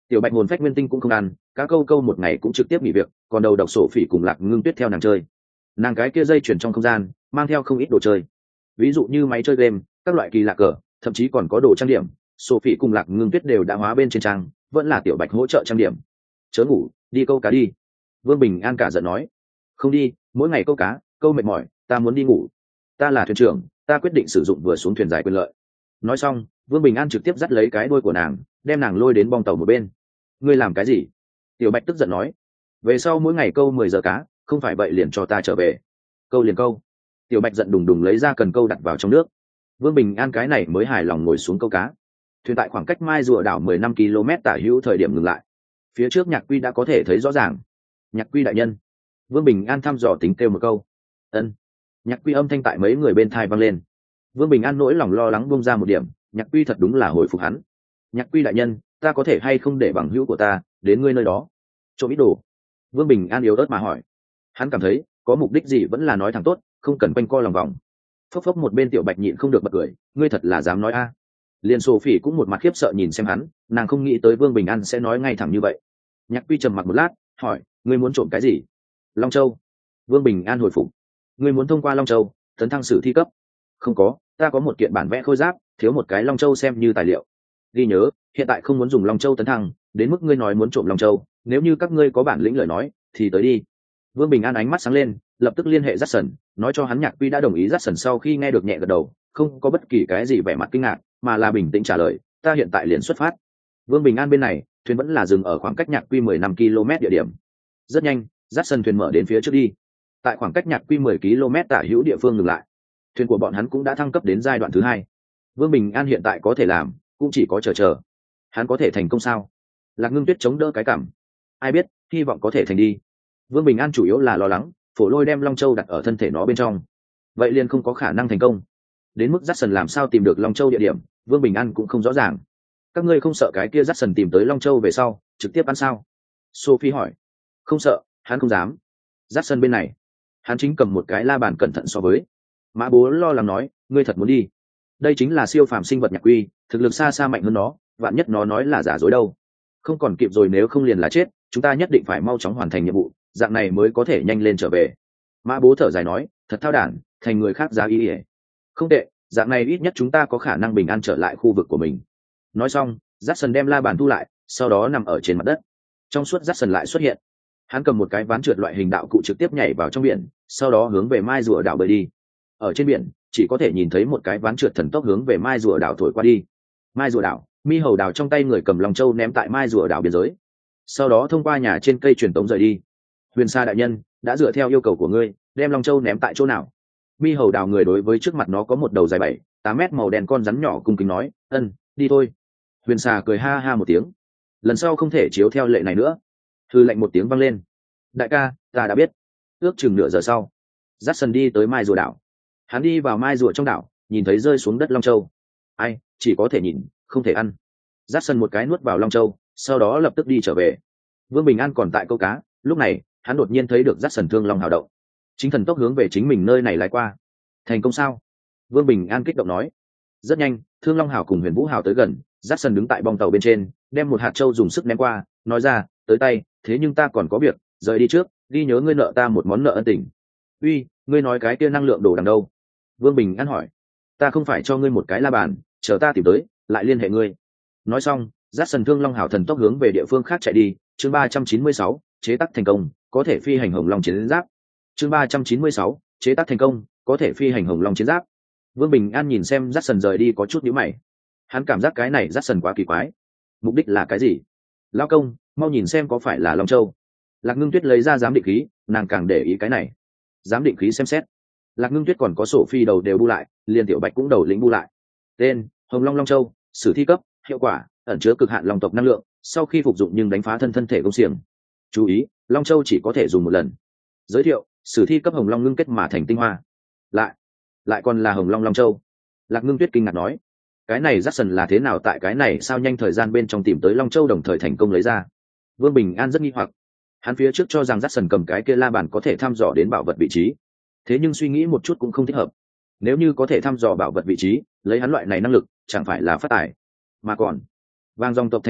Tiểu bạch hồn phách nguyên tinh cũng không ăn, cá câu câu một ngày cũng trực tiếp nghỉ việc, còn đầu độc sổ phỉ cùng Lạc Ngưng Tuyết theo nàng chơi. Nàng cái kia dây chuyển trong không gian mang theo không ít đồ chơi, ví dụ như máy chơi game, các loại kỳ lạ cờ, thậm chí còn có đồ trang điểm. Sổ phỉ cùng Lạc Ngưng Tuyết đều đã hóa bên trên trang, vẫn là tiểu bạch hỗ trợ trang điểm. Chớ ngủ, đi câu cá đi. Vương Bình An cả giận nói. Không đi, mỗi ngày câu cá, câu mệt mỏi, ta muốn đi ngủ. Ta là thuyền trưởng, ta quyết định sử dụng vừa xuống thuyền giải quyền lợi. Nói xong, Vương Bình An trực tiếp dắt lấy cái đuôi của nàng, đem nàng lôi đến bong tàu một bên. Ngươi làm cái gì? Tiểu bạch tức giận nói. Về sau mỗi ngày câu mười giờ cá, không phải vậy liền cho ta trở về. Câu liền câu. Tiểu bạch giận đùng đùng lấy ra cần câu đặt vào trong nước. Vương Bình An cái này mới hài lòng ngồi xuống câu cá. Thuyền tại khoảng cách mai rùa đảo mười lăm ki lô mét tả hữu thời điểm ngừng lại. Phía trước Nhạc Quy đã có thể thấy rõ ràng. Nhạc Quy đại nhân. Vương Bình An thăm dò tính kêu một câu. Ân. Nhạc Quy âm thanh tại mấy người bên thai vang lên. Vương Bình An nỗi lòng lo lắng buông ra một điểm, Nhạc Quy thật đúng là hồi phục hắn. Nhạc Quy đại nhân, ta có thể hay không để bằng hữu của ta đến ngươi nơi đó trộm ít đồ? Vương Bình An yếu ớt mà hỏi. Hắn cảm thấy có mục đích gì vẫn là nói thẳng tốt, không cần quanh co lòng vòng. Phốc phốc một bên tiểu bạch nhịn không được bật cười, ngươi thật là dám nói a. Liên Sophie cũng một mặt khiếp sợ nhìn xem hắn, nàng không nghĩ tới Vương Bình An sẽ nói ngay thẳng như vậy. Nhạc Quy trầm mặc một lát, hỏi, ngươi muốn trộm cái gì? Long Châu. Vương Bình An hồi phục. Ngươi muốn thông qua Long Châu tấn thăng sử thi cấp? Không có, ta có một kiện bản vẽ khôi giáp, thiếu một cái Long Châu xem như tài liệu. Ghi nhớ, hiện tại không muốn dùng Long Châu tấn thăng, đến mức ngươi nói muốn trộm Long Châu, nếu như các ngươi có bản lĩnh lời nói thì tới đi. Vương Bình An ánh mắt sáng lên, lập tức liên hệ Jackson, nói cho hắn Nhạc Quy đã đồng ý. Jackson sau khi nghe được nhẹ gật đầu, không có bất kỳ cái gì vẻ mặt kinh ngạc, mà là bình tĩnh trả lời, ta hiện tại liền xuất phát. Vương Bình An bên này, thuyền vẫn là dừng ở khoảng cách Nhạc Quy mười lăm ki lô mét địa điểm. Rất nhanh, Jackson thuyền mở đến phía trước đi. Tại khoảng cách Nhạc Quy mười ki lô mét tả hữu địa phương ngừng lại. Thuyền của bọn hắn cũng đã thăng cấp đến giai đoạn thứ hai. Vương Bình An hiện tại có thể làm, cũng chỉ có chờ chờ. Hắn có thể thành công sao? Lạc Ngưng Tuyết chống đỡ cái cảm. Ai biết, hy vọng có thể thành đi. Vương Bình An chủ yếu là lo lắng, Phổ Lôi đem Long Châu đặt ở thân thể nó bên trong, vậy liền không có khả năng thành công. Đến mức Jackson làm sao tìm được Long Châu địa điểm, Vương Bình An cũng không rõ ràng. Các ngươi không sợ cái kia Jackson tìm tới Long Châu về sau trực tiếp ăn sao? Sophie hỏi. Không sợ, hắn không dám. Jackson bên này, hắn chính cầm một cái la bàn cẩn thận so với. Mã Bố lo lắng nói, ngươi thật muốn đi? Đây chính là siêu phàm sinh vật Nhạc Quy, thực lực xa xa mạnh hơn nó, vạn nhất nó nói là giả dối đâu. Không còn kịp rồi, nếu không liền là chết, chúng ta nhất định phải mau chóng hoàn thành nhiệm vụ, dạng này mới có thể nhanh lên trở về. Mã Bố thở dài nói, thật thao đản, thành người khác giá ý ỉa. Không tệ, dạng này ít nhất chúng ta có khả năng bình an trở lại khu vực của mình. Nói xong, Jackson đem la bàn thu lại, sau đó nằm ở trên mặt đất. Trong suốt Jackson lại xuất hiện. Hắn cầm một cái ván trượt loại hình đạo cụ trực tiếp nhảy vào trong biển, sau đó hướng về mai rùa đảo bơi đi. Ở trên biển, chỉ có thể nhìn thấy một cái ván trượt thần tốc hướng về mai rùa đảo thổi qua đi. Mai rùa đảo, mi hầu đảo trong tay người cầm Long Châu ném tại mai rùa đảo biên giới, sau đó thông qua nhà trên cây truyền tống rời đi. Huyền Sa đại nhân, đã dựa theo yêu cầu của ngươi, đem Long Châu ném tại chỗ nào? Mi hầu đảo người đối với trước mặt nó có một đầu dài bảy tám mét màu đen con rắn nhỏ cung kính nói, ân, đi thôi. Huyền Sa cười ha ha một tiếng, lần sau không thể chiếu theo lệ này nữa. Thư lệnh một tiếng vang lên. Đại ca, ta đã biết. Ước chừng nửa giờ sau, Jackson đi tới mai rùa đảo. Hắn đi vào mai rùa trong đảo, nhìn thấy rơi xuống đất Long Châu. Ai, chỉ có thể nhìn, không thể ăn. Jackson một cái nuốt vào Long Châu, sau đó lập tức đi trở về. Vương Bình An còn tại câu cá, lúc này hắn đột nhiên thấy được Jackson thương long hào động, chính thần tốc hướng về chính mình nơi này lái qua. Thành công sao? Vương Bình An kích động nói. Rất nhanh, thương long hào cùng huyền vũ hào tới gần. Jackson đứng tại bong tàu bên trên, đem một hạt châu dùng sức ném qua, nói ra, tới tay, thế nhưng ta còn có việc, rời đi trước, ghi nhớ ngươi nợ ta một món nợ ân tình. Uy, ngươi nói cái kia năng lượng đồ đằng đâu? Vương Bình An hỏi. Ta không phải cho ngươi một cái la bàn, chờ ta tìm tới lại liên hệ ngươi. Nói xong, Jackson thương long hào thần tốc hướng về địa phương khác chạy đi. Chương ba trăm chín mươi sáu, chế tác thành công, có thể phi hành hồng long chiến giáp. Chương ba trăm chín mươi sáu, chế tác thành công, có thể phi hành hồng long chiến giáp. Vương Bình An nhìn xem Jackson rời đi có chút nhíu mày. Hắn cảm giác cái này Jackson quá kỳ quái. Mục đích là cái gì? Lão công, mau nhìn xem có phải là Long Châu. Lạc Ngưng Tuyết lấy ra giám định khí, nàng càng để ý cái này. Giám định khí xem xét. Lạc Ngưng Tuyết còn có sổ phi đầu đều bu lại, liền tiểu bạch cũng đầu lĩnh bu lại. Tên: Hồng Long Long Châu, sử thi cấp, hiệu quả: ẩn chứa cực hạn long tộc năng lượng, sau khi phục dụng nhưng đánh phá thân thân thể công xiềng. Chú ý, Long Châu chỉ có thể dùng một lần. Giới thiệu: sử thi cấp Hồng Long ngưng kết mà thành tinh hoa. Lại, lại còn là Hồng Long Long Châu. Lạc Ngưng Tuyết kinh ngạc nói, cái này Jackson là thế nào tại cái này sao nhanh thời gian bên trong tìm tới Long Châu đồng thời thành công lấy ra. Vương Bình An rất nghi hoặc, hắn phía trước cho rằng Jackson cầm cái kia la bàn có thể thăm dò đến bảo vật vị trí, thế nhưng suy nghĩ một chút cũng không thích hợp. Nếu như có thể thăm dò bảo vật vị trí, lấy hắn loại này năng lực chẳng phải là phát tài. Mà còn vàng dòng tộc thành Bắc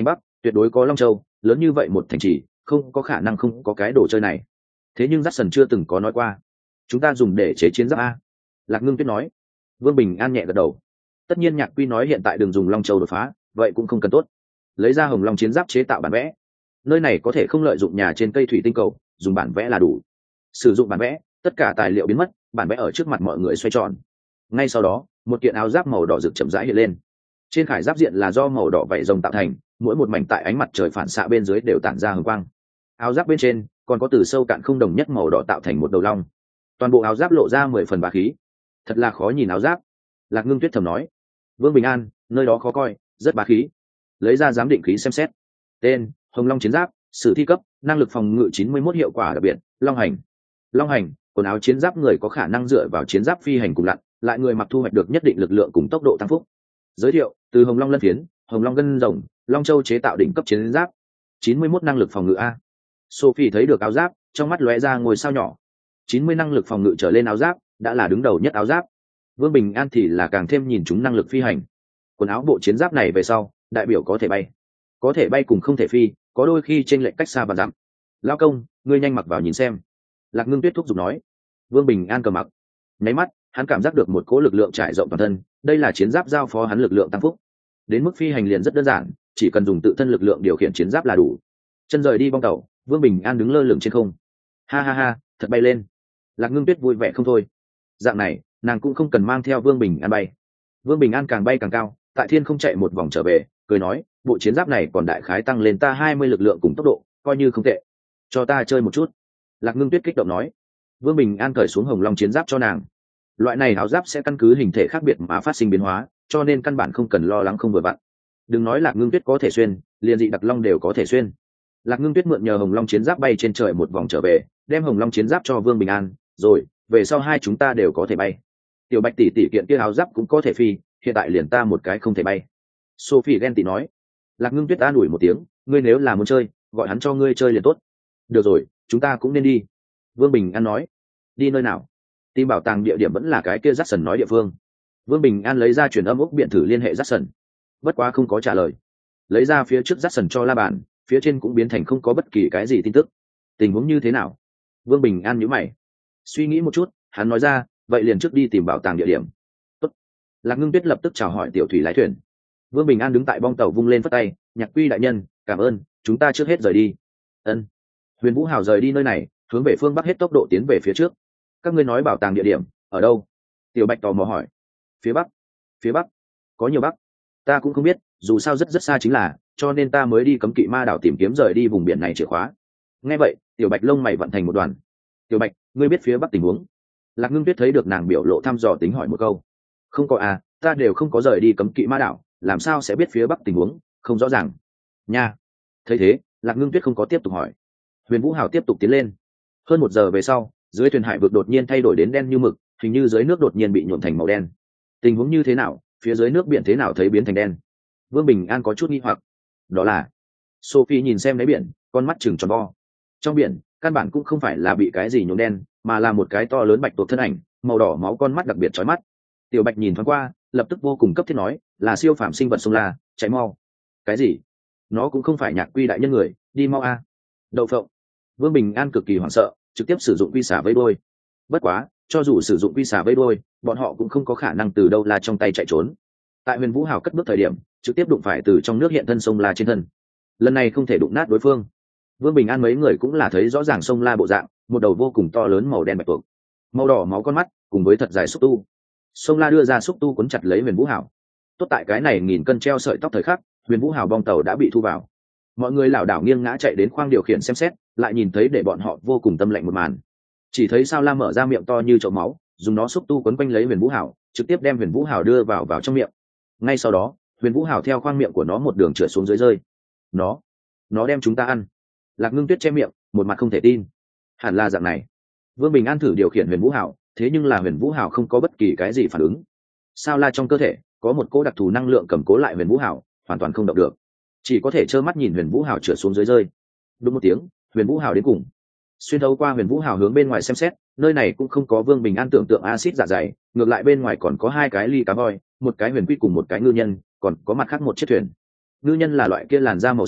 tuyệt đối có Long Châu, lớn như vậy một thành trì, không có khả năng không có cái đồ chơi này. Thế nhưng Jackson chưa từng có nói qua chúng ta dùng để chế chiến giáp a. Lạc Ngưng Tuyết nói. Vương Bình An nhẹ gật đầu. Tất nhiên Nhạc Quy nói hiện tại đừng dùng Long Châu đột phá, vậy cũng không cần tốt. Lấy ra Hồng Long chiến giáp chế tạo bản vẽ. Nơi này có thể không lợi dụng nhà trên cây thủy tinh cầu, dùng bản vẽ là đủ. Sử dụng bản vẽ, tất cả tài liệu biến mất, bản vẽ ở trước mặt mọi người xoay tròn. Ngay sau đó, một kiện áo giáp màu đỏ rực chậm rãi hiện lên. Trên khải giáp diện là do màu đỏ vảy rồng tạo thành, mỗi một mảnh tại ánh mặt trời phản xạ bên dưới đều tản ra hồng quang. Áo giáp bên trên còn có từ sâu cạn không đồng nhất màu đỏ tạo thành một đầu long. Toàn bộ áo giáp lộ ra mười phần bá khí, thật là khó nhìn áo giáp. Lạc Ngưng Tuyết thầm nói. Vương Bình An, nơi đó khó coi, rất bá khí. Lấy ra giám định khí xem xét. Tên: Hồng Long chiến giáp, sử thi cấp, năng lực phòng ngự chín mươi mốt, hiệu quả đặc biệt, long hành. Long hành, quần áo chiến giáp người có khả năng dựa vào chiến giáp phi hành cùng lặn, lại người mặc thu hoạch được nhất định lực lượng cùng tốc độ tăng phúc. Giới thiệu: từ Hồng Long lân phiến, Hồng Long gân rồng, Long Châu chế tạo đỉnh cấp chiến giáp, chín mươi mốt năng lực phòng ngự a. Sophie thấy được áo giáp, trong mắt lóe ra ngôi sao nhỏ. chín mươi năng lực phòng ngự trở lên áo giáp, đã là đứng đầu nhất áo giáp. Vương Bình An thì là càng thêm nhìn chúng năng lực phi hành. Quần áo bộ chiến giáp này về sau, đại biểu có thể bay. Có thể bay cùng không thể phi, có đôi khi chênh lệch cách xa và dặm. Lão công, ngươi nhanh mặc vào nhìn xem. Lạc Ngưng Tuyết thúc giục nói. Vương Bình An cầm mặc. Nháy mắt, hắn cảm giác được một cỗ lực lượng trải rộng toàn thân, đây là chiến giáp giao phó hắn lực lượng tăng phúc. Đến mức phi hành liền rất đơn giản, chỉ cần dùng tự thân lực lượng điều khiển chiến giáp là đủ. Chân rời đi bong tàu, Vương Bình An đứng lơ lửng trên không. Ha ha ha, thật bay lên. Lạc Ngưng Tuyết vui vẻ không thôi. Dạng này, nàng cũng không cần mang theo Vương Bình An bay. Vương Bình An càng bay càng cao, tại thiên không chạy một vòng trở về, cười nói, bộ chiến giáp này còn đại khái tăng lên ta hai mươi lực lượng cùng tốc độ, coi như không tệ. Cho ta chơi một chút. Lạc Ngưng Tuyết kích động nói. Vương Bình An cởi xuống Hồng Long chiến giáp cho nàng. Loại này áo giáp sẽ căn cứ hình thể khác biệt mà phát sinh biến hóa, cho nên căn bản không cần lo lắng không vừa vặn. Đừng nói Lạc Ngưng Tuyết có thể xuyên, liền dị đặc long đều có thể xuyên. Lạc Ngưng Tuyết mượn nhờ Hồng Long chiến giáp bay trên trời một vòng trở về, đem Hồng Long chiến giáp cho Vương Bình An, rồi về sau hai chúng ta đều có thể bay. Tiểu Bạch tỷ tỷ kiện kia áo giáp cũng có thể phi, hiện tại liền ta một cái không thể bay. Sophie ghen tị nói. Lạc Ngưng Tuyết an ủi một tiếng, ngươi nếu là muốn chơi, gọi hắn cho ngươi chơi liền tốt. Được rồi, chúng ta cũng nên đi. Vương Bình An nói. Đi nơi nào? Tìm bảo tàng địa điểm vẫn là cái kia Jackson nói địa phương. Vương Bình An lấy ra truyền âm ốc biện thử liên hệ Jackson, bất quá không có trả lời. Lấy ra phía trước Jackson cho la bàn, phía trên cũng biến thành không có bất kỳ cái gì tin tức. Tình huống như thế nào? Vương Bình An nhíu mày, suy nghĩ một chút, hắn nói ra, vậy liền trước đi tìm bảo tàng địa điểm. Tốt. Lạc Ngưng Tuyết lập tức chào hỏi tiểu thủy lái thuyền. Vương Bình An đứng tại bong tàu vung lên phất tay, Nhạc Quy đại nhân, cảm ơn, chúng ta trước hết rời đi. Ân. Huyền Vũ Hào rời đi nơi này, hướng về phương bắc hết tốc độ tiến về phía trước. Các ngươi nói bảo tàng địa điểm ở đâu? Tiểu Bạch tò mò hỏi. Phía bắc. Phía bắc? Có nhiều bắc? Ta cũng không biết, dù sao rất rất xa chính là, cho nên ta mới đi cấm kỵ ma đảo tìm kiếm rời đi vùng biển này chìa khóa. Nghe vậy, Tiểu Bạch lông mày vận thành một đoàn. Tiểu Bạch, ngươi biết phía bắc tình huống? Lạc Ngưng Tuyết thấy được nàng biểu lộ thăm dò tính hỏi một câu. Không có à, ta đều không có rời đi cấm kỵ ma đảo, làm sao sẽ biết phía bắc tình huống, không rõ ràng. Nha. Thấy thế, Lạc Ngưng Tuyết không có tiếp tục hỏi. Huyền Vũ Hào tiếp tục tiến lên. Hơn một giờ về sau, dưới thuyền hải vực đột nhiên thay đổi đến đen như mực, hình như dưới nước đột nhiên bị nhuộm thành màu đen. Tình huống như thế nào, phía dưới nước biển thế nào thấy biến thành đen? Vương Bình An có chút nghi hoặc. Đó là Sophie nhìn xem đáy biển, con mắt trừng tròn vo. Trong biển, căn bản cũng không phải là bị cái gì nhuộm đen, mà là một cái to lớn bạch tuộc thân ảnh, màu đỏ máu, con mắt đặc biệt chói mắt. Tiểu Bạch nhìn thoáng qua, lập tức vô cùng cấp thiết nói, là siêu phàm sinh vật sông La, chạy mau. Cái gì? Nó cũng không phải Nhạc Quy đại nhân người, đi mau a. Đậu phộng. Vương Bình An cực kỳ hoảng sợ, trực tiếp sử dụng quy xả vây đôi. Bất quá, cho dù sử dụng quy xả vây đôi, bọn họ cũng không có khả năng từ đâu là trong tay chạy trốn. Tại Huyền Vũ Hào cất bước thời điểm, trực tiếp đụng phải từ trong nước hiện thân sông La trên thân. Lần này không thể đụng nát đối phương. Vương Bình An mấy người cũng là thấy rõ ràng sông La bộ dạng, một đầu vô cùng to lớn màu đen bạch tuộc, màu đỏ máu con mắt, cùng với thật dài xúc tu. Sông La đưa ra xúc tu cuốn chặt lấy Huyền Vũ Hào. Tốt tại cái này nghìn cân treo sợi tóc thời khắc, Huyền Vũ Hào bong tàu đã bị thu vào. Mọi người lảo đảo nghiêng ngã chạy đến khoang điều khiển xem xét, lại nhìn thấy để bọn họ vô cùng tâm lạnh một màn. Chỉ thấy Sao La mở ra miệng to như chậu máu, dùng nó xúc tu quấn quanh lấy Huyền Vũ Hào, trực tiếp đem Huyền Vũ Hào đưa vào vào trong miệng. Ngay sau đó, Huyền Vũ Hào theo khoang miệng của nó một đường trượt xuống dưới rơi. Nó, nó đem chúng ta ăn. Lạc Ngưng Tuyết che miệng, một mặt không thể tin. Hẳn là dạng này. Vương Bình An thử điều khiển Huyền Vũ Hào, thế nhưng là Huyền Vũ Hào không có bất kỳ cái gì phản ứng. Sao La trong cơ thể có một cỗ đặc thù năng lượng cầm cố lại Huyền Vũ Hào, hoàn toàn không động được, chỉ có thể trơ mắt nhìn Huyền Vũ Hào trượt xuống dưới rơi. Đúng một tiếng, Huyền Vũ Hào đến cùng. Xuyên thấu qua Huyền Vũ Hào hướng bên ngoài xem xét, nơi này cũng không có Vương Bình An tưởng tượng axit dạ dày, ngược lại bên ngoài còn có hai cái ly cá voi, một cái huyền quy cùng một cái ngư nhân, còn có mặt khác một chiếc thuyền. Ngư nhân là loại kia làn da màu xanh,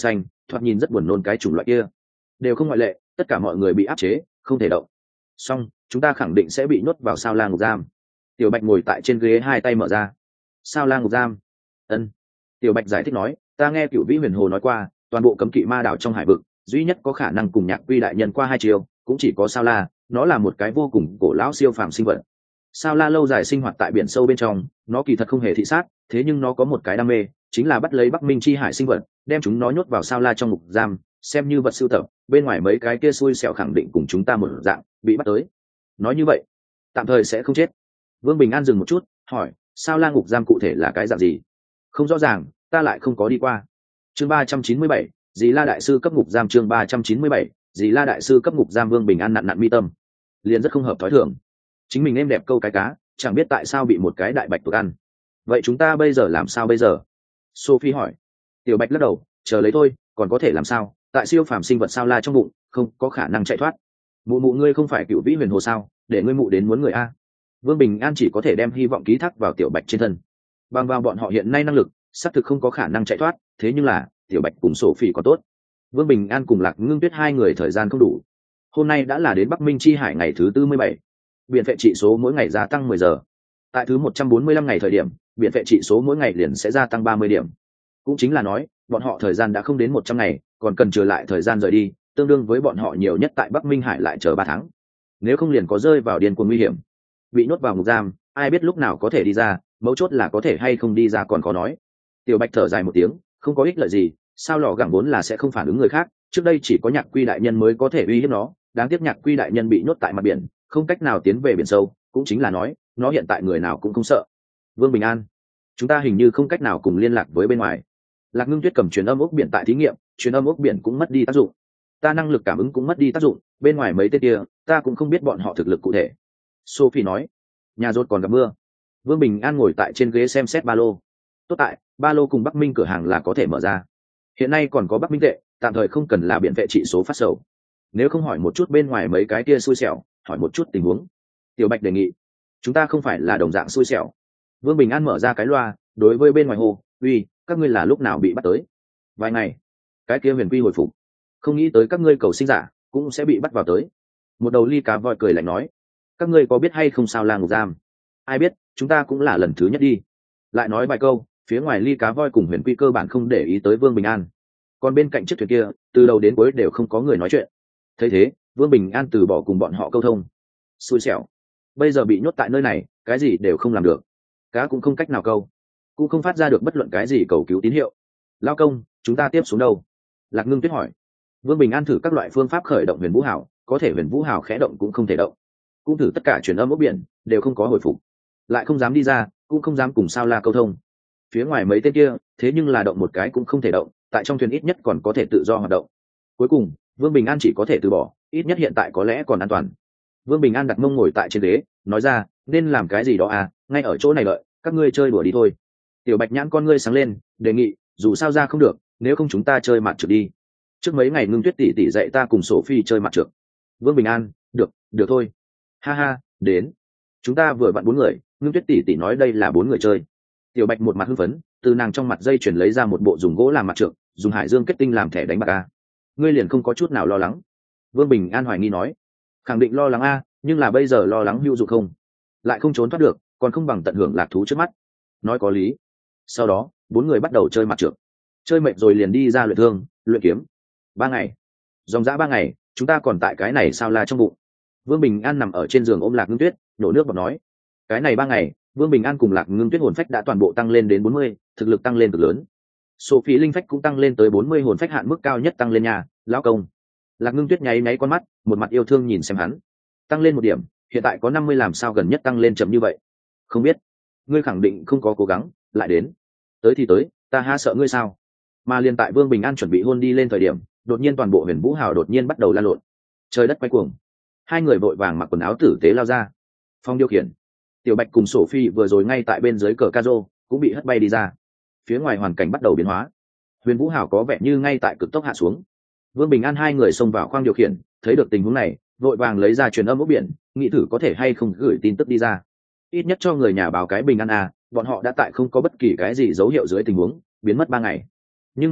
thoạt nhìn rất buồn nôn cái chủng loại kia, đều không ngoại lệ, tất cả mọi người bị áp chế không thể động. Xong, chúng ta khẳng định sẽ bị nhốt vào sao la ngục giam. Tiểu Bạch ngồi tại trên ghế hai tay mở ra. Sao la ngục giam? Ân. Tiểu Bạch giải thích nói, ta nghe Cửu Vĩ Huyền Hồ nói qua, toàn bộ cấm kỵ ma đảo trong hải vực duy nhất có khả năng cùng Nhạc Quy đại nhân qua hai chiều cũng chỉ có sao la. Nó là một cái vô cùng cổ lão siêu phàm sinh vật. Sao la lâu dài sinh hoạt tại biển sâu bên trong, nó kỳ thật không hề thị sát, thế nhưng nó có một cái đam mê, chính là bắt lấy Bắc Minh chi hải sinh vật, đem chúng nó nhốt vào sao la trong ngục giam, xem như vật sưu tập. Bên ngoài mấy cái kia xui xẻo khẳng định cùng chúng ta một dạng bị bắt tới. Nói như vậy, tạm thời sẽ không chết. Vương Bình An dừng một chút, hỏi, sao la ngục giam cụ thể là cái dạng gì? Không rõ ràng, ta lại không có đi qua. Chương ba trăm chín mươi bảy, Dì La đại sư cấp ngục giam. Chương ba trăm chín mươi bảy, Dì La đại sư cấp ngục giam. Vương Bình An nặn nặn mi tâm, liền rất không hợp thói thường. Chính mình êm đẹp câu cái cá, chẳng biết tại sao bị một cái đại bạch tuộc ăn. Vậy chúng ta bây giờ làm sao bây giờ? Sophie hỏi. Tiểu Bạch lắc đầu, chờ lấy thôi, còn có thể làm sao? Tại siêu phàm sinh vật sao la trong bụng, không có khả năng chạy thoát. Mụ mụ ngươi không phải Cửu Vĩ Huyền Hồ sao? Để ngươi mụ đến muốn người a. Vương Bình An chỉ có thể đem hy vọng ký thác vào Tiểu Bạch trên thân. Bằng vào bọn họ hiện nay năng lực, xác thực không có khả năng chạy thoát, thế nhưng là Tiểu Bạch cùng Sophie còn tốt. Vương Bình An cùng Lạc Ngưng Tuyết hai người thời gian không đủ. Hôm nay đã là đến Bắc Minh chi hải ngày thứ tư mươi bảy. Biện phệ trị số mỗi ngày gia tăng mười giờ. Tại thứ một trăm bốn mươi lăm ngày thời điểm, biện phệ trị số mỗi ngày liền sẽ gia tăng ba mươi điểm. Cũng chính là nói, bọn họ thời gian đã không đến một trăm ngày, còn cần trở lại thời gian rời đi, tương đương với bọn họ nhiều nhất tại Bắc Minh hải lại chờ ba tháng. Nếu không liền có rơi vào điên cuồng nguy hiểm. Bị nhốt vào ngục giam, ai biết lúc nào có thể đi ra, mấu chốt là có thể hay không đi ra còn khó nói. Tiểu Bạch thở dài một tiếng, không có ích lợi gì, sao lò gẳng vốn là sẽ không phản ứng người khác, trước đây chỉ có Nhạc Quy đại nhân mới có thể uy hiếp nó, đáng tiếc Nhạc Quy đại nhân bị nhốt tại mặt biển, không cách nào tiến về biển sâu, cũng chính là nói, nó hiện tại người nào cũng không sợ. Vương Bình An, chúng ta hình như không cách nào cùng liên lạc với bên ngoài. Lạc Ngưng Tuyết cầm truyền âm ốc biển tại thí nghiệm, truyền âm ốc biển cũng mất đi tác dụng. Ta năng lực cảm ứng cũng mất đi tác dụng, bên ngoài mấy tên kia, ta cũng không biết bọn họ thực lực cụ thể. Sophie nói, nhà rốt còn gặp mưa. Vương Bình An ngồi tại trên ghế xem xét ba lô. Tốt tại, ba lô cùng Bắc Minh cửa hàng là có thể mở ra. Hiện nay còn có Bắc Minh tệ, tạm thời không cần là biện vệ trị số phát sầu. Nếu không hỏi một chút bên ngoài mấy cái kia xui xẻo, hỏi một chút tình huống. Tiểu Bạch đề nghị, chúng ta không phải là đồng dạng xui xẻo. Vương Bình An mở ra cái loa, đối với bên ngoài hồ, uy, các ngươi là lúc nào bị bắt tới? Vài ngày. Cái kia Huyền Quy hồi phục. Không nghĩ tới các ngươi cầu sinh giả cũng sẽ bị bắt vào tới. Một đầu ly cá voi cười lạnh nói, các ngươi có biết hay không sao la ngục giam? Ai biết, chúng ta cũng là lần thứ nhất đi. Lại nói vài câu, phía ngoài ly cá voi cùng Huyền Quy cơ bản không để ý tới Vương Bình An. Còn bên cạnh chiếc thuyền kia, từ đầu đến cuối đều không có người nói chuyện. Thấy thế, Vương Bình An từ bỏ cùng bọn họ câu thông. Xui xẻo, bây giờ bị nhốt tại nơi này, cái gì đều không làm được, cá cũng không cách nào câu, cũng không phát ra được bất luận cái gì cầu cứu tín hiệu. Lao công, chúng ta tiếp xuống đâu? Lạc Ngưng Tuyết hỏi. Vương Bình An thử các loại phương pháp khởi động Huyền Vũ Hào, có thể Huyền Vũ Hào khẽ động cũng không thể động, cũng thử tất cả truyền âm ốc biển đều không có hồi phục, lại không dám đi ra, cũng không dám cùng sao la câu thông. Phía ngoài mấy tên kia, thế nhưng là động một cái cũng không thể động, tại trong thuyền ít nhất còn có thể tự do hoạt động. Cuối cùng, Vương Bình An chỉ có thể từ bỏ, ít nhất hiện tại có lẽ còn an toàn. Vương Bình An đặt mông ngồi tại trên ghế, nói ra, nên làm cái gì đó à, ngay ở chỗ này đợi, các ngươi chơi đùa đi thôi. Tiểu Bạch nhãn con ngươi sáng lên, đề nghị, dù sao ra không được, nếu không chúng ta chơi mặt trượt đi. Trước mấy ngày Ngưng Tuyết tỷ tỷ dạy ta cùng Sophie chơi mặt trượt. Vương Bình An, được, được thôi. Ha ha, đến. Chúng ta vừa vặn bốn người, Ngưng Tuyết tỷ tỷ nói đây là bốn người chơi. Tiểu Bạch một mặt hưng phấn, từ nàng trong mặt dây chuyển lấy ra một bộ dùng gỗ làm mặt trượt, dùng hải dương kết tinh làm thẻ đánh bạc a. Ngươi liền không có chút nào lo lắng? Vương Bình An hoài nghi nói. Khẳng định lo lắng a, nhưng là bây giờ lo lắng hữu dụng không? Lại không trốn thoát được, còn không bằng tận hưởng lạc thú trước mắt. Nói có lý. Sau đó, bốn người bắt đầu chơi mặt trượt. Chơi mệt rồi liền đi ra luyện thương, luyện kiếm. Ba ngày, dòng dã ba ngày, chúng ta còn tại cái này sao la trong bụng. Vương Bình An nằm ở trên giường ôm Lạc Ngưng Tuyết, nhổ nước bọt nói, cái này ba ngày, Vương Bình An cùng Lạc Ngưng Tuyết hồn phách đã toàn bộ tăng lên đến bốn mươi, thực lực tăng lên cực lớn. Sophie linh phách cũng tăng lên tới bốn mươi hồn phách hạn mức cao nhất tăng lên nhà, lão công. Lạc Ngưng Tuyết nháy nháy con mắt, một mặt yêu thương nhìn xem hắn. Tăng lên một điểm, hiện tại có năm mươi làm sao gần nhất tăng lên chậm như vậy? Không biết, ngươi khẳng định không có cố gắng, lại đến. Tới thì tới, ta ha sợ ngươi sao? Mà liền tại Vương Bình An chuẩn bị hôn đi lên thời điểm, đột nhiên toàn bộ Huyền Vũ Hào đột nhiên bắt đầu lan lộn. Trời đất quay cuồng. Hai người vội vàng mặc quần áo tử tế lao ra. Phong điều khiển. Tiểu Bạch cùng Sophie vừa rồi ngay tại bên dưới cờ ca rô, cũng bị hất bay đi ra. Phía ngoài hoàn cảnh bắt đầu biến hóa. Huyền Vũ Hào có vẻ như ngay tại cực tốc hạ xuống. Vương Bình An hai người xông vào khoang điều khiển, thấy được tình huống này, vội vàng lấy ra truyền âm ốc biển, nghĩ thử có thể hay không gửi tin tức đi ra. Ít nhất cho người nhà báo cái bình an à, bọn họ đã tại không có bất kỳ cái gì dấu hiệu dưới tình huống biến mất ba ngày. Nhưng mà,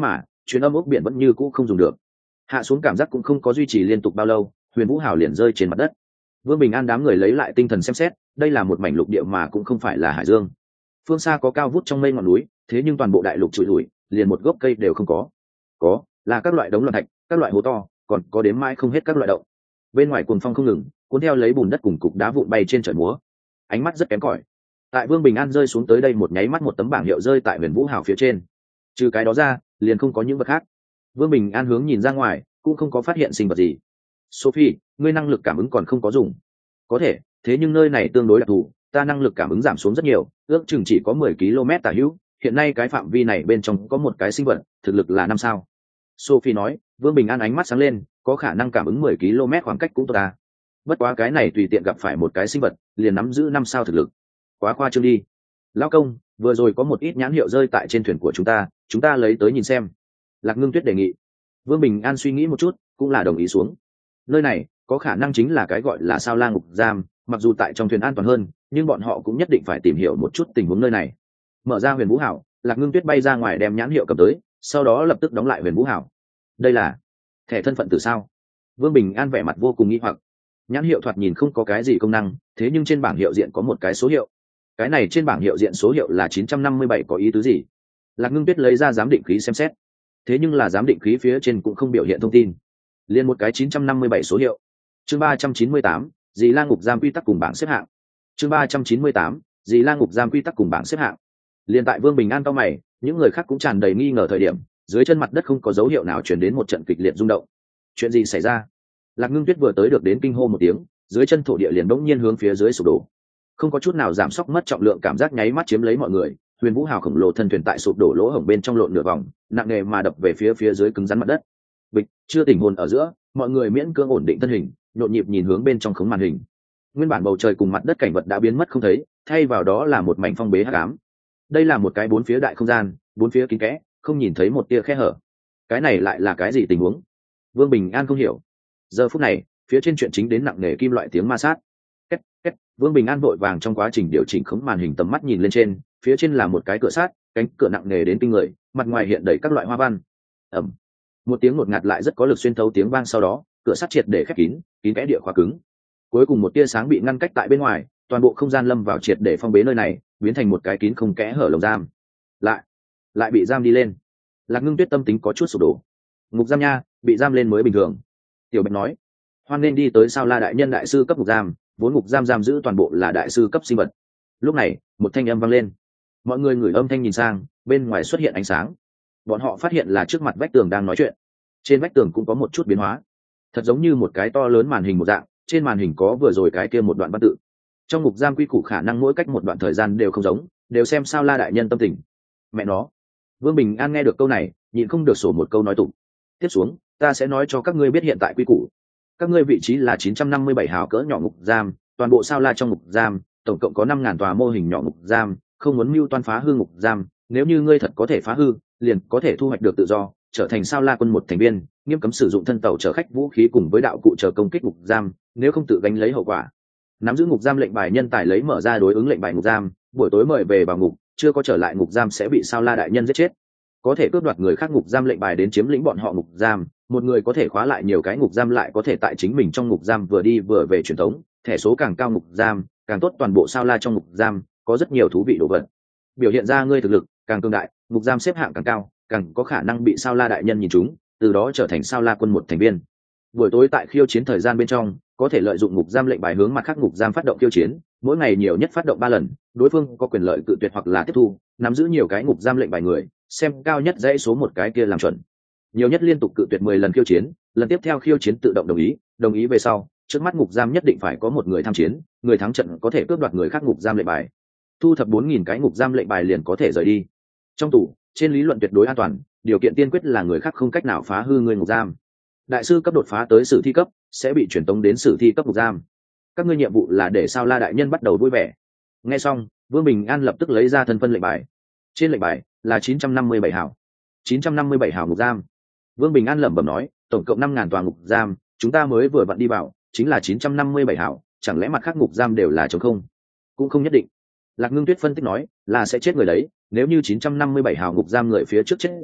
chuyến âm ốc biển vẫn như cũ không dùng được. Hạ xuống cảm giác cũng không có duy trì liên tục bao lâu, Huyền Vũ Hào liền rơi trên mặt đất. Vương Bình An đám người lấy lại tinh thần xem xét, đây là một mảnh lục địa mà cũng không phải là hải dương. Phương xa có cao vút trong mây ngọn núi, thế nhưng toàn bộ đại lục trụi lủi, liền một gốc cây đều không có. Có, là các loại đống loạn thạch, các loại hố to, còn có đếm mãi không hết các loại động. Bên ngoài cuồng phong không ngừng, cuốn theo lấy bùn đất cùng cục đá vụn bay trên trời múa. Ánh mắt rất kém cỏi. Tại Vương Bình An rơi xuống tới đây một nháy mắt, một tấm bảng hiệu rơi tại Huyền Vũ Hào phía trên. Trừ cái đó ra, liền không có những vật khác. Vương Bình An hướng nhìn ra ngoài, cũng không có phát hiện sinh vật gì. Sophie, ngươi năng lực cảm ứng còn không có dùng. Có thể, thế nhưng nơi này tương đối đặc thù, ta năng lực cảm ứng giảm xuống rất nhiều, ước chừng chỉ có mười ki lô mét tả hữu. Hiện nay cái phạm vi này bên trong có một cái sinh vật, thực lực là năm sao. Sophie nói. Vương Bình An ánh mắt sáng lên, có khả năng cảm ứng mười ki lô mét khoảng cách cũng tốt ta. Bất quá cái này tùy tiện gặp phải một cái sinh vật, liền nắm giữ năm sao thực lực. Quá khoa trương đi. Lão công, vừa rồi có một ít nhãn hiệu rơi tại trên thuyền của chúng ta, chúng ta lấy tới nhìn xem. Lạc Ngưng Tuyết đề nghị. Vương Bình An suy nghĩ một chút, cũng là đồng ý xuống. Nơi này có khả năng chính là cái gọi là sao la ngục giam, mặc dù tại trong thuyền an toàn hơn, nhưng bọn họ cũng nhất định phải tìm hiểu một chút tình huống nơi này. Mở ra Huyền Vũ Hảo, Lạc Ngưng Tuyết bay ra ngoài đem nhãn hiệu cầm tới, sau đó lập tức đóng lại Huyền Vũ Hảo. Đây là thẻ thân phận từ sao? Vương Bình An vẻ mặt vô cùng nghi hoặc. Nhãn hiệu thoạt nhìn không có cái gì công năng, thế nhưng trên bảng hiệu diện có một cái số hiệu. Cái này trên bảng hiệu diện số hiệu là chín trăm năm mươi bảy, có ý tứ gì? Lạc Ngưng Tuyết lấy ra giám định khí xem xét. Thế nhưng là giám định khí phía trên cũng không biểu hiện thông tin. Liên một cái chín trăm năm mươi bảy số hiệu. Chương ba trăm chín mươi tám, Dì La Ngục Giam quy tắc cùng bảng xếp hạng. Chương ba trăm chín mươi tám, Dì La Ngục Giam quy tắc cùng bảng xếp hạng. Liên tại Vương Bình An cau mày, những người khác cũng tràn đầy nghi ngờ thời điểm, dưới chân mặt đất không có dấu hiệu nào truyền đến một trận kịch liệt rung động. Chuyện gì xảy ra? Lạc Ngưng Tuyết vừa tới được đến kinh hô một tiếng, dưới chân thổ địa liền bỗng nhiên hướng phía dưới sụp đổ. Không có chút nào giảm sóc mất trọng lượng cảm giác nháy mắt chiếm lấy mọi người. Huyền Vũ Hào khổng lồ thân thuyền tại sụp đổ lỗ hổng bên trong lộn nửa vòng, nặng nề mà đập về phía phía dưới cứng rắn mặt đất. Bịch, chưa tỉnh hồn ở giữa, mọi người miễn cưỡng ổn định thân hình, nhộn nhịp nhìn hướng bên trong khống màn hình. Nguyên bản bầu trời cùng mặt đất cảnh vật đã biến mất không thấy, thay vào đó là một mảnh phong bế hắc ám. Đây là một cái bốn phía đại không gian, bốn phía kín kẽ, không nhìn thấy một tia khe hở. Cái này lại là cái gì tình huống? Vương Bình An không hiểu. Giờ phút này, phía trên chuyện chính đến nặng nề kim loại tiếng ma sát. Két, két, Vương Bình An vội vàng trong quá trình điều chỉnh khống màn hình tầm mắt nhìn lên trên, phía trên là một cái cửa sắt, cánh cửa nặng nề đến kinh người, mặt ngoài hiện đầy các loại hoa văn. Ầm. Một tiếng ngột ngạt lại rất có lực xuyên thấu tiếng vang sau đó, cửa sắt triệt để khép kín, kín kẽ địa khóa cứng. Cuối cùng một tia sáng bị ngăn cách tại bên ngoài, toàn bộ không gian lâm vào triệt để phong bế nơi này, biến thành một cái kín không kẽ hở lồng giam. Lại, lại bị giam đi lên. Lạc Ngưng Tuyết tâm tính có chút sụp đổ. Ngục giam nha, bị giam lên mới bình thường. Tiểu Bạch nói, hoan nên đi tới Sao La đại nhân đại sư cấp ngục giam, vốn ngục giam giam giữ toàn bộ là đại sư cấp sinh vật. Lúc này, một thanh âm vang lên. Mọi người ngửi âm thanh nhìn sang, bên ngoài xuất hiện ánh sáng. Bọn họ phát hiện là trước mặt vách tường đang nói chuyện. Trên vách tường cũng có một chút biến hóa, thật giống như một cái to lớn màn hình một dạng, trên màn hình có vừa rồi cái kia một đoạn văn tự. Trong ngục giam quy củ khả năng mỗi cách một đoạn thời gian đều không giống, đều xem Sao La đại nhân tâm tình. Mẹ nó. Vương Bình An nghe được câu này, nhịn không được sổ một câu nói tụng. Tiếp xuống, ta sẽ nói cho các ngươi biết hiện tại quy củ. Các ngươi vị trí là chín trăm năm mươi bảy hào cỡ nhỏ ngục giam, toàn bộ Sao La trong ngục giam, tổng cộng có năm ngàn tòa mô hình nhỏ ngục giam, không muốn mưu toan phá hư ngục giam, nếu như ngươi thật có thể phá hư, liền có thể thu hoạch được tự do, trở thành Sao La quân một thành viên, nghiêm cấm sử dụng thân tàu chở khách vũ khí cùng với đạo cụ chờ công kích ngục giam, nếu không tự gánh lấy hậu quả. Nắm giữ ngục giam lệnh bài nhân tài lấy mở ra đối ứng lệnh bài ngục giam, buổi tối mời về vào ngục, chưa có trở lại ngục giam sẽ bị Sao La đại nhân giết chết. Có thể cướp đoạt người khác ngục giam lệnh bài đến chiếm lĩnh bọn họ ngục giam, một người có thể khóa lại nhiều cái ngục giam, lại có thể tại chính mình trong ngục giam vừa đi vừa về truyền thống, thẻ số càng cao ngục giam càng tốt, toàn bộ Sao La trong ngục giam có rất nhiều thú vị đồ vật. Biểu hiện ra ngươi thực lực càng cường đại, ngục giam xếp hạng càng cao, càng có khả năng bị Sao La đại nhân nhìn trúng, từ đó trở thành Sao La quân một thành viên. Buổi tối tại khiêu chiến thời gian bên trong, có thể lợi dụng ngục giam lệnh bài hướng mặt khác ngục giam phát động khiêu chiến, mỗi ngày nhiều nhất phát động ba lần, đối phương có quyền lợi cự tuyệt hoặc là tiếp thu, nắm giữ nhiều cái ngục giam lệnh bài người, xem cao nhất dãy số một cái kia làm chuẩn. Nhiều nhất liên tục cự tuyệt mười lần khiêu chiến, lần tiếp theo khiêu chiến tự động đồng ý, đồng ý về sau, trước mắt ngục giam nhất định phải có một người tham chiến, người thắng trận có thể cướp đoạt người khác ngục giam lệnh bài. Thu thập bốn nghìn cái ngục giam lệnh bài liền có thể rời đi. Trong tủ, trên lý luận tuyệt đối an toàn, điều kiện tiên quyết là người khác không cách nào phá hư người ngục giam. Đại sư cấp đột phá tới sử thi cấp sẽ bị chuyển tống đến sử thi cấp ngục giam. Các ngươi nhiệm vụ là để Sao La đại nhân bắt đầu vui vẻ. Nghe xong, Vương Bình An lập tức lấy ra thân phân lệnh bài. Trên lệnh bài là chín trăm năm mươi bảy hào. chín trăm năm mươi bảy hào ngục giam. Vương Bình An lẩm bẩm nói, tổng cộng năm ngàn tòa ngục giam, chúng ta mới vừa vặn đi vào, chính là chín trăm năm mươi bảy hào, chẳng lẽ mặt khác ngục giam đều là trống không? Cũng không nhất định. Lạc Ngưng Tuyết phân tích nói, là sẽ chết người đấy, nếu như chín trăm năm mươi bảy hào ngục giam người phía trước chết rồi,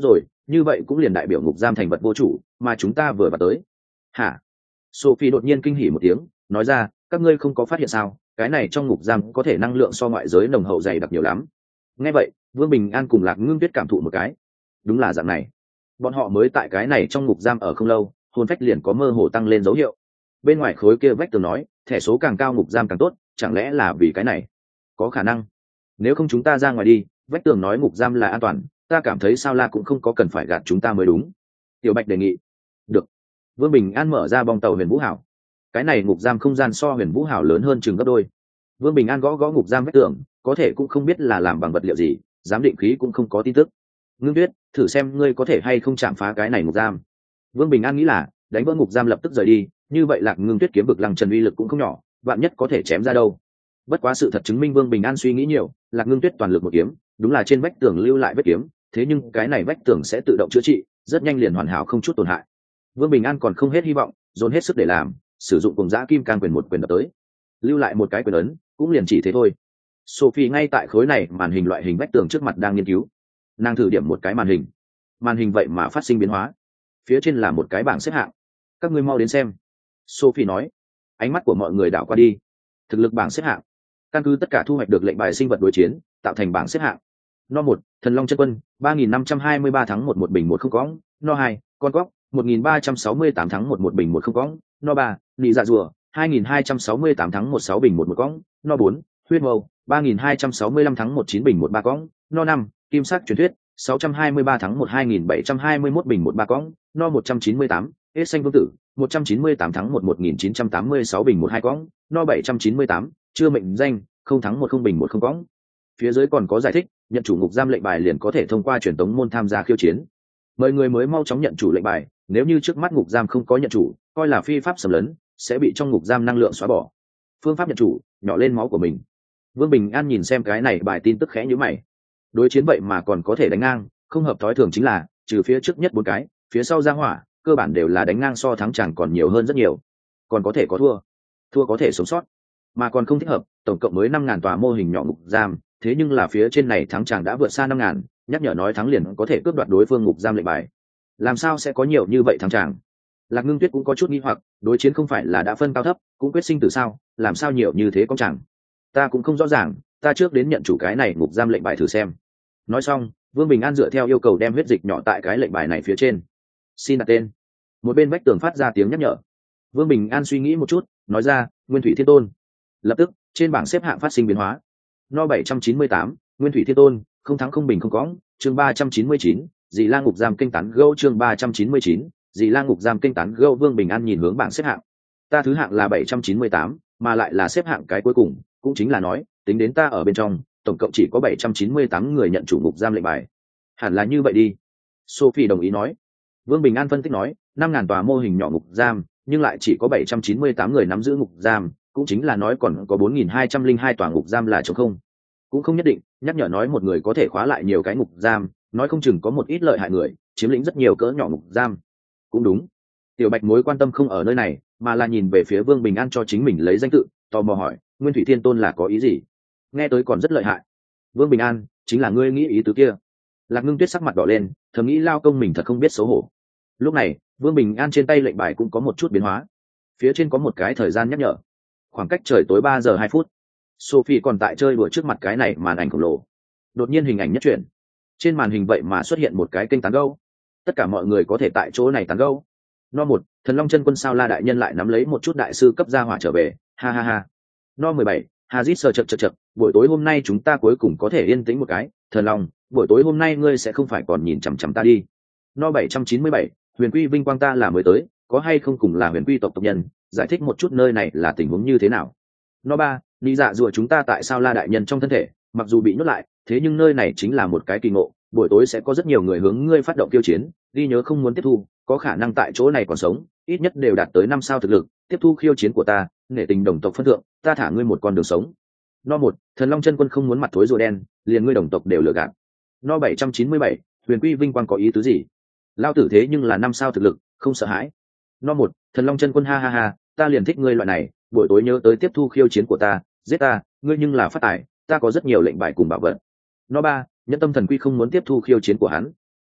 như vậy cũng liền đại biểu ngục giam thành vật vô chủ mà chúng ta vừa vào tới. Hả? Sophie đột nhiên kinh hỉ một tiếng, nói ra, các ngươi không có phát hiện sao, cái này trong ngục giam có thể năng lượng so ngoại giới nồng hậu dày đặc nhiều lắm. Nghe vậy, Vương Bình An cùng Lạc Ngưng Tuyết cảm thụ một cái. Đúng là dạng này. Bọn họ mới tại cái này trong ngục giam ở không lâu, hồn phách liền có mơ hồ tăng lên dấu hiệu. Bên ngoài khối kia vách tường nói, thẻ số càng cao ngục giam càng tốt, chẳng lẽ là vì cái này? Có khả năng. Nếu không chúng ta ra ngoài đi, vách tường nói ngục giam là an toàn, ta cảm thấy sao La cũng không có cần phải gạt chúng ta mới đúng. Tiểu Bạch đề nghị. Được. Vương Bình An mở ra bong tàu Huyền Vũ Hảo. Cái này ngục giam không gian so Huyền Vũ Hảo lớn hơn chừng gấp đôi. Vương Bình An gõ gõ ngục giam vách tường, có thể cũng không biết là làm bằng vật liệu gì, giám định khí cũng không có tin tức. Ngưng Tuyết, thử xem ngươi có thể hay không chạm phá cái này ngục giam. Vương Bình An nghĩ là đánh vỡ ngục giam lập tức rời đi, như vậy Lạc Ngưng Tuyết kiếm vực Lăng Trần uy lực cũng không nhỏ, vạn nhất có thể chém ra đâu. Bất quá sự thật chứng minh Vương Bình An suy nghĩ nhiều, Lạc Ngưng Tuyết toàn lực một kiếm, đúng là trên vách tường lưu lại vết kiếm, thế nhưng cái này vách tường sẽ tự động chữa trị, rất nhanh liền hoàn hảo không chút tổn hại. Vương Bình An còn không hết hy vọng, dồn hết sức để làm, sử dụng cùng giã kim can quyền một quyền đập tới, lưu lại một cái quyền ấn, cũng liền chỉ thế thôi. Sophie ngay tại khối này màn hình loại hình vách tường trước mặt đang nghiên cứu, nàng thử điểm một cái màn hình, màn hình vậy mà phát sinh biến hóa, phía trên là một cái bảng xếp hạng, các ngươi mau đến xem. Sophie nói, ánh mắt của mọi người đảo qua đi, thực lực bảng xếp hạng, căn cứ tất cả thu hoạch được lệnh bài sinh vật đối chiến tạo thành bảng xếp hạng. No một, Thần Long chân quân, ba nghìn năm trăm hai mươi ba thắng một một bình một không cõng. No hai, Con Cóc, một nghìn ba trăm sáu mươi tám thắng một một bình một không cõng. No ba, Nị Dạ Rùa, hai nghìn hai trăm sáu mươi tám thắng một sáu bình một một cõng. No bốn, Huyết Mâu, ba nghìn hai trăm sáu mươi lăm thắng một chín bình một ba cõng. No năm, Kim Sắc truyền thuyết, sáu trăm hai mươi ba thắng một hai nghìn bảy trăm hai mươi mốt bình một ba cõng. No một trăm chín mươi tám, Hết Xanh Vương Tử, một trăm chín mươi tám thắng một một nghìn chín trăm tám mươi sáu bình một hai cõng. No bảy trăm chín mươi tám, Chưa mệnh danh, không thắng một không bình một không cõng. Phía dưới còn có giải thích, nhận chủ ngục giam lệnh bài liền có thể thông qua truyền tống môn tham gia khiêu chiến. Mời người mới mau chóng nhận chủ lệnh bài, nếu như trước mắt ngục giam không có nhận chủ, coi là phi pháp xâm lấn, sẽ bị trong ngục giam năng lượng xóa bỏ. Phương pháp nhận chủ, nhỏ lên máu của mình. Vương Bình An nhìn xem cái này bài tin tức khẽ nhíu mày. Đối chiến vậy mà còn có thể đánh ngang, không hợp thói thường chính là, trừ phía trước nhất bốn cái, phía sau ra hỏa, cơ bản đều là đánh ngang so thắng chẳng còn nhiều hơn rất nhiều. Còn có thể có thua, thua có thể sống sót, mà còn không thích hợp, tổng cộng mới năm ngàn tòa mô hình nhỏ ngục giam, thế nhưng là phía trên này thắng chàng đã vượt xa năm ngàn, nhắc nhở nói thắng liền có thể cướp đoạt đối phương ngục giam lệnh bài. Làm sao sẽ có nhiều như vậy thắng chàng? Lạc Ngưng Tuyết cũng có chút nghi hoặc, đối chiến không phải là đã phân cao thấp, cũng quyết sinh tử sao, làm sao nhiều như thế con chàng? Ta cũng không rõ ràng, ta trước đến nhận chủ cái này ngục giam lệnh bài thử xem. Nói xong, Vương Bình An dựa theo yêu cầu đem huyết dịch nhỏ tại cái lệnh bài này phía trên. Xin đặt tên. Một bên vách tường phát ra tiếng nhắc nhở. Vương Bình An suy nghĩ một chút, nói ra, Nguyên Thủy Thiên Tôn. Lập tức, trên bảng xếp hạng phát sinh biến hóa. No bảy trăm chín mươi tám, Nguyên Thủy Thiên Tôn, không thắng không bình không cõng. Chương ba trăm chín mươi chín, Dì La ngục giam kênh tán gẫu. Chương ba trăm chín mươi chín, Dì La ngục giam kênh tán gẫu. Vương Bình An nhìn hướng bảng xếp hạng. Ta thứ hạng là bảy trăm chín mươi tám, mà lại là xếp hạng cái cuối cùng, cũng chính là nói, tính đến ta ở bên trong, tổng cộng chỉ có bảy trăm chín mươi tám người nhận chủ ngục giam lệnh bài. Hẳn là như vậy đi. Sophie đồng ý nói. Vương Bình An phân tích nói, năm ngàn tòa mô hình nhỏ ngục giam, nhưng lại chỉ có bảy trăm chín mươi tám người nắm giữ ngục giam, cũng chính là nói còn có bốn nghìn hai trăm linh hai tòa ngục giam là trống không. Cũng không nhất định, nhắc nhở nói một người có thể khóa lại nhiều cái ngục giam, nói không chừng có một ít lợi hại người chiếm lĩnh rất nhiều cỡ nhỏ ngục giam. Cũng đúng. Tiểu Bạch mối quan tâm không ở nơi này, mà là nhìn về phía Vương Bình An cho chính mình lấy danh tự, tò mò hỏi, Nguyên Thủy Thiên Tôn là có ý gì? Nghe tới còn rất lợi hại. Vương Bình An, chính là ngươi nghĩ ý tứ kia. Lạc Ngưng Tuyết sắc mặt đỏ lên, thầm nghĩ lao công mình thật không biết xấu hổ. Lúc này, Vương Bình An trên tay lệnh bài cũng có một chút biến hóa. Phía trên có một cái thời gian nhắc nhở. Khoảng cách trời tối ba giờ hai phút. Sophie còn tại chơi đùa trước mặt cái này màn ảnh khổng lồ. Đột nhiên hình ảnh nhất chuyển. Trên màn hình vậy mà xuất hiện một cái kênh tán gẫu. Tất cả mọi người có thể tại chỗ này tán gẫu. No một, Thần Long chân quân sao La đại nhân lại nắm lấy một chút đại sư cấp gia hỏa trở về, ha ha ha. No mười bảy, Hazit sờ chật chật chật, buổi tối hôm nay chúng ta cuối cùng có thể yên tĩnh một cái, Thần Long, buổi tối hôm nay ngươi sẽ không phải còn nhìn chằm chằm ta đi. No bảy trăm chín mươi bảy, Huyền Quy vinh quang ta là mới tới, có hay không cùng là Huyền Quy tộc tộc nhân, giải thích một chút nơi này là tình huống như thế nào. No ba, Lý Dạ Rùa chúng ta tại sao La đại nhân trong thân thể, mặc dù bị nhốt lại, thế nhưng nơi này chính là một cái kỳ ngộ, buổi tối sẽ có rất nhiều người hướng ngươi phát động tiêu chiến, ghi nhớ không muốn tiếp thu, có khả năng tại chỗ này còn sống, ít nhất đều đạt tới năm sao thực lực, tiếp thu khiêu chiến của ta, nể tình đồng tộc phân thượng, ta thả ngươi một con đường sống. No một, Thần Long chân quân không muốn mặt thối rùa đen, liền ngươi đồng tộc đều lừa gạt. No bảy trăm chín mươi bảy, Huyền Quy vinh quang có ý tứ gì? Lao tử thế nhưng là năm sao thực lực, không sợ hãi. No một, Thần Long chân quân ha ha ha, ta liền thích ngươi loại này, buổi tối nhớ tới tiếp thu khiêu chiến của ta, giết ta, ngươi nhưng là phát tài, ta có rất nhiều lệnh bài cùng bảo vật. No ba, Nhân tâm thần quy không muốn tiếp thu khiêu chiến của hắn.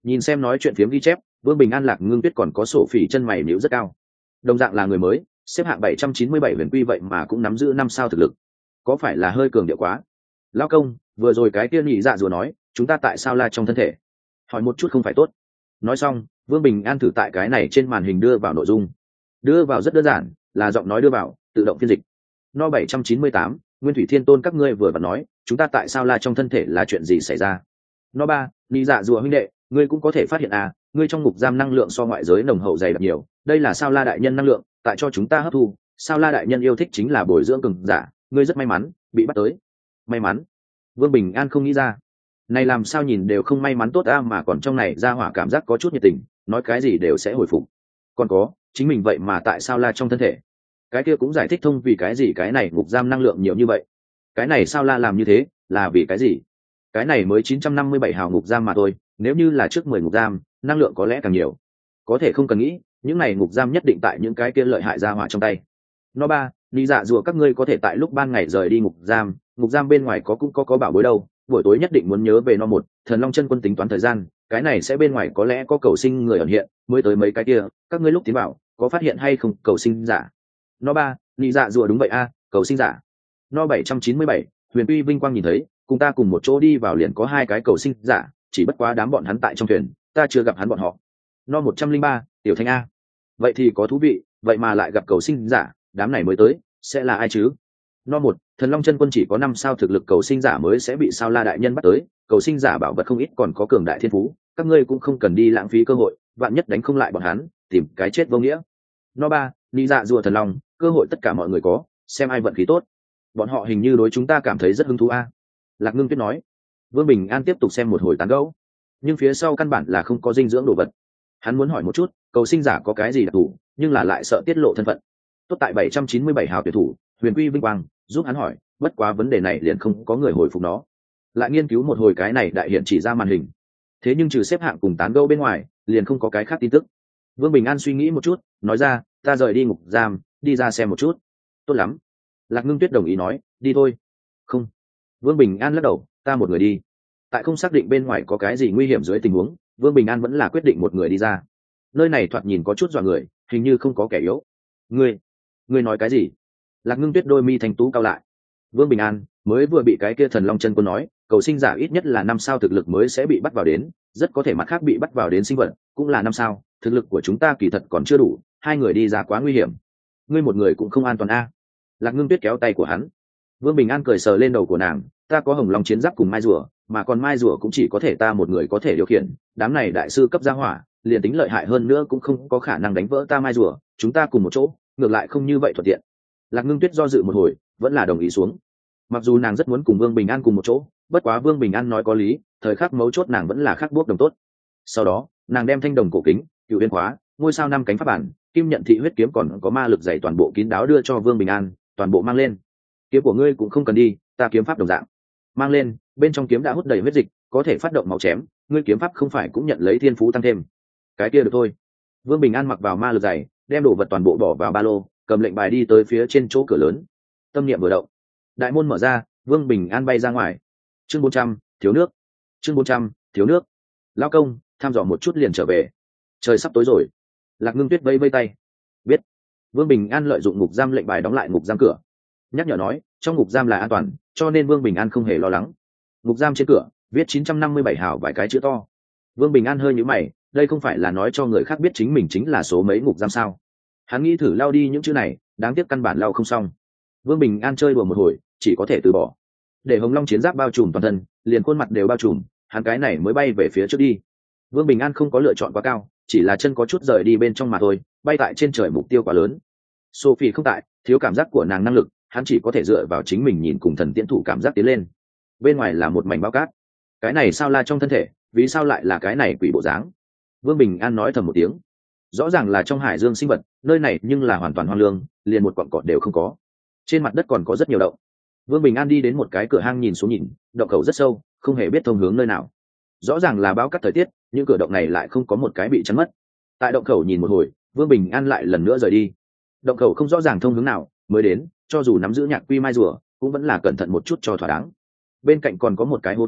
Nhìn xem nói chuyện phiếm ghi chép, Vương Bình An, Lạc Ngưng Tuyết còn có sổ phỉ chân mày nhíu rất cao. Đồng dạng là người mới, xếp hạng bảy trăm chín mươi bảy huyền quy vậy mà cũng nắm giữ năm sao thực lực, có phải là hơi cường điệu quá? Lão công, vừa rồi cái kia nhị dạ rùa nói chúng ta tại sao la trong thân thể, hỏi một chút không phải tốt? Nói xong, Vương Bình An thử tại cái này trên màn hình đưa vào nội dung. Đưa vào rất đơn giản, là giọng nói đưa vào tự động phiên dịch. No bảy trăm chín mươi tám, Nguyên Thủy Thiên Tôn các ngươi vừa và nói chúng ta tại sao la trong thân thể là chuyện gì xảy ra? No ba, nhị dạ rùa huynh đệ, ngươi cũng có thể phát hiện à, ngươi trong ngục giam năng lượng so ngoại giới nồng hậu dày đặc nhiều, đây là sao la đại nhân năng lượng tại cho chúng ta hấp thu, sao la đại nhân yêu thích chính là bồi dưỡng cường giả, ngươi rất may mắn bị bắt tới. May mắn? Vương Bình An không nghĩ ra, này làm sao nhìn đều không may mắn tốt a, mà còn trong này ra hỏa cảm giác có chút nhiệt tình, nói cái gì đều sẽ hồi phục. Còn có chính mình vậy mà tại sao la trong thân thể, cái kia cũng giải thích thông vì cái gì cái này ngục giam năng lượng nhiều như vậy. Cái này sao la làm như thế là vì cái gì? Cái này mới chín trăm năm mươi bảy hào ngục giam mà thôi, nếu như là trước mười ngục giam năng lượng có lẽ càng nhiều. Có thể không cần nghĩ, những này ngục giam nhất định tại những cái kia lợi hại ra hỏa trong tay. No ba, lý dạ rùa các ngươi có thể tại lúc ban ngày rời đi ngục giam, ngục giam bên ngoài có cũng có có bảo bối đâu, buổi tối nhất định muốn nhớ về no một, Thần Long chân quân tính toán thời gian, cái này sẽ bên ngoài có lẽ có cầu sinh người ẩn hiện, mới tới mấy cái kia, các ngươi lúc tiến vào có phát hiện hay không cầu sinh giả? No ba, lý dạ rùa đúng vậy a, cầu sinh giả. No bảy trăm chín mươi bảy, Huyền Uy Vinh Quang nhìn thấy, cùng ta cùng một chỗ đi vào liền có hai cái cầu sinh giả, chỉ bất quá đám bọn hắn tại trong thuyền, ta chưa gặp hắn bọn họ. No một trăm linh ba, Tiểu Thanh a. Vậy thì có thú vị, vậy mà lại gặp cầu sinh giả, đám này mới tới, sẽ là ai chứ? No một, Thần Long chân quân chỉ có năm sao thực lực cầu sinh giả mới sẽ bị sao la đại nhân bắt tới, cầu sinh giả bảo vật không ít còn có cường đại thiên phú, các ngươi cũng không cần đi lãng phí cơ hội, vạn nhất đánh không lại bọn hắn, tìm cái chết vô nghĩa. No ba, Lý dạ rùa thần long, cơ hội tất cả mọi người có, xem ai vận khí tốt. Bọn họ hình như đối chúng ta cảm thấy rất hứng thú a. Lạc Ngưng Tuyết nói. Vương Bình An tiếp tục xem một hồi tán gẫu, nhưng phía sau căn bản là không có dinh dưỡng đồ vật. Hắn muốn hỏi một chút, cầu sinh giả có cái gì đặc thù, nhưng là lại sợ tiết lộ thân phận. Tốt tại bảy trăm chín mươi bảy hào tuyển thủ, Huyền Quy Vinh Quang giúp hắn hỏi, bất quá vấn đề này liền không có người hồi phục nó. Lại nghiên cứu một hồi cái này đại hiện chỉ ra màn hình. Thế nhưng trừ xếp hạng cùng tán gẫu bên ngoài, liền không có cái khác tin tức. Vương Bình An suy nghĩ một chút, nói ra, ta rời đi ngục giam, đi ra xem một chút. Tốt lắm. Lạc Ngưng Tuyết đồng ý nói, đi thôi. Không. Vương Bình An lắc đầu, ta một người đi. Tại không xác định bên ngoài có cái gì nguy hiểm dưới tình huống, Vương Bình An vẫn là quyết định một người đi ra. Nơi này thoạt nhìn có chút dọa người, hình như không có kẻ yếu. Ngươi, ngươi nói cái gì? Lạc Ngưng Tuyết đôi mi thành tú cao lại. Vương Bình An mới vừa bị cái kia Thần Long chân quân nói, cầu sinh giả ít nhất là năm sao thực lực mới sẽ bị bắt vào đến, rất có thể mặt khác bị bắt vào đến sinh vật cũng là năm sao, thực lực của chúng ta kỳ thật còn chưa đủ, hai người đi ra quá nguy hiểm. Ngươi một người cũng không an toàn a. Lạc Ngưng Tuyết kéo tay của hắn. Vương Bình An cười sờ lên đầu của nàng, ta có Hồng Long chiến giáp cùng mai rùa, mà còn mai rùa cũng chỉ có thể ta một người có thể điều khiển, đám này đại sư cấp gia hỏa, liền tính lợi hại hơn nữa cũng không có khả năng đánh vỡ ta mai rùa, chúng ta cùng một chỗ, ngược lại không như vậy thuận tiện. Lạc Ngưng Tuyết do dự một hồi, vẫn là đồng ý xuống. Mặc dù nàng rất muốn cùng Vương Bình An cùng một chỗ, bất quá Vương Bình An nói có lý, thời khắc mấu chốt nàng vẫn là khắc bước đồng tốt. Sau đó, nàng đem thanh đồng cổ kính, cựu uyên khóa, ngôi sao năm cánh pháp bản, kim nhận thị huyết kiếm còn có ma lực dày toàn bộ kín đáo đưa cho Vương Bình An, toàn bộ mang lên. Kiếm của ngươi cũng không cần đi, ta kiếm pháp đồng dạng. Mang lên, bên trong kiếm đã hút đầy huyết dịch, có thể phát động máu chém, ngươi kiếm pháp không phải cũng nhận lấy thiên phú tăng thêm. Cái kia được thôi. Vương Bình An mặc vào ma lực dày, đem đồ vật toàn bộ bỏ vào ba lô, cầm lệnh bài đi tới phía trên chỗ cửa lớn. Tâm niệm vừa động, đại môn mở ra, Vương Bình An bay ra ngoài. Chương bốn trăm, thiếu nước. Chương bốn trăm, thiếu nước. Lao công, thăm dò một chút liền trở về. Trời sắp tối rồi. Lạc Ngưng Tuyết vây vây tay. Biết. Vương Bình An lợi dụng ngục giam lệnh bài đóng lại ngục giam cửa. Nhắc nhở nói, trong ngục giam là an toàn, cho nên Vương Bình An không hề lo lắng. Ngục giam trên cửa viết chín trăm năm mươi bảy hào vài cái chữ to. Vương Bình An hơi nhíu mày, đây không phải là nói cho người khác biết chính mình chính là số mấy ngục giam sao? Hắn nghĩ thử lao đi những chữ này, đáng tiếc căn bản lao không xong. Vương Bình An chơi đùa một hồi, chỉ có thể từ bỏ. Để Hồng Long chiến giáp bao trùm toàn thân, liền khuôn mặt đều bao trùm, hắn cái này mới bay về phía trước đi. Vương Bình An không có lựa chọn quá cao, chỉ là chân có chút rời đi bên trong mà thôi, bay tại trên trời mục tiêu quá lớn. Sophie không tại, thiếu cảm giác của nàng năng lực, hắn chỉ có thể dựa vào chính mình nhìn cùng thần tiễn thủ cảm giác tiến lên. Bên ngoài là một mảnh bao cát. Cái này sao la trong thân thể, vì sao lại là cái này quỷ bộ dáng? Vương Bình An nói thầm một tiếng. Rõ ràng là trong hải dương sinh vật, nơi này nhưng là hoàn toàn hoang lương, liền một cọn cỏ đều không có. Trên mặt đất còn có rất nhiều động. Vương Bình An đi đến một cái cửa hang nhìn xuống nhìn, động khẩu rất sâu, không hề biết thông hướng nơi nào. Rõ ràng là bão cát thời tiết, những cửa động này lại không có một cái bị chắn mất. Tại động khẩu nhìn một hồi, Vương Bình An lại lần nữa rời đi. Động khẩu không rõ ràng thông hướng nào, mới đến, cho dù nắm giữ nhạc quy mai rùa, cũng vẫn là cẩn thận một chút cho thỏa đáng. Bên cạnh còn có một cái hố to,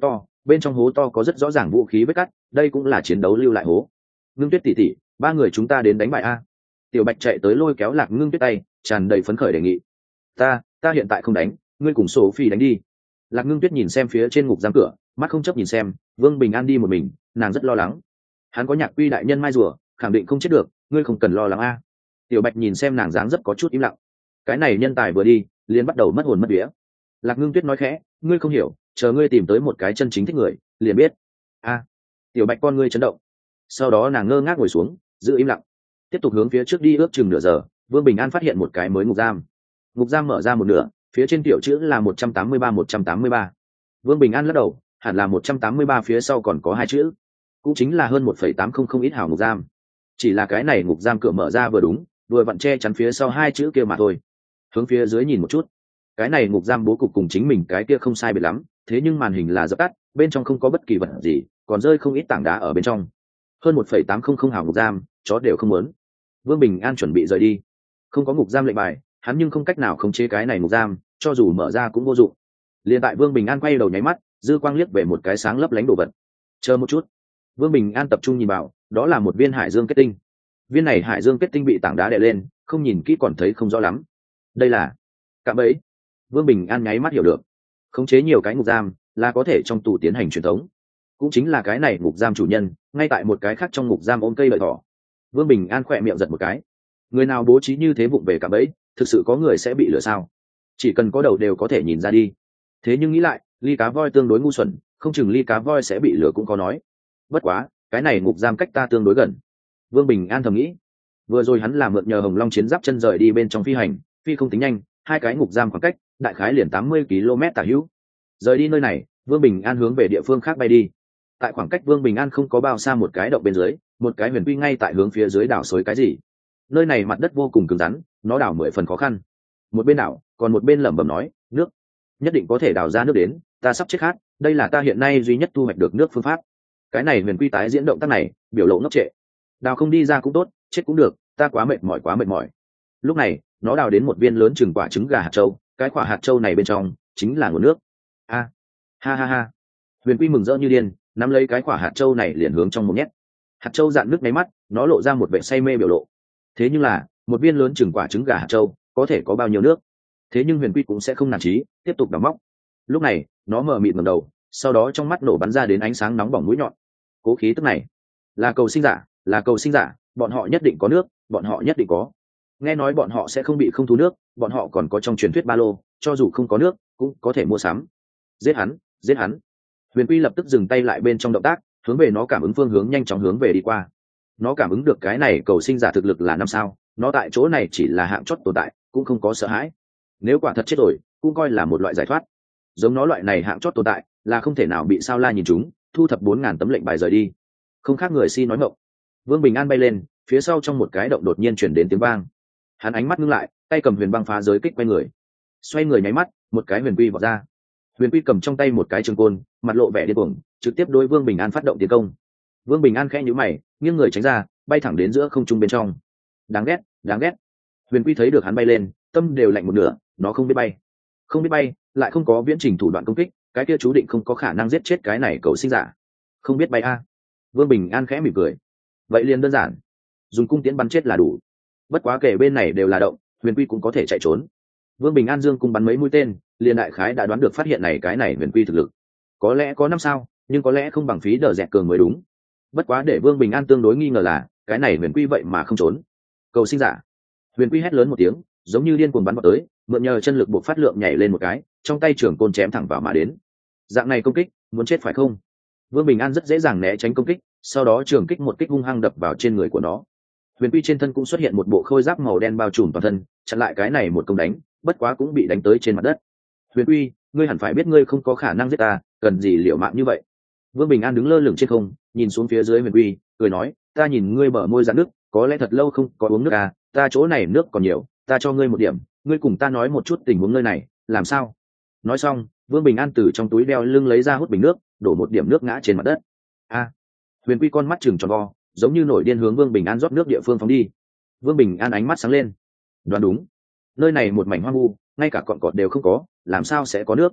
bên trong hố to có rất rõ ràng vũ khí vết cắt, đây cũng là chiến đấu lưu lại hố. Ngưng Tuyết tỷ tỷ, ba người chúng ta đến đánh bại a. Tiểu Bạch chạy tới lôi kéo Lạc Ngưng Tuyết tay, tràn đầy phấn khởi đề nghị. Ta, ta hiện tại không đánh, ngươi cùng Sophie đánh đi. Lạc Ngưng Tuyết nhìn xem phía trên ngục giam cửa, mắt không chấp nhìn xem, Vương Bình An đi một mình, nàng rất lo lắng. Hắn có Nhạc Quy đại nhân mai rùa, khẳng định không chết được, ngươi không cần lo lắng a. Tiểu Bạch nhìn xem nàng dáng rất có chút im lặng. Cái này nhân tài vừa đi, liền bắt đầu mất hồn mất vía. Lạc Ngưng Tuyết nói khẽ, ngươi không hiểu, chờ ngươi tìm tới một cái chân chính thích người, liền biết. A. Tiểu Bạch con ngươi chấn động. Sau đó nàng ngơ ngác ngồi xuống, giữ im lặng. Tiếp tục hướng phía trước đi ước chừng nửa giờ, Vương Bình An phát hiện một cái mới ngục giam. Ngục giam mở ra một nửa, phía trên tiểu chữ là một trăm tám mươi ba một trăm tám mươi ba. Vương Bình An lắc đầu, hẳn là một trăm tám mươi ba phía sau còn có hai chữ, cũng chính là hơn một phẩy tám không không ít hào ngục giam. Chỉ là cái này ngục giam cửa mở ra vừa đúng, vừa vặn che chắn phía sau hai chữ kia mà thôi. Hướng phía dưới nhìn một chút, cái này ngục giam bố cục cùng chính mình cái kia không sai biệt lắm, thế nhưng màn hình là dập tắt, bên trong không có bất kỳ vật gì, còn rơi không ít tảng đá ở bên trong. Hơn một phẩy tám không không hào ngục giam, chó đều không muốn. Vương Bình An chuẩn bị rời đi, không có ngục giam lệnh bài, hắn nhưng không cách nào khống chế cái này ngục giam, cho dù mở ra cũng vô dụng. Liền tại Vương Bình An quay đầu nháy mắt, dư quang liếc về một cái sáng lấp lánh đồ vật. Chờ một chút. Vương Bình An tập trung nhìn vào, đó là một viên hải dương kết tinh. Viên này hải dương kết tinh bị tảng đá đè lên, không nhìn kỹ còn thấy không rõ lắm. Đây là cạm bẫy. Vương Bình An nháy mắt hiểu được, khống chế nhiều cái ngục giam là có thể trong tù tiến hành truyền thống, cũng chính là cái này ngục giam chủ nhân ngay tại một cái khác trong ngục giam ôm cây lợi thỏ. Vương Bình An khỏe miệng giật một cái, người nào bố trí như thế vụng về cạm bẫy, thực sự có người sẽ bị lừa sao? Chỉ cần có đầu đều có thể nhìn ra đi. Thế nhưng nghĩ lại, ly cá voi tương đối ngu xuẩn, không chừng ly cá voi sẽ bị lừa cũng có nói. Bất quá, cái này ngục giam cách ta tương đối gần. Vương Bình An thầm nghĩ. Vừa rồi hắn làm mượn nhờ Hồng Long chiến giáp chân rời đi bên trong phi hành, phi không tính nhanh, hai cái ngục giam khoảng cách đại khái liền tám mươi ki lô mét tả hữu. Rời đi nơi này, Vương Bình An hướng về địa phương khác bay đi. Tại khoảng cách Vương Bình An không có bao xa một cái động bên dưới, một cái huyền quy ngay tại hướng phía dưới đảo xối cái gì. Nơi này mặt đất vô cùng cứng rắn, nó đào mười phần khó khăn. Một bên đảo, còn một bên lẩm bẩm nói, nước, nhất định có thể đào ra nước đến, ta sắp chết khát, đây là ta hiện nay duy nhất thu hoạch được nước phương pháp. Cái này huyền quy tái diễn động tác này, biểu lộ ngốc trệ. Đào không đi ra cũng tốt, chết cũng được, ta quá mệt mỏi quá mệt mỏi. Lúc này, nó đào đến một viên lớn chừng quả trứng gà hạt châu, cái quả hạt châu này bên trong chính là nguồn nước. A, ha ha ha. Huyền quy mừng rỡ như điên, nắm lấy cái quả hạt châu này liền hướng trong một nhét. Hạt châu dạn nước nháy mắt, nó lộ ra một vẻ say mê biểu lộ. Thế nhưng là, một viên lớn chừng quả trứng gà hạt châu, có thể có bao nhiêu nước? Thế nhưng huyền quy cũng sẽ không nản chí, tiếp tục đào móc. Lúc này, nó mở mịt ngẩng đầu, sau đó trong mắt nổ bắn ra đến ánh sáng nóng bỏng mũi nhọn. Cố khí tức này, là cầu sinh giả, là cầu sinh giả, bọn họ nhất định có nước, bọn họ nhất định có. Nghe nói bọn họ sẽ không bị không thú nước, bọn họ còn có trong truyền thuyết ba lô, cho dù không có nước, cũng có thể mua sắm. Giết hắn, giết hắn. Huyền quy lập tức dừng tay lại bên trong động tác, hướng về nó cảm ứng phương hướng nhanh chóng hướng về đi qua. Nó cảm ứng được cái này cầu sinh giả thực lực là năm sao, nó tại chỗ này chỉ là hạng chót tồn tại, cũng không có sợ hãi. Nếu quả thật chết rồi, cũng coi là một loại giải thoát. Giống nó loại này hạng chót tồn tại, là không thể nào bị sao la nhìn chúng, thu thập bốn ngàn tấm lệnh bài rời đi. Không khác người si nói ngọng. Vương Bình An bay lên, phía sau trong một cái động đột nhiên chuyển đến tiếng vang. Hắn ánh mắt ngưng lại, tay cầm huyền băng phá giới kích quay người. Xoay người nháy mắt, một cái huyền quy vọt ra. Huyền quy cầm trong tay một cái trường côn, mặt lộ vẻ điên cuồng, trực tiếp đối Vương Bình An phát động tiến công. Vương Bình An khẽ nhíu mày, nghiêng người tránh ra, bay thẳng đến giữa không trung bên trong. Đáng ghét, đáng ghét. Huyền quy thấy được hắn bay lên, tâm đều lạnh một nửa, nó không biết bay. Không biết bay, lại không có viễn trình thủ đoạn công kích, cái kia chú định không có khả năng giết chết cái này cầu sinh giả. Không biết bay a. Vương Bình An khẽ mỉm cười. Vậy liền đơn giản, dùng cung tiễn bắn chết là đủ. Bất quá kể bên này đều là động, huyền quy cũng có thể chạy trốn. Vương Bình An dương cung bắn mấy mũi tên, liền đại khái đã đoán được phát hiện này cái này huyền quy thực lực. Có lẽ có năm sao, nhưng có lẽ không bằng phí đờ dẹt cường mới đúng. Bất quá để Vương Bình An tương đối nghi ngờ là, cái này huyền quy vậy mà không trốn. Cầu sinh giả. Huyền quy hét lớn một tiếng, giống như điên cuồng bắn vào tới, mượn nhờ chân lực buộc phát lượng nhảy lên một cái, trong tay trường côn chém thẳng vào mà đến. Dạng này công kích, muốn chết phải không? Vương Bình An rất dễ dàng né tránh công kích, sau đó trường kích một kích hung hăng đập vào trên người của nó. Huyền quy trên thân cũng xuất hiện một bộ khôi giáp màu đen bao trùm toàn thân, chặn lại cái này một công đánh, bất quá cũng bị đánh tới trên mặt đất. Huyền quy, ngươi hẳn phải biết ngươi không có khả năng giết ta, cần gì liều mạng như vậy? Vương Bình An đứng lơ lửng trên không, nhìn xuống phía dưới huyền quy, cười nói, ta nhìn ngươi bờ môi rạn nước, có lẽ thật lâu không có uống nước à, ta chỗ này nước còn nhiều, ta cho ngươi một điểm, ngươi cùng ta nói một chút tình huống nơi này, làm sao? Nói xong, Vương Bình An từ trong túi đeo lưng lấy ra hút bình nước, đổ một điểm nước ngã trên mặt đất. A. Huyền quy con mắt trừng tròn vo, giống như nổi điên hướng Vương Bình An rót nước địa phương phóng đi. Vương Bình An ánh mắt sáng lên. Đoán đúng, nơi này một mảnh hoang vu, ngay cả cọn cọt đều không có, làm sao sẽ có nước?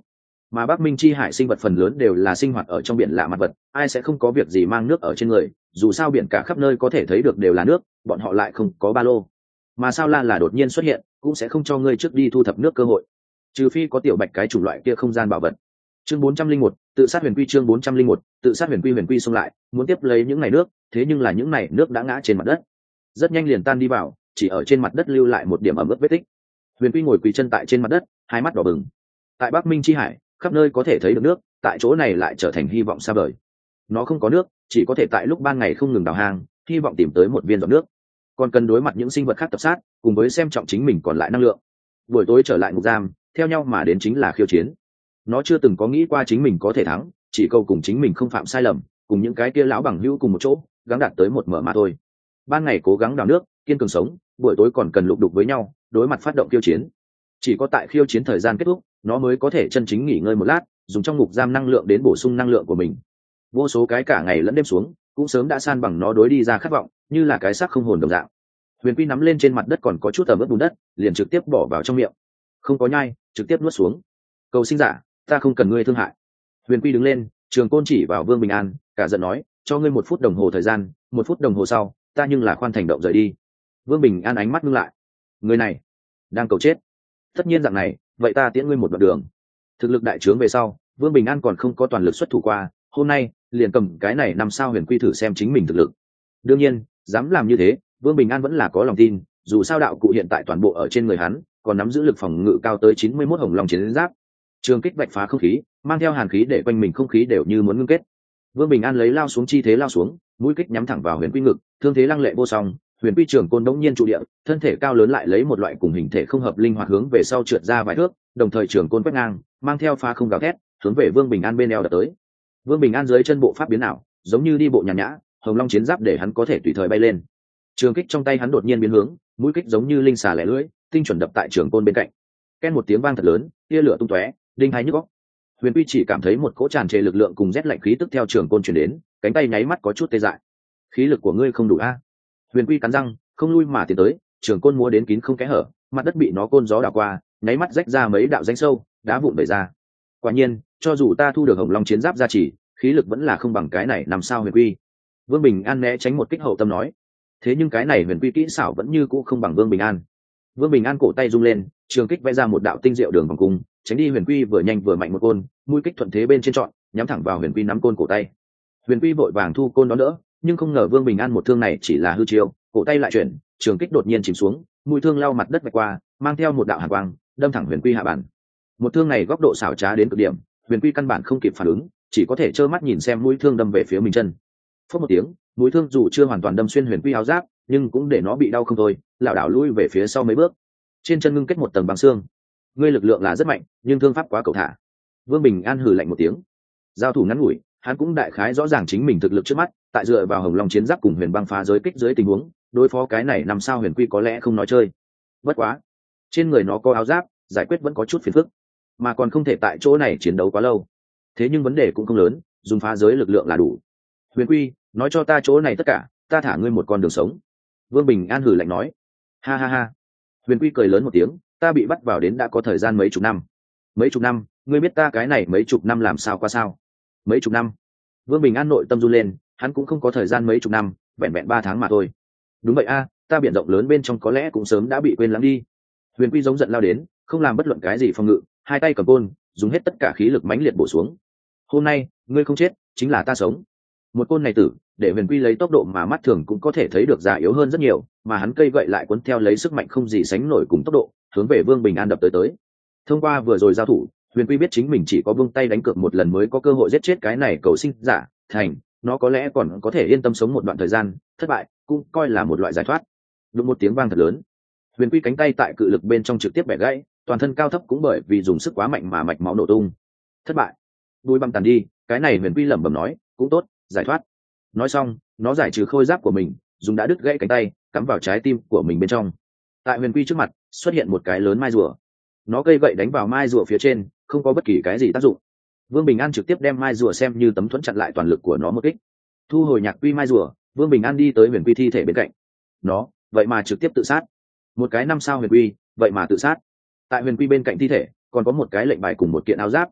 mà Bắc Minh chi hải sinh vật phần lớn đều là sinh hoạt ở trong biển lạ mặt vật, ai sẽ không có việc gì mang nước ở trên người, dù sao biển cả khắp nơi có thể thấy được đều là nước, bọn họ lại không có ba lô. Mà sao la là đột nhiên xuất hiện, cũng sẽ không cho ngươi trước đi thu thập nước cơ hội, trừ phi có tiểu bạch cái chủng loại kia không gian bảo vật. Chương bốn trăm linh một, tự sát huyền quy. Chương bốn trăm linh một, tự sát huyền quy. Huyền quy xông lại, muốn tiếp lấy những ngày nước, thế nhưng là những này nước đã ngã trên mặt đất, rất nhanh liền tan đi vào, chỉ ở trên mặt đất lưu lại một điểm ẩm ướt vết tích. Huyền quy ngồi quỳ chân tại trên mặt đất, hai mắt đỏ bừng. Tại Bắc Minh chi hải, khắp nơi có thể thấy được nước, tại chỗ này lại trở thành hy vọng xa vời. Nó không có nước, chỉ có thể tại lúc ban ngày không ngừng đào hang, hy vọng tìm tới một viên giọt nước, còn cần đối mặt những sinh vật khác tập sát, cùng với xem trọng chính mình còn lại năng lượng. Buổi tối trở lại ngục giam, theo nhau mà đến chính là khiêu chiến. Nó chưa từng có nghĩ qua chính mình có thể thắng, chỉ câu cùng chính mình không phạm sai lầm, cùng những cái kia lão bằng hữu cùng một chỗ, gắng đạt tới một mở mà thôi. Ban ngày cố gắng đào nước, kiên cường sống, buổi tối còn cần lục đục với nhau, đối mặt phát động khiêu chiến. Chỉ có tại khiêu chiến thời gian kết thúc, nó mới có thể chân chính nghỉ ngơi một lát, dùng trong ngục giam năng lượng đến bổ sung năng lượng của mình. Vô số cái cả ngày lẫn đêm xuống, cũng sớm đã san bằng nó đối đi ra khát vọng, như là cái xác không hồn đồng dạng. Huyền quy nắm lên trên mặt đất còn có chút tầm ướt bùn đất, liền trực tiếp bỏ vào trong miệng, không có nhai, trực tiếp nuốt xuống. Cầu sinh giả, ta không cần ngươi thương hại. Huyền quy đứng lên, trường côn chỉ vào Vương Bình An, cả giận nói, cho ngươi một phút đồng hồ thời gian, một phút đồng hồ sau, ta nhưng là khoan thành động rời đi. Vương Bình An ánh mắt ngưng lại, người này đang cầu chết. Tất nhiên dạng này, vậy ta tiễn ngươi một đoạn đường. Thực lực đại trướng về sau, Vương Bình An còn không có toàn lực xuất thủ qua, hôm nay liền cầm cái này năm sao huyền quy thử xem chính mình thực lực. Đương nhiên, dám làm như thế, Vương Bình An vẫn là có lòng tin, dù sao đạo cụ hiện tại toàn bộ ở trên người hắn, còn nắm giữ lực phòng ngự cao tới chín mươi mốt hồng long chiến giáp. Trường kích vạch phá không khí, mang theo hàn khí để quanh mình không khí đều như muốn ngưng kết. Vương Bình An lấy lao xuống chi thế lao xuống, mũi kích nhắm thẳng vào huyền quy ngực, thương thế lăng lệ vô song. Huyền quy trường côn đống nhiên trụ địa, thân thể cao lớn lại lấy một loại cùng hình thể không hợp linh hoạt hướng về sau trượt ra vài thước, đồng thời trường côn quét ngang, mang theo phá không gào thét, hướng về Vương Bình An bên eo đập tới. Vương Bình An dưới chân bộ pháp biến ảo, giống như đi bộ nhàn nhã, hồng long chiến giáp để hắn có thể tùy thời bay lên. Trường kích trong tay hắn đột nhiên biến hướng, mũi kích giống như linh xà lẻ lưỡi, tinh chuẩn đập tại trường côn bên cạnh. Ken một tiếng vang thật lớn, tia lửa tung tóe, đinh hai nhức óc. Huyền quy chỉ cảm thấy một cỗ tràn trề lực lượng cùng rét lạnh khí tức theo trường côn truyền đến, cánh tay nháy mắt có chút tê dại. Khí lực của ngươi không đủ a? Huyền quy cắn răng, không lui mà tiến tới, trường côn múa đến kín không kẽ hở, mặt đất bị nó côn gió đảo qua, nháy mắt rách ra mấy đạo rãnh sâu, đá vụn vẩy ra. Quả nhiên, cho dù ta thu được hồng long chiến giáp gia trì, khí lực vẫn là không bằng cái này năm sao huyền quy. Vương Bình An né tránh một kích hậu tâm nói. Thế nhưng cái này huyền quy kỹ xảo vẫn như cũ không bằng Vương Bình An. Vương Bình An cổ tay rung lên, trường kích vẽ ra một đạo tinh diệu đường vòng cung, tránh đi huyền quy vừa nhanh vừa mạnh một côn, mũi kích thuận thế bên trên trọn, nhắm thẳng vào huyền quy nắm côn cổ tay. Huyền quy vội vàng thu côn đón đỡ, nhưng không ngờ Vương Bình An một thương này chỉ là hư chiêu, cổ tay lại chuyển, trường kích đột nhiên chìm xuống, mũi thương lao mặt đất vạch qua, mang theo một đạo hàn quang, đâm thẳng huyền quy hạ bản. Một thương này góc độ xảo trá đến cực điểm, huyền quy căn bản không kịp phản ứng, chỉ có thể trơ mắt nhìn xem mũi thương đâm về phía mình chân. Phất một tiếng, mũi thương dù chưa hoàn toàn đâm xuyên huyền quy áo giáp, nhưng cũng để nó bị đau không thôi, lảo đảo lui về phía sau mấy bước. Trên chân ngưng kết một tầng băng xương. Ngươi lực lượng là rất mạnh, nhưng thương pháp quá cầu thả. Vương Bình An hừ lạnh một tiếng. Giao thủ ngắn ngủi, hắn cũng đại khái rõ ràng chính mình thực lực trước mắt, tại dựa vào hồng long chiến giáp cùng huyền băng phá giới kích dưới tình huống, đối phó cái này năm sao huyền quy có lẽ không nói chơi. Bất quá, trên người nó có áo giáp, giải quyết vẫn có chút phiền phức, mà còn không thể tại chỗ này chiến đấu quá lâu. Thế nhưng vấn đề cũng không lớn, dùng phá giới lực lượng là đủ. Huyền quy, nói cho ta chỗ này tất cả, ta thả ngươi một con đường sống. Vương Bình An hừ lạnh nói. Ha ha ha. Huyền quy cười lớn một tiếng, ta bị bắt vào đến đã có thời gian mấy chục năm. Mấy chục năm, ngươi biết ta cái này mấy chục năm làm sao qua sao? Mấy chục năm? Vương Bình An nội tâm run lên, hắn cũng không có thời gian mấy chục năm, vẹn vẹn ba tháng mà thôi. Đúng vậy a, ta biển rộng lớn bên trong có lẽ cũng sớm đã bị quên lãng đi. Huyền quy giống giận lao đến, không làm bất luận cái gì phòng ngự, hai tay cầm côn, dùng hết tất cả khí lực mãnh liệt bổ xuống. Hôm nay, ngươi không chết, chính là ta sống. Một côn này tử, để huyền quy lấy tốc độ mà mắt thường cũng có thể thấy được già yếu hơn rất nhiều, mà hắn cây gậy lại cuốn theo lấy sức mạnh không gì sánh nổi cùng tốc độ, hướng về Vương Bình An đập tới tới. Thông qua vừa rồi giao thủ, huyền quy biết chính mình chỉ có buông tay đánh cược một lần mới có cơ hội giết chết cái này cầu sinh giả, thành, nó có lẽ còn có thể yên tâm sống một đoạn thời gian, thất bại cũng coi là một loại giải thoát. Đụng một tiếng vang thật lớn, huyền quy cánh tay tại cự lực bên trong trực tiếp bẻ gãy, toàn thân cao thấp cũng bởi vì dùng sức quá mạnh mà mạch máu nổ tung. Thất bại, đuôi băm tàn đi, cái này huyền quy lẩm bẩm nói, cũng tốt, giải thoát. Nói xong, nó giải trừ khôi giáp của mình, dùng đã đứt gãy cánh tay cắm vào trái tim của mình bên trong. Tại huyền quy trước mặt xuất hiện một cái lớn mai rùa, nó cây gậy đánh vào mai rùa phía trên, không có bất kỳ cái gì tác dụng. Vương Bình An trực tiếp đem mai rùa xem như tấm thuẫn chặn lại toàn lực của nó một kích. Thu hồi nhạc quy mai rùa, Vương Bình An đi tới huyền quy thi thể bên cạnh. Nó vậy mà trực tiếp tự sát. Một cái năm sao huyền quy vậy mà tự sát. Tại huyền quy bên cạnh thi thể còn có một cái lệnh bài cùng một kiện áo giáp.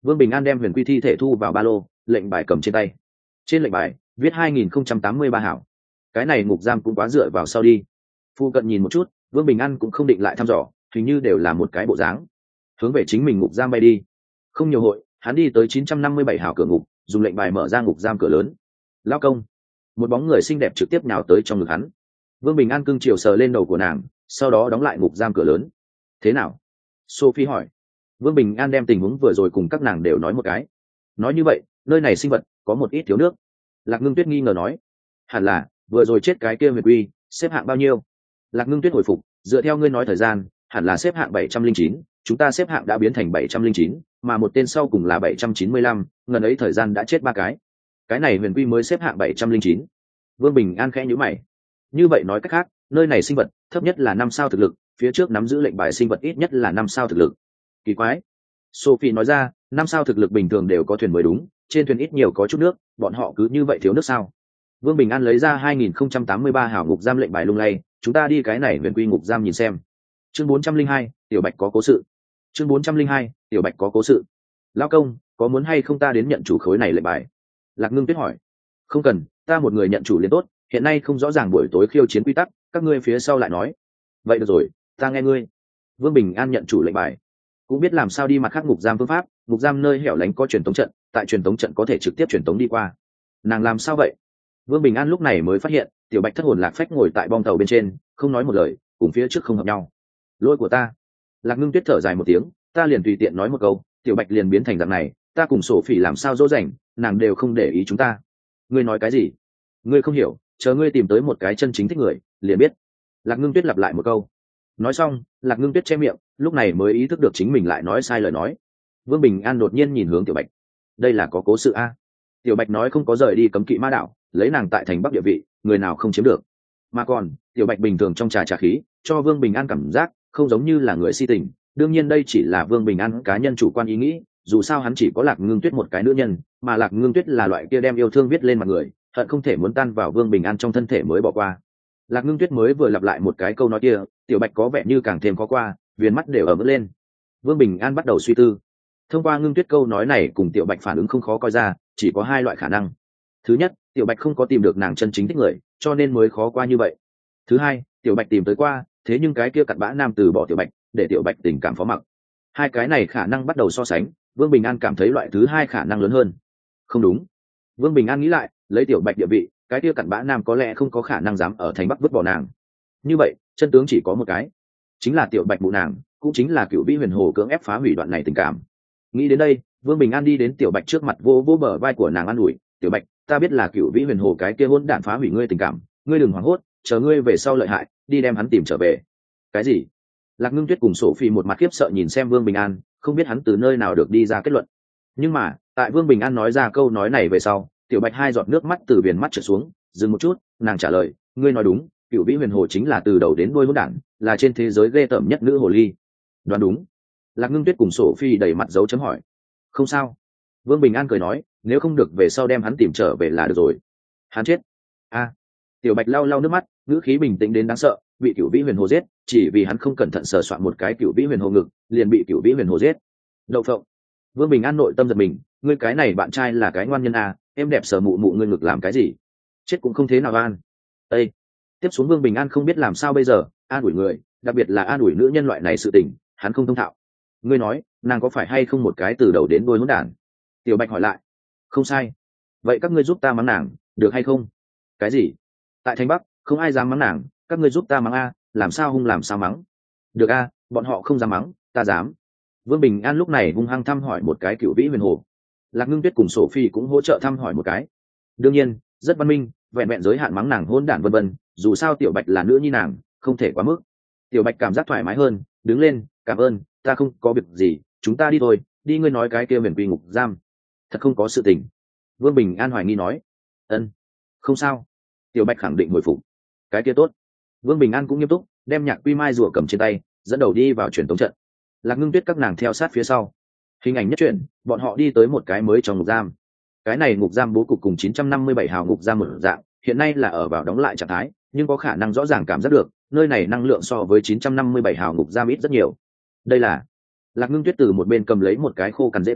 Vương Bình An đem huyền quy thi thể thu vào ba lô, lệnh bài cầm trên tay. Trên lệnh bài viết hai nghìn không trăm tám mươi ba hảo. Cái này ngục giam cũng quá dựa vào sau đi. Phu cận nhìn một chút, Vương Bình An cũng không định lại thăm dò, hình như đều là một cái bộ dáng. Hướng về chính mình ngục giam bay đi. Không nhiều hội, hắn đi tới chín trăm năm mươi bảy hảo cửa ngục, dùng lệnh bài mở ra ngục giam cửa lớn. Lao công. Một bóng người xinh đẹp trực tiếp nhào tới trong ngực hắn. Vương Bình An cưng chiều sờ lên đầu của nàng, sau đó đóng lại ngục giam cửa lớn. Thế nào? Sophie hỏi. Vương Bình An đem tình huống vừa rồi cùng các nàng đều nói một cái. Nói như vậy, nơi này sinh vật có một ít thiếu nước. Lạc Ngưng Tuyết nghi ngờ nói. Hẳn là vừa rồi chết cái kia huyền quy, xếp hạng bao nhiêu? Lạc Ngưng Tuyết hồi phục, dựa theo ngươi nói thời gian, hẳn là xếp hạng bảy trăm linh chín, chúng ta xếp hạng đã biến thành bảy trăm linh chín, mà một tên sau cùng là bảy trăm chín mươi lăm, ngần ấy thời gian đã chết ba cái. Cái này huyền quy mới xếp hạng bảy trăm linh chín. Vương Bình An khẽ nhíu mày. Như vậy nói cách khác, nơi này sinh vật thấp nhất là năm sao thực lực, phía trước nắm giữ lệnh bài sinh vật ít nhất là năm sao thực lực. Kỳ quái. Sophie nói ra, năm sao thực lực bình thường đều có thuyền mới đúng, trên thuyền ít nhiều có chút nước, bọn họ cứ như vậy thiếu nước sao? Vương Bình An lấy ra hai nghìn không trăm tám mươi ba hảo ngục giam lệnh bài lung lay, chúng ta đi cái này huyền quy ngục giam nhìn xem. Chương bốn trăm linh hai, tiểu Bạch có cố sự. Chương bốn trăm linh hai, tiểu Bạch có cố sự. Lão công, có muốn hay không ta đến nhận chủ khối này lệnh bài? Lạc Ngưng Tuyết hỏi. Không cần, ta một người nhận chủ liền tốt, hiện nay không rõ ràng buổi tối khiêu chiến quy tắc, các ngươi phía sau lại nói. Vậy được rồi, ta nghe ngươi. Vương Bình An nhận chủ lệnh bài, cũng biết làm sao đi mặt khác ngục giam phương pháp, ngục giam nơi hẻo lánh có truyền tống trận, tại truyền tống trận có thể trực tiếp truyền tống đi qua. Nàng làm sao vậy? Vương Bình An lúc này mới phát hiện, tiểu Bạch thất hồn lạc phách ngồi tại bong tàu bên trên, không nói một lời, cùng phía trước không hợp nhau. Lỗi của ta. Lạc Ngưng Tuyết thở dài một tiếng, ta liền tùy tiện nói một câu, tiểu Bạch liền biến thành dạng này, ta cùng sổ phỉ làm sao dỗ dành, nàng đều không để ý chúng ta. Ngươi nói cái gì? Ngươi không hiểu, chờ ngươi tìm tới một cái chân chính thích người, liền biết. Lạc Ngưng Tuyết lặp lại một câu. Nói xong, Lạc Ngưng Tuyết che miệng, lúc này mới ý thức được chính mình lại nói sai lời nói. Vương Bình An đột nhiên nhìn hướng tiểu Bạch. Đây là có cố sự a. Tiểu Bạch nói không có rời đi cấm kỵ ma đạo, lấy nàng tại thành Bắc địa vị, người nào không chiếm được. Mà còn, tiểu Bạch bình thường trong trà trà khí, cho Vương Bình An cảm giác không giống như là người si tình. Đương nhiên đây chỉ là Vương Bình An cá nhân chủ quan ý nghĩ, dù sao hắn chỉ có Lạc Ngưng Tuyết một cái nữ nhân, mà Lạc Ngưng Tuyết là loại kia đem yêu thương viết lên mặt người, hận không thể muốn tan vào Vương Bình An trong thân thể mới bỏ qua. Lạc Ngưng Tuyết mới vừa lặp lại một cái câu nói kia, tiểu Bạch có vẻ như càng thêm khó qua, viền mắt đều ở mức lên. Vương Bình An bắt đầu suy tư. Thông qua Ngưng Tuyết câu nói này cùng tiểu Bạch phản ứng không khó coi ra, chỉ có hai loại khả năng. Thứ nhất, tiểu Bạch không có tìm được nàng chân chính thích người, cho nên mới khó qua như vậy. Thứ hai, tiểu Bạch tìm tới qua, thế nhưng cái kia cặn bã nam từ bỏ tiểu Bạch, để tiểu Bạch tình cảm phó mặc. Hai cái này khả năng bắt đầu so sánh, Vương Bình An cảm thấy loại thứ hai khả năng lớn hơn. Không đúng. Vương Bình An nghĩ lại, lấy tiểu Bạch địa vị, cái kia cặn bã nam có lẽ không có khả năng dám ở thành Bắc vứt bỏ nàng. Như vậy, chân tướng chỉ có một cái, chính là tiểu Bạch mụ nàng, cũng chính là Cửu Vĩ Huyền Hồ cưỡng ép phá hủy đoạn này tình cảm. Nghĩ đến đây, Vương Bình An đi đến tiểu Bạch trước mặt vô vô bờ vai của nàng an ủi, "Tiểu Bạch, ta biết là Cửu Vĩ Huyền Hồ cái kia hỗn đản phá hủy ngươi tình cảm, ngươi đừng hoảng hốt, chờ ngươi về sau lợi hại, đi đem hắn tìm trở về." Cái gì? Lạc Ngưng Tuyết cùng Sophie một mặt khiếp sợ nhìn xem Vương Bình An, không biết hắn từ nơi nào được đi ra kết luận. Nhưng mà, tại Vương Bình An nói ra câu nói này về sau, tiểu Bạch hai giọt nước mắt từ viền mắt trượt xuống, dừng một chút, nàng trả lời, "Ngươi nói đúng, Cửu Vĩ Huyền Hồ chính là từ đầu đến đuôi hỗn đản, là trên thế giới ghê tởm nhất nữ hồ ly." Đoán đúng. Lạc Ngưng Tuyết cùng Sophie đầy mặt dấu chấm hỏi. "Không sao." Vương Bình An cười nói, "Nếu không được về sau đem hắn tìm trở về là được rồi." Hắn chết. A. Tiểu Bạch lau lau nước mắt, ngữ khí bình tĩnh đến đáng sợ, bị Cửu Vĩ Huyền Hồ giết, chỉ vì hắn không cẩn thận sờ soạn một cái Cửu Vĩ Huyền Hồ ngực, liền bị Cửu Vĩ Huyền Hồ giết. Đậu phộng. Vương Bình An nội tâm giật mình, ngươi cái này bạn trai là cái ngoan nhân à, em đẹp sờ mụ mụ ngươi ngực làm cái gì? Chết cũng không thế nào an. Ê. Tiếp xuống Vương Bình An không biết làm sao bây giờ, an ủi người, đặc biệt là an ủi nữ nhân loại này sự tình, hắn không thông thạo. Ngươi nói, nàng có phải hay không một cái từ đầu đến đuôi hỗn đản? Tiểu Bạch hỏi lại. Không sai. Vậy các ngươi giúp ta mắng nàng, được hay không? Cái gì? Tại Thành Bắc, không ai dám mắng nàng, các ngươi giúp ta mắng a, làm sao hung làm sao mắng? Được a, bọn họ không dám mắng, ta dám. Vương Bình An lúc này hung hăng thăm hỏi một cái Cửu Vĩ Huyền Hồ. Lạc Ngưng Tuyết cùng Sophie cũng hỗ trợ thăm hỏi một cái. Đương nhiên, rất văn minh, vẹn vẹn giới hạn mắng nàng hỗn đản vân vân, dù sao Tiểu Bạch là nữ nhi nàng, không thể quá mức. Tiểu Bạch cảm giác thoải mái hơn, đứng lên, "Cảm ơn, ta không có việc gì, chúng ta đi thôi, đi ngươi nói cái kia huyền quy ngục giam." Thật không có sự tình. Vương Bình An hoài nghi nói. "Ân, không sao." Tiểu Bạch khẳng định hồi phục. "Cái kia tốt." Vương Bình An cũng nghiêm túc, đem nhạc quy mai rùa cầm trên tay, dẫn đầu đi vào truyền tống trận. Lạc Ngưng Tuyết các nàng theo sát phía sau. Hình ảnh nhất truyện, bọn họ đi tới một cái mới trong ngục giam. Cái này ngục giam bố cục cùng chín trăm năm mươi bảy hào ngục giam một dạng, hiện nay là ở vào đóng lại trạng thái, nhưng có khả năng rõ ràng cảm giác được, nơi này năng lượng so với chín trăm năm mươi bảy hào ngục giam ít rất nhiều. Đây là Lạc Ngưng Tuyết từ một bên cầm lấy một cái khô cằn rễ cây,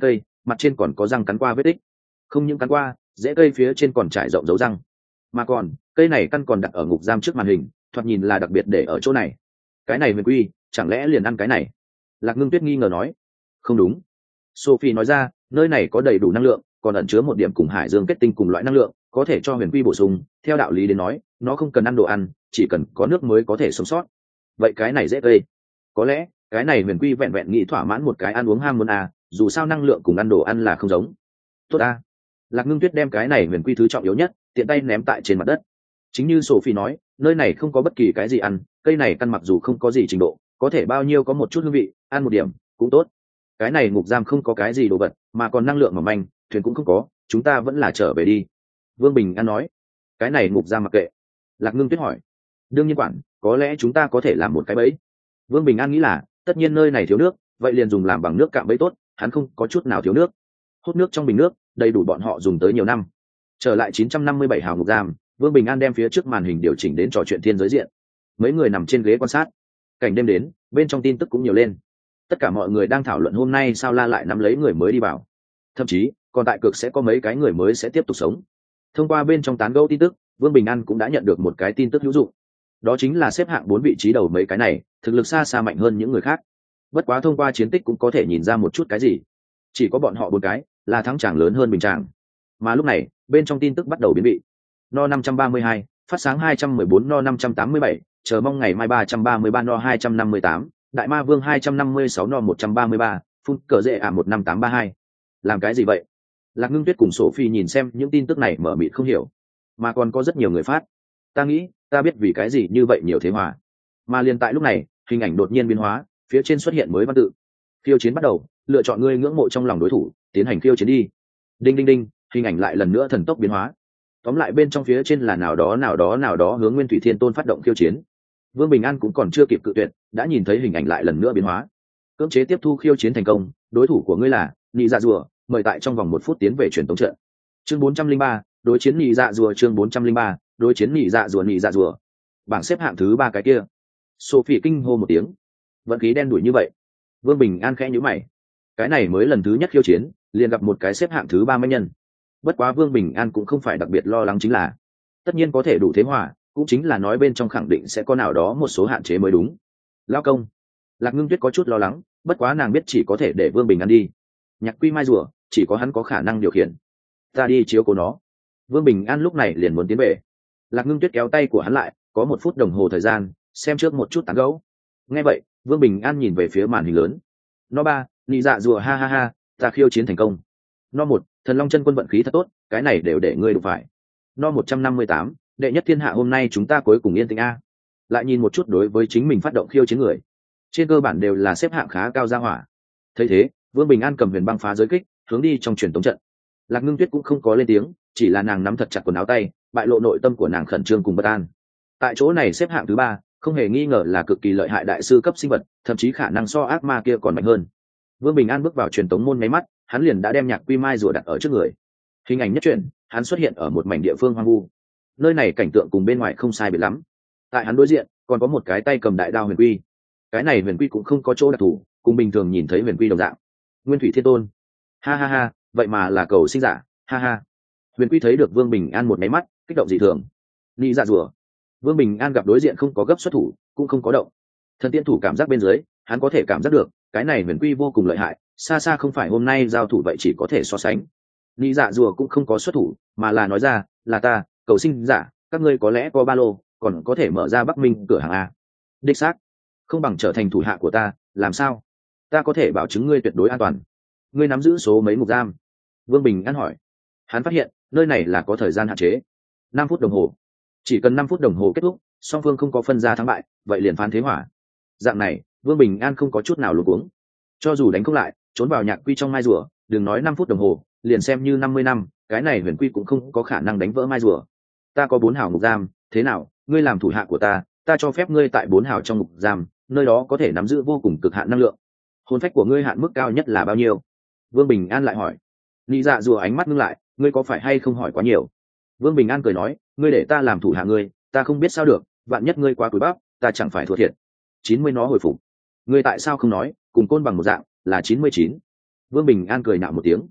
mặt trên còn có răng cắn qua vết tích. Không những cắn qua, rễ cây phía trên còn trải rộng dấu răng, mà còn cây này căn còn đặt ở ngục giam trước màn hình, thoạt nhìn là đặc biệt để ở chỗ này. Cái này huyền quy chẳng lẽ liền ăn cái này? Lạc Ngưng Tuyết nghi ngờ nói. Không đúng, Sophie nói ra, nơi này có đầy đủ năng lượng, còn ẩn chứa một điểm cùng hải dương kết tinh cùng loại năng lượng, có thể cho huyền quy bổ sung. Theo đạo lý đến nói, nó không cần ăn đồ ăn, chỉ cần có nước mới có thể sống sót. Vậy cái này dễ cây, có lẽ cái này huyền quy vẹn vẹn nghĩ thỏa mãn một cái ăn uống ham muốn à, dù sao năng lượng cùng ăn đồ ăn là không giống. Tốt à. Lạc Ngưng Tuyết đem cái này huyền quy thứ trọng yếu nhất tiện tay ném tại trên mặt đất. Chính như Sophie nói, nơi này không có bất kỳ cái gì ăn, cây này căn mặc dù không có gì trình độ, có thể bao nhiêu có một chút hương vị, ăn một điểm cũng tốt. Cái này ngục giam không có cái gì đồ vật, mà còn năng lượng mỏng manh, thuyền cũng không có, chúng ta vẫn là trở về đi. Vương Bình An nói. Cái này ngục giam mặc kệ. Lạc Ngưng Tuyết hỏi. Đương nhiên quản, có lẽ chúng ta có thể làm một cái bẫy. Vương Bình An nghĩ là, tất nhiên nơi này thiếu nước, vậy liền dùng làm bằng nước cạm bẫy tốt, hắn không có chút nào thiếu nước. Hút nước trong bình nước, đầy đủ bọn họ dùng tới nhiều năm. Trở lại chín trăm năm mươi bảy hào ngục giam, Vương Bình An đem phía trước màn hình điều chỉnh đến trò chuyện thiên giới diện. Mấy người nằm trên ghế quan sát. Cảnh đêm đến, bên trong tin tức cũng nhiều lên. Tất cả mọi người đang thảo luận hôm nay sao La lại nắm lấy người mới đi vào. Thậm chí, còn tại cực sẽ có mấy cái người mới sẽ tiếp tục sống. Thông qua bên trong tán gẫu tin tức, Vương Bình An cũng đã nhận được một cái tin tức hữu dụng. Đó chính là xếp hạng bốn vị trí đầu mấy cái này, thực lực xa xa mạnh hơn những người khác. Bất quá thông qua chiến tích cũng có thể nhìn ra một chút cái gì. Chỉ có bọn họ bốn cái là thắng chàng lớn hơn bình chàng. Mà lúc này, bên trong tin tức bắt đầu biến vị. No năm trăm ba mươi hai, phát sáng hai trăm mười bốn no năm trăm tám mươi bảy, chờ mong ngày mai ba trăm ba mươi ba no hai trăm năm mươi tám, Đại Ma Vương hai trăm năm mươi sáu no một trăm ba mươi ba, phun cờ dễ ả một năm tám ba hai. Làm cái gì vậy? Lạc Ngưng Tuyết cùng Sophie nhìn xem những tin tức này mở mịt không hiểu. Mà còn có rất nhiều người phát. Ta nghĩ, ta biết vì cái gì như vậy nhiều thế hòa. Mà liền tại lúc này, hình ảnh đột nhiên biến hóa, phía trên xuất hiện mới văn tự. Khiêu chiến bắt đầu, lựa chọn ngươi ngưỡng mộ trong lòng đối thủ, tiến hành khiêu chiến đi. Đinh đinh đinh, hình ảnh lại lần nữa thần tốc biến hóa. Tóm lại bên trong phía trên là nào đó nào đó nào đó hướng Nguyên Thủy Thiên Tôn phát động khiêu chiến. Vương Bình An cũng còn chưa kịp cự tuyệt, đã nhìn thấy hình ảnh lại lần nữa biến hóa. Cưỡng chế tiếp thu khiêu chiến thành công, đối thủ của ngươi là Nhị Dạ Rùa, mời tại trong vòng một phút tiến về truyền tống trận. Chương bốn trăm linh ba, đối chiến Nhị Dạ Rùa chương bốn trăm linh ba, đối chiến Nhị Dạ Rùa Nhị Dạ Rùa. Bảng xếp hạng thứ ba cái kia. Sophie kinh hô một tiếng. Vận khí đen đủi như vậy. Vương Bình An khẽ nhíu mày. Cái này mới lần thứ nhất khiêu chiến, liền gặp một cái xếp hạng thứ ba mấy nhân. Bất quá Vương Bình An cũng không phải đặc biệt lo lắng chính là, tất nhiên có thể đủ thế hòa, cũng chính là nói bên trong khẳng định sẽ có nào đó một số hạn chế mới đúng. Lao công. Lạc Ngưng Tuyết có chút lo lắng, bất quá nàng biết chỉ có thể để Vương Bình An đi. Nhạc Quy Mai rùa, chỉ có hắn có khả năng điều khiển. Ta đi chiếu cố nó. Vương Bình An lúc này liền muốn tiến về. Lạc Ngưng Tuyết kéo tay của hắn lại, có một phút đồng hồ thời gian, xem trước một chút tán gẫu. Nghe vậy, Vương Bình An nhìn về phía màn hình lớn. No ba, Nhị Dạ Rùa ha ha ha, ta khiêu chiến thành công. No một, Thần Long Chân Quân vận khí thật tốt, cái này đều để ngươi đụng phải. No một trăm năm mươi tám, đệ nhất thiên hạ hôm nay chúng ta cuối cùng yên tĩnh a. Lại nhìn một chút đối với chính mình phát động khiêu chiến người, trên cơ bản đều là xếp hạng khá cao ra hỏa. Thấy thế, Vương Bình An cầm huyền băng phá giới kích, hướng đi trong truyền tống trận. Lạc Ngưng Tuyết cũng không có lên tiếng, chỉ là nàng nắm thật chặt quần áo tay, bại lộ nội tâm của nàng khẩn trương cùng bất an. Tại chỗ này xếp hạng thứ ba, không hề nghi ngờ là cực kỳ lợi hại đại sư cấp sinh vật, thậm chí khả năng so ác ma kia còn mạnh hơn. Vương Bình An bước vào truyền tống môn mấy mắt, hắn liền đã đem Nhạc Quy Mai rùa đặt ở trước người. Hình ảnh nhất truyện, hắn xuất hiện ở một mảnh địa phương hoang vu. Nơi này cảnh tượng cùng bên ngoài không sai biệt lắm. Tại hắn đối diện, còn có một cái tay cầm đại đao huyền quy. Cái này huyền quy cũng không có chỗ đặc thù, cùng bình thường nhìn thấy huyền quy đồng dạng. Nguyên Thủy Thiên Tôn. Ha ha ha, vậy mà là cầu sinh giả, ha ha. Huyền quy thấy được Vương Bình An một máy mắt, kích động dị thường. Nhị Dạ Rùa. Vương Bình An gặp đối diện không có gấp xuất thủ, cũng không có động. Thần tiên thủ cảm giác bên dưới, hắn có thể cảm giác được, cái này huyền quy vô cùng lợi hại, xa xa không phải hôm nay giao thủ vậy chỉ có thể so sánh. Nhị Dạ Rùa cũng không có xuất thủ, mà là nói ra, là ta, cầu sinh giả, các ngươi có lẽ có ba lô, còn có thể mở ra Bắc Minh cửa hàng a. Đích xác, không bằng trở thành thủ hạ của ta, làm sao? Ta có thể bảo chứng ngươi tuyệt đối an toàn. Ngươi nắm giữ số mấy ngục giam? Vương Bình An hỏi. Hắn phát hiện, nơi này là có thời gian hạn chế, năm phút đồng hồ. Chỉ cần năm phút đồng hồ kết thúc, song phương không có phân ra thắng bại, vậy liền phán thế hỏa. Dạng này, Vương Bình An không có chút nào luống cuống. Cho dù đánh không lại, trốn vào Nhạc Quy trong mai rùa, đừng nói năm phút đồng hồ, liền xem như năm mươi năm, cái này huyền quy cũng không có khả năng đánh vỡ mai rùa. Ta có bốn hào ngục giam, thế nào, ngươi làm thủ hạ của ta, ta cho phép ngươi tại bốn hào trong ngục giam, nơi đó có thể nắm giữ vô cùng cực hạn năng lượng. Hồn phách của ngươi hạn mức cao nhất là bao nhiêu? Vương Bình An lại hỏi. Nhị Dạ Rùa ánh mắt ngưng lại, ngươi có phải hay không hỏi quá nhiều? Vương Bình An cười nói, ngươi để ta làm thủ hạ ngươi, ta không biết sao được, vạn nhất ngươi quá cúi bắp, ta chẳng phải thua thiệt. Chín mươi nó hồi phục. Ngươi tại sao không nói, cùng côn bằng một dạng, là chín mươi chín. Vương Bình An cười nạo một tiếng,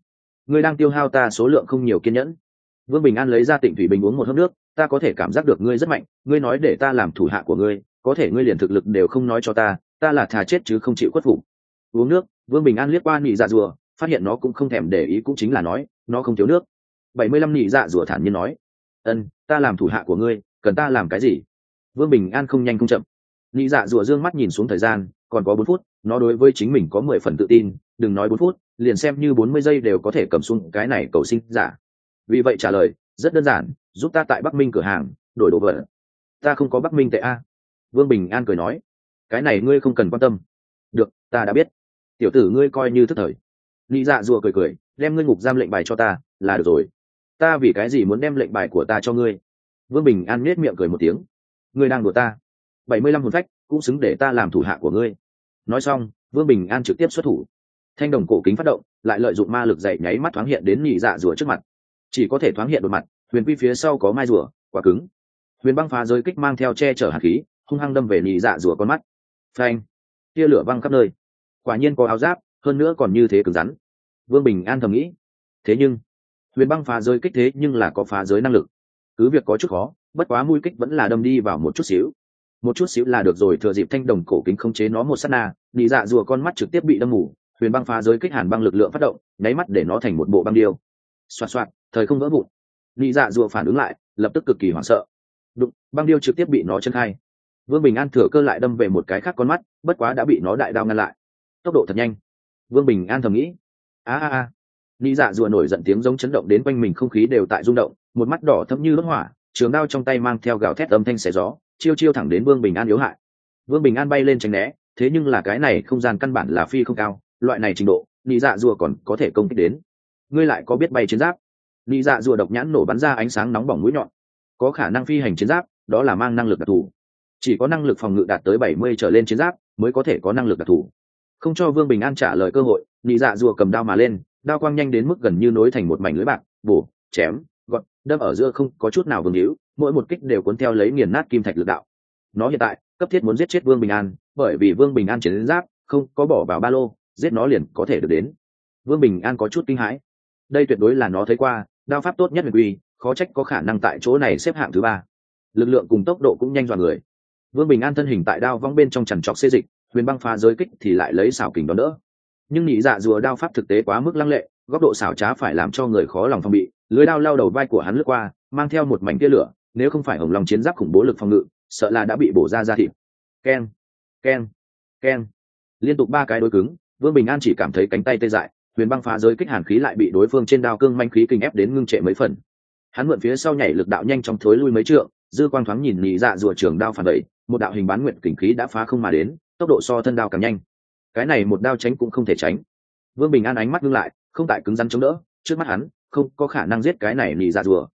ngươi đang tiêu hao ta số lượng không nhiều kiên nhẫn. Vương Bình An lấy ra Tịnh thủy bình uống một hớp nước. Ta có thể cảm giác được ngươi rất mạnh, ngươi nói để ta làm thủ hạ của ngươi, có thể ngươi liền thực lực đều không nói cho ta, ta là thà chết chứ không chịu khuất phục. Uống nước. Vương Bình An liếc qua nị dạ rùa, phát hiện nó cũng không thèm để ý, cũng chính là nói nó không thiếu nước. bảy mươi lăm nị dạ rùa thản nhiên nói, ân, ta làm thủ hạ của ngươi, cần ta làm cái gì? Vương Bình An không nhanh không chậm. Nị dạ rùa dương mắt nhìn xuống thời gian, còn có bốn phút, nó đối với chính mình có mười phần tự tin, đừng nói bốn phút, liền xem như bốn mươi giây đều có thể cầm xuống cái này cầu sinh giả. Vì vậy trả lời rất đơn giản, giúp ta tại Bắc Minh cửa hàng đổi đồ vật. Ta không có Bắc Minh tệ a. Vương Bình An cười nói, cái này ngươi không cần quan tâm. Được, ta đã biết. Tiểu tử ngươi coi như thức thời. Nị dạ rùa cười cười, đem ngươi ngục giam lệnh bài cho ta là được rồi. Ta vì cái gì muốn đem lệnh bài của ta cho ngươi? Vương Bình An nhếch miệng cười một tiếng. Ngươi đang đùa ta? bảy mươi lăm hồn phách cũng xứng để ta làm thủ hạ của ngươi. Nói xong, Vương Bình An trực tiếp xuất thủ. Thanh đồng cổ kính phát động, lại lợi dụng ma lực dậy nháy mắt thoáng hiện đến nị dạ rùa trước mặt. Chỉ có thể thoáng hiện một mặt, huyền quy phía sau có mai rùa, quả cứng. Huyền băng phá giới kích mang theo che chở hạt khí, hung hăng đâm về nị dạ rùa con mắt. Phanh! Tia lửa văng khắp nơi. Quả nhiên có áo giáp, hơn nữa còn như thế cứng rắn. Vương Bình An thầm nghĩ. Thế nhưng, huyền băng phá giới kích thế nhưng là có phá giới năng lực. Cứ việc có chút khó, bất quá mũi kích vẫn là đâm đi vào một chút xíu. Một chút xíu là được rồi, thừa dịp thanh đồng cổ kính không chế nó một sát na, nị dạ rùa con mắt trực tiếp bị đâm mù. Huyền băng phá giới kích hàn băng lực lượng phát động, nháy mắt để nó thành một bộ băng điêu. Xoạt xoạt, thời không vỡ vụn. Nị dạ rùa phản ứng lại, lập tức cực kỳ hoảng sợ. Đụng, băng điêu trực tiếp bị nó chân khai. Vương Bình An thừa cơ lại đâm về một cái khác con mắt, bất quá đã bị nó đại đao ngăn lại. Tốc độ thật nhanh. Vương Bình An thầm nghĩ. A a a. Nị dạ rùa nổi giận tiếng giống chấn động đến quanh mình không khí đều tại rung động, một mắt đỏ thẫm như đốt hỏa, trường đao trong tay mang theo gào thét âm thanh xé gió, chiêu chiêu thẳng đến Vương Bình An yếu hại. Vương Bình An bay lên tránh né, thế nhưng là cái này không gian căn bản là phi không cao, loại này trình độ, nị dạ rùa còn có thể công kích đến. Ngươi lại có biết bay chiến giáp? Nị dạ rùa độc nhãn nổ bắn ra ánh sáng nóng bỏng mũi nhọn. Có khả năng phi hành chiến giáp, đó là mang năng lực đặc thù. Chỉ có năng lực phòng ngự đạt tới bảy mươi trở lên chiến giáp mới có thể có năng lực đặc thù. Không cho Vương Bình An trả lời cơ hội, nị dạ rùa cầm đao mà lên, đao quang nhanh đến mức gần như nối thành một mảnh lưới bạc, bổ, chém, gọt, đâm ở giữa không có chút nào vương hữu, mỗi một kích đều cuốn theo lấy nghiền nát kim thạch lực đạo. Nó hiện tại cấp thiết muốn giết chết Vương Bình An, bởi vì Vương Bình An chiến giáp không có bỏ vào ba lô, giết nó liền có thể được đến. Vương Bình An có chút kinh hãi, đây tuyệt đối là nó thấy qua đao pháp tốt nhất huyền quy, khó trách có khả năng tại chỗ này xếp hạng thứ ba. Lực lượng cùng tốc độ cũng nhanh dọa người. Vương Bình An thân hình tại đao vong bên trong chằn trọc xê dịch, huyền băng phá giới kích thì lại lấy xảo kình đón đỡ. Nhưng nhị dạ rùa đao pháp thực tế quá mức lăng lệ, góc độ xảo trá phải làm cho người khó lòng phòng bị. Lưới đao lao đầu vai của hắn lướt qua, mang theo một mảnh tia lửa, nếu không phải hồng long chiến giáp khủng bố lực phòng ngự, sợ là đã bị bổ ra ra thịt. Keng, keng, keng, liên tục ba cái đối cứng, Vương Bình An chỉ cảm thấy cánh tay tê dại, huyền băng phá giới kích hàn khí lại bị đối phương trên đao cương manh khí kinh ép đến ngưng trệ mấy phần. Hắn mượn phía sau nhảy lực đạo nhanh chóng thối lui mấy trượng, dư quang thoáng nhìn nhị dạ rùa trường đao phản đẩy, một đạo hình bán nguyện kình khí đã phá không mà đến, tốc độ so thân đao càng nhanh. Cái này một đao tránh cũng không thể tránh. Vương Bình An ánh mắt ngưng lại, không tại cứng rắn chống đỡ, trước mắt hắn không có khả năng giết cái này nhị dạ rùa.